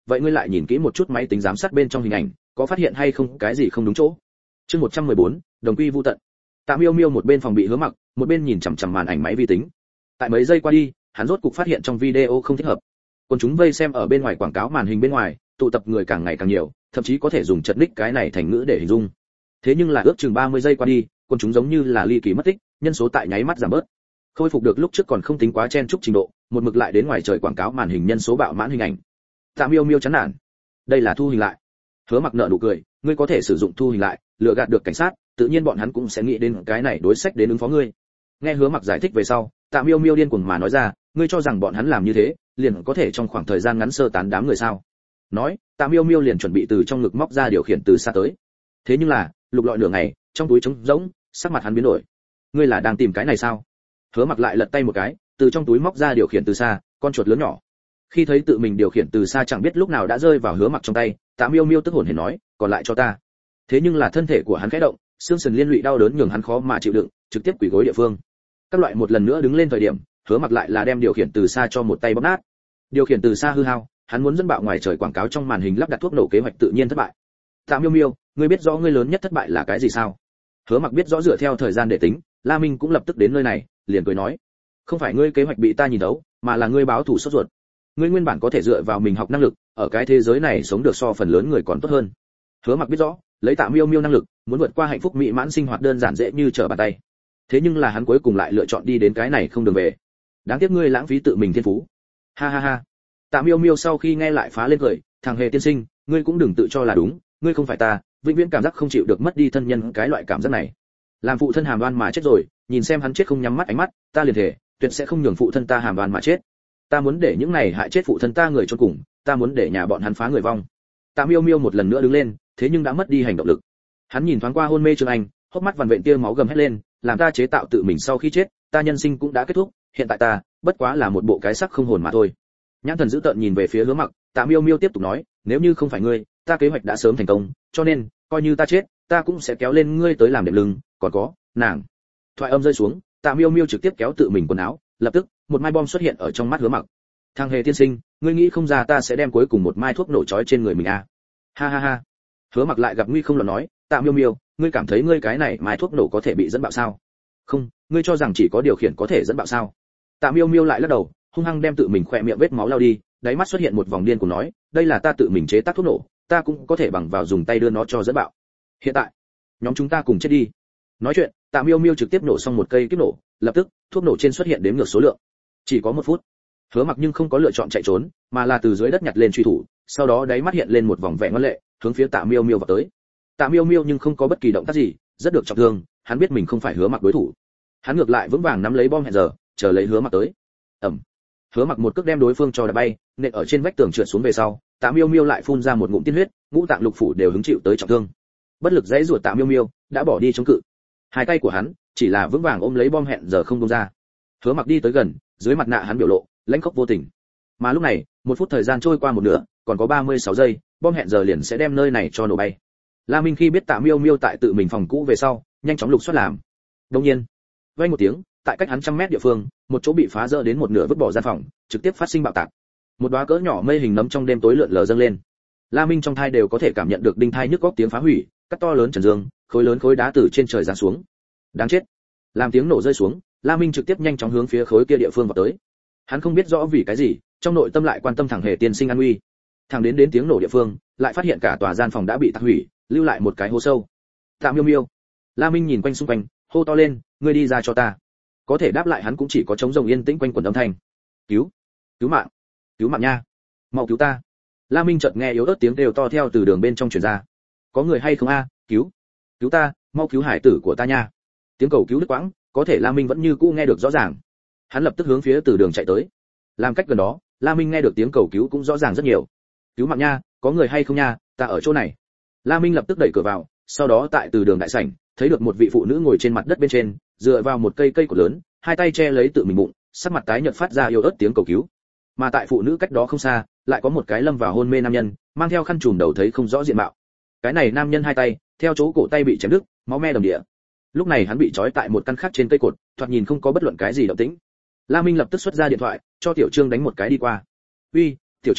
vậy ngươi lại nhìn kỹ một chút máy tính giám sát bên trong hình ảnh, có phát hiện hay không cái gì không đúng chỗ. Chương một trăm mười bốn, đồng quy vu tận. Tạ Miêu Miêu một bên phòng bị Hứa Mặc, một bên nhìn chằm chằm màn ảnh máy vi tính. Tại mấy giây qua đi, hắn rốt cục phát hiện trong video không thích hợp. Còn chúng vây xem ở bên ngoài quảng cáo màn hình bên ngoài, tụ tập người càng ngày càng nhiều, thậm chí có thể dùng chật ních cái này thành ngữ để hình dung. Thế nhưng là ước chừng ba mươi giây qua đi, còn chúng giống như là ly kỳ mất tích, nhân số tại nháy mắt giảm bớt. Khôi phục được lúc trước còn không tính quá chen chúc trình độ, một mực lại đến ngoài trời quảng cáo màn hình nhân số bạo mãn hình ảnh. Tạ Miêu Miêu chán nản. Đây là thu hình lại. Hứa Mặc nở nụ cười, ngươi có thể sử dụng thu hình lại, lừa gạt được cảnh sát, tự nhiên bọn hắn cũng sẽ nghĩ đến cái này đối sách đến ứng phó ngươi. Nghe Hứa Mặc giải thích về sau, Tạ Miêu Miêu điên cuồng mà nói ra, ngươi cho rằng bọn hắn làm như thế, liền có thể trong khoảng thời gian ngắn sơ tán đám người sao? Nói, Tạ Miêu Miêu liền chuẩn bị từ trong ngực móc ra điều khiển từ xa tới. Thế nhưng là, lục lọi nửa ngày, trong túi trống rỗng, sắc mặt hắn biến đổi. Ngươi là đang tìm cái này sao? Hứa Mặc lại lật tay một cái, từ trong túi móc ra điều khiển từ xa, con chuột lớn nhỏ. Khi thấy tự mình điều khiển từ xa chẳng biết lúc nào đã rơi vào Hứa Mặc trong tay, Tạ Miêu Miêu tức hồn hển nói, còn lại cho ta. Thế nhưng là thân thể của hắn khẽ động, xương sườn liên lụy đau đớn nhường hắn khó mà chịu đựng, trực tiếp quỳ gối địa phương. Các loại một lần nữa đứng lên thời điểm, Hứa Mặc lại là đem điều khiển từ xa cho một tay bóp nát. Điều khiển từ xa hư hao, hắn muốn dẫn bạo ngoài trời quảng cáo trong màn hình lắp đặt thuốc nổ kế hoạch tự nhiên thất bại. Tạ Miêu Miêu, ngươi biết rõ ngươi lớn nhất thất bại là cái gì sao? Hứa Mặc biết rõ dựa theo thời gian để tính, La Minh cũng lập tức đến nơi này, liền cười nói, không phải ngươi kế hoạch bị ta nhìn thấu, mà là ngươi báo thù sốt ruột. Ngươi nguyên bản có thể dựa vào mình học năng lực, ở cái thế giới này sống được so phần lớn người còn tốt hơn. Hứa Mặc biết rõ, lấy Tạ Miêu Miêu năng lực, muốn vượt qua hạnh phúc mỹ mãn sinh hoạt đơn giản dễ như trở bàn tay. Thế nhưng là hắn cuối cùng lại lựa chọn đi đến cái này không đường về. Đáng tiếc ngươi lãng phí tự mình thiên phú. Ha ha ha. Tạ Miêu Miêu sau khi nghe lại phá lên cười, thằng hề tiên sinh, ngươi cũng đừng tự cho là đúng, ngươi không phải ta, vĩnh viễn cảm giác không chịu được mất đi thân nhân cái loại cảm giác này. Làm phụ thân Hàm Đoan mà chết rồi, nhìn xem hắn chết không nhắm mắt ánh mắt, ta liền thể, tuyệt sẽ không nhường phụ thân ta Hàm Đoan mà chết. Ta muốn để những này hại chết phụ thân ta người chôn cùng, ta muốn để nhà bọn hắn phá người vong. Tạ Miêu Miêu một lần nữa đứng lên, thế nhưng đã mất đi hành động lực. Hắn nhìn thoáng qua hôn mê Trương Anh, hốc mắt vằn vện tia máu gầm hết lên, làm ta chế tạo tự mình sau khi chết, ta nhân sinh cũng đã kết thúc, hiện tại ta bất quá là một bộ cái xác không hồn mà thôi. Nhãn thần dữ tợn nhìn về phía Hứa Mặc, Tạ Miêu Miêu tiếp tục nói, nếu như không phải ngươi, ta kế hoạch đã sớm thành công, cho nên coi như ta chết, ta cũng sẽ kéo lên ngươi tới làm đệm lưng, còn có nàng. Thoại âm rơi xuống, Tạ Miêu Miêu trực tiếp kéo tự mình quần áo, lập tức một mai bom xuất hiện ở trong mắt Hứa Mặc. Thằng hề tiên sinh, ngươi nghĩ không ra ta sẽ đem cuối cùng một mai thuốc nổ trói trên người mình à? Ha ha ha. Hứa Mặc lại gặp nguy không lo nói, Tạ Miêu Miêu, ngươi cảm thấy ngươi cái này mai thuốc nổ có thể bị dẫn bạo sao? Không, ngươi cho rằng chỉ có điều khiển có thể dẫn bạo sao? Tạ Miêu Miêu lại lắc đầu, hung hăng đem tự mình khỏe miệng vết máu lau đi, đáy mắt xuất hiện một vòng điên của nói, đây là ta tự mình chế tác thuốc nổ, ta cũng có thể bằng vào dùng tay đưa nó cho dẫn bạo. Hiện tại, nhóm chúng ta cùng chết đi. Nói chuyện, Tạ Miêu Miêu trực tiếp nổ xong một cây kiếp nổ, lập tức thuốc nổ trên xuất hiện đếm ngược số lượng. Chỉ có một phút. Hứa Mặc nhưng không có lựa chọn chạy trốn, mà là từ dưới đất nhặt lên truy thủ, sau đó đáy mắt hiện lên một vòng vẻ ngoan lệ, hướng phía Tạ Miêu Miêu vào tới. Tạ Miêu Miêu nhưng không có bất kỳ động tác gì, rất được trọng thương, hắn biết mình không phải Hứa Mặc đối thủ. Hắn ngược lại vững vàng nắm lấy bom hẹn giờ, chờ lấy Hứa Mặc tới. Ầm. Hứa Mặc một cước đem đối phương cho đá bay, nện ở trên vách tường trượt xuống về sau, Tạ Miêu Miêu lại phun ra một ngụm tiên huyết, ngũ tạng lục phủ đều hứng chịu tới trọng thương. Bất lực dãy ruột Tạ Miêu Miêu đã bỏ đi chống cự. Hai tay của hắn chỉ là vững vàng ôm lấy bom hẹn giờ không buông ra. Hứa Mặc đi tới gần, dưới mặt nạ hắn biểu lộ lãnh khốc vô tình. Mà lúc này, một phút thời gian trôi qua một nửa, còn có ba mươi sáu giây, bom hẹn giờ liền sẽ đem nơi này cho nổ bay. La Minh khi biết Tạ Miêu Miêu tại tự mình phòng cũ về sau, nhanh chóng lục soát làm. Đương nhiên, vang một tiếng, tại cách hắn trăm mét địa phương, một chỗ bị phá rỡ đến một nửa vứt bỏ gian phòng, trực tiếp phát sinh bạo tạc. Một đóa cỡ nhỏ mây hình nấm trong đêm tối lượn lờ dâng lên. La Minh trong thai đều có thể cảm nhận được đinh thai nhức góc tiếng phá hủy, cắt to lớn trần dương, khối lớn khối đá từ trên trời giáng xuống. Đáng chết. Làm tiếng nổ rơi xuống, La Minh trực tiếp nhanh chóng hướng phía khối kia địa phương vào tới. Hắn không biết rõ vì cái gì, trong nội tâm lại quan tâm thẳng hề tiên sinh an nguy. Thẳng đến đến tiếng nổ địa phương, lại phát hiện cả tòa gian phòng đã bị tạc hủy, lưu lại một cái hố sâu. Tạ Miêu Miêu. La Minh nhìn quanh xung quanh, hô to lên, ngươi đi ra cho ta. Có thể đáp lại hắn cũng chỉ có trống rồng yên tĩnh quanh quần âm thanh. Cứu, cứu mạng, cứu mạng nha, mau cứu ta. La Minh chợt nghe yếu ớt tiếng kêu to theo từ đường bên trong truyền ra. Có người hay không a? Cứu, cứu ta, mau cứu hải tử của ta nha. Tiếng cầu cứu đứt quãng, có thể La Minh vẫn như cũ nghe được rõ ràng. Hắn lập tức hướng phía từ đường chạy tới. Làm cách gần đó, La Minh nghe được tiếng cầu cứu cũng rõ ràng rất nhiều. Cứu mạng nha, có người hay không nha, ta ở chỗ này. La Minh lập tức đẩy cửa vào, sau đó tại từ đường đại sảnh, thấy được một vị phụ nữ ngồi trên mặt đất bên trên, dựa vào một cây cây cột lớn, hai tay che lấy tự mình bụng, sắc mặt tái nhợt phát ra yếu ớt tiếng cầu cứu. Mà tại phụ nữ cách đó không xa, lại có một cái lâm vào hôn mê nam nhân, mang theo khăn trùm đầu thấy không rõ diện mạo. Cái này nam nhân hai tay, theo chỗ cổ tay bị chém đứt, máu me đầm địa. Lúc này hắn bị trói tại một căn khác trên cây cột, thoạt nhìn không có bất luận cái gì động tĩnh. La Minh lập tức xuất ra điện thoại, cho Tiểu Trương đánh một cái đi qua. "Uy, Tiểu Trương,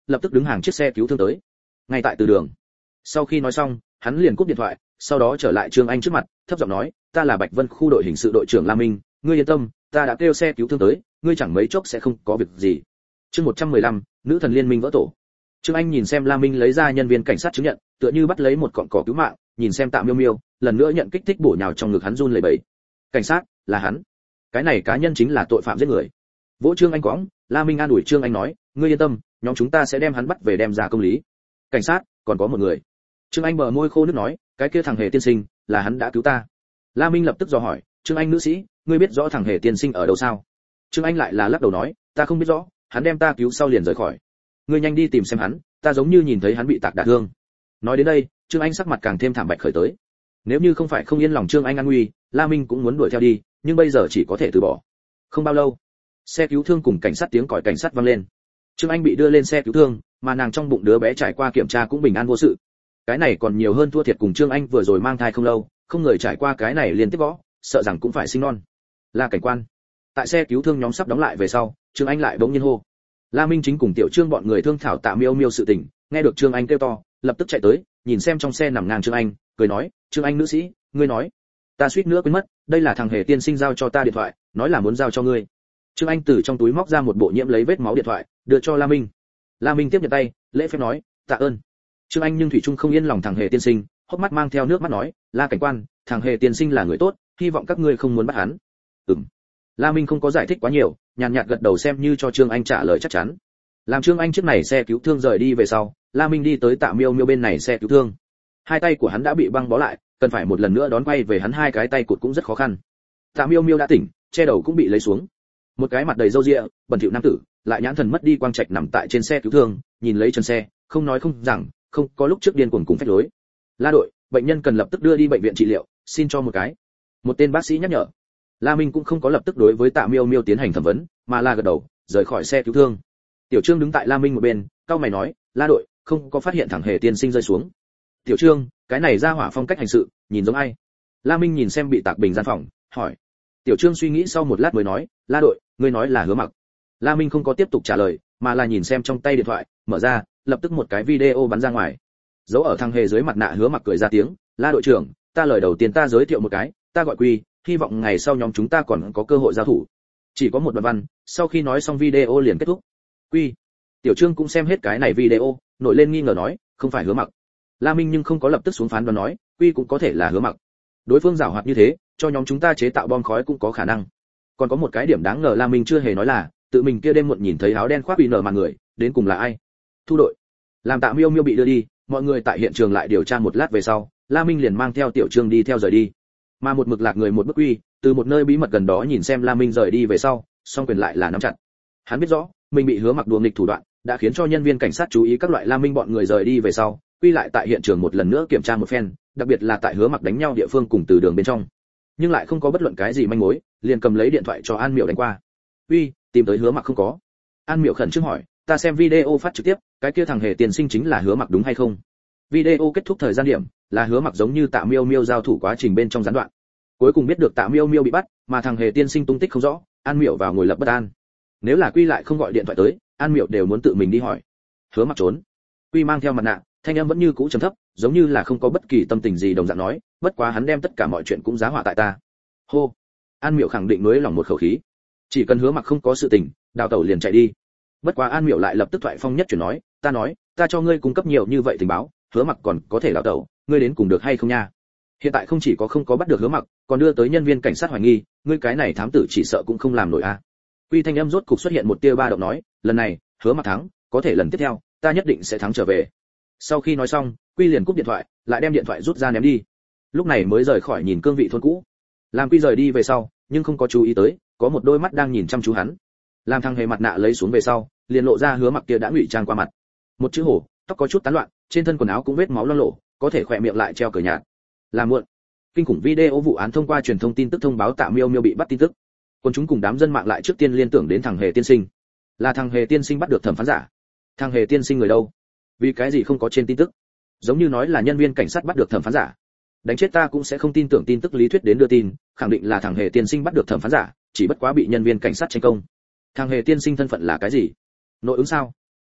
lập tức đứng hàng chiếc xe cứu thương tới. Ngay tại từ đường. Sau khi nói xong, hắn liền cúp điện thoại, sau đó trở lại Trương Anh trước mặt, thấp giọng nói, ta là Bạch Vân khu đội hình sự đội trưởng La Minh, ngươi yên tâm, ta đã kêu xe cứu thương tới, ngươi chẳng mấy chốc sẽ không có việc gì. Chương một trăm mười lăm, nữ thần liên minh vỡ tổ. Trương Anh nhìn xem La Minh lấy ra nhân viên cảnh sát chứng nhận, tựa như bắt lấy một cọng cỏ cứu mạng, nhìn xem Tạ Miêu Miêu, lần nữa nhận kích thích bổ nhào trong ngực hắn run lẩy bẩy. Cảnh sát, là hắn. Cái này cá nhân chính là tội phạm giết người. Vỗ Trương Anh quõng, La Minh an ủi Trương Anh nói, ngươi yên tâm, nhóm chúng ta sẽ đem hắn bắt về đem ra công lý. Cảnh sát, còn có một người. Trương Anh bờ môi khô nước nói, cái kia thằng Hề tiên sinh, là hắn đã cứu ta. La Minh lập tức dò hỏi, Trương Anh nữ sĩ, ngươi biết rõ thằng Hề tiên sinh ở đâu sao? Trương Anh lại là lắc đầu nói, ta không biết rõ, hắn đem ta cứu sau liền rời khỏi. Ngươi nhanh đi tìm xem hắn, ta giống như nhìn thấy hắn bị tạc đả thương. Nói đến đây, Trương Anh sắc mặt càng thêm thảm bạch khởi tới. Nếu như không phải không yên lòng Trương Anh an nguy, La Minh cũng muốn đuổi theo đi, nhưng bây giờ chỉ có thể từ bỏ. Không bao lâu, xe cứu thương cùng cảnh sát tiếng còi cảnh sát vang lên. Trương Anh bị đưa lên xe cứu thương, mà nàng trong bụng đứa bé trải qua kiểm tra cũng bình an vô sự. Cái này còn nhiều hơn thua thiệt cùng Trương Anh vừa rồi mang thai không lâu, không người trải qua cái này liên tiếp võ, sợ rằng cũng phải sinh non. La cảnh quan. Tại xe cứu thương nhóm sắp đóng lại về sau, Trương Anh lại bỗng nhiên hô. La Minh chính cùng Tiểu Trương bọn người thương thảo Tạ Miêu Miêu sự tình, nghe được Trương Anh kêu to, lập tức chạy tới, nhìn xem trong xe nằm ngang Trương Anh, cười nói, Trương Anh nữ sĩ, ngươi nói, ta suýt nữa quên mất, đây là thằng Hề tiên sinh giao cho ta điện thoại, nói là muốn giao cho ngươi. Trương Anh từ trong túi móc ra một bộ nhiễm lấy vết máu điện thoại, đưa cho La Minh. La Minh tiếp nhận tay, lễ phép nói, tạ ơn. Trương Anh nhưng thủy chung không yên lòng thằng Hề tiên sinh, hốc mắt mang theo nước mắt nói, La cảnh quan, thằng Hề tiên sinh là người tốt, hy vọng các ngươi không muốn bắt hắn. Ừm. La Minh không có giải thích quá nhiều, nhàn nhạt gật đầu xem như cho Trương Anh trả lời chắc chắn. Làm Trương Anh chiếc này xe cứu thương rời đi về sau, La Minh đi tới Tạ Miêu Miêu bên này xe cứu thương. Hai tay của hắn đã bị băng bó lại, cần phải một lần nữa đón quay về hắn hai cái tay cụt cũng rất khó khăn. Tạ Miêu Miêu đã tỉnh, che đầu cũng bị lấy xuống. Một cái mặt đầy râu ria, bẩn thỉu nam tử, lại nhãn thần mất đi quang trạch nằm tại trên xe cứu thương, nhìn lấy chân xe, không nói không rằng, không có lúc trước điên cuồng cùng phách lối. La đội, bệnh nhân cần lập tức đưa đi bệnh viện trị liệu, xin cho một cái. Một tên bác sĩ nhắc nhở. La Minh cũng không có lập tức đối với Tạ Miêu Miêu tiến hành thẩm vấn, mà là gật đầu, rời khỏi xe cứu thương. Tiểu Trương đứng tại La Minh một bên, cau mày nói, La đội, không có phát hiện thằng Hề tiên sinh rơi xuống. Tiểu Trương, cái này ra hỏa phong cách hành sự, nhìn giống ai? La Minh nhìn xem bị tạc bình gian phòng, hỏi. Tiểu Trương suy nghĩ sau một lát mới nói, La đội, ngươi nói là Hứa Mặc. La Minh không có tiếp tục trả lời, mà là nhìn xem trong tay điện thoại, mở ra, lập tức một cái video bắn ra ngoài. Giấu ở thằng Hề dưới mặt nạ Hứa Mặc cười ra tiếng, La đội trưởng, ta lời đầu tiên ta giới thiệu một cái, ta gọi Quy, hy vọng ngày sau nhóm chúng ta còn có cơ hội giao thủ. Chỉ có một đoạn văn, sau khi nói xong video liền kết thúc. Quy. Tiểu Trương cũng xem hết cái này video, nổi lên nghi ngờ nói, không phải Hứa Mặc. La Minh nhưng không có lập tức xuống phán đoán nói, Quy cũng có thể là Hứa Mặc. Đối phương giảo hoạt như thế, cho nhóm chúng ta chế tạo bom khói cũng có khả năng. Còn có một cái điểm đáng ngờ La Minh chưa hề nói là, tự mình kia đêm muộn nhìn thấy áo đen khoác Quy nở màn người, đến cùng là ai? Thu đội. Làm Tạ Miêu Miêu bị đưa đi, mọi người tại hiện trường lại điều tra một lát về sau, La Minh liền mang theo Tiểu Trương đi theo rời đi. Mà một mực lạc người một bức Quy, từ một nơi bí mật gần đó nhìn xem La Minh rời đi về sau, song quyền lại là nắm chặt. Hắn biết rõ, mình bị Hứa Mặc đùa nghịch thủ đoạn, đã khiến cho nhân viên cảnh sát chú ý các loại La Minh bọn người rời đi về sau, Quy lại tại hiện trường một lần nữa kiểm tra một phen, đặc biệt là tại Hứa Mặc đánh nhau địa phương cùng từ đường bên trong, nhưng lại không có bất luận cái gì manh mối, liền cầm lấy điện thoại cho An Miểu đánh qua. Uy, tìm tới Hứa Mặc không có? An Miểu khẩn trương hỏi, ta xem video phát trực tiếp, cái kia thằng Hề tiền sinh chính là Hứa Mặc đúng hay không? Video kết thúc thời gian điểm là Hứa Mặc giống như Tạ Miêu Miêu giao thủ quá trình bên trong gián đoạn. Cuối cùng biết được Tạ Miêu Miêu bị bắt, mà thằng Hề tiên sinh tung tích không rõ, An Miểu vào ngồi lập bất an. Nếu là Quy lại không gọi điện thoại tới, An Miểu đều muốn tự mình đi hỏi. Hứa Mặc trốn. Quy mang theo mặt nạ, thanh âm vẫn như cũ trầm thấp, giống như là không có bất kỳ tâm tình gì đồng dạng nói, bất quá hắn đem tất cả mọi chuyện cũng giá họa tại ta. Hô. An Miểu khẳng định nới lòng một khẩu khí. Chỉ cần Hứa Mặc không có sự tình, đào tẩu liền chạy đi. Bất quá An Miểu lại lập tức thoại phong nhất chuyển nói, ta nói, ta cho ngươi cung cấp nhiều như vậy tình báo, Hứa Mặc còn có thể đào tẩu, ngươi đến cùng được hay không nha? Hiện tại không chỉ có không có bắt được Hứa Mặc, còn đưa tới nhân viên cảnh sát hoài nghi, ngươi cái này thám tử chỉ sợ cũng không làm nổi a. À. Quy thanh âm rốt cục xuất hiện một tia ba động nói, lần này, Hứa Mặc thắng, có thể lần tiếp theo, ta nhất định sẽ thắng trở về. Sau khi nói xong, Quy liền cúp điện thoại, lại đem điện thoại rút ra ném đi. Lúc này mới rời khỏi nhìn cương vị thôn cũ. Làm Quy rời đi về sau, nhưng không có chú ý tới, có một đôi mắt đang nhìn chăm chú hắn. Làm thằng Hề mặt nạ lấy xuống về sau, liền lộ ra Hứa Mặc kia đã ngụy trang qua mặt. Một chữ hổ, tóc có chút tán loạn, trên thân quần áo cũng vết máu loang lổ, có thể khỏe miệng lại treo cờ nhạt. Làm muộn. Kinh khủng video vụ án thông qua truyền thông tin tức thông báo Tạ Miêu Miêu bị bắt tin tức. Quân chúng cùng đám dân mạng lại trước tiên liên tưởng đến thằng Hề tiên sinh. Là thằng Hề tiên sinh bắt được thẩm phán giả. Thằng Hề tiên sinh người đâu? Vì cái gì không có trên tin tức? Giống như nói là nhân viên cảnh sát bắt được thẩm phán giả. Đánh chết ta cũng sẽ không tin tưởng tin tức lý thuyết đến đưa tin, khẳng định là thằng Hề tiên sinh bắt được thẩm phán giả, chỉ bất quá bị nhân viên cảnh sát tranh công. Thằng Hề tiên sinh thân phận là cái gì? Nội ứng sao?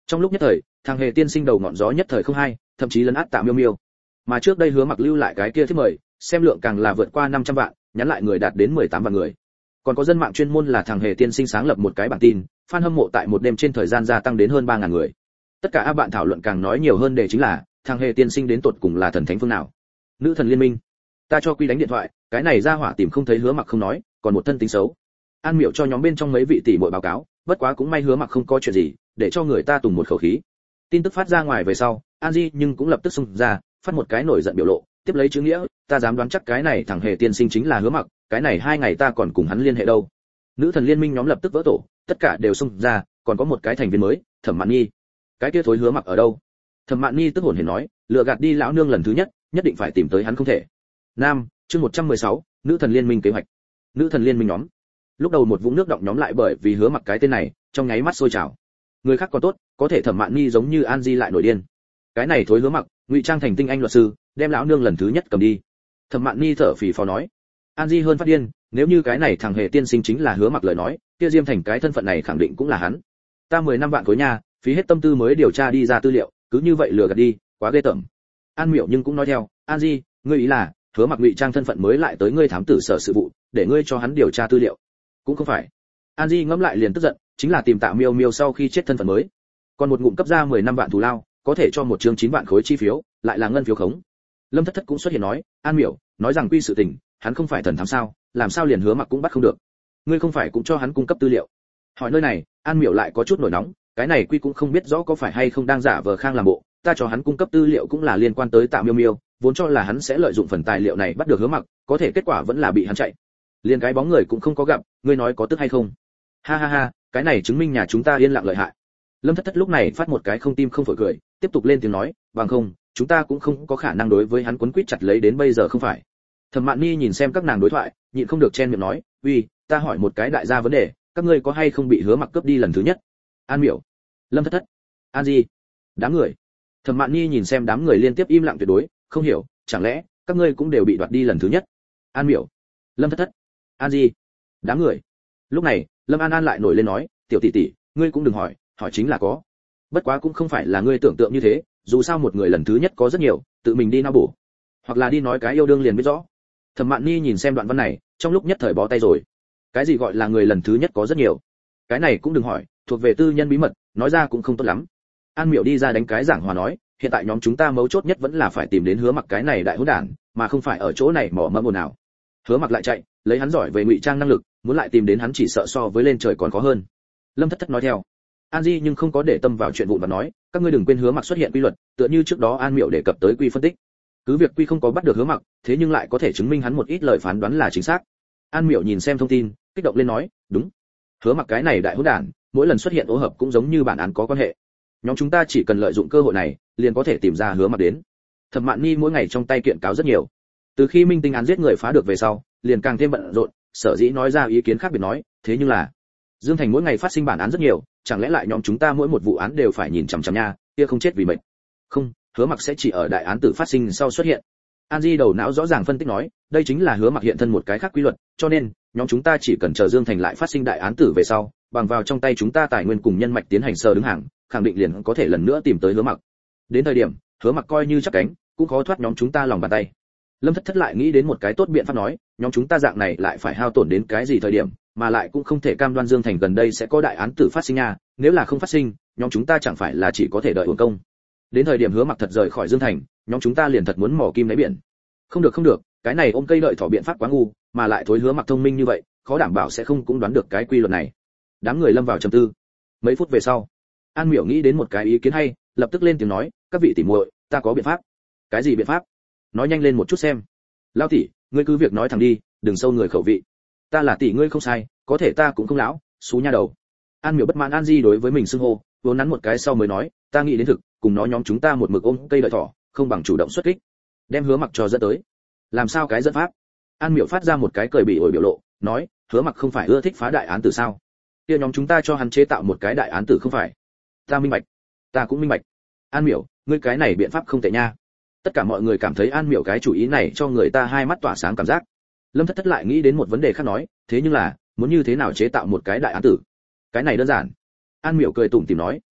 Trong lúc nhất thời, thằng Hề tiên sinh đầu ngọn gió nhất thời không hay, thậm chí lấn át Tạ Miêu Miêu. Mà trước đây Hứa Mặc lưu lại cái kia thiết mời, xem lượng càng là vượt qua năm trăm vạn, nhắn lại người đạt đến mười tám vạn người. Còn có dân mạng chuyên môn là thằng Hề tiên sinh sáng lập một cái bản tin, fan hâm mộ tại một đêm trên thời gian gia tăng đến hơn ba ngàn người. Tất cả các bạn thảo luận càng nói nhiều hơn đề chính là, thằng Hề tiên sinh đến tột cùng là thần thánh phương nào? Nữ thần liên minh. Ta cho Quy đánh điện thoại, cái này ra hỏa tìm không thấy Hứa Mặc không nói, còn một thân tính xấu. An Miểu cho nhóm bên trong mấy vị tỷ muội báo cáo, bất quá cũng may Hứa Mặc không có chuyện gì, để cho người ta tùng một khẩu khí. Tin tức phát ra ngoài về sau, An Di nhưng cũng lập tức xông ra, phát một cái nổi giận biểu lộ, tiếp lấy chữ nghĩa, ta dám đoán chắc cái này thằng Hề tiên sinh chính là Hứa Mặc, cái này hai ngày ta còn cùng hắn liên hệ đâu. Nữ thần liên minh nhóm lập tức vỡ tổ, tất cả đều xông ra, còn có một cái thành viên mới, Thẩm Mạn Nhi. Cái kia thối Hứa Mặc ở đâu? Thẩm Mạn Nhi tức hồn hển nói, lừa gạt đi lão nương lần thứ nhất, nhất định phải tìm tới hắn không thể. Nam, chương một trăm mười sáu, nữ thần liên minh kế hoạch. Nữ thần liên minh nhóm. Lúc đầu một vũng nước động nhóm lại bởi vì Hứa Mặc cái tên này, trong nháy mắt sôi trào. Người khác còn tốt, có thể Thẩm Mạn Nhi giống như An Di lại nổi điên. Cái này thối Hứa Mặc, ngụy trang thành tinh anh luật sư, đem lão nương lần thứ nhất cầm đi. Thẩm Mạn Nhi thở phì phò nói, An Di hơn phát điên, nếu như cái này thằng Hề tiên sinh chính là Hứa Mặc lời nói, kia Diêm Thành cái thân phận này khẳng định cũng là hắn. Ta mười năm vạn khối nha, phí hết tâm tư mới điều tra đi ra tư liệu, cứ như vậy lừa gạt đi, quá ghê tởm. An Miểu nhưng cũng nói theo, An Di, ngươi ý là, Hứa Mặc ngụy trang thân phận mới lại tới ngươi thám tử sở sự vụ, để ngươi cho hắn điều tra tư liệu. Cũng không phải. An Di ngẫm lại liền tức giận, chính là tìm Tạ Miêu Miêu sau khi chết thân phận mới. Còn một ngụm cấp ra mười năm vạn thù lao, có thể cho một chương chín vạn khối chi phiếu, lại là ngân phiếu khống. Lâm Thất Thất cũng xuất hiện nói, An Miểu, nói rằng quy sự tình, hắn không phải thần thám sao, làm sao liền Hứa Mặc cũng bắt không được. Ngươi không phải cũng cho hắn cung cấp tư liệu. Hỏi nơi này, An Miểu lại có chút nổi nóng, cái này quy cũng không biết rõ có phải hay không đang giả vờ khang làm bộ, ta cho hắn cung cấp tư liệu cũng là liên quan tới Tạ Miêu Miêu, vốn cho là hắn sẽ lợi dụng phần tài liệu này bắt được Hứa Mặc, có thể kết quả vẫn là bị hắn chạy. Liên cái bóng người cũng không có gặp, ngươi nói có tức hay không? Ha ha ha, cái này chứng minh nhà chúng ta yên lặng lợi hại. Lâm Thất Thất lúc này phát một cái không tim không phổi cười, tiếp tục lên tiếng nói, bằng không, chúng ta cũng không có khả năng đối với hắn quấn quýt chặt lấy đến bây giờ không phải. Thẩm Mạn Nhi nhìn xem các nàng đối thoại, nhịn không được chen miệng nói, uy, ta hỏi một cái đại gia vấn đề, các ngươi có hay không bị Hứa Mặc cướp đi lần thứ nhất? An Miểu, Lâm Thất Thất, An Di, đám người. Thẩm Mạn Nhi nhìn xem đám người liên tiếp im lặng tuyệt đối, không hiểu, chẳng lẽ các ngươi cũng đều bị đoạt đi lần thứ nhất? An Miểu, Lâm Thất Thất, An Di, đám người. Lúc này, Lâm An An lại nổi lên nói, tiểu tỷ tỷ, ngươi cũng đừng hỏi, hỏi chính là có. Bất quá cũng không phải là ngươi tưởng tượng như thế, dù sao một người lần thứ nhất có rất nhiều, tự mình đi nao bổ, hoặc là đi nói cái yêu đương liền biết rõ. Thẩm Mạn Nhi nhìn xem đoạn văn này, trong lúc nhất thời bó tay rồi. Cái gì gọi là người lần thứ nhất có rất nhiều? Cái này cũng đừng hỏi, thuộc về tư nhân bí mật, nói ra cũng không tốt lắm. An Miểu đi ra đánh cái giảng hòa nói, hiện tại nhóm chúng ta mấu chốt nhất vẫn là phải tìm đến Hứa Mặc cái này đại hỗn đản, mà không phải ở chỗ này mỏ mẫm ồn nào. Hứa Mặc lại chạy, lấy hắn giỏi về ngụy trang năng lực, muốn lại tìm đến hắn chỉ sợ so với lên trời còn khó hơn. Lâm Thất Thất nói theo. An Di nhưng không có để tâm vào chuyện vụn vặt nói, các ngươi đừng quên Hứa Mặc xuất hiện quy luật, tựa như trước đó An Miểu đề cập tới quy phân tích. Cứ việc quy không có bắt được Hứa Mặc, thế nhưng lại có thể chứng minh hắn một ít lời phán đoán là chính xác. An Miểu nhìn xem thông tin, kích động lên nói, đúng. Hứa Mặc cái này đại hỗn đản, mỗi lần xuất hiện ô hợp cũng giống như bản án có quan hệ. Nhóm chúng ta chỉ cần lợi dụng cơ hội này, liền có thể tìm ra Hứa Mặc đến. Thẩm Mạn Nhi mỗi ngày trong tay kiện cáo rất nhiều. Từ khi minh tinh án giết người phá được về sau, liền càng thêm bận rộn, sở dĩ nói ra ý kiến khác biệt nói, thế nhưng là Dương Thành mỗi ngày phát sinh bản án rất nhiều, chẳng lẽ lại nhóm chúng ta mỗi một vụ án đều phải nhìn chằm chằm nha, kia không chết vì mệnh. Không, Hứa Mặc sẽ chỉ ở đại án tử phát sinh sau xuất hiện. An Di đầu não rõ ràng phân tích nói, đây chính là Hứa Mặc hiện thân một cái khác quy luật, cho nên nhóm chúng ta chỉ cần chờ Dương Thành lại phát sinh đại án tử về sau, bằng vào trong tay chúng ta tài nguyên cùng nhân mạch tiến hành sơ đứng hàng, khẳng định liền có thể lần nữa tìm tới Hứa Mặc. Đến thời điểm, Hứa Mặc coi như chắc cánh, cũng khó thoát nhóm chúng ta lòng bàn tay. Lâm Thất Thất lại nghĩ đến một cái tốt biện pháp nói, nhóm chúng ta dạng này lại phải hao tổn đến cái gì thời điểm, mà lại cũng không thể cam đoan Dương Thành gần đây sẽ có đại án tử phát sinh nha, nếu là không phát sinh, nhóm chúng ta chẳng phải là chỉ có thể đợi uổng công. Đến thời điểm Hứa Mặc thật rời khỏi Dương Thành, nhóm chúng ta liền thật muốn mò kim đáy biển. Không được không được, cái này ôm cây đợi thỏ biện pháp quá ngu, mà lại thối Hứa Mặc thông minh như vậy, khó đảm bảo sẽ không cũng đoán được cái quy luật này. Đám người lâm vào trầm tư. Mấy phút về sau, An Miểu nghĩ đến một cái ý kiến hay, lập tức lên tiếng nói, các vị tỷ muội, ta có biện pháp. Cái gì biện pháp? Nói nhanh lên một chút xem. Lão tỷ, ngươi cứ việc nói thẳng đi, đừng sâu người khẩu vị. Ta là tỷ ngươi không sai, có thể ta cũng không lão, xú nha đầu. An Miểu bất mãn An Di đối với mình xưng hô, vốn nắn một cái sau mới nói, ta nghĩ đến thực, cùng nó nhóm chúng ta một mực ôm cây đợi thỏ, không bằng chủ động xuất kích, đem Hứa Mặc cho dẫn tới. Làm sao cái dẫn pháp? An Miểu phát ra một cái cười bị ổi biểu lộ, nói, Hứa Mặc không phải ưa thích phá đại án tử sao? Kia nhóm chúng ta cho hắn chế tạo một cái đại án tử không phải? Ta minh bạch, ta cũng minh bạch. An Miểu, ngươi cái này biện pháp không tệ nha. Tất cả mọi người cảm thấy An Miểu cái chủ ý này cho người ta hai mắt tỏa sáng cảm giác. Lâm Thất Thất lại nghĩ đến một vấn đề khác nói, thế nhưng là, muốn như thế nào chế tạo một cái đại án tử? Cái này đơn giản. An Miểu cười tủm tỉm nói,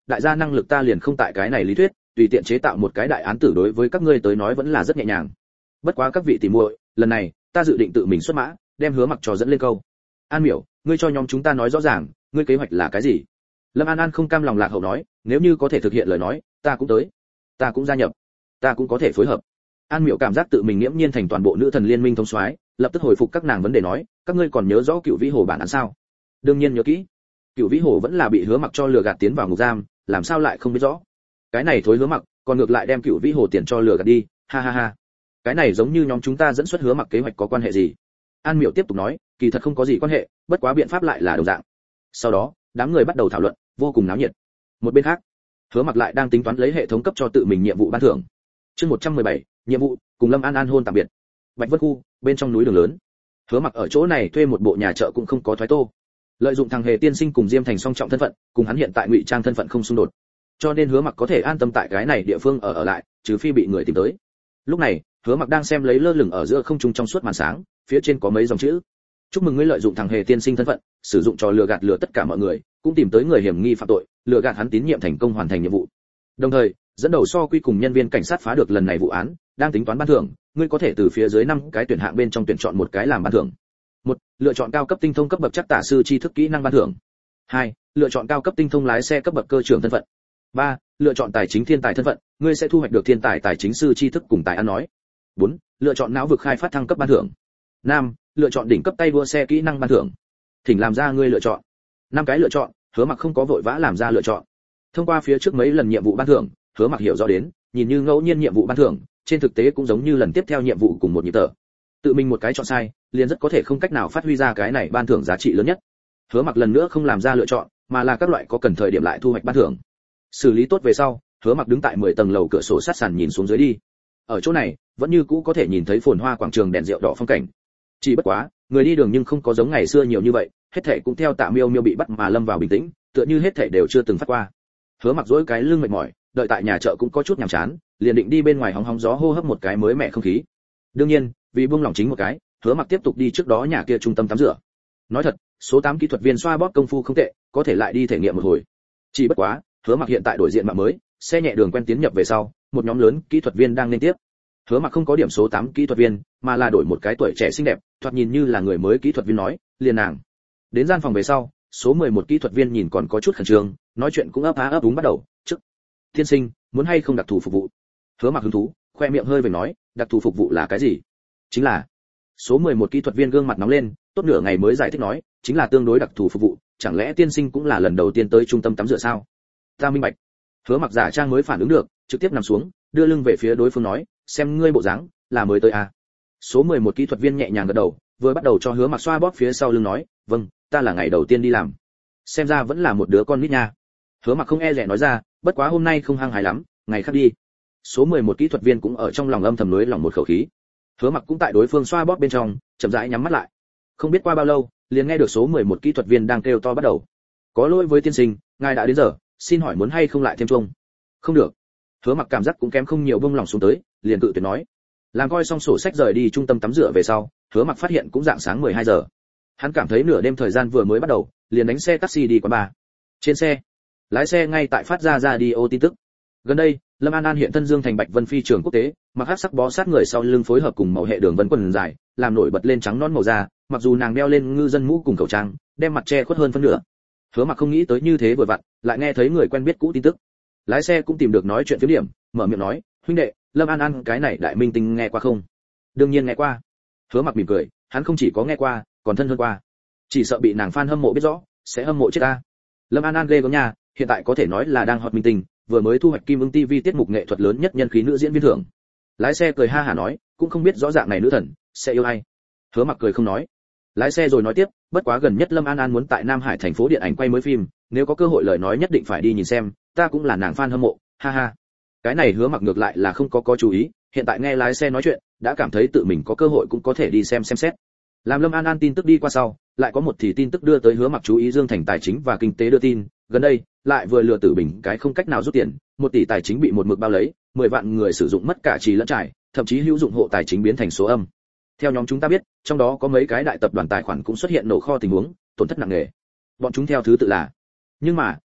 đại gia năng lực ta liền không tại cái này lý thuyết, tùy tiện chế tạo một cái đại án tử đối với các ngươi tới nói vẫn là rất nhẹ nhàng. Bất quá các vị tỉ muội, lần này ta dự định tự mình xuất mã, đem Hứa Mặc trò dẫn lên câu. An Miểu, ngươi cho nhóm chúng ta nói rõ ràng, ngươi kế hoạch là cái gì? Lâm An An không cam lòng lạc hậu nói, nếu như có thể thực hiện lời nói, ta cũng tới, ta cũng gia nhập, ta cũng có thể phối hợp. An Miểu cảm giác tự mình nghiễm nhiên thành toàn bộ nữ thần liên minh thống soái, lập tức hồi phục các nàng vấn đề nói, các ngươi còn nhớ rõ Cựu Vĩ Hồ bản án sao? Đương nhiên nhớ kỹ. Cựu Vĩ Hồ vẫn là bị Hứa Mặc cho lừa gạt tiến vào ngục giam, làm sao lại không biết rõ? Cái này thối Hứa Mặc, còn ngược lại đem Cựu Vĩ Hồ tiền cho lừa gạt đi, ha ha ha. Cái này giống như nhóm chúng ta dẫn xuất Hứa Mặc kế hoạch có quan hệ gì? An Miểu tiếp tục nói, kỳ thật không có gì quan hệ, bất quá biện pháp lại là đồng dạng. Sau đó, đám người bắt đầu thảo luận, vô cùng náo nhiệt. Một bên khác, Hứa Mặc lại đang tính toán lấy hệ thống cấp cho tự mình nhiệm vụ ban thưởng. Chương một trăm mười bảy, nhiệm vụ, cùng Lâm An An hôn tạm biệt. Bạch Vân khu, bên trong núi đường lớn. Hứa Mặc ở chỗ này thuê một bộ nhà chợ cũng không có thoái tô. Lợi dụng thằng hề tiên sinh cùng Diêm Thành song trọng thân phận, cùng hắn hiện tại ngụy trang thân phận không xung đột. Cho nên Hứa Mặc có thể an tâm tại cái này địa phương ở ở lại, trừ phi bị người tìm tới. Lúc này, Hứa Mặc đang xem lấy lơ lửng ở giữa không trung trong suốt màn sáng, phía trên có mấy dòng chữ. Chúc mừng ngươi lợi dụng thằng hề tiên sinh thân phận, sử dụng trò lừa gạt lừa tất cả mọi người, cũng tìm tới người hiểm nghi phạm tội, lừa gạt hắn tín nhiệm thành công hoàn thành nhiệm vụ. Đồng thời, dẫn đầu so quy cùng nhân viên cảnh sát phá được lần này vụ án, đang tính toán ban thưởng, ngươi có thể từ phía dưới năm cái tuyển hạng bên trong tuyển chọn một cái làm ban thưởng. Một, lựa chọn cao cấp tinh thông cấp bậc chắc tả sư tri thức kỹ năng ban thưởng. Hai, lựa chọn cao cấp tinh thông lái xe cấp bậc cơ trưởng thân phận. Ba, lựa chọn tài chính thiên tài thân phận, ngươi sẽ thu hoạch được thiên tài tài chính sư tri thức cùng tài ăn nói. Bốn, lựa chọn não vực khai phát thăng cấp ban thưởng. Năm, lựa chọn đỉnh cấp tay đua xe kỹ năng ban thưởng. Thỉnh làm ra ngươi lựa chọn. Năm cái lựa chọn, Hứa Mặc không có vội vã làm ra lựa chọn. Thông qua phía trước mấy lần nhiệm vụ ban thưởng, Hứa Mặc hiểu rõ đến, nhìn như ngẫu nhiên nhiệm vụ ban thưởng, trên thực tế cũng giống như lần tiếp theo nhiệm vụ cùng một nhịp thở. Tự mình một cái chọn sai, liền rất có thể không cách nào phát huy ra cái này ban thưởng giá trị lớn nhất. Hứa Mặc lần nữa không làm ra lựa chọn, mà là các loại có cần thời điểm lại thu hoạch ban thưởng. Xử lý tốt về sau, Hứa Mặc đứng tại mười tầng lầu cửa sổ sát sàn nhìn xuống dưới đi. Ở chỗ này, vẫn như cũ có thể nhìn thấy phồn hoa quảng trường đèn rượu đỏ phong cảnh. Chỉ bất quá, người đi đường nhưng không có giống ngày xưa nhiều như vậy, hết thảy cũng theo Tạ Miêu Miêu bị bắt mà lâm vào bình tĩnh, tựa như hết thảy đều chưa từng phát qua. Hứa Mặc dỗi cái lưng mệt mỏi, đợi tại nhà chợ cũng có chút nhàm chán, liền định đi bên ngoài hóng hóng gió hô hấp một cái mới mẻ không khí. Đương nhiên, vì buông lỏng chính một cái, Hứa Mặc tiếp tục đi trước đó nhà kia trung tâm tắm rửa. Nói thật, số tám kỹ thuật viên xoa bóp công phu không tệ, có thể lại đi thể nghiệm một hồi. Chỉ bất quá, Hứa Mặc hiện tại đổi diện mạo mới, xe nhẹ đường quen tiến nhập về sau, một nhóm lớn kỹ thuật viên đang lên tiếp. Hứa Mặc không có điểm số tám kỹ thuật viên, mà là đổi một cái tuổi trẻ xinh đẹp, thoạt nhìn như là người mới kỹ thuật viên nói, liền nàng. Đến gian phòng về sau, số mười một kỹ thuật viên nhìn còn có chút khẩn trương, nói chuyện cũng ấp á ấp úng bắt đầu, "Trước, tiên sinh, muốn hay không đặc thù phục vụ?" Hứa Mặc hứng thú, khoe miệng hơi vểnh nói, "Đặc thù phục vụ là cái gì?" "Chính là..." Số mười một kỹ thuật viên gương mặt nóng lên, tốt nửa ngày mới giải thích nói, "Chính là tương đối đặc thù phục vụ, chẳng lẽ tiên sinh cũng là lần đầu tiên tới trung tâm tắm rửa sao?" "Ta minh bạch." Hứa Mặc giả trang mới phản ứng được, trực tiếp nằm xuống, đưa lưng về phía đối phương nói, "Xem ngươi bộ dáng, là mới tới à?" Số mười một kỹ thuật viên nhẹ nhàng gật đầu, vừa bắt đầu cho Hứa Mặc xoa bóp phía sau lưng nói, "Vâng, ta là ngày đầu tiên đi làm." Xem ra vẫn là một đứa con nít nha. Hứa Mặc không e dè nói ra, "Bất quá hôm nay không hăng hái lắm, ngày khác đi." Số mười một kỹ thuật viên cũng ở trong lòng âm thầm nuối lòng một khẩu khí. Hứa Mặc cũng tại đối phương xoa bóp bên trong, chậm rãi nhắm mắt lại. Không biết qua bao lâu, liền nghe được số mười một kỹ thuật viên đang kêu to bắt đầu. "Có lỗi với tiên sinh, ngài đã đến giờ, xin hỏi muốn hay không lại thêm chung?" "Không được." Hứa Mặc cảm giác cũng kém không nhiều bông lòng xuống tới, liền cự tuyệt nói. Làm coi xong sổ sách rời đi trung tâm tắm rửa về sau, Hứa Mặc phát hiện cũng dạng sáng mười hai giờ. Hắn cảm thấy nửa đêm thời gian vừa mới bắt đầu, liền đánh xe taxi đi quán bar. Trên xe, lái xe ngay tại phát ra radio tin tức. Gần đây, Lâm An An hiện thân Dương Thành Bạch Vân phi trường quốc tế, mặc hắc sắc bó sát người sau lưng phối hợp cùng màu hệ đường vân quần dài, làm nổi bật lên trắng non màu da, mặc dù nàng đeo lên ngư dân mũ cùng khẩu trang, đem mặt che khuất hơn phân nửa. Hứa Mặc không nghĩ tới như thế vừa vặn, lại nghe thấy người quen biết cũ tin tức. Lái xe cũng tìm được nói chuyện phiếm điểm, mở miệng nói, "Huynh đệ, Lâm An An cái này đại minh tinh nghe qua không?" "Đương nhiên nghe qua." Hứa Mặc mỉm cười, hắn không chỉ có nghe qua, còn thân hơn qua. Chỉ sợ bị nàng fan hâm mộ biết rõ, sẽ hâm mộ chết ta. Lâm An An ghê gớm nha, hiện tại có thể nói là đang hot minh tinh, vừa mới thu hoạch Kim Ưng ti vi tiết mục nghệ thuật lớn nhất nhân khí nữ diễn viên thưởng. Lái xe cười ha hả nói, cũng không biết rõ dạng này nữ thần sẽ yêu ai. Hứa Mặc cười không nói. Lái xe rồi nói tiếp, bất quá gần nhất Lâm An An muốn tại Nam Hải thành phố điện ảnh quay mới phim, nếu có cơ hội lời nói nhất định phải đi nhìn xem, ta cũng là nàng fan hâm mộ, ha ha. Cái này Hứa Mặc ngược lại là không có có chú ý, hiện tại nghe lái xe nói chuyện, đã cảm thấy tự mình có cơ hội cũng có thể đi xem xem xét. Làm Lâm An An tin tức đi qua sau, lại có một thì tin tức đưa tới Hứa Mặc chú ý Dương Thành tài chính và kinh tế đưa tin, gần đây, lại vừa lừa Tử Bình cái không cách nào rút tiền, một tỷ tài chính bị một mực bao lấy, mười vạn người sử dụng mất cả trì lẫn trải, thậm chí hữu dụng hộ tài chính biến thành số âm. Theo nhóm chúng ta biết, trong đó có mấy cái đại tập đoàn tài khoản cũng xuất hiện nổ kho tình huống, tổn thất nặng nề. Bọn chúng theo thứ tự là. Nhưng mà,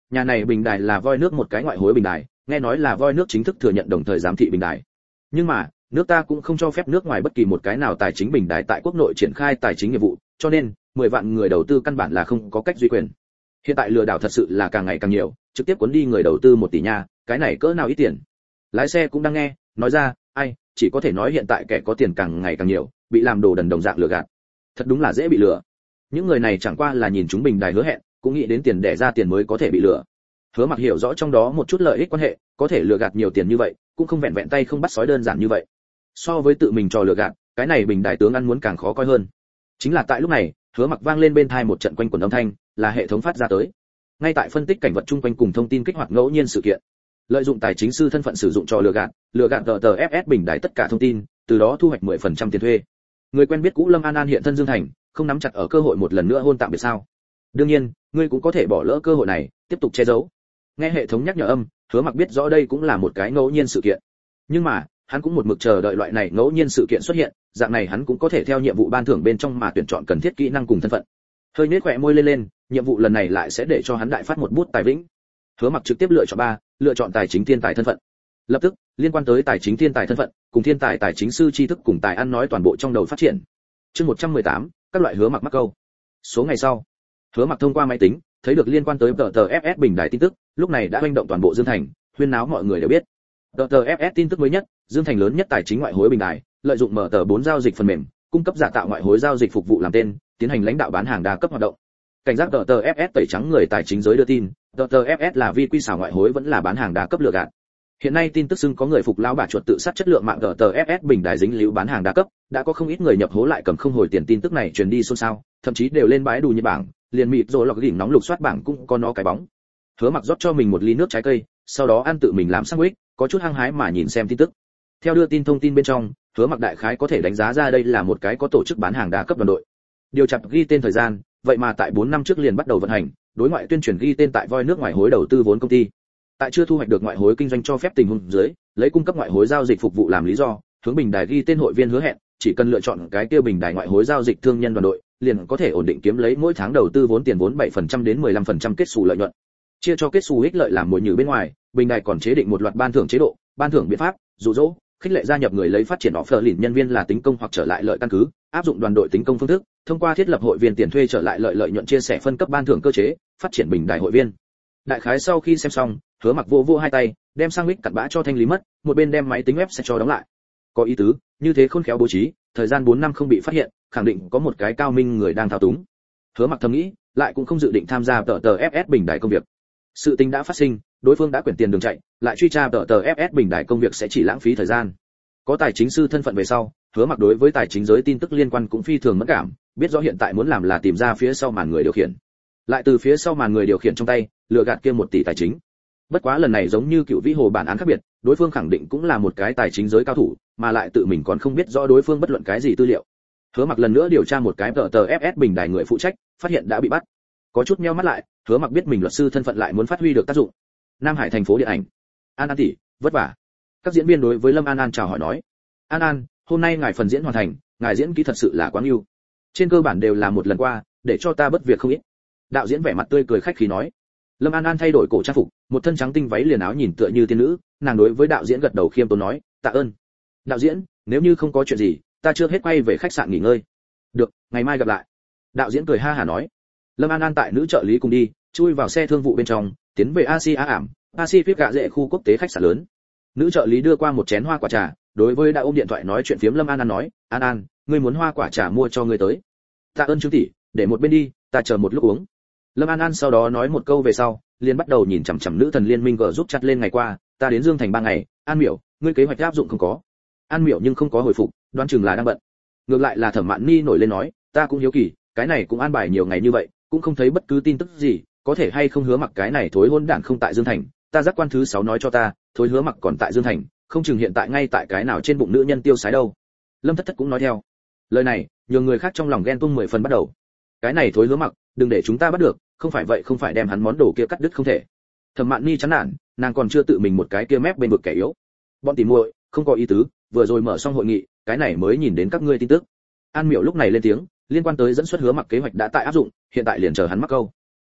nhà này bình đài là voi nước một cái ngoại hối bình đài, nghe nói là voi nước chính thức thừa nhận đồng thời giám thị bình đài. Nhưng mà nước ta cũng không cho phép nước ngoài bất kỳ một cái nào tài chính bình đài tại quốc nội triển khai tài chính nghiệp vụ, cho nên mười vạn người đầu tư căn bản là không có cách duy quyền. Hiện tại lừa đảo thật sự là càng ngày càng nhiều, trực tiếp cuốn đi người đầu tư một tỷ nha, cái này cỡ nào ít tiền. Lái xe cũng đang nghe, nói ra, ai, chỉ có thể nói hiện tại kẻ có tiền càng ngày càng nhiều, bị làm đồ đần đồng dạng lừa gạt. Thật đúng là dễ bị lừa. Những người này chẳng qua là nhìn chúng bình đài hứa hẹn, cũng nghĩ đến tiền để ra tiền mới có thể bị lừa. Hứa Mặc hiểu rõ trong đó một chút lợi ích quan hệ, có thể lừa gạt nhiều tiền như vậy, cũng không vẹn vẹn tay không bắt sói đơn giản như vậy. So với tự mình trò lừa gạt, cái này bình đài tướng ăn muốn càng khó coi hơn. Chính là tại lúc này, Hứa Mặc vang lên bên tai một trận quanh quẩn âm thanh, là hệ thống phát ra tới. Ngay tại phân tích cảnh vật chung quanh cùng thông tin kích hoạt ngẫu nhiên sự kiện. Lợi dụng tài chính sư thân phận sử dụng trò lừa gạt, lừa gạt tờ tờ ép ét bình đài tất cả thông tin, từ đó thu hoạch mười phần trăm tiền thuê. Người quen biết cũ Lâm An An hiện thân Dương Thành, không nắm chặt ở cơ hội một lần nữa hôn tạm biệt sao? Đương nhiên, ngươi cũng có thể bỏ lỡ cơ hội này, tiếp tục che giấu. Nghe hệ thống nhắc nhở âm, Hứa Mặc biết rõ đây cũng là một cái ngẫu nhiên sự kiện. Nhưng mà, hắn cũng một mực chờ đợi loại này ngẫu nhiên sự kiện xuất hiện, dạng này hắn cũng có thể theo nhiệm vụ ban thưởng bên trong mà tuyển chọn cần thiết kỹ năng cùng thân phận. Hơi nhếch khóe môi lên lên, nhiệm vụ lần này lại sẽ để cho hắn đại phát một bút tài vĩnh. Hứa Mặc trực tiếp lựa chọn ba, lựa chọn tài chính thiên tài thân phận. Lập tức, liên quan tới tài chính thiên tài thân phận, cùng thiên tài tài chính sư tri thức cùng tài ăn nói toàn bộ trong đầu phát triển. Chương một trăm mười tám, các loại Hứa Mặc mắc câu. Số ngày sau, Hứa Mặc thông qua máy tính, thấy được liên quan tới tờ tờ ép ét bình đài tin tức, lúc này đã hoành động toàn bộ Dương Thành, huyên náo mọi người đều biết. tờ tờ ép ét tin tức mới nhất, Dương Thành lớn nhất tài chính ngoại hối bình đài, lợi dụng mở tờ bốn giao dịch phần mềm, cung cấp giả tạo ngoại hối giao dịch phục vụ làm tên, tiến hành lãnh đạo bán hàng đa cấp hoạt động. Cảnh giác tờ tờ ép ét tẩy trắng người tài chính giới đưa tin, tờ tờ ép ét là vi quy xảo ngoại hối vẫn là bán hàng đa cấp lừa gạt. Hiện nay tin tức xưng có người phục lão bà chuột tự sát chất lượng mạng tờ tờ ép ét bình đài dính líu bán hàng đa cấp, đã có không ít người nhập hố lại cầm không hồi tiền tin tức này truyền đi xôn xao, thậm chí đều lên bãi đù như bảng, liền mịt rồi lọc đỉnh nóng lục soát bảng cũng có nó cái bóng. Hứa Mặc rót cho mình một ly nước trái cây, sau đó ăn tự mình làm sandwich, có chút hăng hái mà nhìn xem tin tức. Theo đưa tin thông tin bên trong, Hứa Mặc đại khái có thể đánh giá ra đây là một cái có tổ chức bán hàng đa cấp đoàn đội. Điều chặt ghi tên thời gian, vậy mà tại bốn năm trước liền bắt đầu vận hành, đối ngoại tuyên truyền ghi tên tại voi nước ngoại hối đầu tư vốn công ty. Tại chưa thu hoạch được ngoại hối kinh doanh cho phép tình huống dưới, lấy cung cấp ngoại hối giao dịch phục vụ làm lý do, hướng bình đài ghi tên hội viên hứa hẹn, chỉ cần lựa chọn cái kia bình đài ngoại hối giao dịch thương nhân đoàn đội, liền có thể ổn định kiếm lấy mỗi tháng đầu tư vốn tiền vốn bảy phần trăm đến mười lăm phần trăm kết xù lợi nhuận. Chia cho kết xù ích lợi làm mồi nhử bên ngoài, bình đài còn chế định một loạt ban thưởng chế độ, ban thưởng biện pháp, dụ dỗ, khích lệ gia nhập người lấy phát triển offer lìn nhân viên là tính công hoặc trở lại lợi căn cứ, áp dụng đoàn đội tính công phương thức, thông qua thiết lập hội viên tiền thuê trở lại lợi lợi nhuận chia sẻ phân cấp ban thưởng cơ chế, phát triển bình đài hội viên. Đại khái sau khi xem xong, Hứa Mặc vô vô hai tay, đem sang mic cặn bã cho thanh lý mất, một bên đem máy tính web sẽ cho đóng lại. Có ý tứ, như thế khôn khéo bố trí, thời gian bốn năm không bị phát hiện, khẳng định có một cái cao minh người đang thao túng. Hứa Mặc thầm nghĩ, lại cũng không dự định tham gia tờ tờ ép ét bình đài công việc. Sự tình đã phát sinh, đối phương đã quyển tiền đường chạy, lại truy tra tờ tờ ép ét bình đài công việc sẽ chỉ lãng phí thời gian. Có tài chính sư thân phận về sau, Hứa Mặc đối với tài chính giới tin tức liên quan cũng phi thường mẫn cảm, biết rõ hiện tại muốn làm là tìm ra phía sau màn người điều khiển, lại từ phía sau màn người điều khiển trong tay lừa gạt kia một tỷ tài chính. Bất quá lần này giống như cựu vĩ hồ bản án khác biệt, đối phương khẳng định cũng là một cái tài chính giới cao thủ, mà lại tự mình còn không biết rõ đối phương bất luận cái gì tư liệu. Hứa Mặc lần nữa điều tra một cái tờ tờ ép ét bình đài người phụ trách, phát hiện đã bị bắt. Có chút nheo mắt lại, Hứa Mặc biết mình luật sư thân phận lại muốn phát huy được tác dụng. Nam Hải thành phố điện ảnh. An An tỷ, vất vả. Các diễn viên đối với Lâm An An chào hỏi nói. An An, hôm nay ngài phần diễn hoàn thành, ngài diễn kỹ thật sự là quá ưu. Trên cơ bản đều là một lần qua, để cho ta bất việc không ít. Đạo diễn vẻ mặt tươi cười khách khí nói. Lâm An An thay đổi cổ trang phục, một thân trắng tinh váy liền áo nhìn tựa như tiên nữ, nàng đối với đạo diễn gật đầu khiêm tốn nói, tạ ơn. Đạo diễn, nếu như không có chuyện gì, ta chưa hết quay về khách sạn nghỉ ngơi. Được, ngày mai gặp lại. Đạo diễn cười ha hả nói. Lâm An An tại nữ trợ lý cùng đi, chui vào xe thương vụ bên trong, tiến về Asia ảm, Pacific gạ dệ khu quốc tế khách sạn lớn. Nữ trợ lý đưa qua một chén hoa quả trà, đối với đã ôm điện thoại nói chuyện phiếm Lâm An An nói, An An, ngươi muốn hoa quả trà mua cho ngươi tới. Tạ ơn Trương tỷ, để một bên đi, ta chờ một lúc uống. Lâm An An sau đó nói một câu về sau, liền bắt đầu nhìn chằm chằm nữ thần liên minh gờ giúp chặt lên ngày qua, ta đến Dương Thành ba ngày, An Miểu, ngươi kế hoạch áp dụng không có. An Miểu nhưng không có hồi phục, đoán chừng là đang bận. Ngược lại là Thẩm Mạn Ni nổi lên nói, ta cũng hiếu kỳ, cái này cũng an bài nhiều ngày như vậy, cũng không thấy bất cứ tin tức gì, có thể hay không Hứa Mặc cái này thối hôn đản không tại Dương Thành, ta giác quan thứ sáu nói cho ta, thối Hứa Mặc còn tại Dương Thành, không chừng hiện tại ngay tại cái nào trên bụng nữ nhân tiêu sái đâu. Lâm Thất Thất cũng nói theo. Lời này, nhiều người khác trong lòng ghen tuông mười phần bắt đầu. Cái này thối Hứa Mặc, đừng để chúng ta bắt được, không phải vậy không phải đem hắn món đồ kia cắt đứt không thể. Thẩm Mạn Ni chán nản, nàng còn chưa tự mình một cái kia mép bên vực kẻ yếu. Bọn tỉ muội, không có ý tứ, vừa rồi mở xong hội nghị, cái này mới nhìn đến các ngươi tin tức. An Miểu lúc này lên tiếng, liên quan tới dẫn xuất Hứa Mặc kế hoạch đã tại áp dụng, hiện tại liền chờ hắn mắc câu.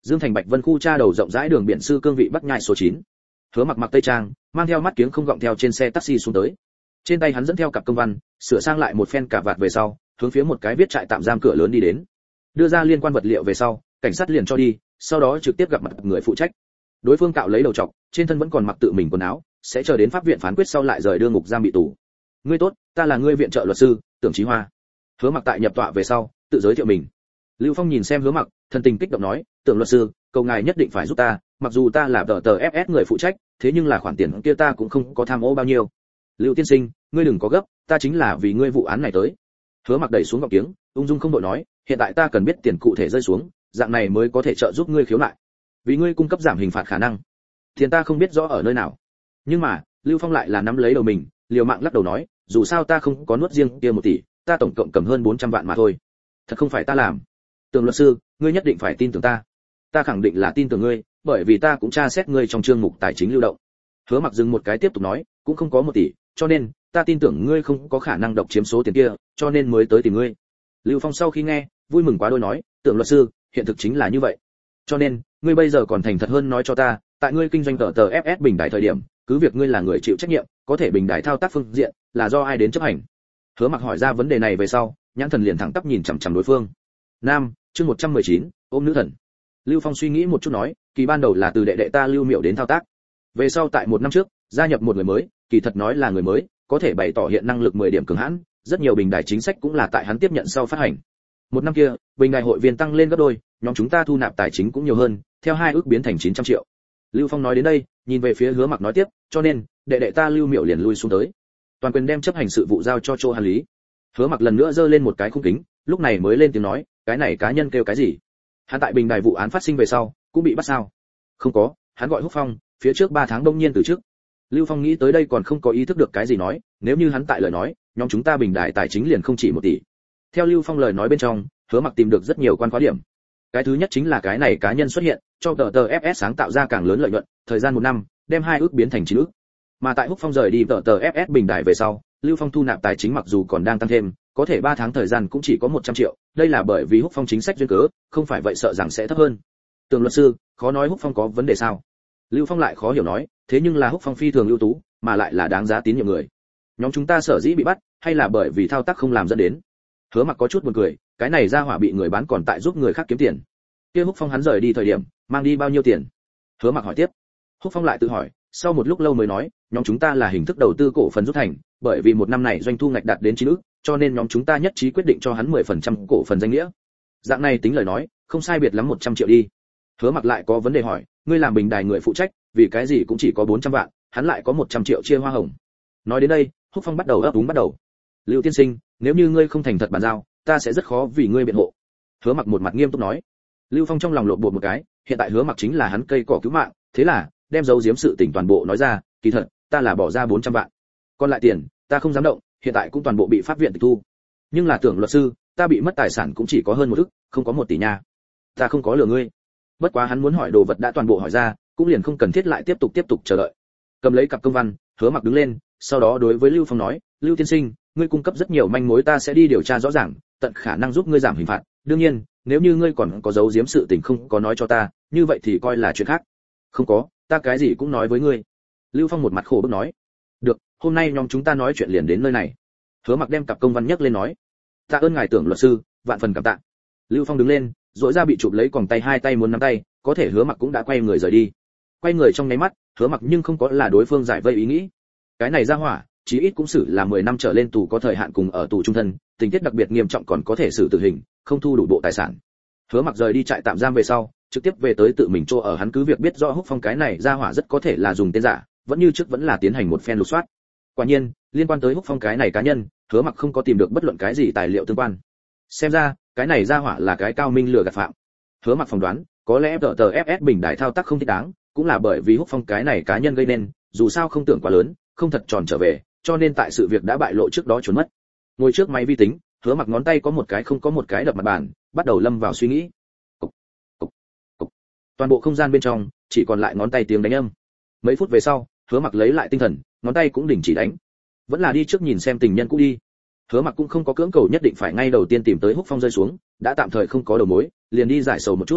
Dương Thành Bạch Vân khu tra đầu rộng rãi đường biển sư cương vị Bắc Nhai số chín. Hứa Mặc mặc tây trang, mang theo mắt kiếng không gọng theo trên xe taxi xuống tới. Trên tay hắn dẫn theo cặp công văn, sửa sang lại một phen cà vạt về sau, hướng phía một cái viết trại tạm giam cửa lớn đi đến. Đưa ra liên quan vật liệu về sau, cảnh sát liền cho đi, sau đó trực tiếp gặp mặt người phụ trách. Đối phương cạo lấy đầu trọc, trên thân vẫn còn mặc tự mình quần áo, sẽ chờ đến pháp viện phán quyết sau lại rời đưa ngục giam bị tù. Ngươi tốt, ta là ngươi viện trợ luật sư, Tưởng Chí Hoa. Hứa Mặc tại nhập tọa về sau, tự giới thiệu mình. Lưu Phong nhìn xem Hứa Mặc, thần tình kích động nói, Tưởng luật sư, cầu ngài nhất định phải giúp ta, mặc dù ta là tờ tờ ép ét người phụ trách, thế nhưng là khoản tiền kia ta cũng không có tham ô bao nhiêu. Lưu tiên sinh, ngươi đừng có gấp, ta chính là vì ngươi vụ án này tới. Hứa Mặc đẩy xuống gọng kiếng, ung dung không đội nói, hiện tại ta cần biết tiền cụ thể rơi xuống, dạng này mới có thể trợ giúp ngươi khiếu nại. Vì ngươi cung cấp giảm hình phạt khả năng, tiền ta không biết rõ ở nơi nào. Nhưng mà, Lưu Phong lại là nắm lấy đầu mình, liều mạng lắc đầu nói, dù sao ta không có nuốt riêng kia một tỷ, ta tổng cộng cầm hơn bốn trăm vạn mà thôi. Thật không phải ta làm. Tưởng luật sư, ngươi nhất định phải tin tưởng ta. Ta khẳng định là tin tưởng ngươi, bởi vì ta cũng tra xét ngươi trong chương mục tài chính lưu động. Hứa Mặc dừng một cái tiếp tục nói, cũng không có một tỷ, cho nên ta tin tưởng ngươi không có khả năng độc chiếm số tiền kia, cho nên mới tới tìm ngươi. Lưu Phong sau khi nghe, vui mừng quá đôi nói, Tưởng luật sư, hiện thực chính là như vậy. Cho nên, ngươi bây giờ còn thành thật hơn nói cho ta, tại ngươi kinh doanh tờ tờ ép ét bình đại thời điểm, cứ việc ngươi là người chịu trách nhiệm, có thể bình đại thao tác phương diện là do ai đến chấp hành. Hứa Mặc hỏi ra vấn đề này về sau, nhãn thần liền thẳng tắp nhìn chằm chằm đối phương. Nam, chương một trăm mười chín, ôm nữ thần. Lưu Phong suy nghĩ một chút nói, kỳ ban đầu là từ đệ đệ ta Lưu Miểu đến thao tác. Về sau tại một năm trước, gia nhập một người mới, kỳ thật nói là người mới, có thể bày tỏ hiện năng lực mười điểm cường hãn, rất nhiều bình đài chính sách cũng là tại hắn tiếp nhận sau phát hành. Một năm kia, bình đài hội viên tăng lên gấp đôi, nhóm chúng ta thu nạp tài chính cũng nhiều hơn, theo hai ước biến thành chín trăm triệu. Lưu Phong nói đến đây, nhìn về phía Hứa Mặc nói tiếp, cho nên, đệ đệ ta Lưu Miểu liền lui xuống tới. Toàn quyền đem chấp hành sự vụ giao cho Châu Hàn Lý. Hứa Mặc lần nữa giơ lên một cái khung kính, lúc này mới lên tiếng nói, cái này cá nhân kêu cái gì? Hắn tại bình đài vụ án phát sinh về sau, cũng bị bắt sao? Không có, hắn gọi Húc Phong, phía trước ba tháng đông nhiên từ trước. Lưu Phong nghĩ tới đây còn không có ý thức được cái gì nói, nếu như hắn tại lời nói, nhóm chúng ta bình đài tài chính liền không chỉ một tỷ. Theo Lưu Phong lời nói bên trong, Hứa Mặc tìm được rất nhiều quan khóa điểm. Cái thứ nhất chính là cái này cá nhân xuất hiện, cho tờ tờ ép ét sáng tạo ra càng lớn lợi nhuận, thời gian một năm, đem hai ước biến thành chín ước. Mà tại Húc Phong rời đi tờ tờ ép ét bình đài về sau, Lưu Phong thu nạp tài chính mặc dù còn đang tăng thêm, có thể ba tháng thời gian cũng chỉ có một trăm triệu, đây là bởi vì Húc Phong chính sách duyên cớ, không phải vậy sợ rằng sẽ thấp hơn. Tưởng luật sư, khó nói Húc Phong có vấn đề sao? Lưu Phong lại khó hiểu nói, thế nhưng là Húc Phong phi thường ưu tú, mà lại là đáng giá tín nhiệm người. Nhóm chúng ta sở dĩ bị bắt, hay là bởi vì thao tác không làm dẫn đến. Hứa Mặc có chút buồn cười, cái này ra hỏa bị người bán còn tại giúp người khác kiếm tiền. Kia Húc Phong hắn rời đi thời điểm, mang đi bao nhiêu tiền? Hứa Mặc hỏi tiếp. Húc Phong lại tự hỏi, sau một lúc lâu mới nói, nhóm chúng ta là hình thức đầu tư cổ phần rút thành, bởi vì một năm này doanh thu ngạch đạt đến chín ức, cho nên nhóm chúng ta nhất trí quyết định cho hắn mười phần trăm cổ phần danh nghĩa. Dạng này tính lời nói, không sai biệt lắm một trăm triệu đi. Hứa Mặc lại có vấn đề hỏi, ngươi làm bình đài người phụ trách, vì cái gì cũng chỉ có bốn trăm vạn, hắn lại có một trăm triệu chia hoa hồng. Nói đến đây, Húc Phong bắt đầu ấp úng bắt đầu. Lưu tiên sinh, nếu như ngươi không thành thật bàn giao, ta sẽ rất khó vì ngươi biện hộ. Hứa Mặc một mặt nghiêm túc nói. Lưu Phong trong lòng lộn bột một cái, hiện tại Hứa Mặc chính là hắn cây cỏ cứu mạng, thế là đem giấu giếm sự tình toàn bộ nói ra, kỳ thật, ta là bỏ ra bốn trăm vạn. Còn lại tiền, ta không dám động, hiện tại cũng toàn bộ bị pháp viện tịch thu. Nhưng là Tưởng luật sư, ta bị mất tài sản cũng chỉ có hơn một ức, không có một tỷ nha. Ta không có lừa ngươi. Bất quá hắn muốn hỏi đồ vật đã toàn bộ hỏi ra, cũng liền không cần thiết lại tiếp tục tiếp tục chờ đợi. Cầm lấy cặp công văn, Hứa Mặc đứng lên, sau đó đối với Lưu Phong nói, Lưu tiên sinh, ngươi cung cấp rất nhiều manh mối ta sẽ đi điều tra rõ ràng, tận khả năng giúp ngươi giảm hình phạt. Đương nhiên, nếu như ngươi còn có giấu giếm sự tình không có nói cho ta, như vậy thì coi là chuyện khác. Không có, ta cái gì cũng nói với ngươi. Lưu Phong một mặt khổ bức nói. Được, hôm nay nhóm chúng ta nói chuyện liền đến nơi này. Hứa Mặc đem cặp công văn nhấc lên nói. Tạ ơn ngài Tưởng luật sư, vạn phần cảm tạ. Lưu Phong đứng lên, rỗi ra bị chụp lấy còng tay hai tay muốn nắm tay, có thể Hứa Mặc cũng đã quay người rời đi. Quay người trong nháy mắt, Hứa Mặc nhưng không có là đối phương giải vây ý nghĩ. Cái này ra hỏa, chí ít cũng xử là mười năm trở lên tù có thời hạn cùng ở tù trung thân, tình tiết đặc biệt nghiêm trọng còn có thể xử tử hình, không thu đủ bộ tài sản. Hứa Mặc rời đi trại tạm giam về sau, trực tiếp về tới tự mình chỗ ở hắn cứ việc biết rõ Húc Phong cái này ra hỏa rất có thể là dùng tên giả, vẫn như trước vẫn là tiến hành một phen lục soát. Quả nhiên, liên quan tới Húc Phong cái này cá nhân, Hứa Mặc không có tìm được bất luận cái gì tài liệu tương quan. Xem ra, cái này ra hỏa là cái cao minh lừa gạt phạm. Hứa Mặc phỏng đoán, có lẽ tờ tờ ép ét bình đại thao tác không thích đáng, cũng là bởi vì Húc Phong cái này cá nhân gây nên, dù sao không tưởng quá lớn, không thật tròn trở về, cho nên tại sự việc đã bại lộ trước đó trốn mất. Ngồi trước máy vi tính, Hứa Mặc ngón tay có một cái không có một cái đập mặt bàn, bắt đầu lâm vào suy nghĩ. Cục, cục, cục. Toàn bộ không gian bên trong chỉ còn lại ngón tay tiếng đánh âm. Mấy phút về sau, Hứa Mặc lấy lại tinh thần, ngón tay cũng đình chỉ đánh. Vẫn là đi trước nhìn xem tình nhân cũ đi. Hứa Mặc cũng không có cưỡng cầu nhất định phải ngay đầu tiên tìm tới Húc Phong rơi xuống, đã tạm thời không có đầu mối, liền đi giải sầu một chút.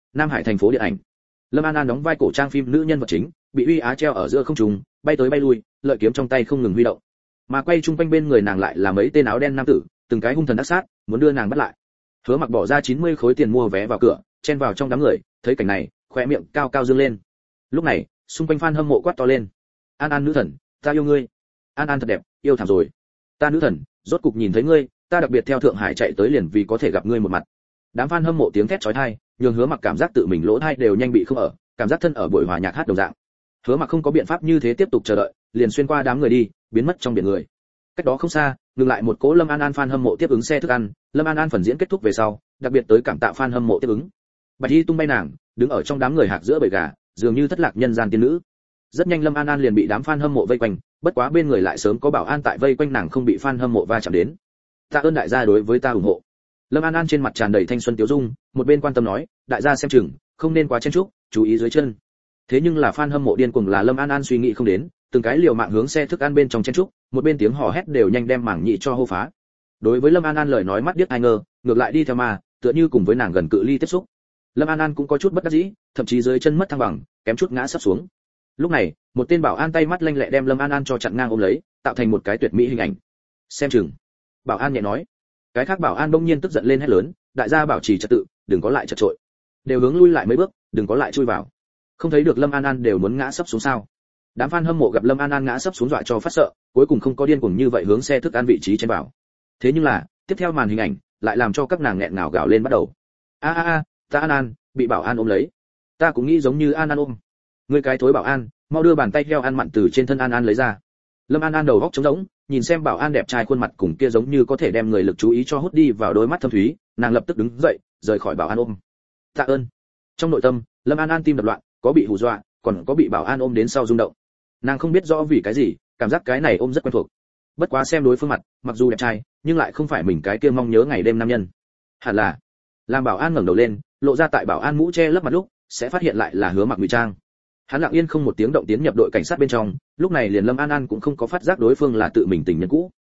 Nam Hải thành phố điện ảnh. Lâm An An đóng vai cổ trang phim nữ nhân vật chính, bị uy á treo ở giữa không trung, bay tới bay lui, lợi kiếm trong tay không ngừng huy động. Mà quay chung quanh bên người nàng lại là mấy tên áo đen nam tử, từng cái hung thần ác sát, muốn đưa nàng bắt lại. Hứa Mặc bỏ ra chín mươi khối tiền mua vé vào cửa, chen vào trong đám người, thấy cảnh này, khóe miệng cao cao dương lên. Lúc này, xung quanh fan hâm mộ quát to lên: "An An nữ thần, ta yêu ngươi. An An thật đẹp, yêu thảm rồi. Ta nữ thần, rốt cục nhìn thấy ngươi, ta đặc biệt theo Thượng Hải chạy tới liền vì có thể gặp ngươi một mặt." Đám fan hâm mộ tiếng thét chói tai, nhường Hứa Mặc cảm giác tự mình lỗ tai đều nhanh bị không ở, cảm giác thân ở buổi hòa nhạc hát đồng dạng. Hứa Mặc không có biện pháp như thế tiếp tục chờ đợi, liền xuyên qua đám người đi, biến mất trong biển người. Cách đó không xa, ngừng lại một cỗ Lâm An An fan hâm mộ tiếp ứng xe thức ăn, Lâm An An phần diễn kết thúc về sau, đặc biệt tới cảm tạ fan hâm mộ tiếp ứng. Bạch Y tung bay nàng, đứng ở trong đám người hạc giữa bầy gà, dường như thất lạc nhân gian tiên nữ. Rất nhanh Lâm An An liền bị đám fan hâm mộ vây quanh, bất quá bên người lại sớm có bảo an tại vây quanh nàng không bị fan hâm mộ va chạm đến. Tạ ơn đại gia đối với ta ủng hộ. Lâm An An trên mặt tràn đầy thanh xuân tiếu dung, một bên quan tâm nói, đại gia xem chừng, không nên quá chen chúc, chú ý dưới chân. Thế nhưng là fan hâm mộ điên cuồng là Lâm An An suy nghĩ không đến, từng cái liều mạng hướng xe thức ăn bên trong chen chúc, một bên tiếng hò hét đều nhanh đem mảng nhị cho hô phá. Đối với Lâm An An lời nói mắt điếc ai ngờ, ngược lại đi theo mà, tựa như cùng với nàng gần cự ly tiếp xúc. Lâm An An cũng có chút bất đắc dĩ, thậm chí dưới chân mất thăng bằng, kém chút ngã sắp xuống. Lúc này, một tên bảo an tay mắt lanh lẹ đem Lâm An An cho chặn ngang ôm lấy, tạo thành một cái tuyệt mỹ hình ảnh. Xem chừng. Bảo an nhẹ nói. Cái khác bảo an bỗng nhiên tức giận lên hét lớn, đại gia bảo trì trật tự, đừng có lại chật chội. Đều hướng lui lại mấy bước, đừng có lại chui vào. Không thấy được Lâm An An đều muốn ngã sắp xuống sao? Đám fan hâm mộ gặp Lâm An An ngã sắp xuống dọa cho phát sợ, cuối cùng không có điên cuồng như vậy hướng xe thức ăn vị trí chen vào. Thế nhưng là, tiếp theo màn hình ảnh lại làm cho các nàng nghẹn ngào gào lên bắt đầu. A a a, ta An An, bị bảo an ôm lấy. Ta cũng nghĩ giống như An An ôm. Ngươi cái thối bảo an, mau đưa bàn tay heo ăn mặn từ trên thân An An lấy ra. Lâm An An đầu góc trống rỗng, nhìn xem bảo an đẹp trai khuôn mặt cùng kia giống như có thể đem người lực chú ý cho hút đi vào đôi mắt thâm thúy, nàng lập tức đứng dậy, rời khỏi bảo an ôm. Tạ ơn. Trong nội tâm, Lâm An An tim đập loạn, có bị hù dọa, còn có bị bảo an ôm đến sau rung động. Nàng không biết rõ vì cái gì, cảm giác cái này ôm rất quen thuộc. Bất quá xem đối phương mặt, mặc dù đẹp trai, nhưng lại không phải mình cái kia mong nhớ ngày đêm nam nhân. Hẳn là, làm bảo an ngẩng đầu lên, lộ ra tại bảo an mũ che lấp mặt lúc, sẽ phát hiện lại là Hứa Mặc ngụy trang. Hắn lặng yên không một tiếng động tiến nhập đội cảnh sát bên trong, lúc này liền Lâm An An cũng không có phát giác đối phương là tự mình tình nhân cũ.